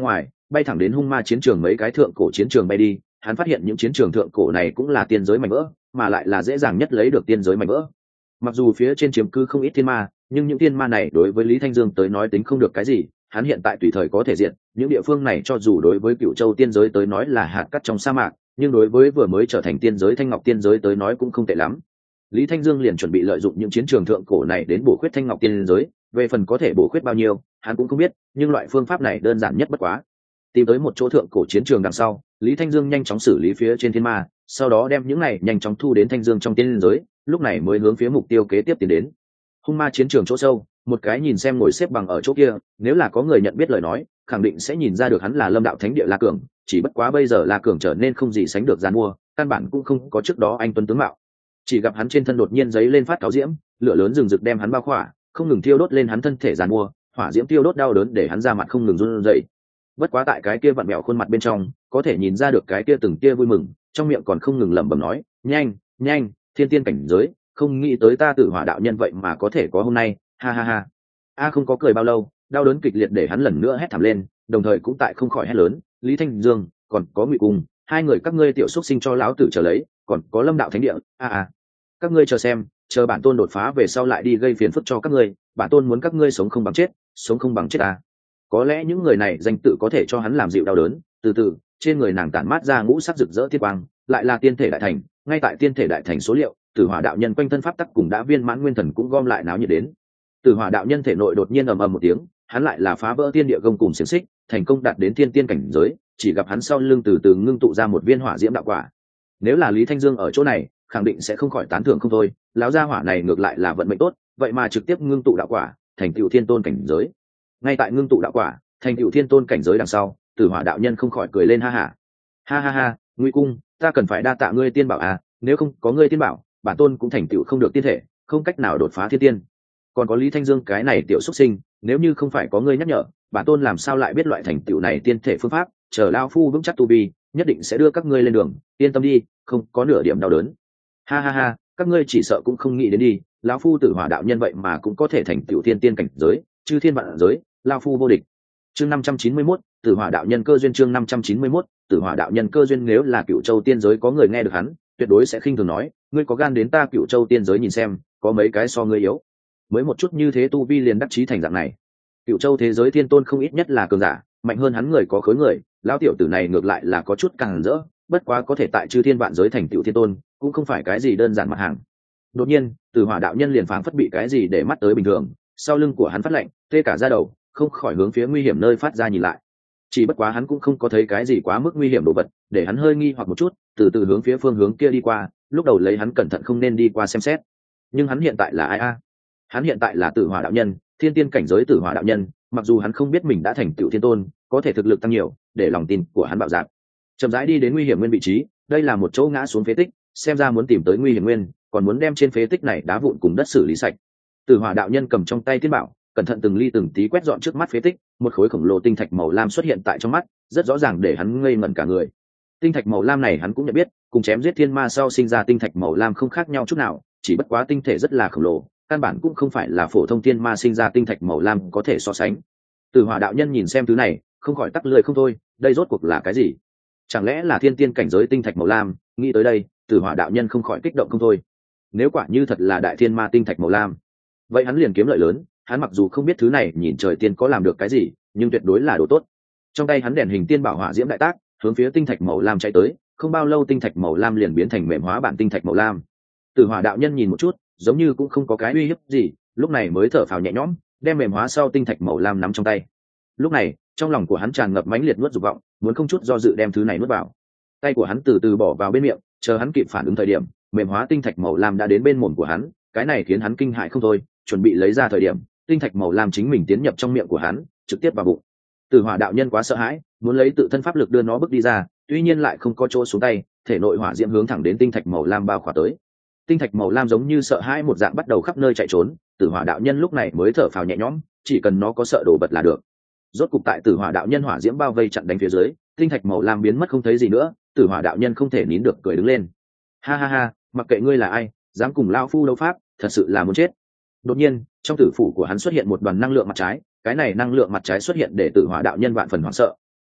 bay thẳng đến hung ma chiến trường mấy cái thượng cổ chiến trường bay đi. Hắn phát hiện những chiến trường thượng cổ này cũng là tiên giới mảnh vỡ, mà lại là dễ dàng nhất lấy được tiên giới mảnh vỡ. Mặc dù phía trên chiếm cư không ít thiên ma, nhưng những thiên ma này đối với Lý Thanh Dương tới nói tính không được cái gì, hắn hiện tại tùy thời có thể diện những địa phương này. Cho dù đối với Cựu Châu tiên giới tới nói là hạt cát trong sa mạc, nhưng đối với vừa mới trở thành tiên giới Thanh Ngọc tiên giới tới nói cũng không tệ lắm. Lý Thanh Dương liền chuẩn bị lợi dụng những chiến trường thượng cổ này đến bổ khuyết Thanh Ngọc tiên giới. Về phần có thể bổ khuyết bao nhiêu, hắn cũng không biết, nhưng loại phương pháp này đơn giản nhất bất quá. Tìm tới một chỗ thượng cổ chiến trường đằng sau, Lý Thanh Dương nhanh chóng xử lý phía trên thiên ma, sau đó đem những này nhanh chóng thu đến Thanh Dương trong tiên giới, lúc này mới hướng phía mục tiêu kế tiếp tiến đến. Hung ma chiến trường chỗ sâu, một cái nhìn xem ngồi xếp bằng ở chỗ kia, nếu là có người nhận biết lời nói, khẳng định sẽ nhìn ra được hắn là Lâm Đạo Thánh Địa La Cường, chỉ bất quá bây giờ La Cường trở nên không gì sánh được giàn mua, căn bản cũng không có trước đó anh tuấn tướng mạo. Chỉ gặp hắn trên thân đột nhiên giấy lên phát cáo diễm, lửa lớn rừng rực đem hắn bao khỏa, không ngừng thiêu đốt lên hắn thân thể giàn mua, hỏa diễm tiêu đốt đau đớn để hắn ra mặt không ngừng run rẩy. Bất quá tại cái kia vặn mẹo khuôn mặt bên trong, có thể nhìn ra được cái kia từng kia vui mừng, trong miệng còn không ngừng lẩm bẩm nói, nhanh, nhanh, thiên tiên cảnh giới, không nghĩ tới ta Tử Hỏa đạo nhân vậy mà có thể có hôm nay, ha ha ha. A không có cười bao lâu, đau đớn kịch liệt để hắn lần nữa hét thảm lên, đồng thời cũng tại không khỏi hét lớn, Lý Thanh Dương, còn có Ngụy Cung, hai người các ngươi tiểu xúc sinh cho lão tử chờ lấy, còn có Lâm Đạo Thánh Địa, a a, các ngươi chờ xem, chờ bản tôn đột phá về sau lại đi gây phiền phức cho các ngươi, bản tôn muốn các ngươi sống không bằng chết, sống không bằng chết ta. Có lẽ những người này danh tự có thể cho hắn làm dịu đau đớn. Từ từ trên người nàng tản mát ra ngũ sắc rực rỡ thiên quang, lại là tiên thể đại thành. Ngay tại tiên thể đại thành số liệu, Tử Hỏa đạo nhân quanh thân pháp tắc cùng đã viên mãn nguyên thần cũng gom lại náo nhiệt đến. Tử Hỏa đạo nhân thể nội đột nhiên ầm ầm một tiếng, hắn lại là phá vỡ tiên địa gông cùng xiềng xích, thành công đạt đến thiên tiên cảnh giới. Chỉ gặp hắn sau lưng từ từ ngưng tụ ra một viên hỏa diễm đạo quả. Nếu là Lý Thanh Dương ở chỗ này, khẳng định sẽ không khỏi tán thưởng không thôi. Lão gia hỏa này ngược lại là vận mệnh tốt, vậy mà trực tiếp ngưng tụ đạo quả, thành tựu thiên tôn cảnh giới. Ngay tại ngưng tụ đạo quả, thành cựu thiên tôn cảnh giới đằng sau, Tử Hỏa đạo nhân không khỏi cười lên ha ha ha ha ha. Ngụy Cung, ta cần phải đa tạ ngươi tiên bảo à, nếu không có ngươi tiên bảo, bản tôn cũng thành cựu không được tiên thể, không cách nào đột phá thiên tiên. Còn có Lý Thanh Dương cái này tiểu xuất sinh, nếu như không phải có ngươi nhắc nhở, bản tôn làm sao lại biết loại thành tựu này tiên thể phương pháp. Chờ lao phu vững chắc tu vi, nhất định sẽ đưa các ngươi lên đường, yên tâm đi, không có nửa điểm đau đớn. Ha ha ha, các ngươi chỉ sợ cũng không nghĩ đến đi, lão phu Tử Hỏa đạo nhân vậy mà cũng có thể thành tựu thiên tiên cảnh giới, chư thiên vạn giới, lao phu vô địch. Chương năm trăm chín mươi mốt, Tử Hỏa đạo nhân cơ duyên. Chương năm trăm chín mươi mốt, Tử Hỏa đạo nhân cơ duyên. Nếu là Cựu Châu tiên giới có người nghe được hắn, tuyệt đối sẽ khinh thường nói, ngươi có gan đến ta Cựu Châu tiên giới nhìn xem, có mấy cái so ngươi yếu. Mới một chút như thế tu vi liền đắc chí thành dạng này. Cựu Châu thế giới thiên tôn không ít nhất là cường giả, mạnh hơn hắn người có khối người, lão tiểu tử này ngược lại là có chút càng rỡ, bất quá có thể tại chư thiên vạn giới thành Cựu thiên tôn, cũng không phải cái gì đơn giản mặt hàng. Đột nhiên, Tử Hỏa đạo nhân liền phảng phất bị cái gì để mắt tới bình thường, sau lưng của hắn phát lạnh, tê cả da đầu, không khỏi hướng phía nguy hiểm nơi phát ra nhìn lại. Chỉ bất quá hắn cũng không có thấy cái gì quá mức nguy hiểm đồ vật, để hắn hơi nghi hoặc một chút, từ từ hướng phía phương hướng kia đi qua. Lúc đầu lấy hắn cẩn thận không nên đi qua xem xét, nhưng hắn hiện tại là ai a? Hắn hiện tại là Tử Hỏa đạo nhân, thiên tiên cảnh giới Tử Hỏa đạo nhân. Mặc dù hắn không biết mình đã thành tựu thiên tôn, có thể thực lực tăng nhiều, để lòng tin của hắn bạo dạn. Chậm rãi đi đến nguy hiểm nguyên vị trí, đây là một chỗ ngã xuống phế tích, xem ra muốn tìm tới nguy hiểm nguyên, còn muốn đem trên phế tích này đá vụn cùng đất xử lý sạch. Tử Hỏa đạo nhân cầm trong tay tiên bảo, cẩn thận từng ly từng tí quét dọn trước mắt phế tích, một khối khổng lồ tinh thạch màu lam xuất hiện tại trong mắt, rất rõ ràng để hắn ngây ngẩn cả người. Tinh thạch màu lam này hắn cũng nhận biết, cùng chém giết thiên ma sau sinh ra tinh thạch màu lam không khác nhau chút nào, chỉ bất quá tinh thể rất là khổng lồ, căn bản cũng không phải là phổ thông thiên ma sinh ra tinh thạch màu lam có thể so sánh. Tử Hỏa đạo nhân nhìn xem thứ này, không khỏi tắc lưỡi không thôi, đây rốt cuộc là cái gì? Chẳng lẽ là thiên tiên cảnh giới tinh thạch màu lam? Nghĩ tới đây, Tử Hỏa đạo nhân không khỏi kích động không thôi. Nếu quả như thật là đại thiên ma tinh thạch màu lam, vậy hắn liền kiếm lợi lớn. Hắn mặc dù không biết thứ này nhìn trời tiên có làm được cái gì, nhưng tuyệt đối là đồ tốt. Trong tay hắn đèn hình tiên bảo hỏa diễm đại tác, hướng phía tinh thạch màu lam chạy tới, không bao lâu tinh thạch màu lam liền biến thành mềm hóa bản tinh thạch màu lam. Tử Hỏa đạo nhân nhìn một chút, giống như cũng không có cái uy hiếp gì, lúc này mới thở phào nhẹ nhõm, đem mềm hóa sau tinh thạch màu lam nắm trong tay. Lúc này, trong lòng của hắn tràn ngập mãnh liệt nuốt dục vọng, muốn không chút do dự đem thứ này nuốt vào. Tay của hắn từ từ bỏ vào bên miệng, chờ hắn kịp phản ứng thời điểm, mềm hóa tinh thạch màu lam đã đến bên mồm của hắn, cái này khiến hắn kinh hãi không thôi, chuẩn bị lấy ra thời điểm, tinh thạch màu lam chính mình tiến nhập trong miệng của hắn, trực tiếp vào bụng. Tử Hỏa đạo nhân quá sợ hãi, muốn lấy tự thân pháp lực đưa nó bước đi ra, tuy nhiên lại không có chỗ xuống tay, thể nội hỏa diễm hướng thẳng đến tinh thạch màu lam bao khỏa tới. Tinh thạch màu lam giống như sợ hãi một dạng bắt đầu khắp nơi chạy trốn, Tử Hỏa đạo nhân lúc này mới thở phào nhẹ nhõm, chỉ cần nó có sợ đồ vật là được. Rốt cục tại Tử Hỏa đạo nhân hỏa diễm bao vây chặn đánh phía dưới, tinh thạch màu lam biến mất không thấy gì nữa, Tử Hỏa đạo nhân không thể nín được cười đứng lên. Ha ha ha, mặc kệ ngươi là ai, dám cùng lão phu đấu pháp, thật sự là muốn chết. Đột nhiên, trong tử phủ của hắn xuất hiện một đoàn năng lượng mặt trái, cái này năng lượng mặt trái xuất hiện để Tử Hỏa đạo nhân vạn phần hoảng sợ.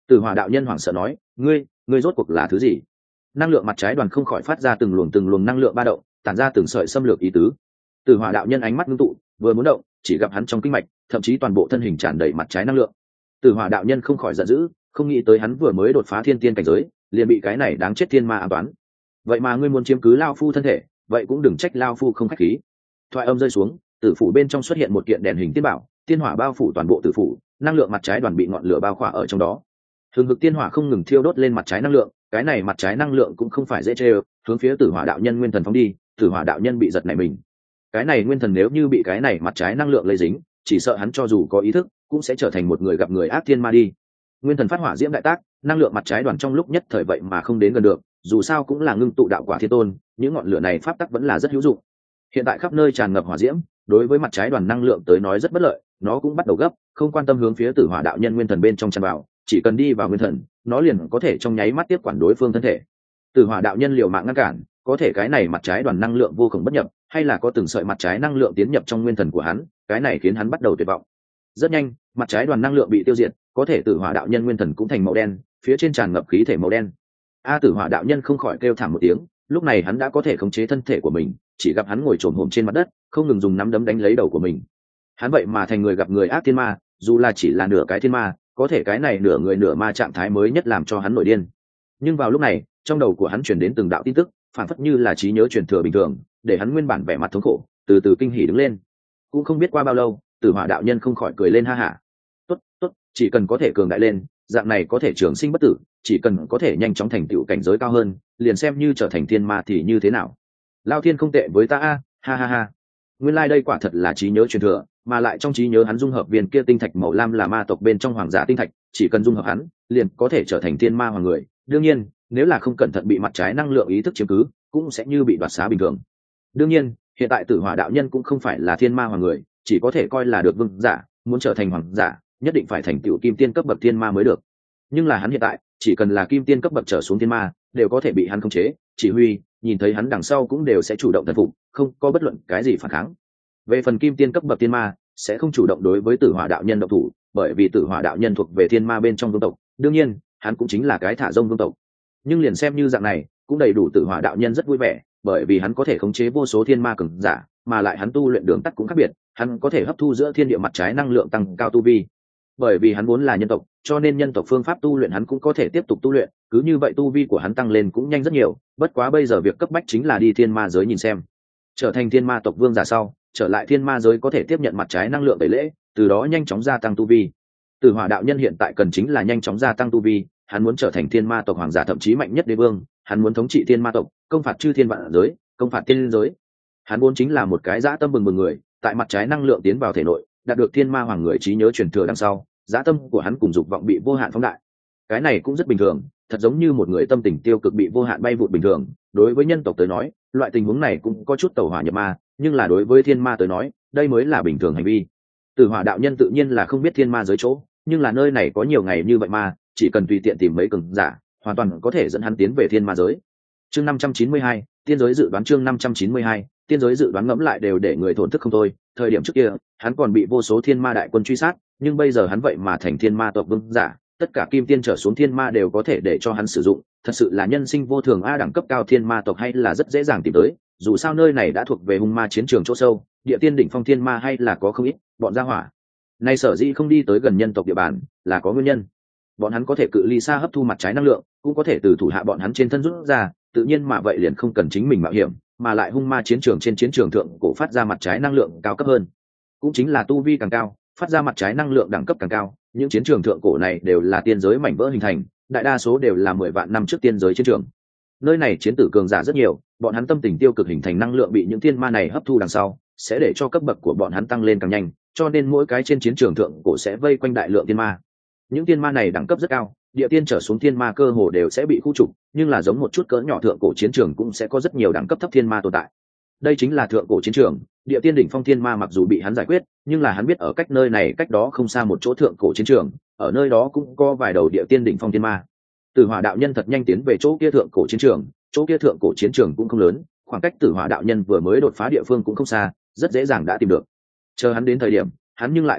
Tử Hỏa đạo nhân hoảng sợ nói, ngươi ngươi rốt cuộc là thứ gì? Năng lượng mặt trái đoàn không khỏi phát ra từng luồng từng luồng năng lượng ba động, tản ra từng sợi xâm lược ý tứ. Tử Hỏa đạo nhân ánh mắt ngưng tụ, vừa muốn động, chỉ gặp hắn trong kinh mạch, thậm chí toàn bộ thân hình tràn đầy mặt trái năng lượng. Tử Hỏa đạo nhân không khỏi giận dữ, không nghĩ tới hắn vừa mới đột phá thiên tiên cảnh giới, liền bị cái này đáng chết thiên ma ám toán. Vậy mà ngươi muốn chiếm cứ lao phu thân thể, vậy cũng đừng trách lao phu không khách khí. Thoại âm rơi xuống, tử phủ bên trong xuất hiện một kiện đèn hình tiên bảo, tiên hỏa bao phủ toàn bộ tử phủ, năng lượng mặt trái đoàn bị ngọn lửa bao khỏa ở trong đó. Hừng hực tiên hỏa không ngừng thiêu đốt lên mặt trái năng lượng, cái này mặt trái năng lượng cũng không phải dễ chơi, hướng phía Tử Hỏa đạo nhân nguyên thần phóng đi. Tử Hỏa đạo nhân bị giật nảy mình. Cái này nguyên thần nếu như bị cái này mặt trái năng lượng lây dính, chỉ sợ hắn cho dù có ý thức, cũng sẽ trở thành một người gặp người ác thiên ma đi. Nguyên thần phát hỏa diễm đại tác, năng lượng mặt trái đoàn trong lúc nhất thời vậy mà không đến gần được, dù sao cũng là ngưng tụ đạo quả thiên tôn, những ngọn lửa này pháp tắc vẫn là rất hữu dụng. Hiện tại khắp nơi tràn ngập hỏa diễm, đối với mặt trái đoàn năng lượng tới nói rất bất lợi, nó cũng bắt đầu gấp, không quan tâm hướng phía Tử Hỏa đạo nhân nguyên thần bên trong tràn vào, chỉ cần đi vào nguyên thần, nó liền có thể trong nháy mắt tiếp quản đối phương thân thể. Tử Hỏa đạo nhân liều mạng ngăn cản, có thể cái này mặt trái đoàn năng lượng vô cùng bất nhập, hay là có từng sợi mặt trái năng lượng tiến nhập trong nguyên thần của hắn, cái này khiến hắn bắt đầu tuyệt vọng. Rất nhanh, mặt trái đoàn năng lượng bị tiêu diệt, có thể Tử Hỏa đạo nhân nguyên thần cũng thành màu đen, phía trên tràn ngập khí thể màu đen. A Tử Hỏa đạo nhân không khỏi kêu thảm một tiếng, lúc này hắn đã có thể khống chế thân thể của mình, chỉ gặp hắn ngồi trồm hổm trên mặt đất, không ngừng dùng nắm đấm đánh lấy đầu của mình. Hắn vậy mà thành người gặp người ác thiên ma, dù là chỉ là nửa cái thiên ma, có thể cái này nửa người nửa ma trạng thái mới nhất làm cho hắn nổi điên. Nhưng vào lúc này, trong đầu của hắn truyền đến từng đạo tin tức, phản phất như là trí nhớ truyền thừa bình thường, để hắn nguyên bản vẻ mặt thống khổ từ từ kinh hỉ đứng lên. Cũng không biết qua bao lâu, Tử Hỏa đạo nhân không khỏi cười lên ha hả. Tốt, tốt, chỉ cần có thể cường đại lên, dạng này có thể trường sinh bất tử, chỉ cần có thể nhanh chóng thành tựu cảnh giới cao hơn, liền xem như trở thành thiên ma thì như thế nào. Lao thiên không tệ với ta a, ha ha ha. Nguyên lai like đây quả thật là trí nhớ truyền thừa, mà lại trong trí nhớ hắn dung hợp viên kia tinh thạch màu lam là ma tộc bên trong hoàng giả tinh thạch, chỉ cần dung hợp hắn, liền có thể trở thành thiên ma hoàng người. Đương nhiên, nếu là không cẩn thận bị mặt trái năng lượng ý thức chiếm cứ, cũng sẽ như bị đoạt xá bình thường. Đương nhiên, hiện tại Tử Hỏa đạo nhân cũng không phải là thiên ma hoàng người, chỉ có thể coi là được vương giả, muốn trở thành hoàng giả, nhất định phải thành tựu kim tiên cấp bậc thiên ma mới được. Nhưng là hắn hiện tại, chỉ cần là kim tiên cấp bậc trở xuống thiên ma, đều có thể bị hắn khống chế, chỉ huy, nhìn thấy hắn đằng sau cũng đều sẽ chủ động thần phục, không có bất luận cái gì phản kháng. Về phần kim tiên cấp bậc thiên ma, sẽ không chủ động đối với Tử Hỏa đạo nhân động thủ, bởi vì Tử Hỏa đạo nhân thuộc về thiên ma bên trong vương tộc, đương nhiên, hắn cũng chính là cái thả rông vương tộc. Nhưng liền xem như dạng này, cũng đầy đủ Tử Hỏa đạo nhân rất vui vẻ, bởi vì hắn có thể khống chế vô số thiên ma cường giả, mà lại hắn tu luyện đường tắt cũng khác biệt, hắn có thể hấp thu giữa thiên địa mặt trái năng lượng tăng cao tu vi. Bởi vì hắn vốn là nhân tộc, cho nên nhân tộc phương pháp tu luyện hắn cũng có thể tiếp tục tu luyện, cứ như vậy tu vi của hắn tăng lên cũng nhanh rất nhiều, bất quá bây giờ việc cấp bách chính là đi thiên ma giới nhìn xem. Trở thành thiên ma tộc vương giả sau, trở lại thiên ma giới có thể tiếp nhận mặt trái năng lượng tẩy lễ, từ đó nhanh chóng gia tăng tu vi. Tử Hỏa đạo nhân hiện tại cần chính là nhanh chóng gia tăng tu vi, hắn muốn trở thành thiên ma tộc hoàng giả thậm chí mạnh nhất đế vương, hắn muốn thống trị thiên ma tộc, công phạt chư thiên vạn giới, công phạt thiên giới. Hắn vốn chính là một cái dã tâm bừng bừng người, tại mặt trái năng lượng tiến vào thể nội, đạt được thiên ma hoàng người trí nhớ truyền thừa đằng sau, dã tâm của hắn cùng dục vọng bị vô hạn phóng đại. Cái này cũng rất bình thường, thật giống như một người tâm tình tiêu cực bị vô hạn bay vụt bình thường. Đối với nhân tộc tới nói, loại tình huống này cũng có chút tẩu hỏa nhập ma, nhưng là đối với thiên ma tới nói, đây mới là bình thường hành vi. Tử Hỏa đạo nhân tự nhiên là không biết thiên ma giới chỗ, nhưng là nơi này có nhiều ngày như vậy mà, chỉ cần tùy tiện tìm mấy cường giả, hoàn toàn có thể dẫn hắn tiến về thiên ma giới. Chương năm trăm chín mươi hai, tiên giới dự đoán chương năm trăm chín mươi hai, tiên giới dự đoán ngẫm lại đều để người thổn thức không thôi. Thời điểm trước kia, hắn còn bị vô số thiên ma đại quân truy sát, nhưng bây giờ hắn vậy mà thành thiên ma tộc vương giả, tất cả kim tiên trở xuống thiên ma đều có thể để cho hắn sử dụng, thật sự là nhân sinh vô thường a. Đẳng cấp cao thiên ma tộc hay là rất dễ dàng tìm tới, dù sao nơi này đã thuộc về hung ma chiến trường chỗ sâu, địa tiên đỉnh phong thiên ma hay là có không ít, bọn gia hỏa này sở dĩ không đi tới gần nhân tộc địa bàn là có nguyên nhân. Bọn hắn có thể cự ly xa hấp thu mặt trái năng lượng, cũng có thể từ thủ hạ bọn hắn trên thân rút ra, tự nhiên mà vậy liền không cần chính mình mạo hiểm, mà lại hung ma chiến trường trên chiến trường thượng cổ phát ra mặt trái năng lượng cao cấp hơn, cũng chính là tu vi càng cao, phát ra mặt trái năng lượng đẳng cấp càng cao. Những chiến trường thượng cổ này đều là tiên giới mảnh vỡ hình thành, đại đa số đều là mười vạn năm trước tiên giới chiến trường. Nơi này chiến tử cường giả rất nhiều, bọn hắn tâm tình tiêu cực hình thành năng lượng bị những tiên ma này hấp thu đằng sau, sẽ để cho cấp bậc của bọn hắn tăng lên càng nhanh, cho nên mỗi cái trên chiến trường thượng cổ sẽ vây quanh đại lượng tiên ma. Những tiên ma này đẳng cấp rất cao, địa tiên trở xuống tiên ma cơ hồ đều sẽ bị khu trục, nhưng là giống một chút cỡ nhỏ thượng cổ chiến trường cũng sẽ có rất nhiều đẳng cấp thấp tiên ma tồn tại. Đây chính là thượng cổ chiến trường, địa tiên đỉnh phong tiên ma mặc dù bị hắn giải quyết, nhưng là hắn biết ở cách nơi này cách đó không xa một chỗ thượng cổ chiến trường, ở nơi đó cũng có vài đầu địa tiên đỉnh phong tiên ma. Tử Hỏa đạo nhân thật nhanh tiến về chỗ kia thượng cổ chiến trường, chỗ kia thượng cổ chiến trường cũng không lớn, khoảng cách Tử Hỏa đạo nhân vừa mới đột phá địa phương cũng không xa, rất dễ dàng đã tìm được. Chờ hắn đến thời điểm, hắn nhưng lại không biết,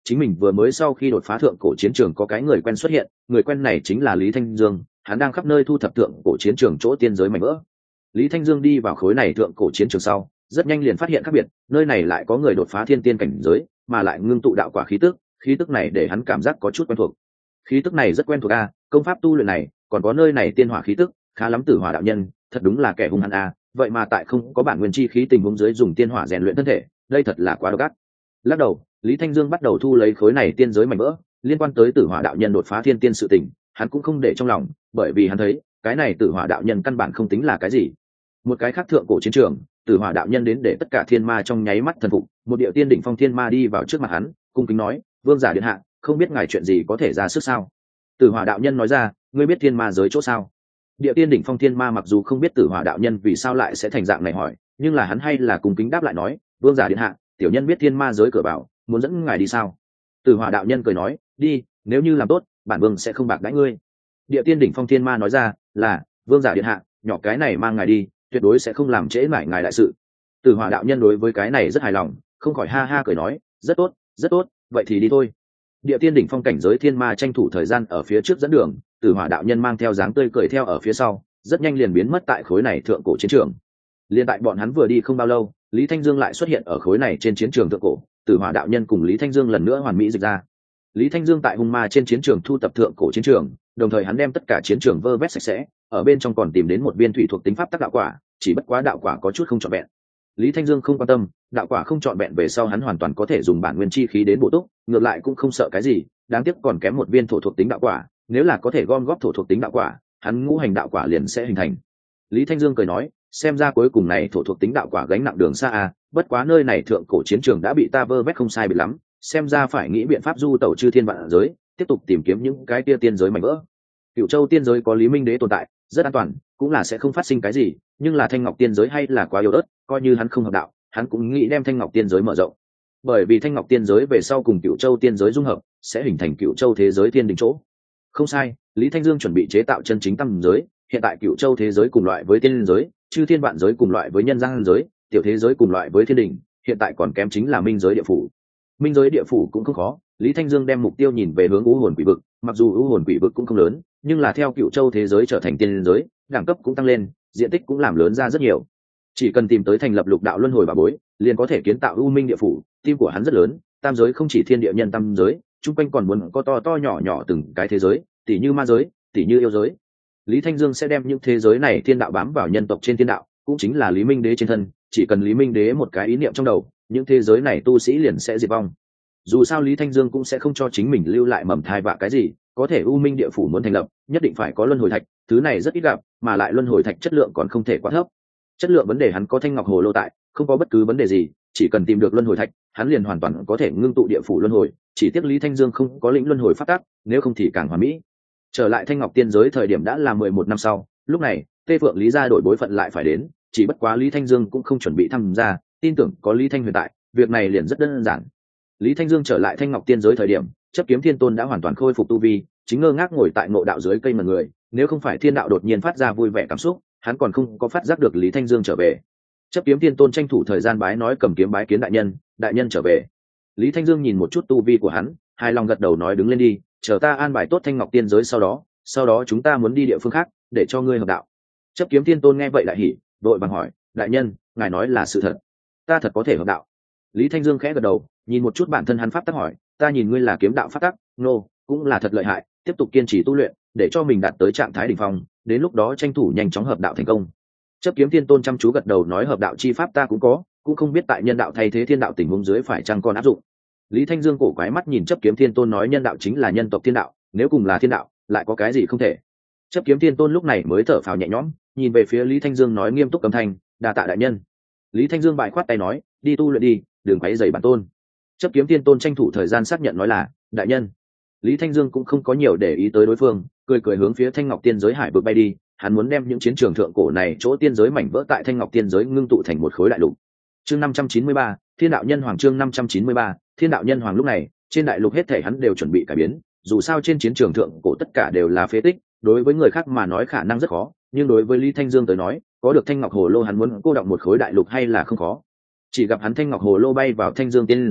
chính mình vừa mới sau khi đột phá thượng cổ chiến trường có cái người quen xuất hiện, người quen này chính là Lý Thanh Dương, hắn đang khắp nơi thu thập thượng cổ chiến trường chỗ tiên giới mảnh vỡ. Lý Thanh Dương đi vào khối này thượng cổ chiến trường sau, rất nhanh liền phát hiện khác biệt, nơi này lại có người đột phá thiên tiên cảnh giới, mà lại ngưng tụ đạo quả khí tức, khí tức này để hắn cảm giác có chút quen thuộc. Khí tức này rất quen thuộc a, công pháp tu luyện này, còn có nơi này tiên hỏa khí tức, khá lắm Tử Hỏa đạo nhân, thật đúng là kẻ hung hăng a, vậy mà tại không có bản nguyên chi khí tình huống dưới dùng tiên hỏa rèn luyện thân thể, đây thật là quá độc ác. Lắc đầu, Lý Thanh Dương bắt đầu thu lấy khối này tiên giới mảnh vỡ, liên quan tới Tử Hỏa đạo nhân đột phá thiên tiên sự tình, hắn cũng không để trong lòng, bởi vì hắn thấy, cái này Tử Hỏa đạo nhân căn bản không tính là cái gì. Một cái khác thượng cổ chiến trường, Tử Hỏa đạo nhân đến để tất cả thiên ma trong nháy mắt thần phục, một điệu tiên đỉnh phong thiên ma đi vào trước mặt hắn, cung kính nói: "Vương giả điện hạ, không biết ngài chuyện gì có thể ra sức sao?" Tử Hỏa đạo nhân nói ra: "Ngươi biết thiên ma giới chỗ sao?" Điệu tiên đỉnh phong thiên ma mặc dù không biết Tử Hỏa đạo nhân vì sao lại sẽ thành dạng này hỏi, nhưng là hắn hay là cung kính đáp lại nói: "Vương giả điện hạ, tiểu nhân biết thiên ma giới cửa vào, muốn dẫn ngài đi sao?" Tử Hỏa đạo nhân cười nói: "Đi, nếu như làm tốt, bản vương sẽ không bạc đãi ngươi." Điệu tiên đỉnh phong thiên ma nói ra: "Là, vương giả điện hạ, nhỏ cái này mang ngài đi, tuyệt đối sẽ không làm trễ mãi ngài đại sự." Tử Hỏa đạo nhân đối với cái này rất hài lòng, không khỏi ha ha cười nói: "Rất tốt, rất tốt, vậy thì đi thôi." Địa tiên đỉnh phong cảnh giới thiên ma tranh thủ thời gian ở phía trước dẫn đường, Tử Hỏa đạo nhân mang theo dáng tươi cười theo ở phía sau, rất nhanh liền biến mất tại khối này thượng cổ chiến trường. Liên tại bọn hắn vừa đi không bao lâu, Lý Thanh Dương lại xuất hiện ở khối này trên chiến trường thượng cổ, Tử Hỏa đạo nhân cùng Lý Thanh Dương lần nữa hoàn mỹ dịch ra. Lý Thanh Dương tại hung ma trên chiến trường thu tập thượng cổ chiến trường, đồng thời hắn đem tất cả chiến trường vơ vét sạch sẽ, ở bên trong còn tìm đến một viên thủy thuộc tính pháp tắc đạo quả, chỉ bất quá đạo quả có chút không trọn vẹn. Lý Thanh Dương không quan tâm, đạo quả không trọn vẹn về sau hắn hoàn toàn có thể dùng bản nguyên chi khí đến bổ túc, ngược lại cũng không sợ cái gì, đáng tiếc còn kém một viên thổ thuộc tính đạo quả, nếu là có thể gom góp thổ thuộc tính đạo quả, hắn ngũ hành đạo quả liền sẽ hình thành. Lý Thanh Dương cười nói, xem ra cuối cùng này thổ thuộc tính đạo quả gánh nặng đường xa à, bất quá nơi này thượng cổ chiến trường đã bị ta vơ vét không sai biệt lắm, xem ra phải nghĩ biện pháp du tẩu chư thiên vạn giới, tiếp tục tìm kiếm những cái tia tiên giới mảnh vỡ. Cửu Châu tiên giới có Lý Minh Đế tồn tại, rất an toàn, cũng là sẽ không phát sinh cái gì, nhưng là Thanh Ngọc tiên giới hay là quá yếu ớt, coi như hắn không hợp đạo, hắn cũng nghĩ đem Thanh Ngọc tiên giới mở rộng. Bởi vì Thanh Ngọc tiên giới về sau cùng Cửu Châu tiên giới dung hợp, sẽ hình thành Cửu Châu thế giới tiên đỉnh chỗ. Không sai, Lý Thanh Dương chuẩn bị chế tạo chân chính tam giới, hiện tại Cửu Châu thế giới cùng loại với tiên giới, chư thiên vạn giới cùng loại với nhân gian giới, tiểu thế giới cùng loại với thiên đỉnh, hiện tại còn kém chính là minh giới địa phủ. Minh giới địa phủ cũng không khó, Lý Thanh Dương đem mục tiêu nhìn về hướng u hồn quỷ vực, mặc dù u hồn quỷ vực cũng không lớn, nhưng là theo Cửu Châu thế giới trở thành tiên giới, đẳng cấp cũng tăng lên, diện tích cũng làm lớn ra rất nhiều. Chỉ cần tìm tới thành lập lục đạo luân hồi bà bối, liền có thể kiến tạo u minh địa phủ. Tim của hắn rất lớn, tam giới không chỉ thiên địa nhân tam giới, chung quanh còn muốn có to to nhỏ nhỏ từng cái thế giới, tỷ như ma giới, tỷ như yêu giới. Lý Thanh Dương sẽ đem những thế giới này thiên đạo bám vào nhân tộc trên thiên đạo, cũng chính là Lý Minh Đế trên thân, chỉ cần Lý Minh Đế một cái ý niệm trong đầu, những thế giới này tu sĩ liền sẽ diệt vong. Dù sao Lý Thanh Dương cũng sẽ không cho chính mình lưu lại mầm thai vạ cái gì, có thể u minh địa phủ muốn thành lập, nhất định phải có luân hồi thạch, thứ này rất ít gặp, mà lại luân hồi thạch chất lượng còn không thể quá thấp. Chất lượng vấn đề hắn có Thanh Ngọc Hồ Lô tại, không có bất cứ vấn đề gì, chỉ cần tìm được luân hồi thạch, hắn liền hoàn toàn có thể ngưng tụ địa phủ luân hồi, chỉ tiếc Lý Thanh Dương không có lĩnh luân hồi pháp tắc, nếu không thì càng hoàn mỹ. Trở lại Thanh Ngọc tiên giới thời điểm đã là mười một năm sau, lúc này, Tê Phượng Lý gia đổi bối phận lại phải đến, chỉ bất quá Lý Thanh Dương cũng không chuẩn bị tham gia, tin tưởng có Lý Thanh Huyền tại, việc này liền rất đơn giản. Lý Thanh Dương trở lại Thanh Ngọc tiên giới thời điểm, Chấp Kiếm Thiên Tôn đã hoàn toàn khôi phục tu vi, chính ngơ ngác ngồi tại ngộ đạo dưới cây mần người, nếu không phải thiên đạo đột nhiên phát ra vui vẻ cảm xúc, hắn còn không có phát giác được Lý Thanh Dương trở về. Chấp Kiếm Thiên Tôn tranh thủ thời gian bái nói cầm kiếm bái kiến đại nhân, đại nhân trở về. Lý Thanh Dương nhìn một chút tu vi của hắn, hài lòng gật đầu nói đứng lên đi, chờ ta an bài tốt Thanh Ngọc tiên giới sau đó, sau đó chúng ta muốn đi địa phương khác, để cho ngươi hợp đạo. Chấp Kiếm Thiên Tôn nghe vậy đại hỉ, đội bằng hỏi, đại nhân, ngài nói là sự thật, ta thật có thể hợp đạo? Lý Thanh Dương khẽ gật đầu, nhìn một chút bản thân hắn pháp tắc hỏi, ta nhìn ngươi là kiếm đạo pháp tắc, nô, no, cũng là thật lợi hại, tiếp tục kiên trì tu luyện, để cho mình đạt tới trạng thái đỉnh phong, đến lúc đó tranh thủ nhanh chóng hợp đạo thành công. Chấp Kiếm Thiên Tôn chăm chú gật đầu nói hợp đạo chi pháp ta cũng có, cũng không biết tại nhân đạo thay thế thiên đạo tình huống dưới phải chăng còn áp dụng. Lý Thanh Dương cổ quái mắt nhìn Chấp Kiếm Thiên Tôn nói nhân đạo chính là nhân tộc thiên đạo, nếu cùng là thiên đạo, lại có cái gì không thể. Chấp Kiếm Thiên Tôn lúc này mới thở phào nhẹ nhõm, nhìn về phía Lý Thanh Dương nói nghiêm túc cấm thanh, đa tạ đại nhân. Lý Thanh Dương bại khoát tay nói, đi tu luyện đi, đừng quấy rầy bản tôn. Chấp Kiếm Thiên Tôn tranh thủ thời gian xác nhận nói là đại nhân. Lý Thanh Dương cũng không có nhiều để ý tới đối phương, cười cười hướng phía Thanh Ngọc tiên giới hải vực bay đi, hắn muốn đem những chiến trường thượng cổ này chỗ tiên giới mảnh vỡ tại Thanh Ngọc tiên giới ngưng tụ thành một khối đại lục. Chương năm trăm chín mươi ba, Thiên đạo nhân hoàng chương năm trăm chín mươi ba, Thiên đạo nhân hoàng lúc này, trên đại lục hết thảy hắn đều chuẩn bị cải biến, dù sao trên chiến trường thượng cổ tất cả đều là phế tích, đối với người khác mà nói khả năng rất khó, nhưng đối với Lý Thanh Dương tới nói, có được Thanh Ngọc Hồ Lô hắn muốn cô động một khối đại lục hay là không khó. Chỉ gặp hắn Thanh Ngọc Hồ Lô bay vào Thanh Dương tiên giới,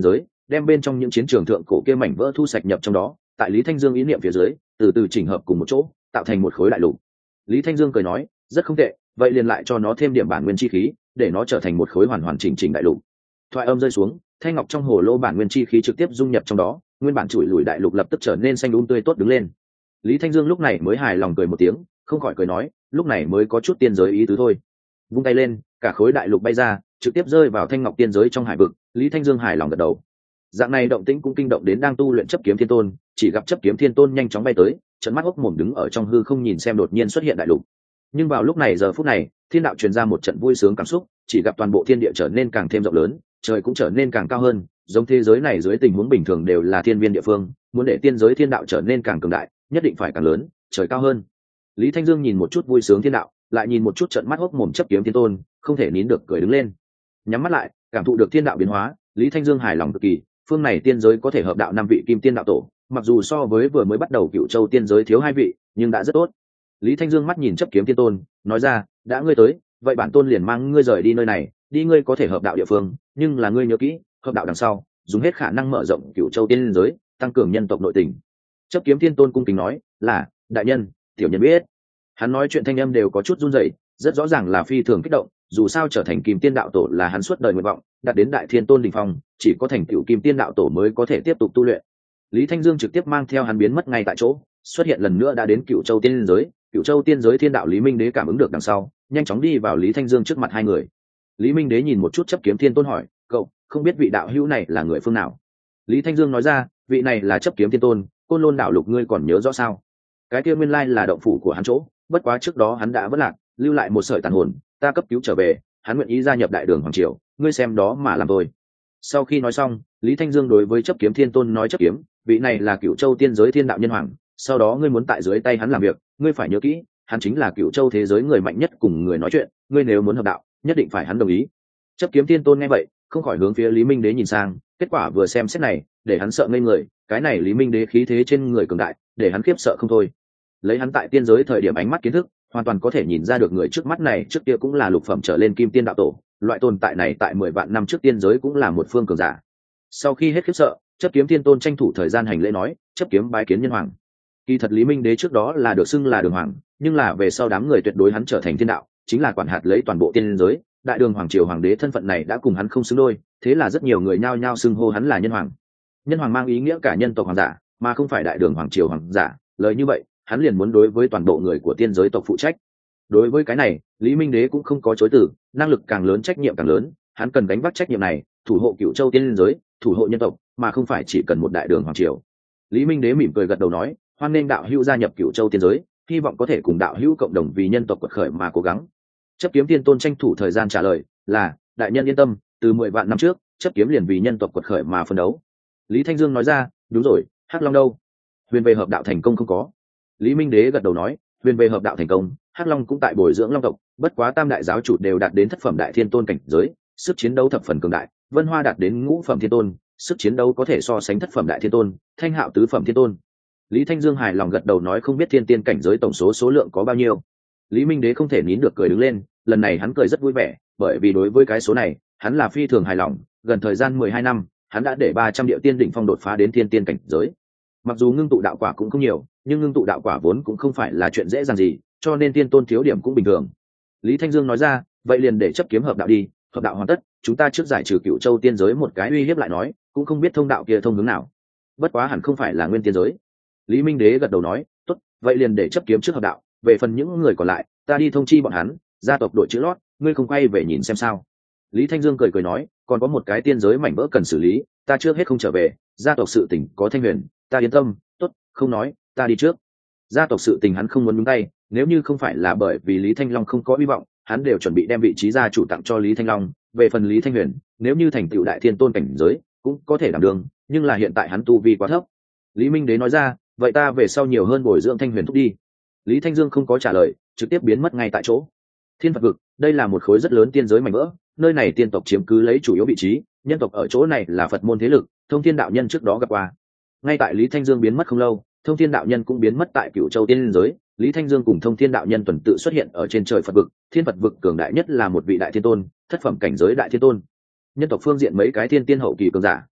đem bên trong những chiến trường thượng cổ kia mảnh vỡ thu sạch nhập trong đó, tại Lý Thanh Dương ý niệm phía dưới từ từ chỉnh hợp cùng một chỗ, tạo thành một khối đại lục. Lý Thanh Dương cười nói, rất không tệ, vậy liền lại cho nó thêm điểm bản nguyên chi khí, để nó trở thành một khối hoàn hoàn chỉnh chỉnh đại lục. Thoại âm rơi xuống, thanh ngọc trong hồ lô bản nguyên chi khí trực tiếp dung nhập trong đó, nguyên bản chủi lùi đại lục lập tức trở nên xanh um tươi tốt đứng lên. Lý Thanh Dương lúc này mới hài lòng cười một tiếng, không khỏi cười nói, lúc này mới có chút tiên giới ý tứ thôi. Vung tay lên, cả khối đại lục bay ra, trực tiếp rơi vào thanh ngọc tiên giới trong hải vực. Lý Thanh Dương hài lòng gật đầu. Dạng này động tĩnh cũng kinh động đến đang tu luyện chấp kiếm thiên tôn, chỉ gặp chấp kiếm thiên tôn nhanh chóng bay tới, trợn mắt hốc mồm đứng ở trong hư không nhìn xem đột nhiên xuất hiện đại lục. Nhưng vào lúc này giờ phút này, thiên đạo truyền ra một trận vui sướng cảm xúc, chỉ gặp toàn bộ thiên địa trở nên càng thêm rộng lớn, trời cũng trở nên càng cao hơn, giống thế giới này dưới tình huống bình thường đều là thiên viên địa phương, muốn để tiên giới thiên đạo trở nên càng cường đại, nhất định phải càng lớn, trời cao hơn. Lý Thanh Dương nhìn một chút vui sướng thiên đạo, lại nhìn một chút trận mắt hốc mồm chấp kiếm thiên tôn, không thể nín được cười đứng lên. Nhắm mắt lại, cảm thụ được thiên đạo biến hóa, Lý Thanh Dương hài lòng cực kỳ, phương này tiên giới có thể hợp đạo năm vị kim tiên đạo tổ, mặc dù so với vừa mới bắt đầu Cựu Châu tiên giới thiếu hai vị, nhưng đã rất tốt. Lý Thanh Dương mắt nhìn chấp kiếm thiên tôn, nói ra, đã ngươi tới, vậy bản tôn liền mang ngươi rời đi nơi này, đi ngươi có thể hợp đạo địa phương, nhưng là ngươi nhớ kỹ, hợp đạo đằng sau, dùng hết khả năng mở rộng Cựu Châu tiên giới, tăng cường nhân tộc nội tình. Chấp kiếm thiên tôn cung kính nói, là, đại nhân, tiểu nhân biết. Hắn nói chuyện thanh âm đều có chút run rẩy, rất rõ ràng là phi thường kích động, dù sao trở thành kim tiên đạo tổ là hắn suốt đời nguyện vọng, đạt đến đại thiên tôn đỉnh phong, chỉ có thành tựu kim tiên đạo tổ mới có thể tiếp tục tu luyện. Lý Thanh Dương trực tiếp mang theo hắn biến mất ngay tại chỗ, xuất hiện lần nữa đã đến Cựu Châu tiên giới. Cựu Châu tiên giới thiên đạo Lý Minh Đế cảm ứng được đằng sau, nhanh chóng đi vào Lý Thanh Dương trước mặt hai người. Lý Minh Đế nhìn một chút chấp kiếm thiên tôn hỏi, cậu không biết vị đạo hữu này là người phương nào? Lý Thanh Dương nói ra, vị này là chấp kiếm thiên tôn, Côn Lôn đảo lục ngươi còn nhớ rõ sao? Cái kia nguyên lai là động phủ của hắn chỗ, bất quá trước đó hắn đã vất lạc, lưu lại một sợi tàn hồn, ta cấp cứu trở về, hắn nguyện ý gia nhập đại đường hoàng triều, ngươi xem đó mà làm thôi. Sau khi nói xong, Lý Thanh Dương đối với chấp kiếm thiên tôn nói, chấp kiếm, vị này là Cựu Châu tiên giới thiên đạo nhân hoàng, sau đó ngươi muốn tại dưới tay hắn làm việc, ngươi phải nhớ kỹ, hắn chính là Cựu Châu thế giới người mạnh nhất cùng người nói chuyện, ngươi nếu muốn hợp đạo, nhất định phải hắn đồng ý. Chấp kiếm thiên tôn nghe vậy, không khỏi hướng phía Lý Minh Đế nhìn sang, kết quả vừa xem xét này, để hắn sợ ngây người, cái này Lý Minh Đế khí thế trên người cường đại, để hắn khiếp sợ không thôi. Lấy hắn tại tiên giới thời điểm ánh mắt kiến thức, hoàn toàn có thể nhìn ra được người trước mắt này trước kia cũng là lục phẩm trở lên kim tiên đạo tổ, loại tồn tại này tại mười vạn năm trước tiên giới cũng là một phương cường giả. Sau khi hết khiếp sợ, chấp kiếm thiên tôn tranh thủ thời gian hành lễ nói, chấp kiếm bái kiến nhân hoàng. Kỳ thật Lý Minh Đế trước đó là được xưng là đường hoàng, nhưng là về sau đám người tuyệt đối hắn trở thành thiên đạo, chính là quản hạt lấy toàn bộ tiên giới, đại đường hoàng triều hoàng đế thân phận này đã cùng hắn không xứng đôi, thế là rất nhiều người nhao nhao xưng hô hắn là nhân hoàng. Nhân hoàng mang ý nghĩa cả nhân tộc hoàng giả, mà không phải đại đường hoàng triều hoàng giả, lời như vậy, hắn liền muốn đối với toàn bộ người của tiên giới tộc phụ trách. Đối với cái này, Lý Minh Đế cũng không có chối từ, năng lực càng lớn trách nhiệm càng lớn, hắn cần gánh vác trách nhiệm này, thủ hộ Cựu Châu tiên giới, thủ hộ nhân tộc, mà không phải chỉ cần một đại đường hoàng triều. Lý Minh Đế mỉm cười gật đầu nói, hoan nghênh đạo hữu gia nhập Cựu Châu tiên giới, hy vọng có thể cùng đạo hữu cộng đồng vì nhân tộc quật khởi mà cố gắng. Chấp kiếm tiên tôn tranh thủ thời gian trả lời, là, đại nhân yên tâm, từ mười vạn năm trước, chấp kiếm liền vì nhân tộc quật khởi mà phấn đấu. Lý Thanh Dương nói ra, đúng rồi, Hắc Long đâu? Huyền về hợp đạo thành công không có? Lý Minh Đế gật đầu nói, huyền về hợp đạo thành công, Hắc Long cũng tại bồi dưỡng long tộc, bất quá tam đại giáo chủ đều đạt đến thất phẩm đại thiên tôn cảnh giới, sức chiến đấu thập phần cường đại, Vân Hoa đạt đến ngũ phẩm thiên tôn, sức chiến đấu có thể so sánh thất phẩm đại thiên tôn, Thanh Hạo tứ phẩm thiên tôn. Lý Thanh Dương hài lòng gật đầu nói, không biết thiên tiên cảnh giới tổng số số lượng có bao nhiêu. Lý Minh Đế không thể nín được cười đứng lên, lần này hắn cười rất vui vẻ, bởi vì đối với cái số này, hắn là phi thường hài lòng, gần thời gian mười hai năm, hắn đã để ba trăm điệu tiên đỉnh phong đột phá đến thiên tiên cảnh giới. Mặc dù ngưng tụ đạo quả cũng không nhiều, nhưng ngưng tụ đạo quả vốn cũng không phải là chuyện dễ dàng gì, cho nên tiên tôn thiếu điểm cũng bình thường. Lý Thanh Dương nói ra, vậy liền để chấp kiếm hợp đạo đi, hợp đạo hoàn tất, chúng ta trước giải trừ Cựu Châu tiên giới một cái uy hiếp lại nói, cũng không biết thông đạo kia thông hướng nào. Bất quá hẳn không phải là nguyên tiên giới. Lý Minh Đế gật đầu nói, tốt, vậy liền để chấp kiếm trước hợp đạo, về phần những người còn lại, ta đi thông chi bọn hắn, gia tộc đội chữ lót, ngươi không quay về nhìn xem sao? Lý Thanh Dương cười cười nói, còn có một cái tiên giới mảnh vỡ cần xử lý, ta trước hết không trở về, gia tộc sự tình có Thanh Huyền, ta yên tâm, tốt, không nói, ta đi trước. Gia tộc sự tình hắn không muốn nhúng tay, nếu như không phải là bởi vì Lý Thanh Long không có hy vọng, hắn đều chuẩn bị đem vị trí gia chủ tặng cho Lý Thanh Long. Về phần Lý Thanh Huyền, nếu như thành tựu đại thiên tôn cảnh giới, cũng có thể đảm đương, nhưng là hiện tại hắn tu vi quá thấp. Lý Minh Đế nói ra, vậy ta về sau nhiều hơn bồi dưỡng Thanh Huyền thúc đi. Lý Thanh Dương không có trả lời, trực tiếp biến mất ngay tại chỗ. Thiên Phật vực, đây là một khối rất lớn tiên giới mảnh vỡ, nơi này tiên tộc chiếm cứ lấy chủ yếu vị trí, nhân tộc ở chỗ này là Phật môn thế lực, Thông Thiên đạo nhân trước đó gặp qua. Ngay tại Lý Thanh Dương biến mất không lâu, Thông Thiên đạo nhân cũng biến mất tại Cựu Châu tiên giới, Lý Thanh Dương cùng Thông Thiên đạo nhân tuần tự xuất hiện ở trên trời Phật vực, Thiên Phật vực cường đại nhất là một vị đại thiên tôn, thất phẩm cảnh giới đại thiên tôn. Nhân tộc phương diện mấy cái thiên tiên hậu kỳ cường giả,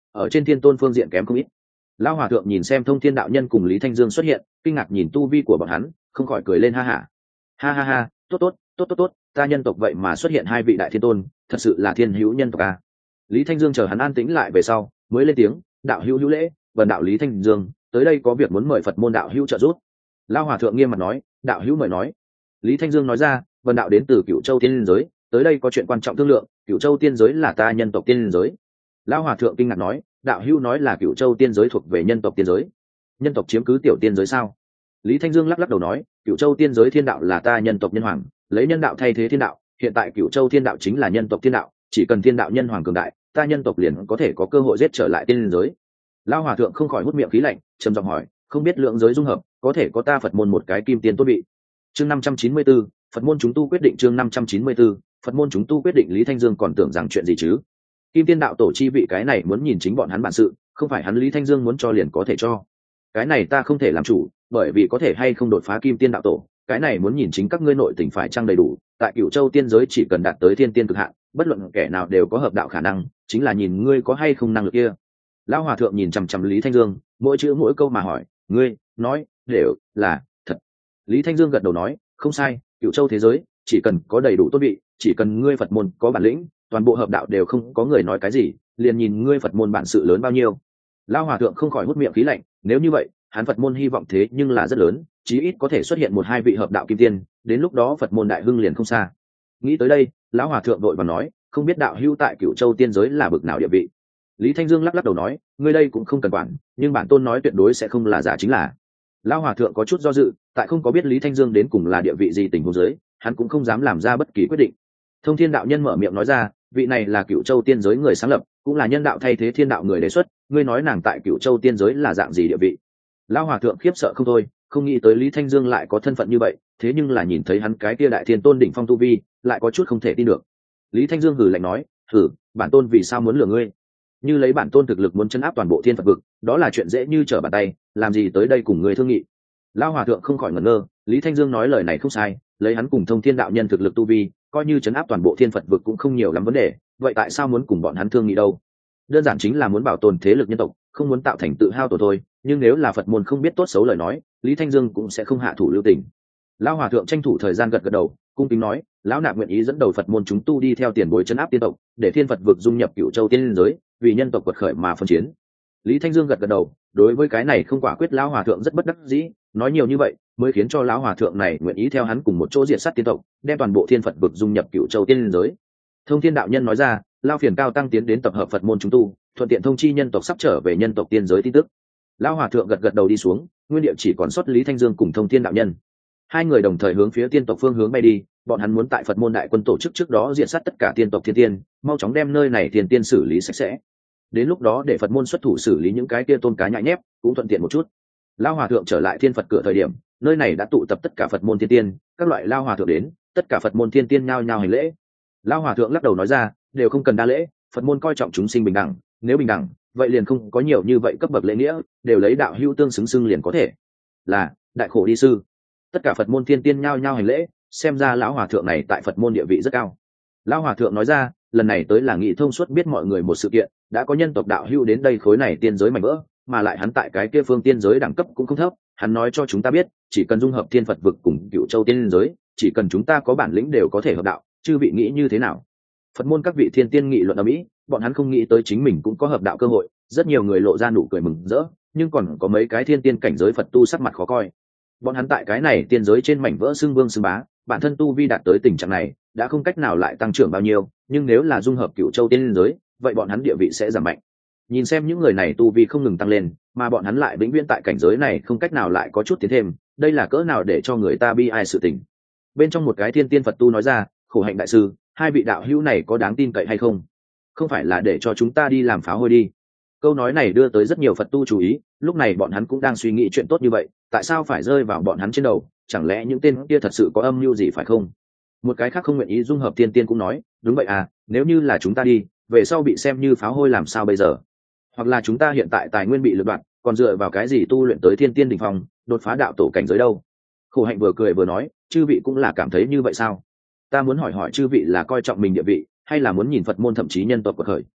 ở trên thiên tôn phương diện kém không ít. Lão hòa thượng nhìn xem Thông Thiên đạo nhân cùng Lý Thanh Dương xuất hiện, kinh ngạc nhìn tu vi của bọn hắn, không khỏi cười lên ha hả. Ha ha ha, tốt tốt, tốt tốt tốt, ta nhân tộc vậy mà xuất hiện hai vị đại thiên tôn, thật sự là thiên hữu nhân tộc a. Lý Thanh Dương chờ hắn an tĩnh lại về sau, mới lên tiếng, đạo hữu hữu lễ, vần đạo Lý Thanh Dương, tới đây có việc muốn mời Phật môn đạo hữu trợ giúp. Lão hòa thượng nghiêm mặt nói, đạo hữu mời nói. Lý Thanh Dương nói ra, vần đạo đến từ Cửu Châu tiên giới, tới đây có chuyện quan trọng thương lượng. Cửu Châu tiên giới là ta nhân tộc tiên giới. Lão hòa thượng kinh ngạc nói, đạo hữu nói là Cửu Châu tiên giới thuộc về nhân tộc tiên giới, nhân tộc chiếm cứ tiểu tiên giới sao? Lý Thanh Dương lắc lắc đầu nói, Cửu Châu tiên giới thiên đạo là ta nhân tộc nhân hoàng, lấy nhân đạo thay thế thiên đạo, hiện tại Cửu Châu thiên đạo chính là nhân tộc thiên đạo, chỉ cần thiên đạo nhân hoàng cường đại, ta nhân tộc liền có thể có cơ hội giết trở lại tiên giới. Lão hòa thượng không khỏi hút miệng khí lạnh, trầm giọng hỏi, không biết lượng giới dung hợp, có thể có ta Phật môn một cái kim tiên tốt bị. Chương năm trăm chín mươi tư, Phật môn chúng tu quyết định. Chương năm trăm chín mươi tư, Phật môn chúng tu quyết định. Lý Thanh Dương còn tưởng rằng chuyện gì chứ? Kim tiên đạo tổ chi vị cái này muốn nhìn chính bọn hắn bản sự, không phải hắn Lý Thanh Dương muốn cho liền có thể cho. Cái này ta không thể làm chủ, bởi vì có thể hay không đột phá kim tiên đạo tổ, cái này muốn nhìn chính các ngươi nội tình phải chăng đầy đủ. Tại Cửu Châu tiên giới chỉ cần đạt tới thiên tiên cực hạn, bất luận kẻ nào đều có hợp đạo khả năng, chính là nhìn ngươi có hay không năng lực kia. Lão hòa thượng nhìn chằm chằm Lý Thanh Dương, mỗi chữ mỗi câu mà hỏi, ngươi nói đều là thật. Lý Thanh Dương gật đầu nói, không sai, Cửu Châu thế giới chỉ cần có đầy đủ tốt vị, chỉ cần ngươi Phật môn có bản lĩnh, toàn bộ hợp đạo đều không có người nói cái gì, liền nhìn ngươi Phật môn bản sự lớn bao nhiêu. Lão hòa thượng không khỏi hút miệng khí lạnh, nếu như vậy hắn Phật môn hy vọng thế nhưng là rất lớn, chí ít có thể xuất hiện một hai vị hợp đạo kim tiên, đến lúc đó Phật môn đại hưng liền không xa. Nghĩ tới đây, lão hòa thượng đội và nói, không biết đạo hữu tại Cửu Châu tiên giới là bực nào địa vị. Lý Thanh Dương lắc lắc đầu nói, ngươi đây cũng không cần quản, nhưng bản tôn nói tuyệt đối sẽ không là giả chính là. Lão hòa thượng có chút do dự, tại không có biết Lý Thanh Dương đến cùng là địa vị gì tình huống giới, hắn cũng không dám làm ra bất kỳ quyết định. Thông Thiên đạo nhân mở miệng nói ra, vị này là Cửu Châu tiên giới người sáng lập, cũng là nhân đạo thay thế thiên đạo người đề xuất, ngươi nói nàng tại Cửu Châu tiên giới là dạng gì địa vị? Lão hòa thượng khiếp sợ không thôi, không nghĩ tới Lý Thanh Dương lại có thân phận như vậy, thế nhưng là nhìn thấy hắn cái kia đại thiên tôn đỉnh phong tu vi, lại có chút không thể tin được. Lý Thanh Dương hừ lạnh nói, hừ, bản tôn vì sao muốn lừa ngươi? Như lấy bản tôn thực lực muốn chấn áp toàn bộ thiên Phật vực, đó là chuyện dễ như trở bàn tay, làm gì tới đây cùng ngươi thương nghị? Lão hòa thượng không khỏi ngẩn ngơ, Lý Thanh Dương nói lời này không sai, lấy hắn cùng Thông Thiên đạo nhân thực lực tu vi, coi như chấn áp toàn bộ thiên Phật vực cũng không nhiều lắm vấn đề, vậy tại sao muốn cùng bọn hắn thương nghị đâu? Đơn giản chính là muốn bảo tồn thế lực nhân tộc, không muốn tạo thành tự hao tổ thôi. Nhưng nếu là Phật môn không biết tốt xấu lời nói, Lý Thanh Dương cũng sẽ không hạ thủ lưu tình. Lão hòa thượng tranh thủ thời gian gật gật đầu, cung kính nói, lão nạp nguyện ý dẫn đầu Phật môn chúng tu đi theo tiền bối trấn áp tiên tộc, để thiên Phật vực dung nhập Cửu Châu tiên giới, vì nhân tộc quật khởi mà phân chiến. Lý Thanh Dương gật gật đầu, đối với cái này không quả quyết lão hòa thượng rất bất đắc dĩ, nói nhiều như vậy mới khiến cho lão hòa thượng này nguyện ý theo hắn cùng một chỗ diệt sát tiên tộc, đem toàn bộ thiên Phật vực dung nhập Cửu Châu tiên giới. Thông Thiên đạo nhân nói ra, lao phiền cao tăng tiến đến tập hợp Phật môn chúng tu, thuận tiện thông chi nhân tộc sắp trở về nhân tộc tiên giới tin tức. Lão hòa thượng gật gật đầu đi xuống, nguyên địa chỉ còn sót Lý Thanh Dương cùng Thông Thiên đạo nhân. Hai người đồng thời hướng phía tiên tộc phương hướng bay đi, bọn hắn muốn tại Phật môn đại quân tổ chức trước đó diệt sát tất cả tiên tộc thiên tiên, mau chóng đem nơi này thiên tiên xử lý sạch sẽ. Đến lúc đó để Phật môn xuất thủ xử lý những cái kia tôn cá nhại nhép, cũng thuận tiện một chút. Lão hòa thượng trở lại thiên Phật cửa thời điểm, nơi này đã tụ tập tất cả Phật môn thiên tiên, các loại lão hòa thượng đến, tất cả Phật môn thiên tiên nhao nhao hành lễ. Lão hòa thượng lắc đầu nói ra, đều không cần đa lễ, Phật môn coi trọng chúng sinh bình đẳng, nếu bình đẳng, vậy liền không có nhiều như vậy cấp bậc lễ nghĩa, đều lấy đạo hữu tương xứng xưng liền có thể. Là, đại khổ đi sư. Tất cả Phật môn thiên tiên nhao nhao hành lễ, xem ra lão hòa thượng này tại Phật môn địa vị rất cao. Lão hòa thượng nói ra, lần này tới là nghị thông suốt biết mọi người một sự kiện, đã có nhân tộc đạo hữu đến đây khối này tiên giới mảnh vỡ, mà lại hắn tại cái kia phương tiên giới đẳng cấp cũng không thấp, hắn nói cho chúng ta biết, chỉ cần dung hợp thiên Phật vực cùng Cửu Châu tiên giới, chỉ cần chúng ta có bản lĩnh đều có thể hợp đạo, chư vị nghĩ như thế nào? Phật môn các vị thiên tiên nghị luận ở mỹ, bọn hắn không nghĩ tới chính mình cũng có hợp đạo cơ hội, rất nhiều người lộ ra nụ cười mừng rỡ, nhưng còn có mấy cái thiên tiên cảnh giới Phật tu sắc mặt khó coi. Bọn hắn tại cái này tiên giới trên mảnh vỡ xưng vương xưng bá, bản thân tu vi đạt tới tình trạng này, đã không cách nào lại tăng trưởng bao nhiêu, nhưng nếu là dung hợp Cửu Châu tiên giới, vậy bọn hắn địa vị sẽ giảm mạnh. Nhìn xem những người này tu vi không ngừng tăng lên, mà bọn hắn lại vĩnh viễn tại cảnh giới này không cách nào lại có chút tiến thêm, đây là cỡ nào để cho người ta bi ai sự tình. Bên trong một cái thiên tiên Phật tu nói ra, khổ hạnh đại sư, hai vị đạo hữu này có đáng tin cậy hay không? Không phải là để cho chúng ta đi làm phá hôi đi. Câu nói này đưa tới rất nhiều Phật tu chú ý, lúc này bọn hắn cũng đang suy nghĩ chuyện tốt như vậy, tại sao phải rơi vào bọn hắn trên đầu, chẳng lẽ những tên kia thật sự có âm mưu gì phải không? Một cái khác không nguyện ý dung hợp tiên tiên cũng nói, đúng vậy à, nếu như là chúng ta đi, về sau bị xem như phá hôi làm sao bây giờ? Hoặc là chúng ta hiện tại tài nguyên bị lật đoạn, còn dựa vào cái gì tu luyện tới thiên tiên đỉnh phong, đột phá đạo tổ cảnh giới đâu? Khổ hạnh vừa cười vừa nói, chư vị cũng là cảm thấy như vậy sao? Ta muốn hỏi hỏi chư vị là coi trọng mình địa vị, hay là muốn nhìn Phật môn thậm chí nhân tộc cuộc khởi?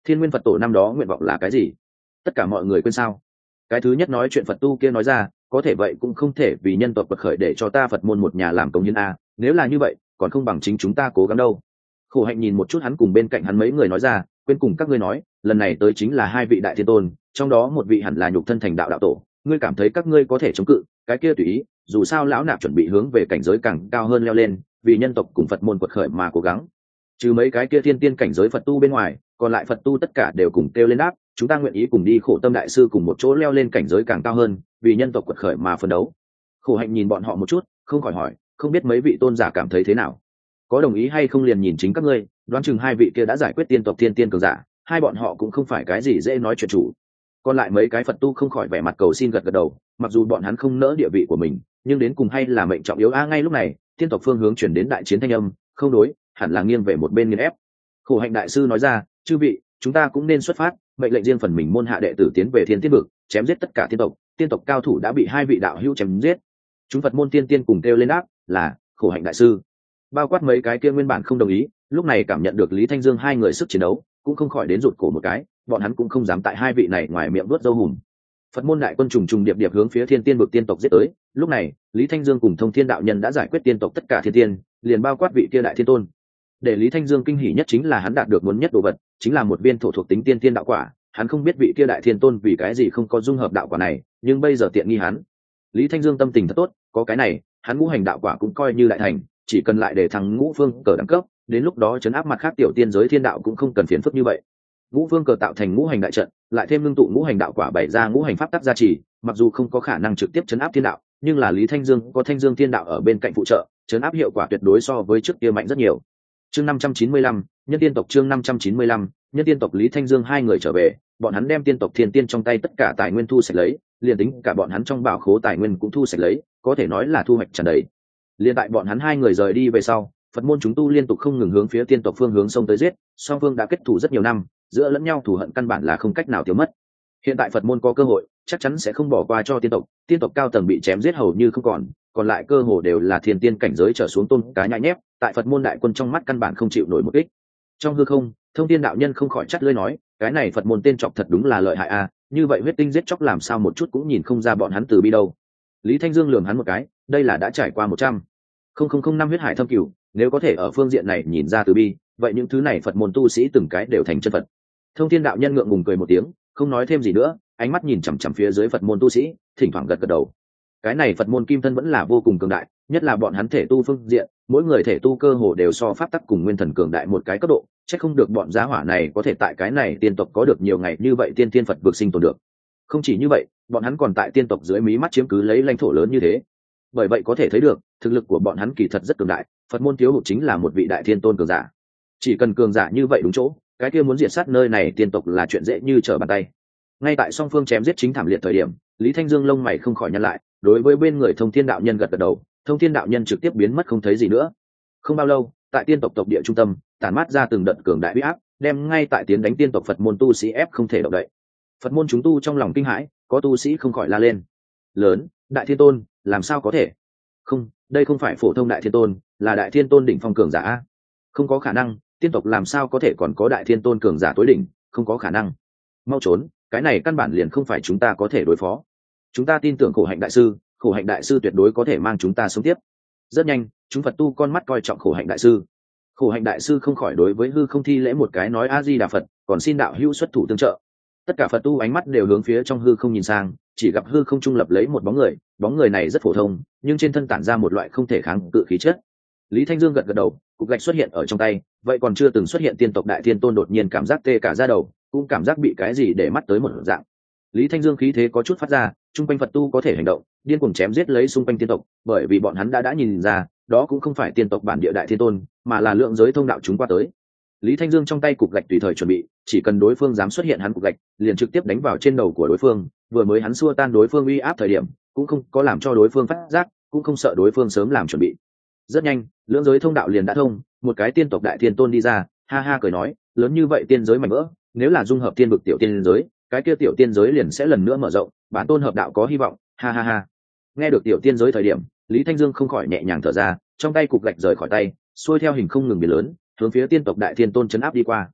Thiên Nguyên Phật Tổ năm đó nguyện vọng là cái gì? Tất cả mọi người quên sao? Cái thứ nhất nói chuyện Phật tu kia nói ra, có thể vậy cũng không thể vì nhân tộc bật khởi để cho ta Phật môn một nhà làm công hiến a, nếu là như vậy còn không bằng chính chúng ta cố gắng đâu. Khổ Hạnh nhìn một chút hắn cùng bên cạnh hắn mấy người nói ra, quên cùng các ngươi nói, lần này tới chính là hai vị đại thiên tôn, trong đó một vị hẳn là nhục thân thành đạo đạo tổ, ngươi cảm thấy các ngươi có thể chống cự, cái kia tùy ý, dù sao lão nạp chuẩn bị hướng về cảnh giới càng cao hơn leo lên, vì nhân tộc cùng Phật môn quật khởi mà cố gắng. Trừ mấy cái kia thiên tiên cảnh giới Phật tu bên ngoài, còn lại Phật tu tất cả đều cùng kêu lên đáp, chúng ta nguyện ý cùng đi Khổ Tâm đại sư cùng một chỗ leo lên cảnh giới càng cao hơn, vì nhân tộc quật khởi mà phấn đấu. Khổ Hạnh nhìn bọn họ một chút, không khỏi hỏi, không biết mấy vị tôn giả cảm thấy thế nào, có đồng ý hay không liền nhìn chính các ngươi, đoán chừng hai vị kia đã giải quyết tiên tộc thiên tiên cường giả, hai bọn họ cũng không phải cái gì dễ nói chuyện chủ. Còn lại mấy cái Phật tu không khỏi vẻ mặt cầu xin gật gật đầu, mặc dù bọn hắn không nỡ địa vị của mình, nhưng đến cùng hay là mệnh trọng yếu a. À, ngay lúc này tiên tộc phương hướng chuyển đến đại chiến thanh âm, không đối, hẳn là nghiêng về một bên nghiền ép. Khổ Hạnh đại sư nói ra, chư vị, chúng ta cũng nên xuất phát, mệnh lệnh riêng phần mình môn hạ đệ tử tiến về thiên tiên vực, chém giết tất cả tiên tộc. Tiên tộc cao thủ đã bị hai vị đạo hữu chém giết. Chúng Phật môn tiên tiên cùng kêu lên đáp, là Khổ Hạnh đại sư. Bao quát mấy cái kia nguyên bản không đồng ý, lúc này cảm nhận được Lý Thanh Dương hai người sức chiến đấu, cũng không khỏi đến rụt cổ một cái, bọn hắn cũng không dám tại hai vị này ngoài miệng vớt dâu hùm. Phật môn đại quân trùng trùng điệp điệp hướng phía thiên tiên vực tiên tộc giết tới. Lúc này Lý Thanh Dương cùng Thông Thiên đạo nhân đã giải quyết tiên tộc tất cả thiên tiên, liền bao quát vị kia đại thiên tôn. Để Lý Thanh Dương kinh hỉ nhất chính là hắn đạt được muốn nhất đồ vật, chính là một viên thổ thuộc tính tiên tiên đạo quả. Hắn không biết vị kia đại thiên tôn vì cái gì không có dung hợp đạo quả này, nhưng bây giờ tiện nghi hắn. Lý Thanh Dương tâm tình thật tốt, có cái này, hắn ngũ hành đạo quả cũng coi như đại thành, chỉ cần lại để thằng ngũ phương cờ đẳng cấp, đến lúc đó chấn áp mặt khác tiểu tiên giới thiên đạo cũng không cần phiền phức như vậy. Ngũ phương cờ tạo thành ngũ hành đại trận, lại thêm ngưng tụ ngũ hành đạo quả bày ra ngũ hành pháp tắc gia trì, mặc dù không có khả năng trực tiếp chấn áp thiên đạo, nhưng là Lý Thanh Dương có Thanh Dương thiên đạo ở bên cạnh phụ trợ, chấn áp hiệu quả tuyệt đối so với trước kia mạnh rất nhiều. Chương năm trăm chín mươi lăm, nhân tiên tộc chương năm trăm chín mươi lăm, nhân tiên tộc Lý Thanh Dương hai người trở về, bọn hắn đem tiên tộc thiên tiên trong tay tất cả tài nguyên thu sạch lấy, liền tính cả bọn hắn trong bảo khố tài nguyên cũng thu sạch lấy, có thể nói là thu hoạch tràn đầy. Liên tại bọn hắn hai người rời đi về sau, Phật môn chúng tu liên tục không ngừng hướng phía tiên tộc phương hướng sông tới giết, song phương đã kết thù rất nhiều năm, giữa lẫn nhau thù hận căn bản là không cách nào tiêu mất. Hiện tại Phật môn có cơ hội, chắc chắn sẽ không bỏ qua cho tiên tộc, tiên tộc cao tầng bị chém giết hầu như không còn, còn lại cơ hồ đều là thiên tiên cảnh giới trở xuống tôn cá nhãi nhép, tại Phật môn đại quân trong mắt căn bản không chịu nổi một kích. Trong hư không, Thông Thiên đạo nhân không khỏi chắt lưỡi nói, cái này Phật môn tên chọc thật đúng là lợi hại a, như vậy huyết tinh giết chóc làm sao một chút cũng nhìn không ra bọn hắn từ bi đâu. Lý Thanh Dương lườm hắn một cái, đây là đã trải qua một trăm không không không năm huyết hải thâm cửu, nếu có thể ở phương diện này nhìn ra từ bi, vậy những thứ này Phật môn tu sĩ từng cái đều thành chân Phật. Thông Thiên đạo nhân ngượng ngùng cười một tiếng, không nói thêm gì nữa, ánh mắt nhìn chằm chằm phía dưới Phật môn tu sĩ, thỉnh thoảng gật gật đầu. Cái này Phật môn kim thân vẫn là vô cùng cường đại, nhất là bọn hắn thể tu phương diện, mỗi người thể tu cơ hồ đều so pháp tắc cùng nguyên thần cường đại một cái cấp độ, chắc không được bọn giá hỏa này có thể tại cái này tiên tộc có được nhiều ngày như vậy tiên tiên Phật vực sinh tồn được. Không chỉ như vậy, bọn hắn còn tại tiên tộc dưới mí mắt chiếm cứ lấy lãnh thổ lớn như thế. Bởi vậy có thể thấy được, thực lực của bọn hắn kỳ thật rất cường đại, Phật môn thiếu hụt chính là một vị đại thiên tôn cường giả. Chỉ cần cường giả như vậy đúng chỗ, cái kia muốn diệt sát nơi này tiên tộc là chuyện dễ như trở bàn tay. Ngay tại song phương chém giết chính thảm liệt thời điểm, Lý Thanh Dương lông mày không khỏi nhăn lại, đối với bên người Thông Thiên đạo nhân gật gật đầu, Thông Thiên đạo nhân trực tiếp biến mất không thấy gì nữa. Không bao lâu, tại tiên tộc tộc địa trung tâm, tản mát ra từng đợt cường đại uy áp, đem ngay tại tiến đánh tiên tộc Phật môn tu sĩ ép không thể động đậy. Phật môn chúng tu trong lòng kinh hãi, có tu sĩ không khỏi la lên: "Lớn, đại thiên tôn, làm sao có thể? Không, đây không phải phổ thông đại thiên tôn, là đại thiên tôn đỉnh phong cường giả. Không có khả năng, tiên tộc làm sao có thể còn có đại thiên tôn cường giả tối đỉnh, không có khả năng. Mau trốn, cái này căn bản liền không phải chúng ta có thể đối phó. Chúng ta tin tưởng Khổ Hạnh đại sư, Khổ Hạnh đại sư tuyệt đối có thể mang chúng ta sống tiếp." Rất nhanh, chúng Phật tu con mắt coi trọng Khổ Hạnh đại sư. Khổ Hạnh đại sư không khỏi đối với hư không thi lễ một cái, nói: "A Di Đà Phật, còn xin đạo hữu xuất thủ tương trợ." Tất cả Phật tu ánh mắt đều hướng phía trong hư không nhìn sang, chỉ gặp hư không trung lập lấy một bóng người, bóng người này rất phổ thông, nhưng trên thân tản ra một loại không thể kháng cự khí chất. Lý Thanh Dương gật gật đầu, cục gạch xuất hiện ở trong tay, vậy còn chưa từng xuất hiện tiên tộc đại thiên tôn đột nhiên cảm giác tê cả da đầu, cũng cảm giác bị cái gì để mắt tới một dạng. Lý Thanh Dương khí thế có chút phát ra, trung quanh Phật tu có thể hành động, điên cuồng chém giết lấy xung quanh tiên tộc, bởi vì bọn hắn đã đã nhìn ra, đó cũng không phải tiên tộc bản địa đại thiên tôn, mà là lượng giới thông đạo chúng qua tới. Lý Thanh Dương trong tay cục gạch tùy thời chuẩn bị, chỉ cần đối phương dám xuất hiện hắn cục gạch, liền trực tiếp đánh vào trên đầu của đối phương. Vừa mới hắn xua tan đối phương uy áp thời điểm, cũng không có làm cho đối phương phát giác, cũng không sợ đối phương sớm làm chuẩn bị. Rất nhanh, lưỡng giới thông đạo liền đã thông, một cái tiên tộc đại thiên tôn đi ra, ha ha cười nói: "Lớn như vậy tiên giới mảnh vỡ, nếu là dung hợp tiên vực tiểu tiên giới, cái kia tiểu tiên giới liền sẽ lần nữa mở rộng, bản tôn hợp đạo có hy vọng." Ha ha ha. Nghe được tiểu tiên giới thời điểm, Lý Thanh Dương không khỏi nhẹ nhàng thở ra, trong tay cục gạch rời khỏi tay, xuôi theo hình không ngừng biến lớn, hướng phía tiên tộc đại thiên tôn chấn áp đi qua.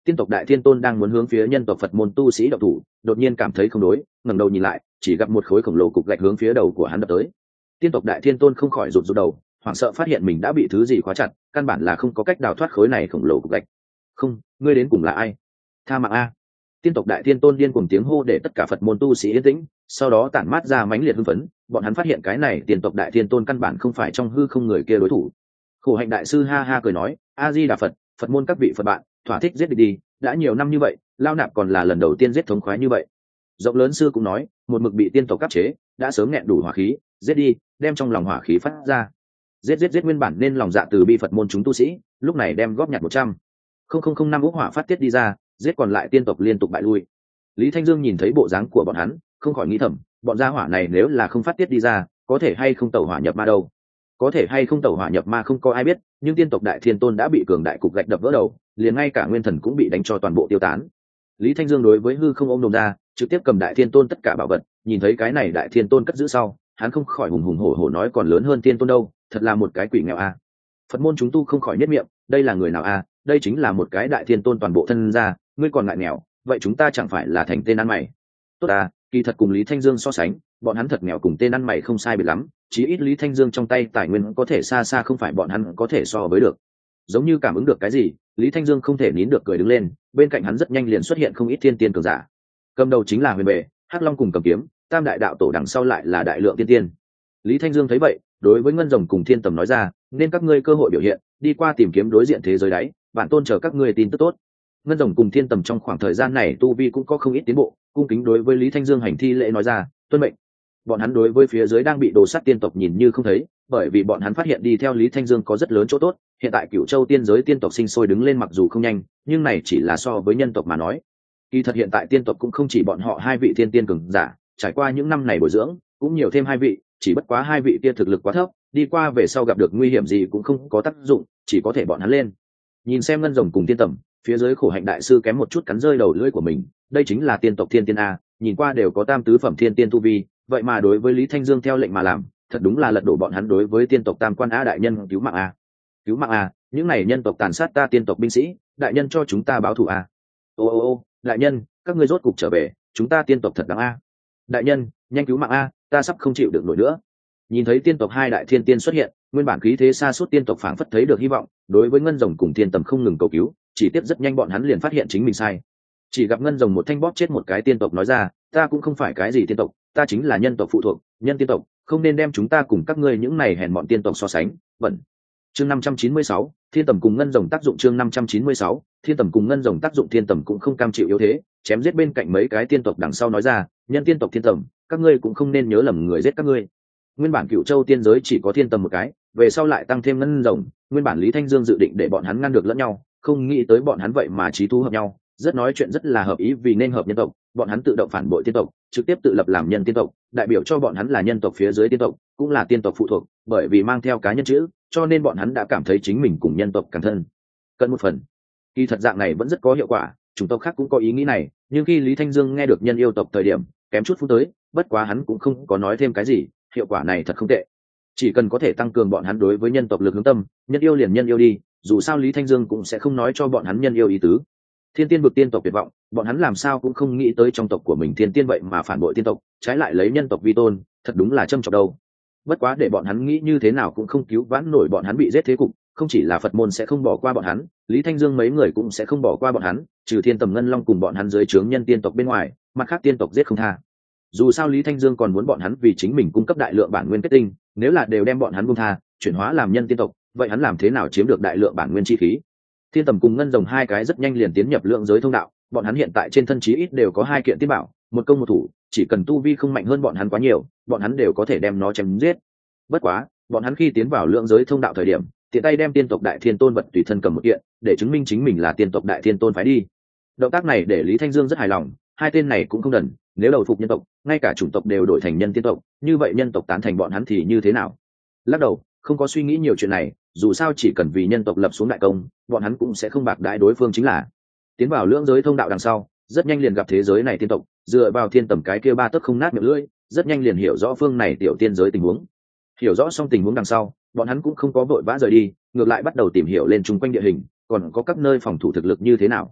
tiên tộc đại thiên tôn đang muốn hướng phía nhân tộc Phật môn tu sĩ động thủ, đột nhiên cảm thấy không đối, ngẩng đầu nhìn lại, chỉ gặp một khối khổng lồ cục gạch hướng phía đầu của hắn đập tới. Tiên tộc đại thiên tôn không khỏi rụt rụt đầu, hoảng sợ phát hiện mình đã bị thứ gì khóa chặt, căn bản là không có cách đào thoát khối này khổng lồ cục gạch. Không, ngươi đến cùng là ai? Tha mạng a! Tiên tộc đại thiên tôn điên cuồng tiếng hô để tất cả Phật môn tu sĩ yên tĩnh, sau đó tản mát ra mãnh liệt hưng phấn, bọn hắn phát hiện cái này tiên tộc đại thiên tôn căn bản không phải trong hư không người kia đối thủ. Khổ hạnh đại sư ha ha cười nói, a di đà Phật, Phật môn các vị Phật bạn, thỏa thích giết đi đi, đã nhiều năm như vậy, lao nạp còn là lần đầu tiên giết thống khoái như vậy. Rộng lớn sư cũng nói, một mực bị tiên tộc áp chế, đã sớm nghẹn đủ hỏa khí, giết đi, đem trong lòng hỏa khí phát ra. Giết giết giết nguyên bản nên lòng dạ từ bi Phật môn chúng tu sĩ, lúc này đem góp nhặt một trăm không không không năm úc hỏa phát tiết đi ra, giết còn lại tiên tộc liên tục bại lui. Lý Thanh Dương nhìn thấy bộ dáng của bọn hắn, không khỏi nghĩ thầm, bọn gia hỏa này nếu là không phát tiết đi ra, có thể hay không tẩu hỏa nhập ma đâu? Có thể hay không tẩu hỏa nhập ma không có ai biết, nhưng tiên tộc đại thiên tôn đã bị cường đại cục gạch đập vỡ đầu, liền ngay cả nguyên thần cũng bị đánh cho toàn bộ tiêu tán. Lý Thanh Dương đối với hư không ôm đồm ra, trực tiếp cầm đại thiên tôn tất cả bảo vật, nhìn thấy cái này đại thiên tôn cất giữ sau, hắn không khỏi hùng hùng hổ hổ nói còn lớn hơn tiên tôn đâu, thật là một cái quỷ nghèo a. Phật môn chúng tu không khỏi nhếch miệng, đây là người nào a? Đây chính là một cái đại thiên tôn toàn bộ thân ra, ngươi còn ngại nghèo, vậy chúng ta chẳng phải là thành tên ăn mày? Tốt à, kỳ thật cùng Lý Thanh Dương so sánh, bọn hắn thật nghèo cùng tên ăn mày không sai biệt lắm, chí ít Lý Thanh Dương trong tay tài nguyên có thể xa xa không phải bọn hắn có thể so với được. Giống như cảm ứng được cái gì, Lý Thanh Dương không thể nín được cười đứng lên, bên cạnh hắn rất nhanh liền xuất hiện không ít thiên tiên cường giả. Cầm đầu chính là Huyền Bệ, Hắc Long cùng Cầm Kiếm, Tam đại đạo tổ đằng sau lại là đại lượng tiên tiên. Lý Thanh Dương thấy vậy, đối với Ngân Rồng cùng Thiên Tầm nói ra, nên các ngươi cơ hội biểu hiện, đi qua tìm kiếm đối diện thế giới đáy, bản tôn chờ các ngươi tin tức tốt. Ngân Rồng cùng Thiên Tầm trong khoảng thời gian này tu vi cũng có không ít tiến bộ, cung kính đối với Lý Thanh Dương hành thi lễ nói ra, tuân mệnh. Bọn hắn đối với phía dưới đang bị đồ sát tiên tộc nhìn như không thấy, bởi vì bọn hắn phát hiện đi theo Lý Thanh Dương có rất lớn chỗ tốt. Hiện tại Cửu Châu tiên giới tiên tộc sinh sôi đứng lên mặc dù không nhanh, nhưng này chỉ là so với nhân tộc mà nói. Kỳ thật hiện tại tiên tộc cũng không chỉ bọn họ hai vị thiên tiên cường giả, trải qua những năm này bồi dưỡng, cũng nhiều thêm hai vị, chỉ bất quá hai vị kia thực lực quá thấp, đi qua về sau gặp được nguy hiểm gì cũng không có tác dụng, chỉ có thể bọn hắn lên. Nhìn xem Ngân Rồng cùng Tiên Tầm, phía dưới Khổ Hạnh đại sư kém một chút cắn rơi đầu lưỡi của mình, đây chính là tiên tộc thiên tiên a, nhìn qua đều có tam tứ phẩm thiên tiên tu vi, vậy mà đối với Lý Thanh Dương theo lệnh mà làm, thật đúng là lật đổ bọn hắn đối với tiên tộc tam quan a. Đại nhân cứu mạng a, cứu mạng a, những này nhân tộc tàn sát ta tiên tộc binh sĩ, đại nhân cho chúng ta báo thù a. Ô ô ô, đại nhân, các ngươi rốt cục trở về, chúng ta tiên tộc thật đáng a. Đại nhân, nhanh cứu mạng a, ta sắp không chịu được nổi nữa. Nhìn thấy tiên tộc hai đại thiên tiên xuất hiện, nguyên bản khí thế xa suốt tiên tộc phảng phất thấy được hy vọng, đối với Ngân Rồng cùng Thiên Tầm không ngừng cầu cứu, chỉ tiếp rất nhanh bọn hắn liền phát hiện chính mình sai. Chỉ gặp Ngân Rồng một thanh bóp chết một cái tiên tộc nói ra, ta cũng không phải cái gì tiên tộc, ta chính là nhân tộc phụ thuộc, nhân tiên tộc, không nên đem chúng ta cùng các ngươi những này hèn mọn tiên tộc so sánh, bẩn. Chương năm trăm chín mươi sáu, Thiên Tầm cùng Ngân Rồng tác dụng chương năm trăm chín mươi sáu, Thiên Tầm cùng Ngân Rồng tác dụng Thiên Tầm cũng không cam chịu yếu thế, chém giết bên cạnh mấy cái tiên tộc đằng sau nói ra, nhân tiên tộc Thiên Tầm, các ngươi cũng không nên nhớ lầm người giết các ngươi. Nguyên bản Cửu Châu tiên giới chỉ có Thiên Tầm một cái, về sau lại tăng thêm Ngân Rồng, nguyên bản Lý Thanh Dương dự định để bọn hắn ngăn được lẫn nhau, không nghĩ tới bọn hắn vậy mà chí thú hợp nhau, rất nói chuyện rất là hợp ý vì nên hợp nhân tộc, bọn hắn tự động phản bội tiên tộc, trực tiếp tự lập làm nhân tiên tộc, đại biểu cho bọn hắn là nhân tộc phía dưới tiên tộc, cũng là tiên tộc phụ thuộc, bởi vì mang theo cá nhân chữ, cho nên bọn hắn đã cảm thấy chính mình cùng nhân tộc càng thân cận một phần. Kỳ thật dạng này vẫn rất có hiệu quả, chủng tộc khác cũng có ý nghĩ này, nhưng khi Lý Thanh Dương nghe được nhân yêu tộc thời điểm, kém chút phút tới, bất quá hắn cũng không có nói thêm cái gì, hiệu quả này thật không tệ. Chỉ cần có thể tăng cường bọn hắn đối với nhân tộc lực hướng tâm, nhân yêu liền nhân yêu đi, dù sao Lý Thanh Dương cũng sẽ không nói cho bọn hắn nhân yêu ý tứ. Thiên tiên vực tiên tộc tuyệt vọng, bọn hắn làm sao cũng không nghĩ tới trong tộc của mình thiên tiên vậy mà phản bội tiên tộc, trái lại lấy nhân tộc vi tôn, thật đúng là châm chọc đâu. Bất quá để bọn hắn nghĩ như thế nào cũng không cứu vãn nổi bọn hắn bị giết thế cục, không chỉ là Phật môn sẽ không bỏ qua bọn hắn, Lý Thanh Dương mấy người cũng sẽ không bỏ qua bọn hắn, trừ Thiên Tầm Ngân Long cùng bọn hắn dưới trướng nhân tiên tộc bên ngoài, mặt khác tiên tộc giết không tha. Dù sao Lý Thanh Dương còn muốn bọn hắn vì chính mình cung cấp đại lượng bản nguyên kết tinh, nếu là đều đem bọn hắn buông tha, chuyển hóa làm nhân tiên tộc, vậy hắn làm thế nào chiếm được đại lượng bản nguyên chi khí? Thiên Tầm cùng Ngân Rồng hai cái rất nhanh liền tiến nhập lượng giới thông đạo, bọn hắn hiện tại trên thân chí ít đều có hai kiện tiên bảo, một công một thủ, chỉ cần tu vi không mạnh hơn bọn hắn quá nhiều, bọn hắn đều có thể đem nó chém giết. Bất quá, bọn hắn khi tiến vào lượng giới thông đạo thời điểm, tiện tay đem tiên tộc đại thiên tôn vật tùy thân cầm một kiện, để chứng minh chính mình là tiên tộc đại thiên tôn phái đi. Động tác này để Lý Thanh Dương rất hài lòng, hai tên này cũng không đần, nếu đầu phục nhân tộc, ngay cả chủng tộc đều đổi thành nhân tiên tộc, như vậy nhân tộc tán thành bọn hắn thì như thế nào? Lắc đầu, không có suy nghĩ nhiều chuyện này, dù sao chỉ cần vì nhân tộc lập xuống đại công, bọn hắn cũng sẽ không bạc đãi đối phương chính là. Tiến vào lưỡng giới thông đạo đằng sau, rất nhanh liền gặp thế giới này tiên tộc, dựa vào Thiên Tầm cái kia ba tấc không nát miệng lưỡi, rất nhanh liền hiểu rõ phương này tiểu tiên giới tình huống. Hiểu rõ xong tình huống đằng sau, bọn hắn cũng không có vội vã rời đi, ngược lại bắt đầu tìm hiểu lên chung quanh địa hình, còn có các nơi phòng thủ thực lực như thế nào.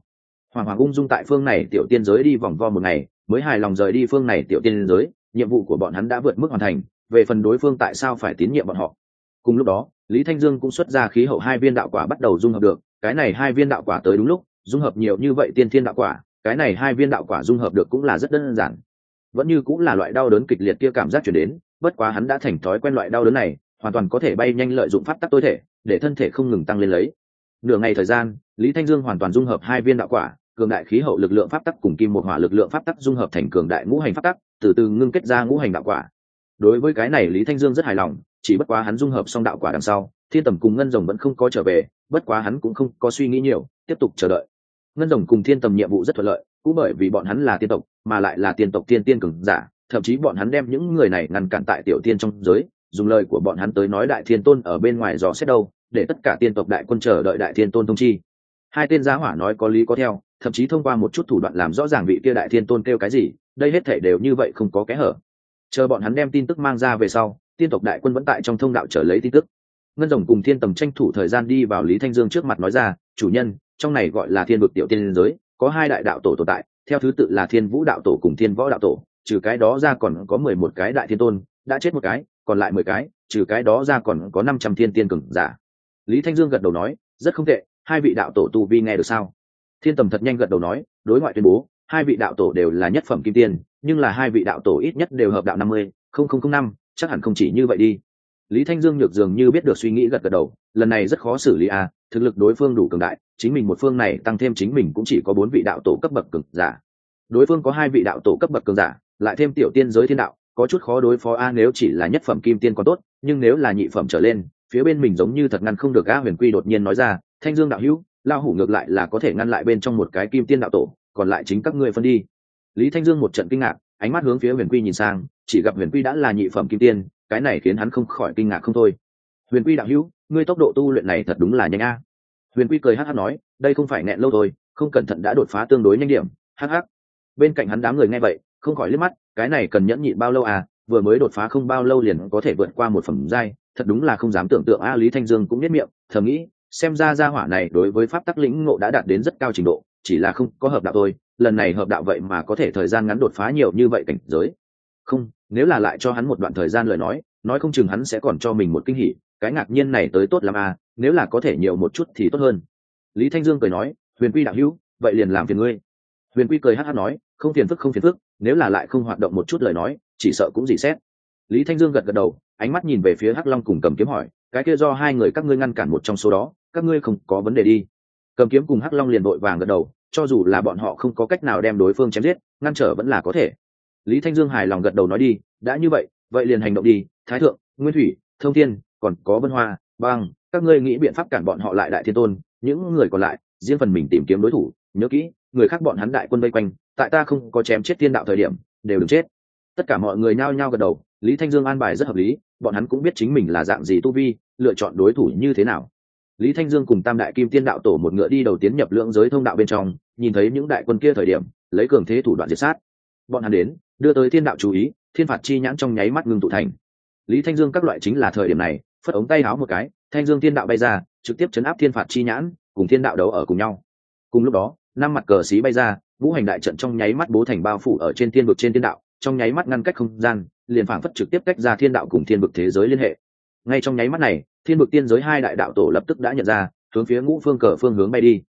Hoàng Hoàng ung dung tại phương này tiểu tiên giới đi vòng vo một ngày, mới hài lòng rời đi phương này tiểu tiên giới. Nhiệm vụ của bọn hắn đã vượt mức hoàn thành, về phần đối phương tại sao phải tín nhiệm bọn họ. Cùng lúc đó, Lý Thanh Dương cũng xuất ra khí hậu hai viên đạo quả bắt đầu dung hợp được. Cái này hai viên đạo quả tới đúng lúc, dung hợp nhiều như vậy tiên thiên đạo quả, cái này hai viên đạo quả dung hợp được cũng là rất đơn giản. Vẫn như cũng là loại đau đớn kịch liệt kia cảm giác truyền đến, bất quá hắn đã thành thói quen loại đau đớn này, hoàn toàn có thể bay nhanh lợi dụng pháp tắc tối thể, để thân thể không ngừng tăng lên lấy. Nửa ngày thời gian, Lý Thanh Dương hoàn toàn dung hợp hai viên đạo quả, cường đại khí hậu lực lượng pháp tắc cùng kim một hỏa lực lượng pháp tắc dung hợp thành cường đại ngũ hành pháp tắc, từ từ ngưng kết ra ngũ hành đạo quả. Đối với cái này Lý Thanh Dương rất hài lòng, chỉ bất quá hắn dung hợp xong đạo quả đằng sau, Thiên Tầm cùng Ngân Rồng vẫn không có trở về, bất quá hắn cũng không có suy nghĩ nhiều, tiếp tục chờ đợi. Ngân Rồng cùng Thiên Tầm nhiệm vụ rất thuận lợi, cũng bởi vì bọn hắn là tiên tộc, mà lại là tiên tộc tiên tiên cường giả, thậm chí bọn hắn đem những người này ngăn cản tại tiểu tiên trong giới, dùng lời của bọn hắn tới nói Đại Thiên Tôn ở bên ngoài dò xét đâu, để tất cả tiên tộc đại quân chờ đợi Đại Thiên Tôn thông chi. Hai tên giá hỏa nói có lý có theo, thậm chí thông qua một chút thủ đoạn làm rõ ràng vị kia Đại Thiên Tôn kêu cái gì, đây hết thảy đều như vậy không có kẽ hở. Chờ bọn hắn đem tin tức mang ra về sau, tiên tộc đại quân vẫn tại trong thông đạo chờ lấy tin tức. Ngân Rồng cùng Thiên Tầm tranh thủ thời gian đi vào Lý Thanh Dương trước mặt nói ra, chủ nhân, trong này gọi là Thiên vực tiểu tiên giới, có hai đại đạo tổ tồn tại, theo thứ tự là Thiên Vũ đạo tổ cùng Thiên Võ đạo tổ, trừ cái đó ra còn có mười một cái đại thiên tôn, đã chết một cái, còn lại mười cái, trừ cái đó ra còn có năm trăm thiên tiên cường giả. Lý Thanh Dương gật đầu nói, rất không tệ, hai vị đạo tổ tu vi nghe được sao? Thiên Tầm thật nhanh gật đầu nói, đối ngoại tuyên bố, hai vị đạo tổ đều là nhất phẩm kim tiên, nhưng là hai vị đạo tổ ít nhất đều hợp đạo năm mươi, không không không năm, chắc hẳn không chỉ như vậy đi. Lý Thanh Dương nhược dường như biết được suy nghĩ gật gật đầu, lần này rất khó xử lý à, thực lực đối phương đủ cường đại, chính mình một phương này tăng thêm chính mình cũng chỉ có bốn vị đạo tổ cấp bậc cường giả. Đối phương có hai vị đạo tổ cấp bậc cường giả, lại thêm tiểu tiên giới thiên đạo, có chút khó đối phó a, nếu chỉ là nhất phẩm kim tiên còn tốt, nhưng nếu là nhị phẩm trở lên, phía bên mình giống như thật ngăn không được a. Huyền Quy đột nhiên nói ra, Thanh Dương đạo hữu, lao hủ ngược lại là có thể ngăn lại bên trong một cái kim tiên đạo tổ, còn lại chính các ngươi phân đi. Lý Thanh Dương một trận kinh ngạc, ánh mắt hướng phía Huyền Quy nhìn sang, chỉ gặp Huyền Quy đã là nhị phẩm kim tiên, cái này khiến hắn không khỏi kinh ngạc không thôi. Huyền Quy đạo hữu, ngươi tốc độ tu luyện này thật đúng là nhanh a. Huyền Quy cười hắc hắc nói, đây không phải nghẹn lâu thôi, không cẩn thận đã đột phá tương đối nhanh điểm, hắc hắc. Bên cạnh hắn đám người nghe vậy, không khỏi liếc mắt, cái này cần nhẫn nhịn bao lâu à, vừa mới đột phá không bao lâu liền có thể vượt qua một phẩm giai, thật đúng là không dám tưởng tượng a. Lý Thanh Dương cũng nhếch miệng, thầm nghĩ, xem ra gia hỏa này đối với pháp tắc lĩnh ngộ đã đạt đến rất cao trình độ, chỉ là không có hợp đạo thôi, lần này hợp đạo vậy mà có thể thời gian ngắn đột phá nhiều như vậy cảnh giới. Không, nếu là lại cho hắn một đoạn thời gian lời nói, nói không chừng hắn sẽ còn cho mình một kinh hỉ, cái ngạc nhiên này tới tốt lắm à, nếu là có thể nhiều một chút thì tốt hơn. Lý Thanh Dương cười nói, Huyền Quy đạo hữu, vậy liền làm phiền ngươi. Huyền Quy cười hắc hắc nói, không phiền phức không phiền phức, nếu là lại không hoạt động một chút lời nói, chỉ sợ cũng dị xét. Lý Thanh Dương gật gật đầu, ánh mắt nhìn về phía Hắc Long cùng Cầm Kiếm hỏi, cái kia do hai người các ngươi ngăn cản một trong số đó, các ngươi không có vấn đề đi. Cầm Kiếm cùng Hắc Long liền vội vàng gật đầu, cho dù là bọn họ không có cách nào đem đối phương chém giết, ngăn trở vẫn là có thể. Lý Thanh Dương hài lòng gật đầu nói đi, đã như vậy, vậy liền hành động đi, Thái Thượng, Nguyên Thủy, Thông Thiên, còn có Vân Hoa, Băng, các ngươi nghĩ biện pháp cản bọn họ lại Đại Thiên Tôn, những người còn lại, riêng phần mình tìm kiếm đối thủ, nhớ kỹ, người khác bọn hắn đại quân vây quanh, tại ta không có chém chết thiên đạo thời điểm, đều đừng chết. Tất cả mọi người nhao nhao gật đầu, Lý Thanh Dương an bài rất hợp lý, bọn hắn cũng biết chính mình là dạng gì tu vi, lựa chọn đối thủ như thế nào. Lý Thanh Dương cùng Tam Đại Kim Tiên đạo tổ một ngựa đi đầu tiến nhập lượng giới thông đạo bên trong, nhìn thấy những đại quân kia thời điểm, lấy cường thế thủ đoạn diệt sát. Bọn hắn đến, đưa tới thiên đạo chú ý, thiên phạt chi nhãn trong nháy mắt ngưng tụ thành. Lý Thanh Dương các loại chính là thời điểm này, phất ống tay háo một cái, Thanh Dương thiên đạo bay ra, trực tiếp chấn áp thiên phạt chi nhãn, cùng thiên đạo đấu ở cùng nhau. Cùng lúc đó, năm mặt cờ xí bay ra, ngũ hành đại trận trong nháy mắt bố thành bao phủ ở trên thiên vực trên thiên đạo, trong nháy mắt ngăn cách không gian, liền phảng phất trực tiếp cách ra thiên đạo cùng thiên vực thế giới liên hệ. Ngay trong nháy mắt này, thiên vực tiên giới hai đại đạo tổ lập tức đã nhận ra, hướng phía ngũ phương cờ phương hướng bay đi.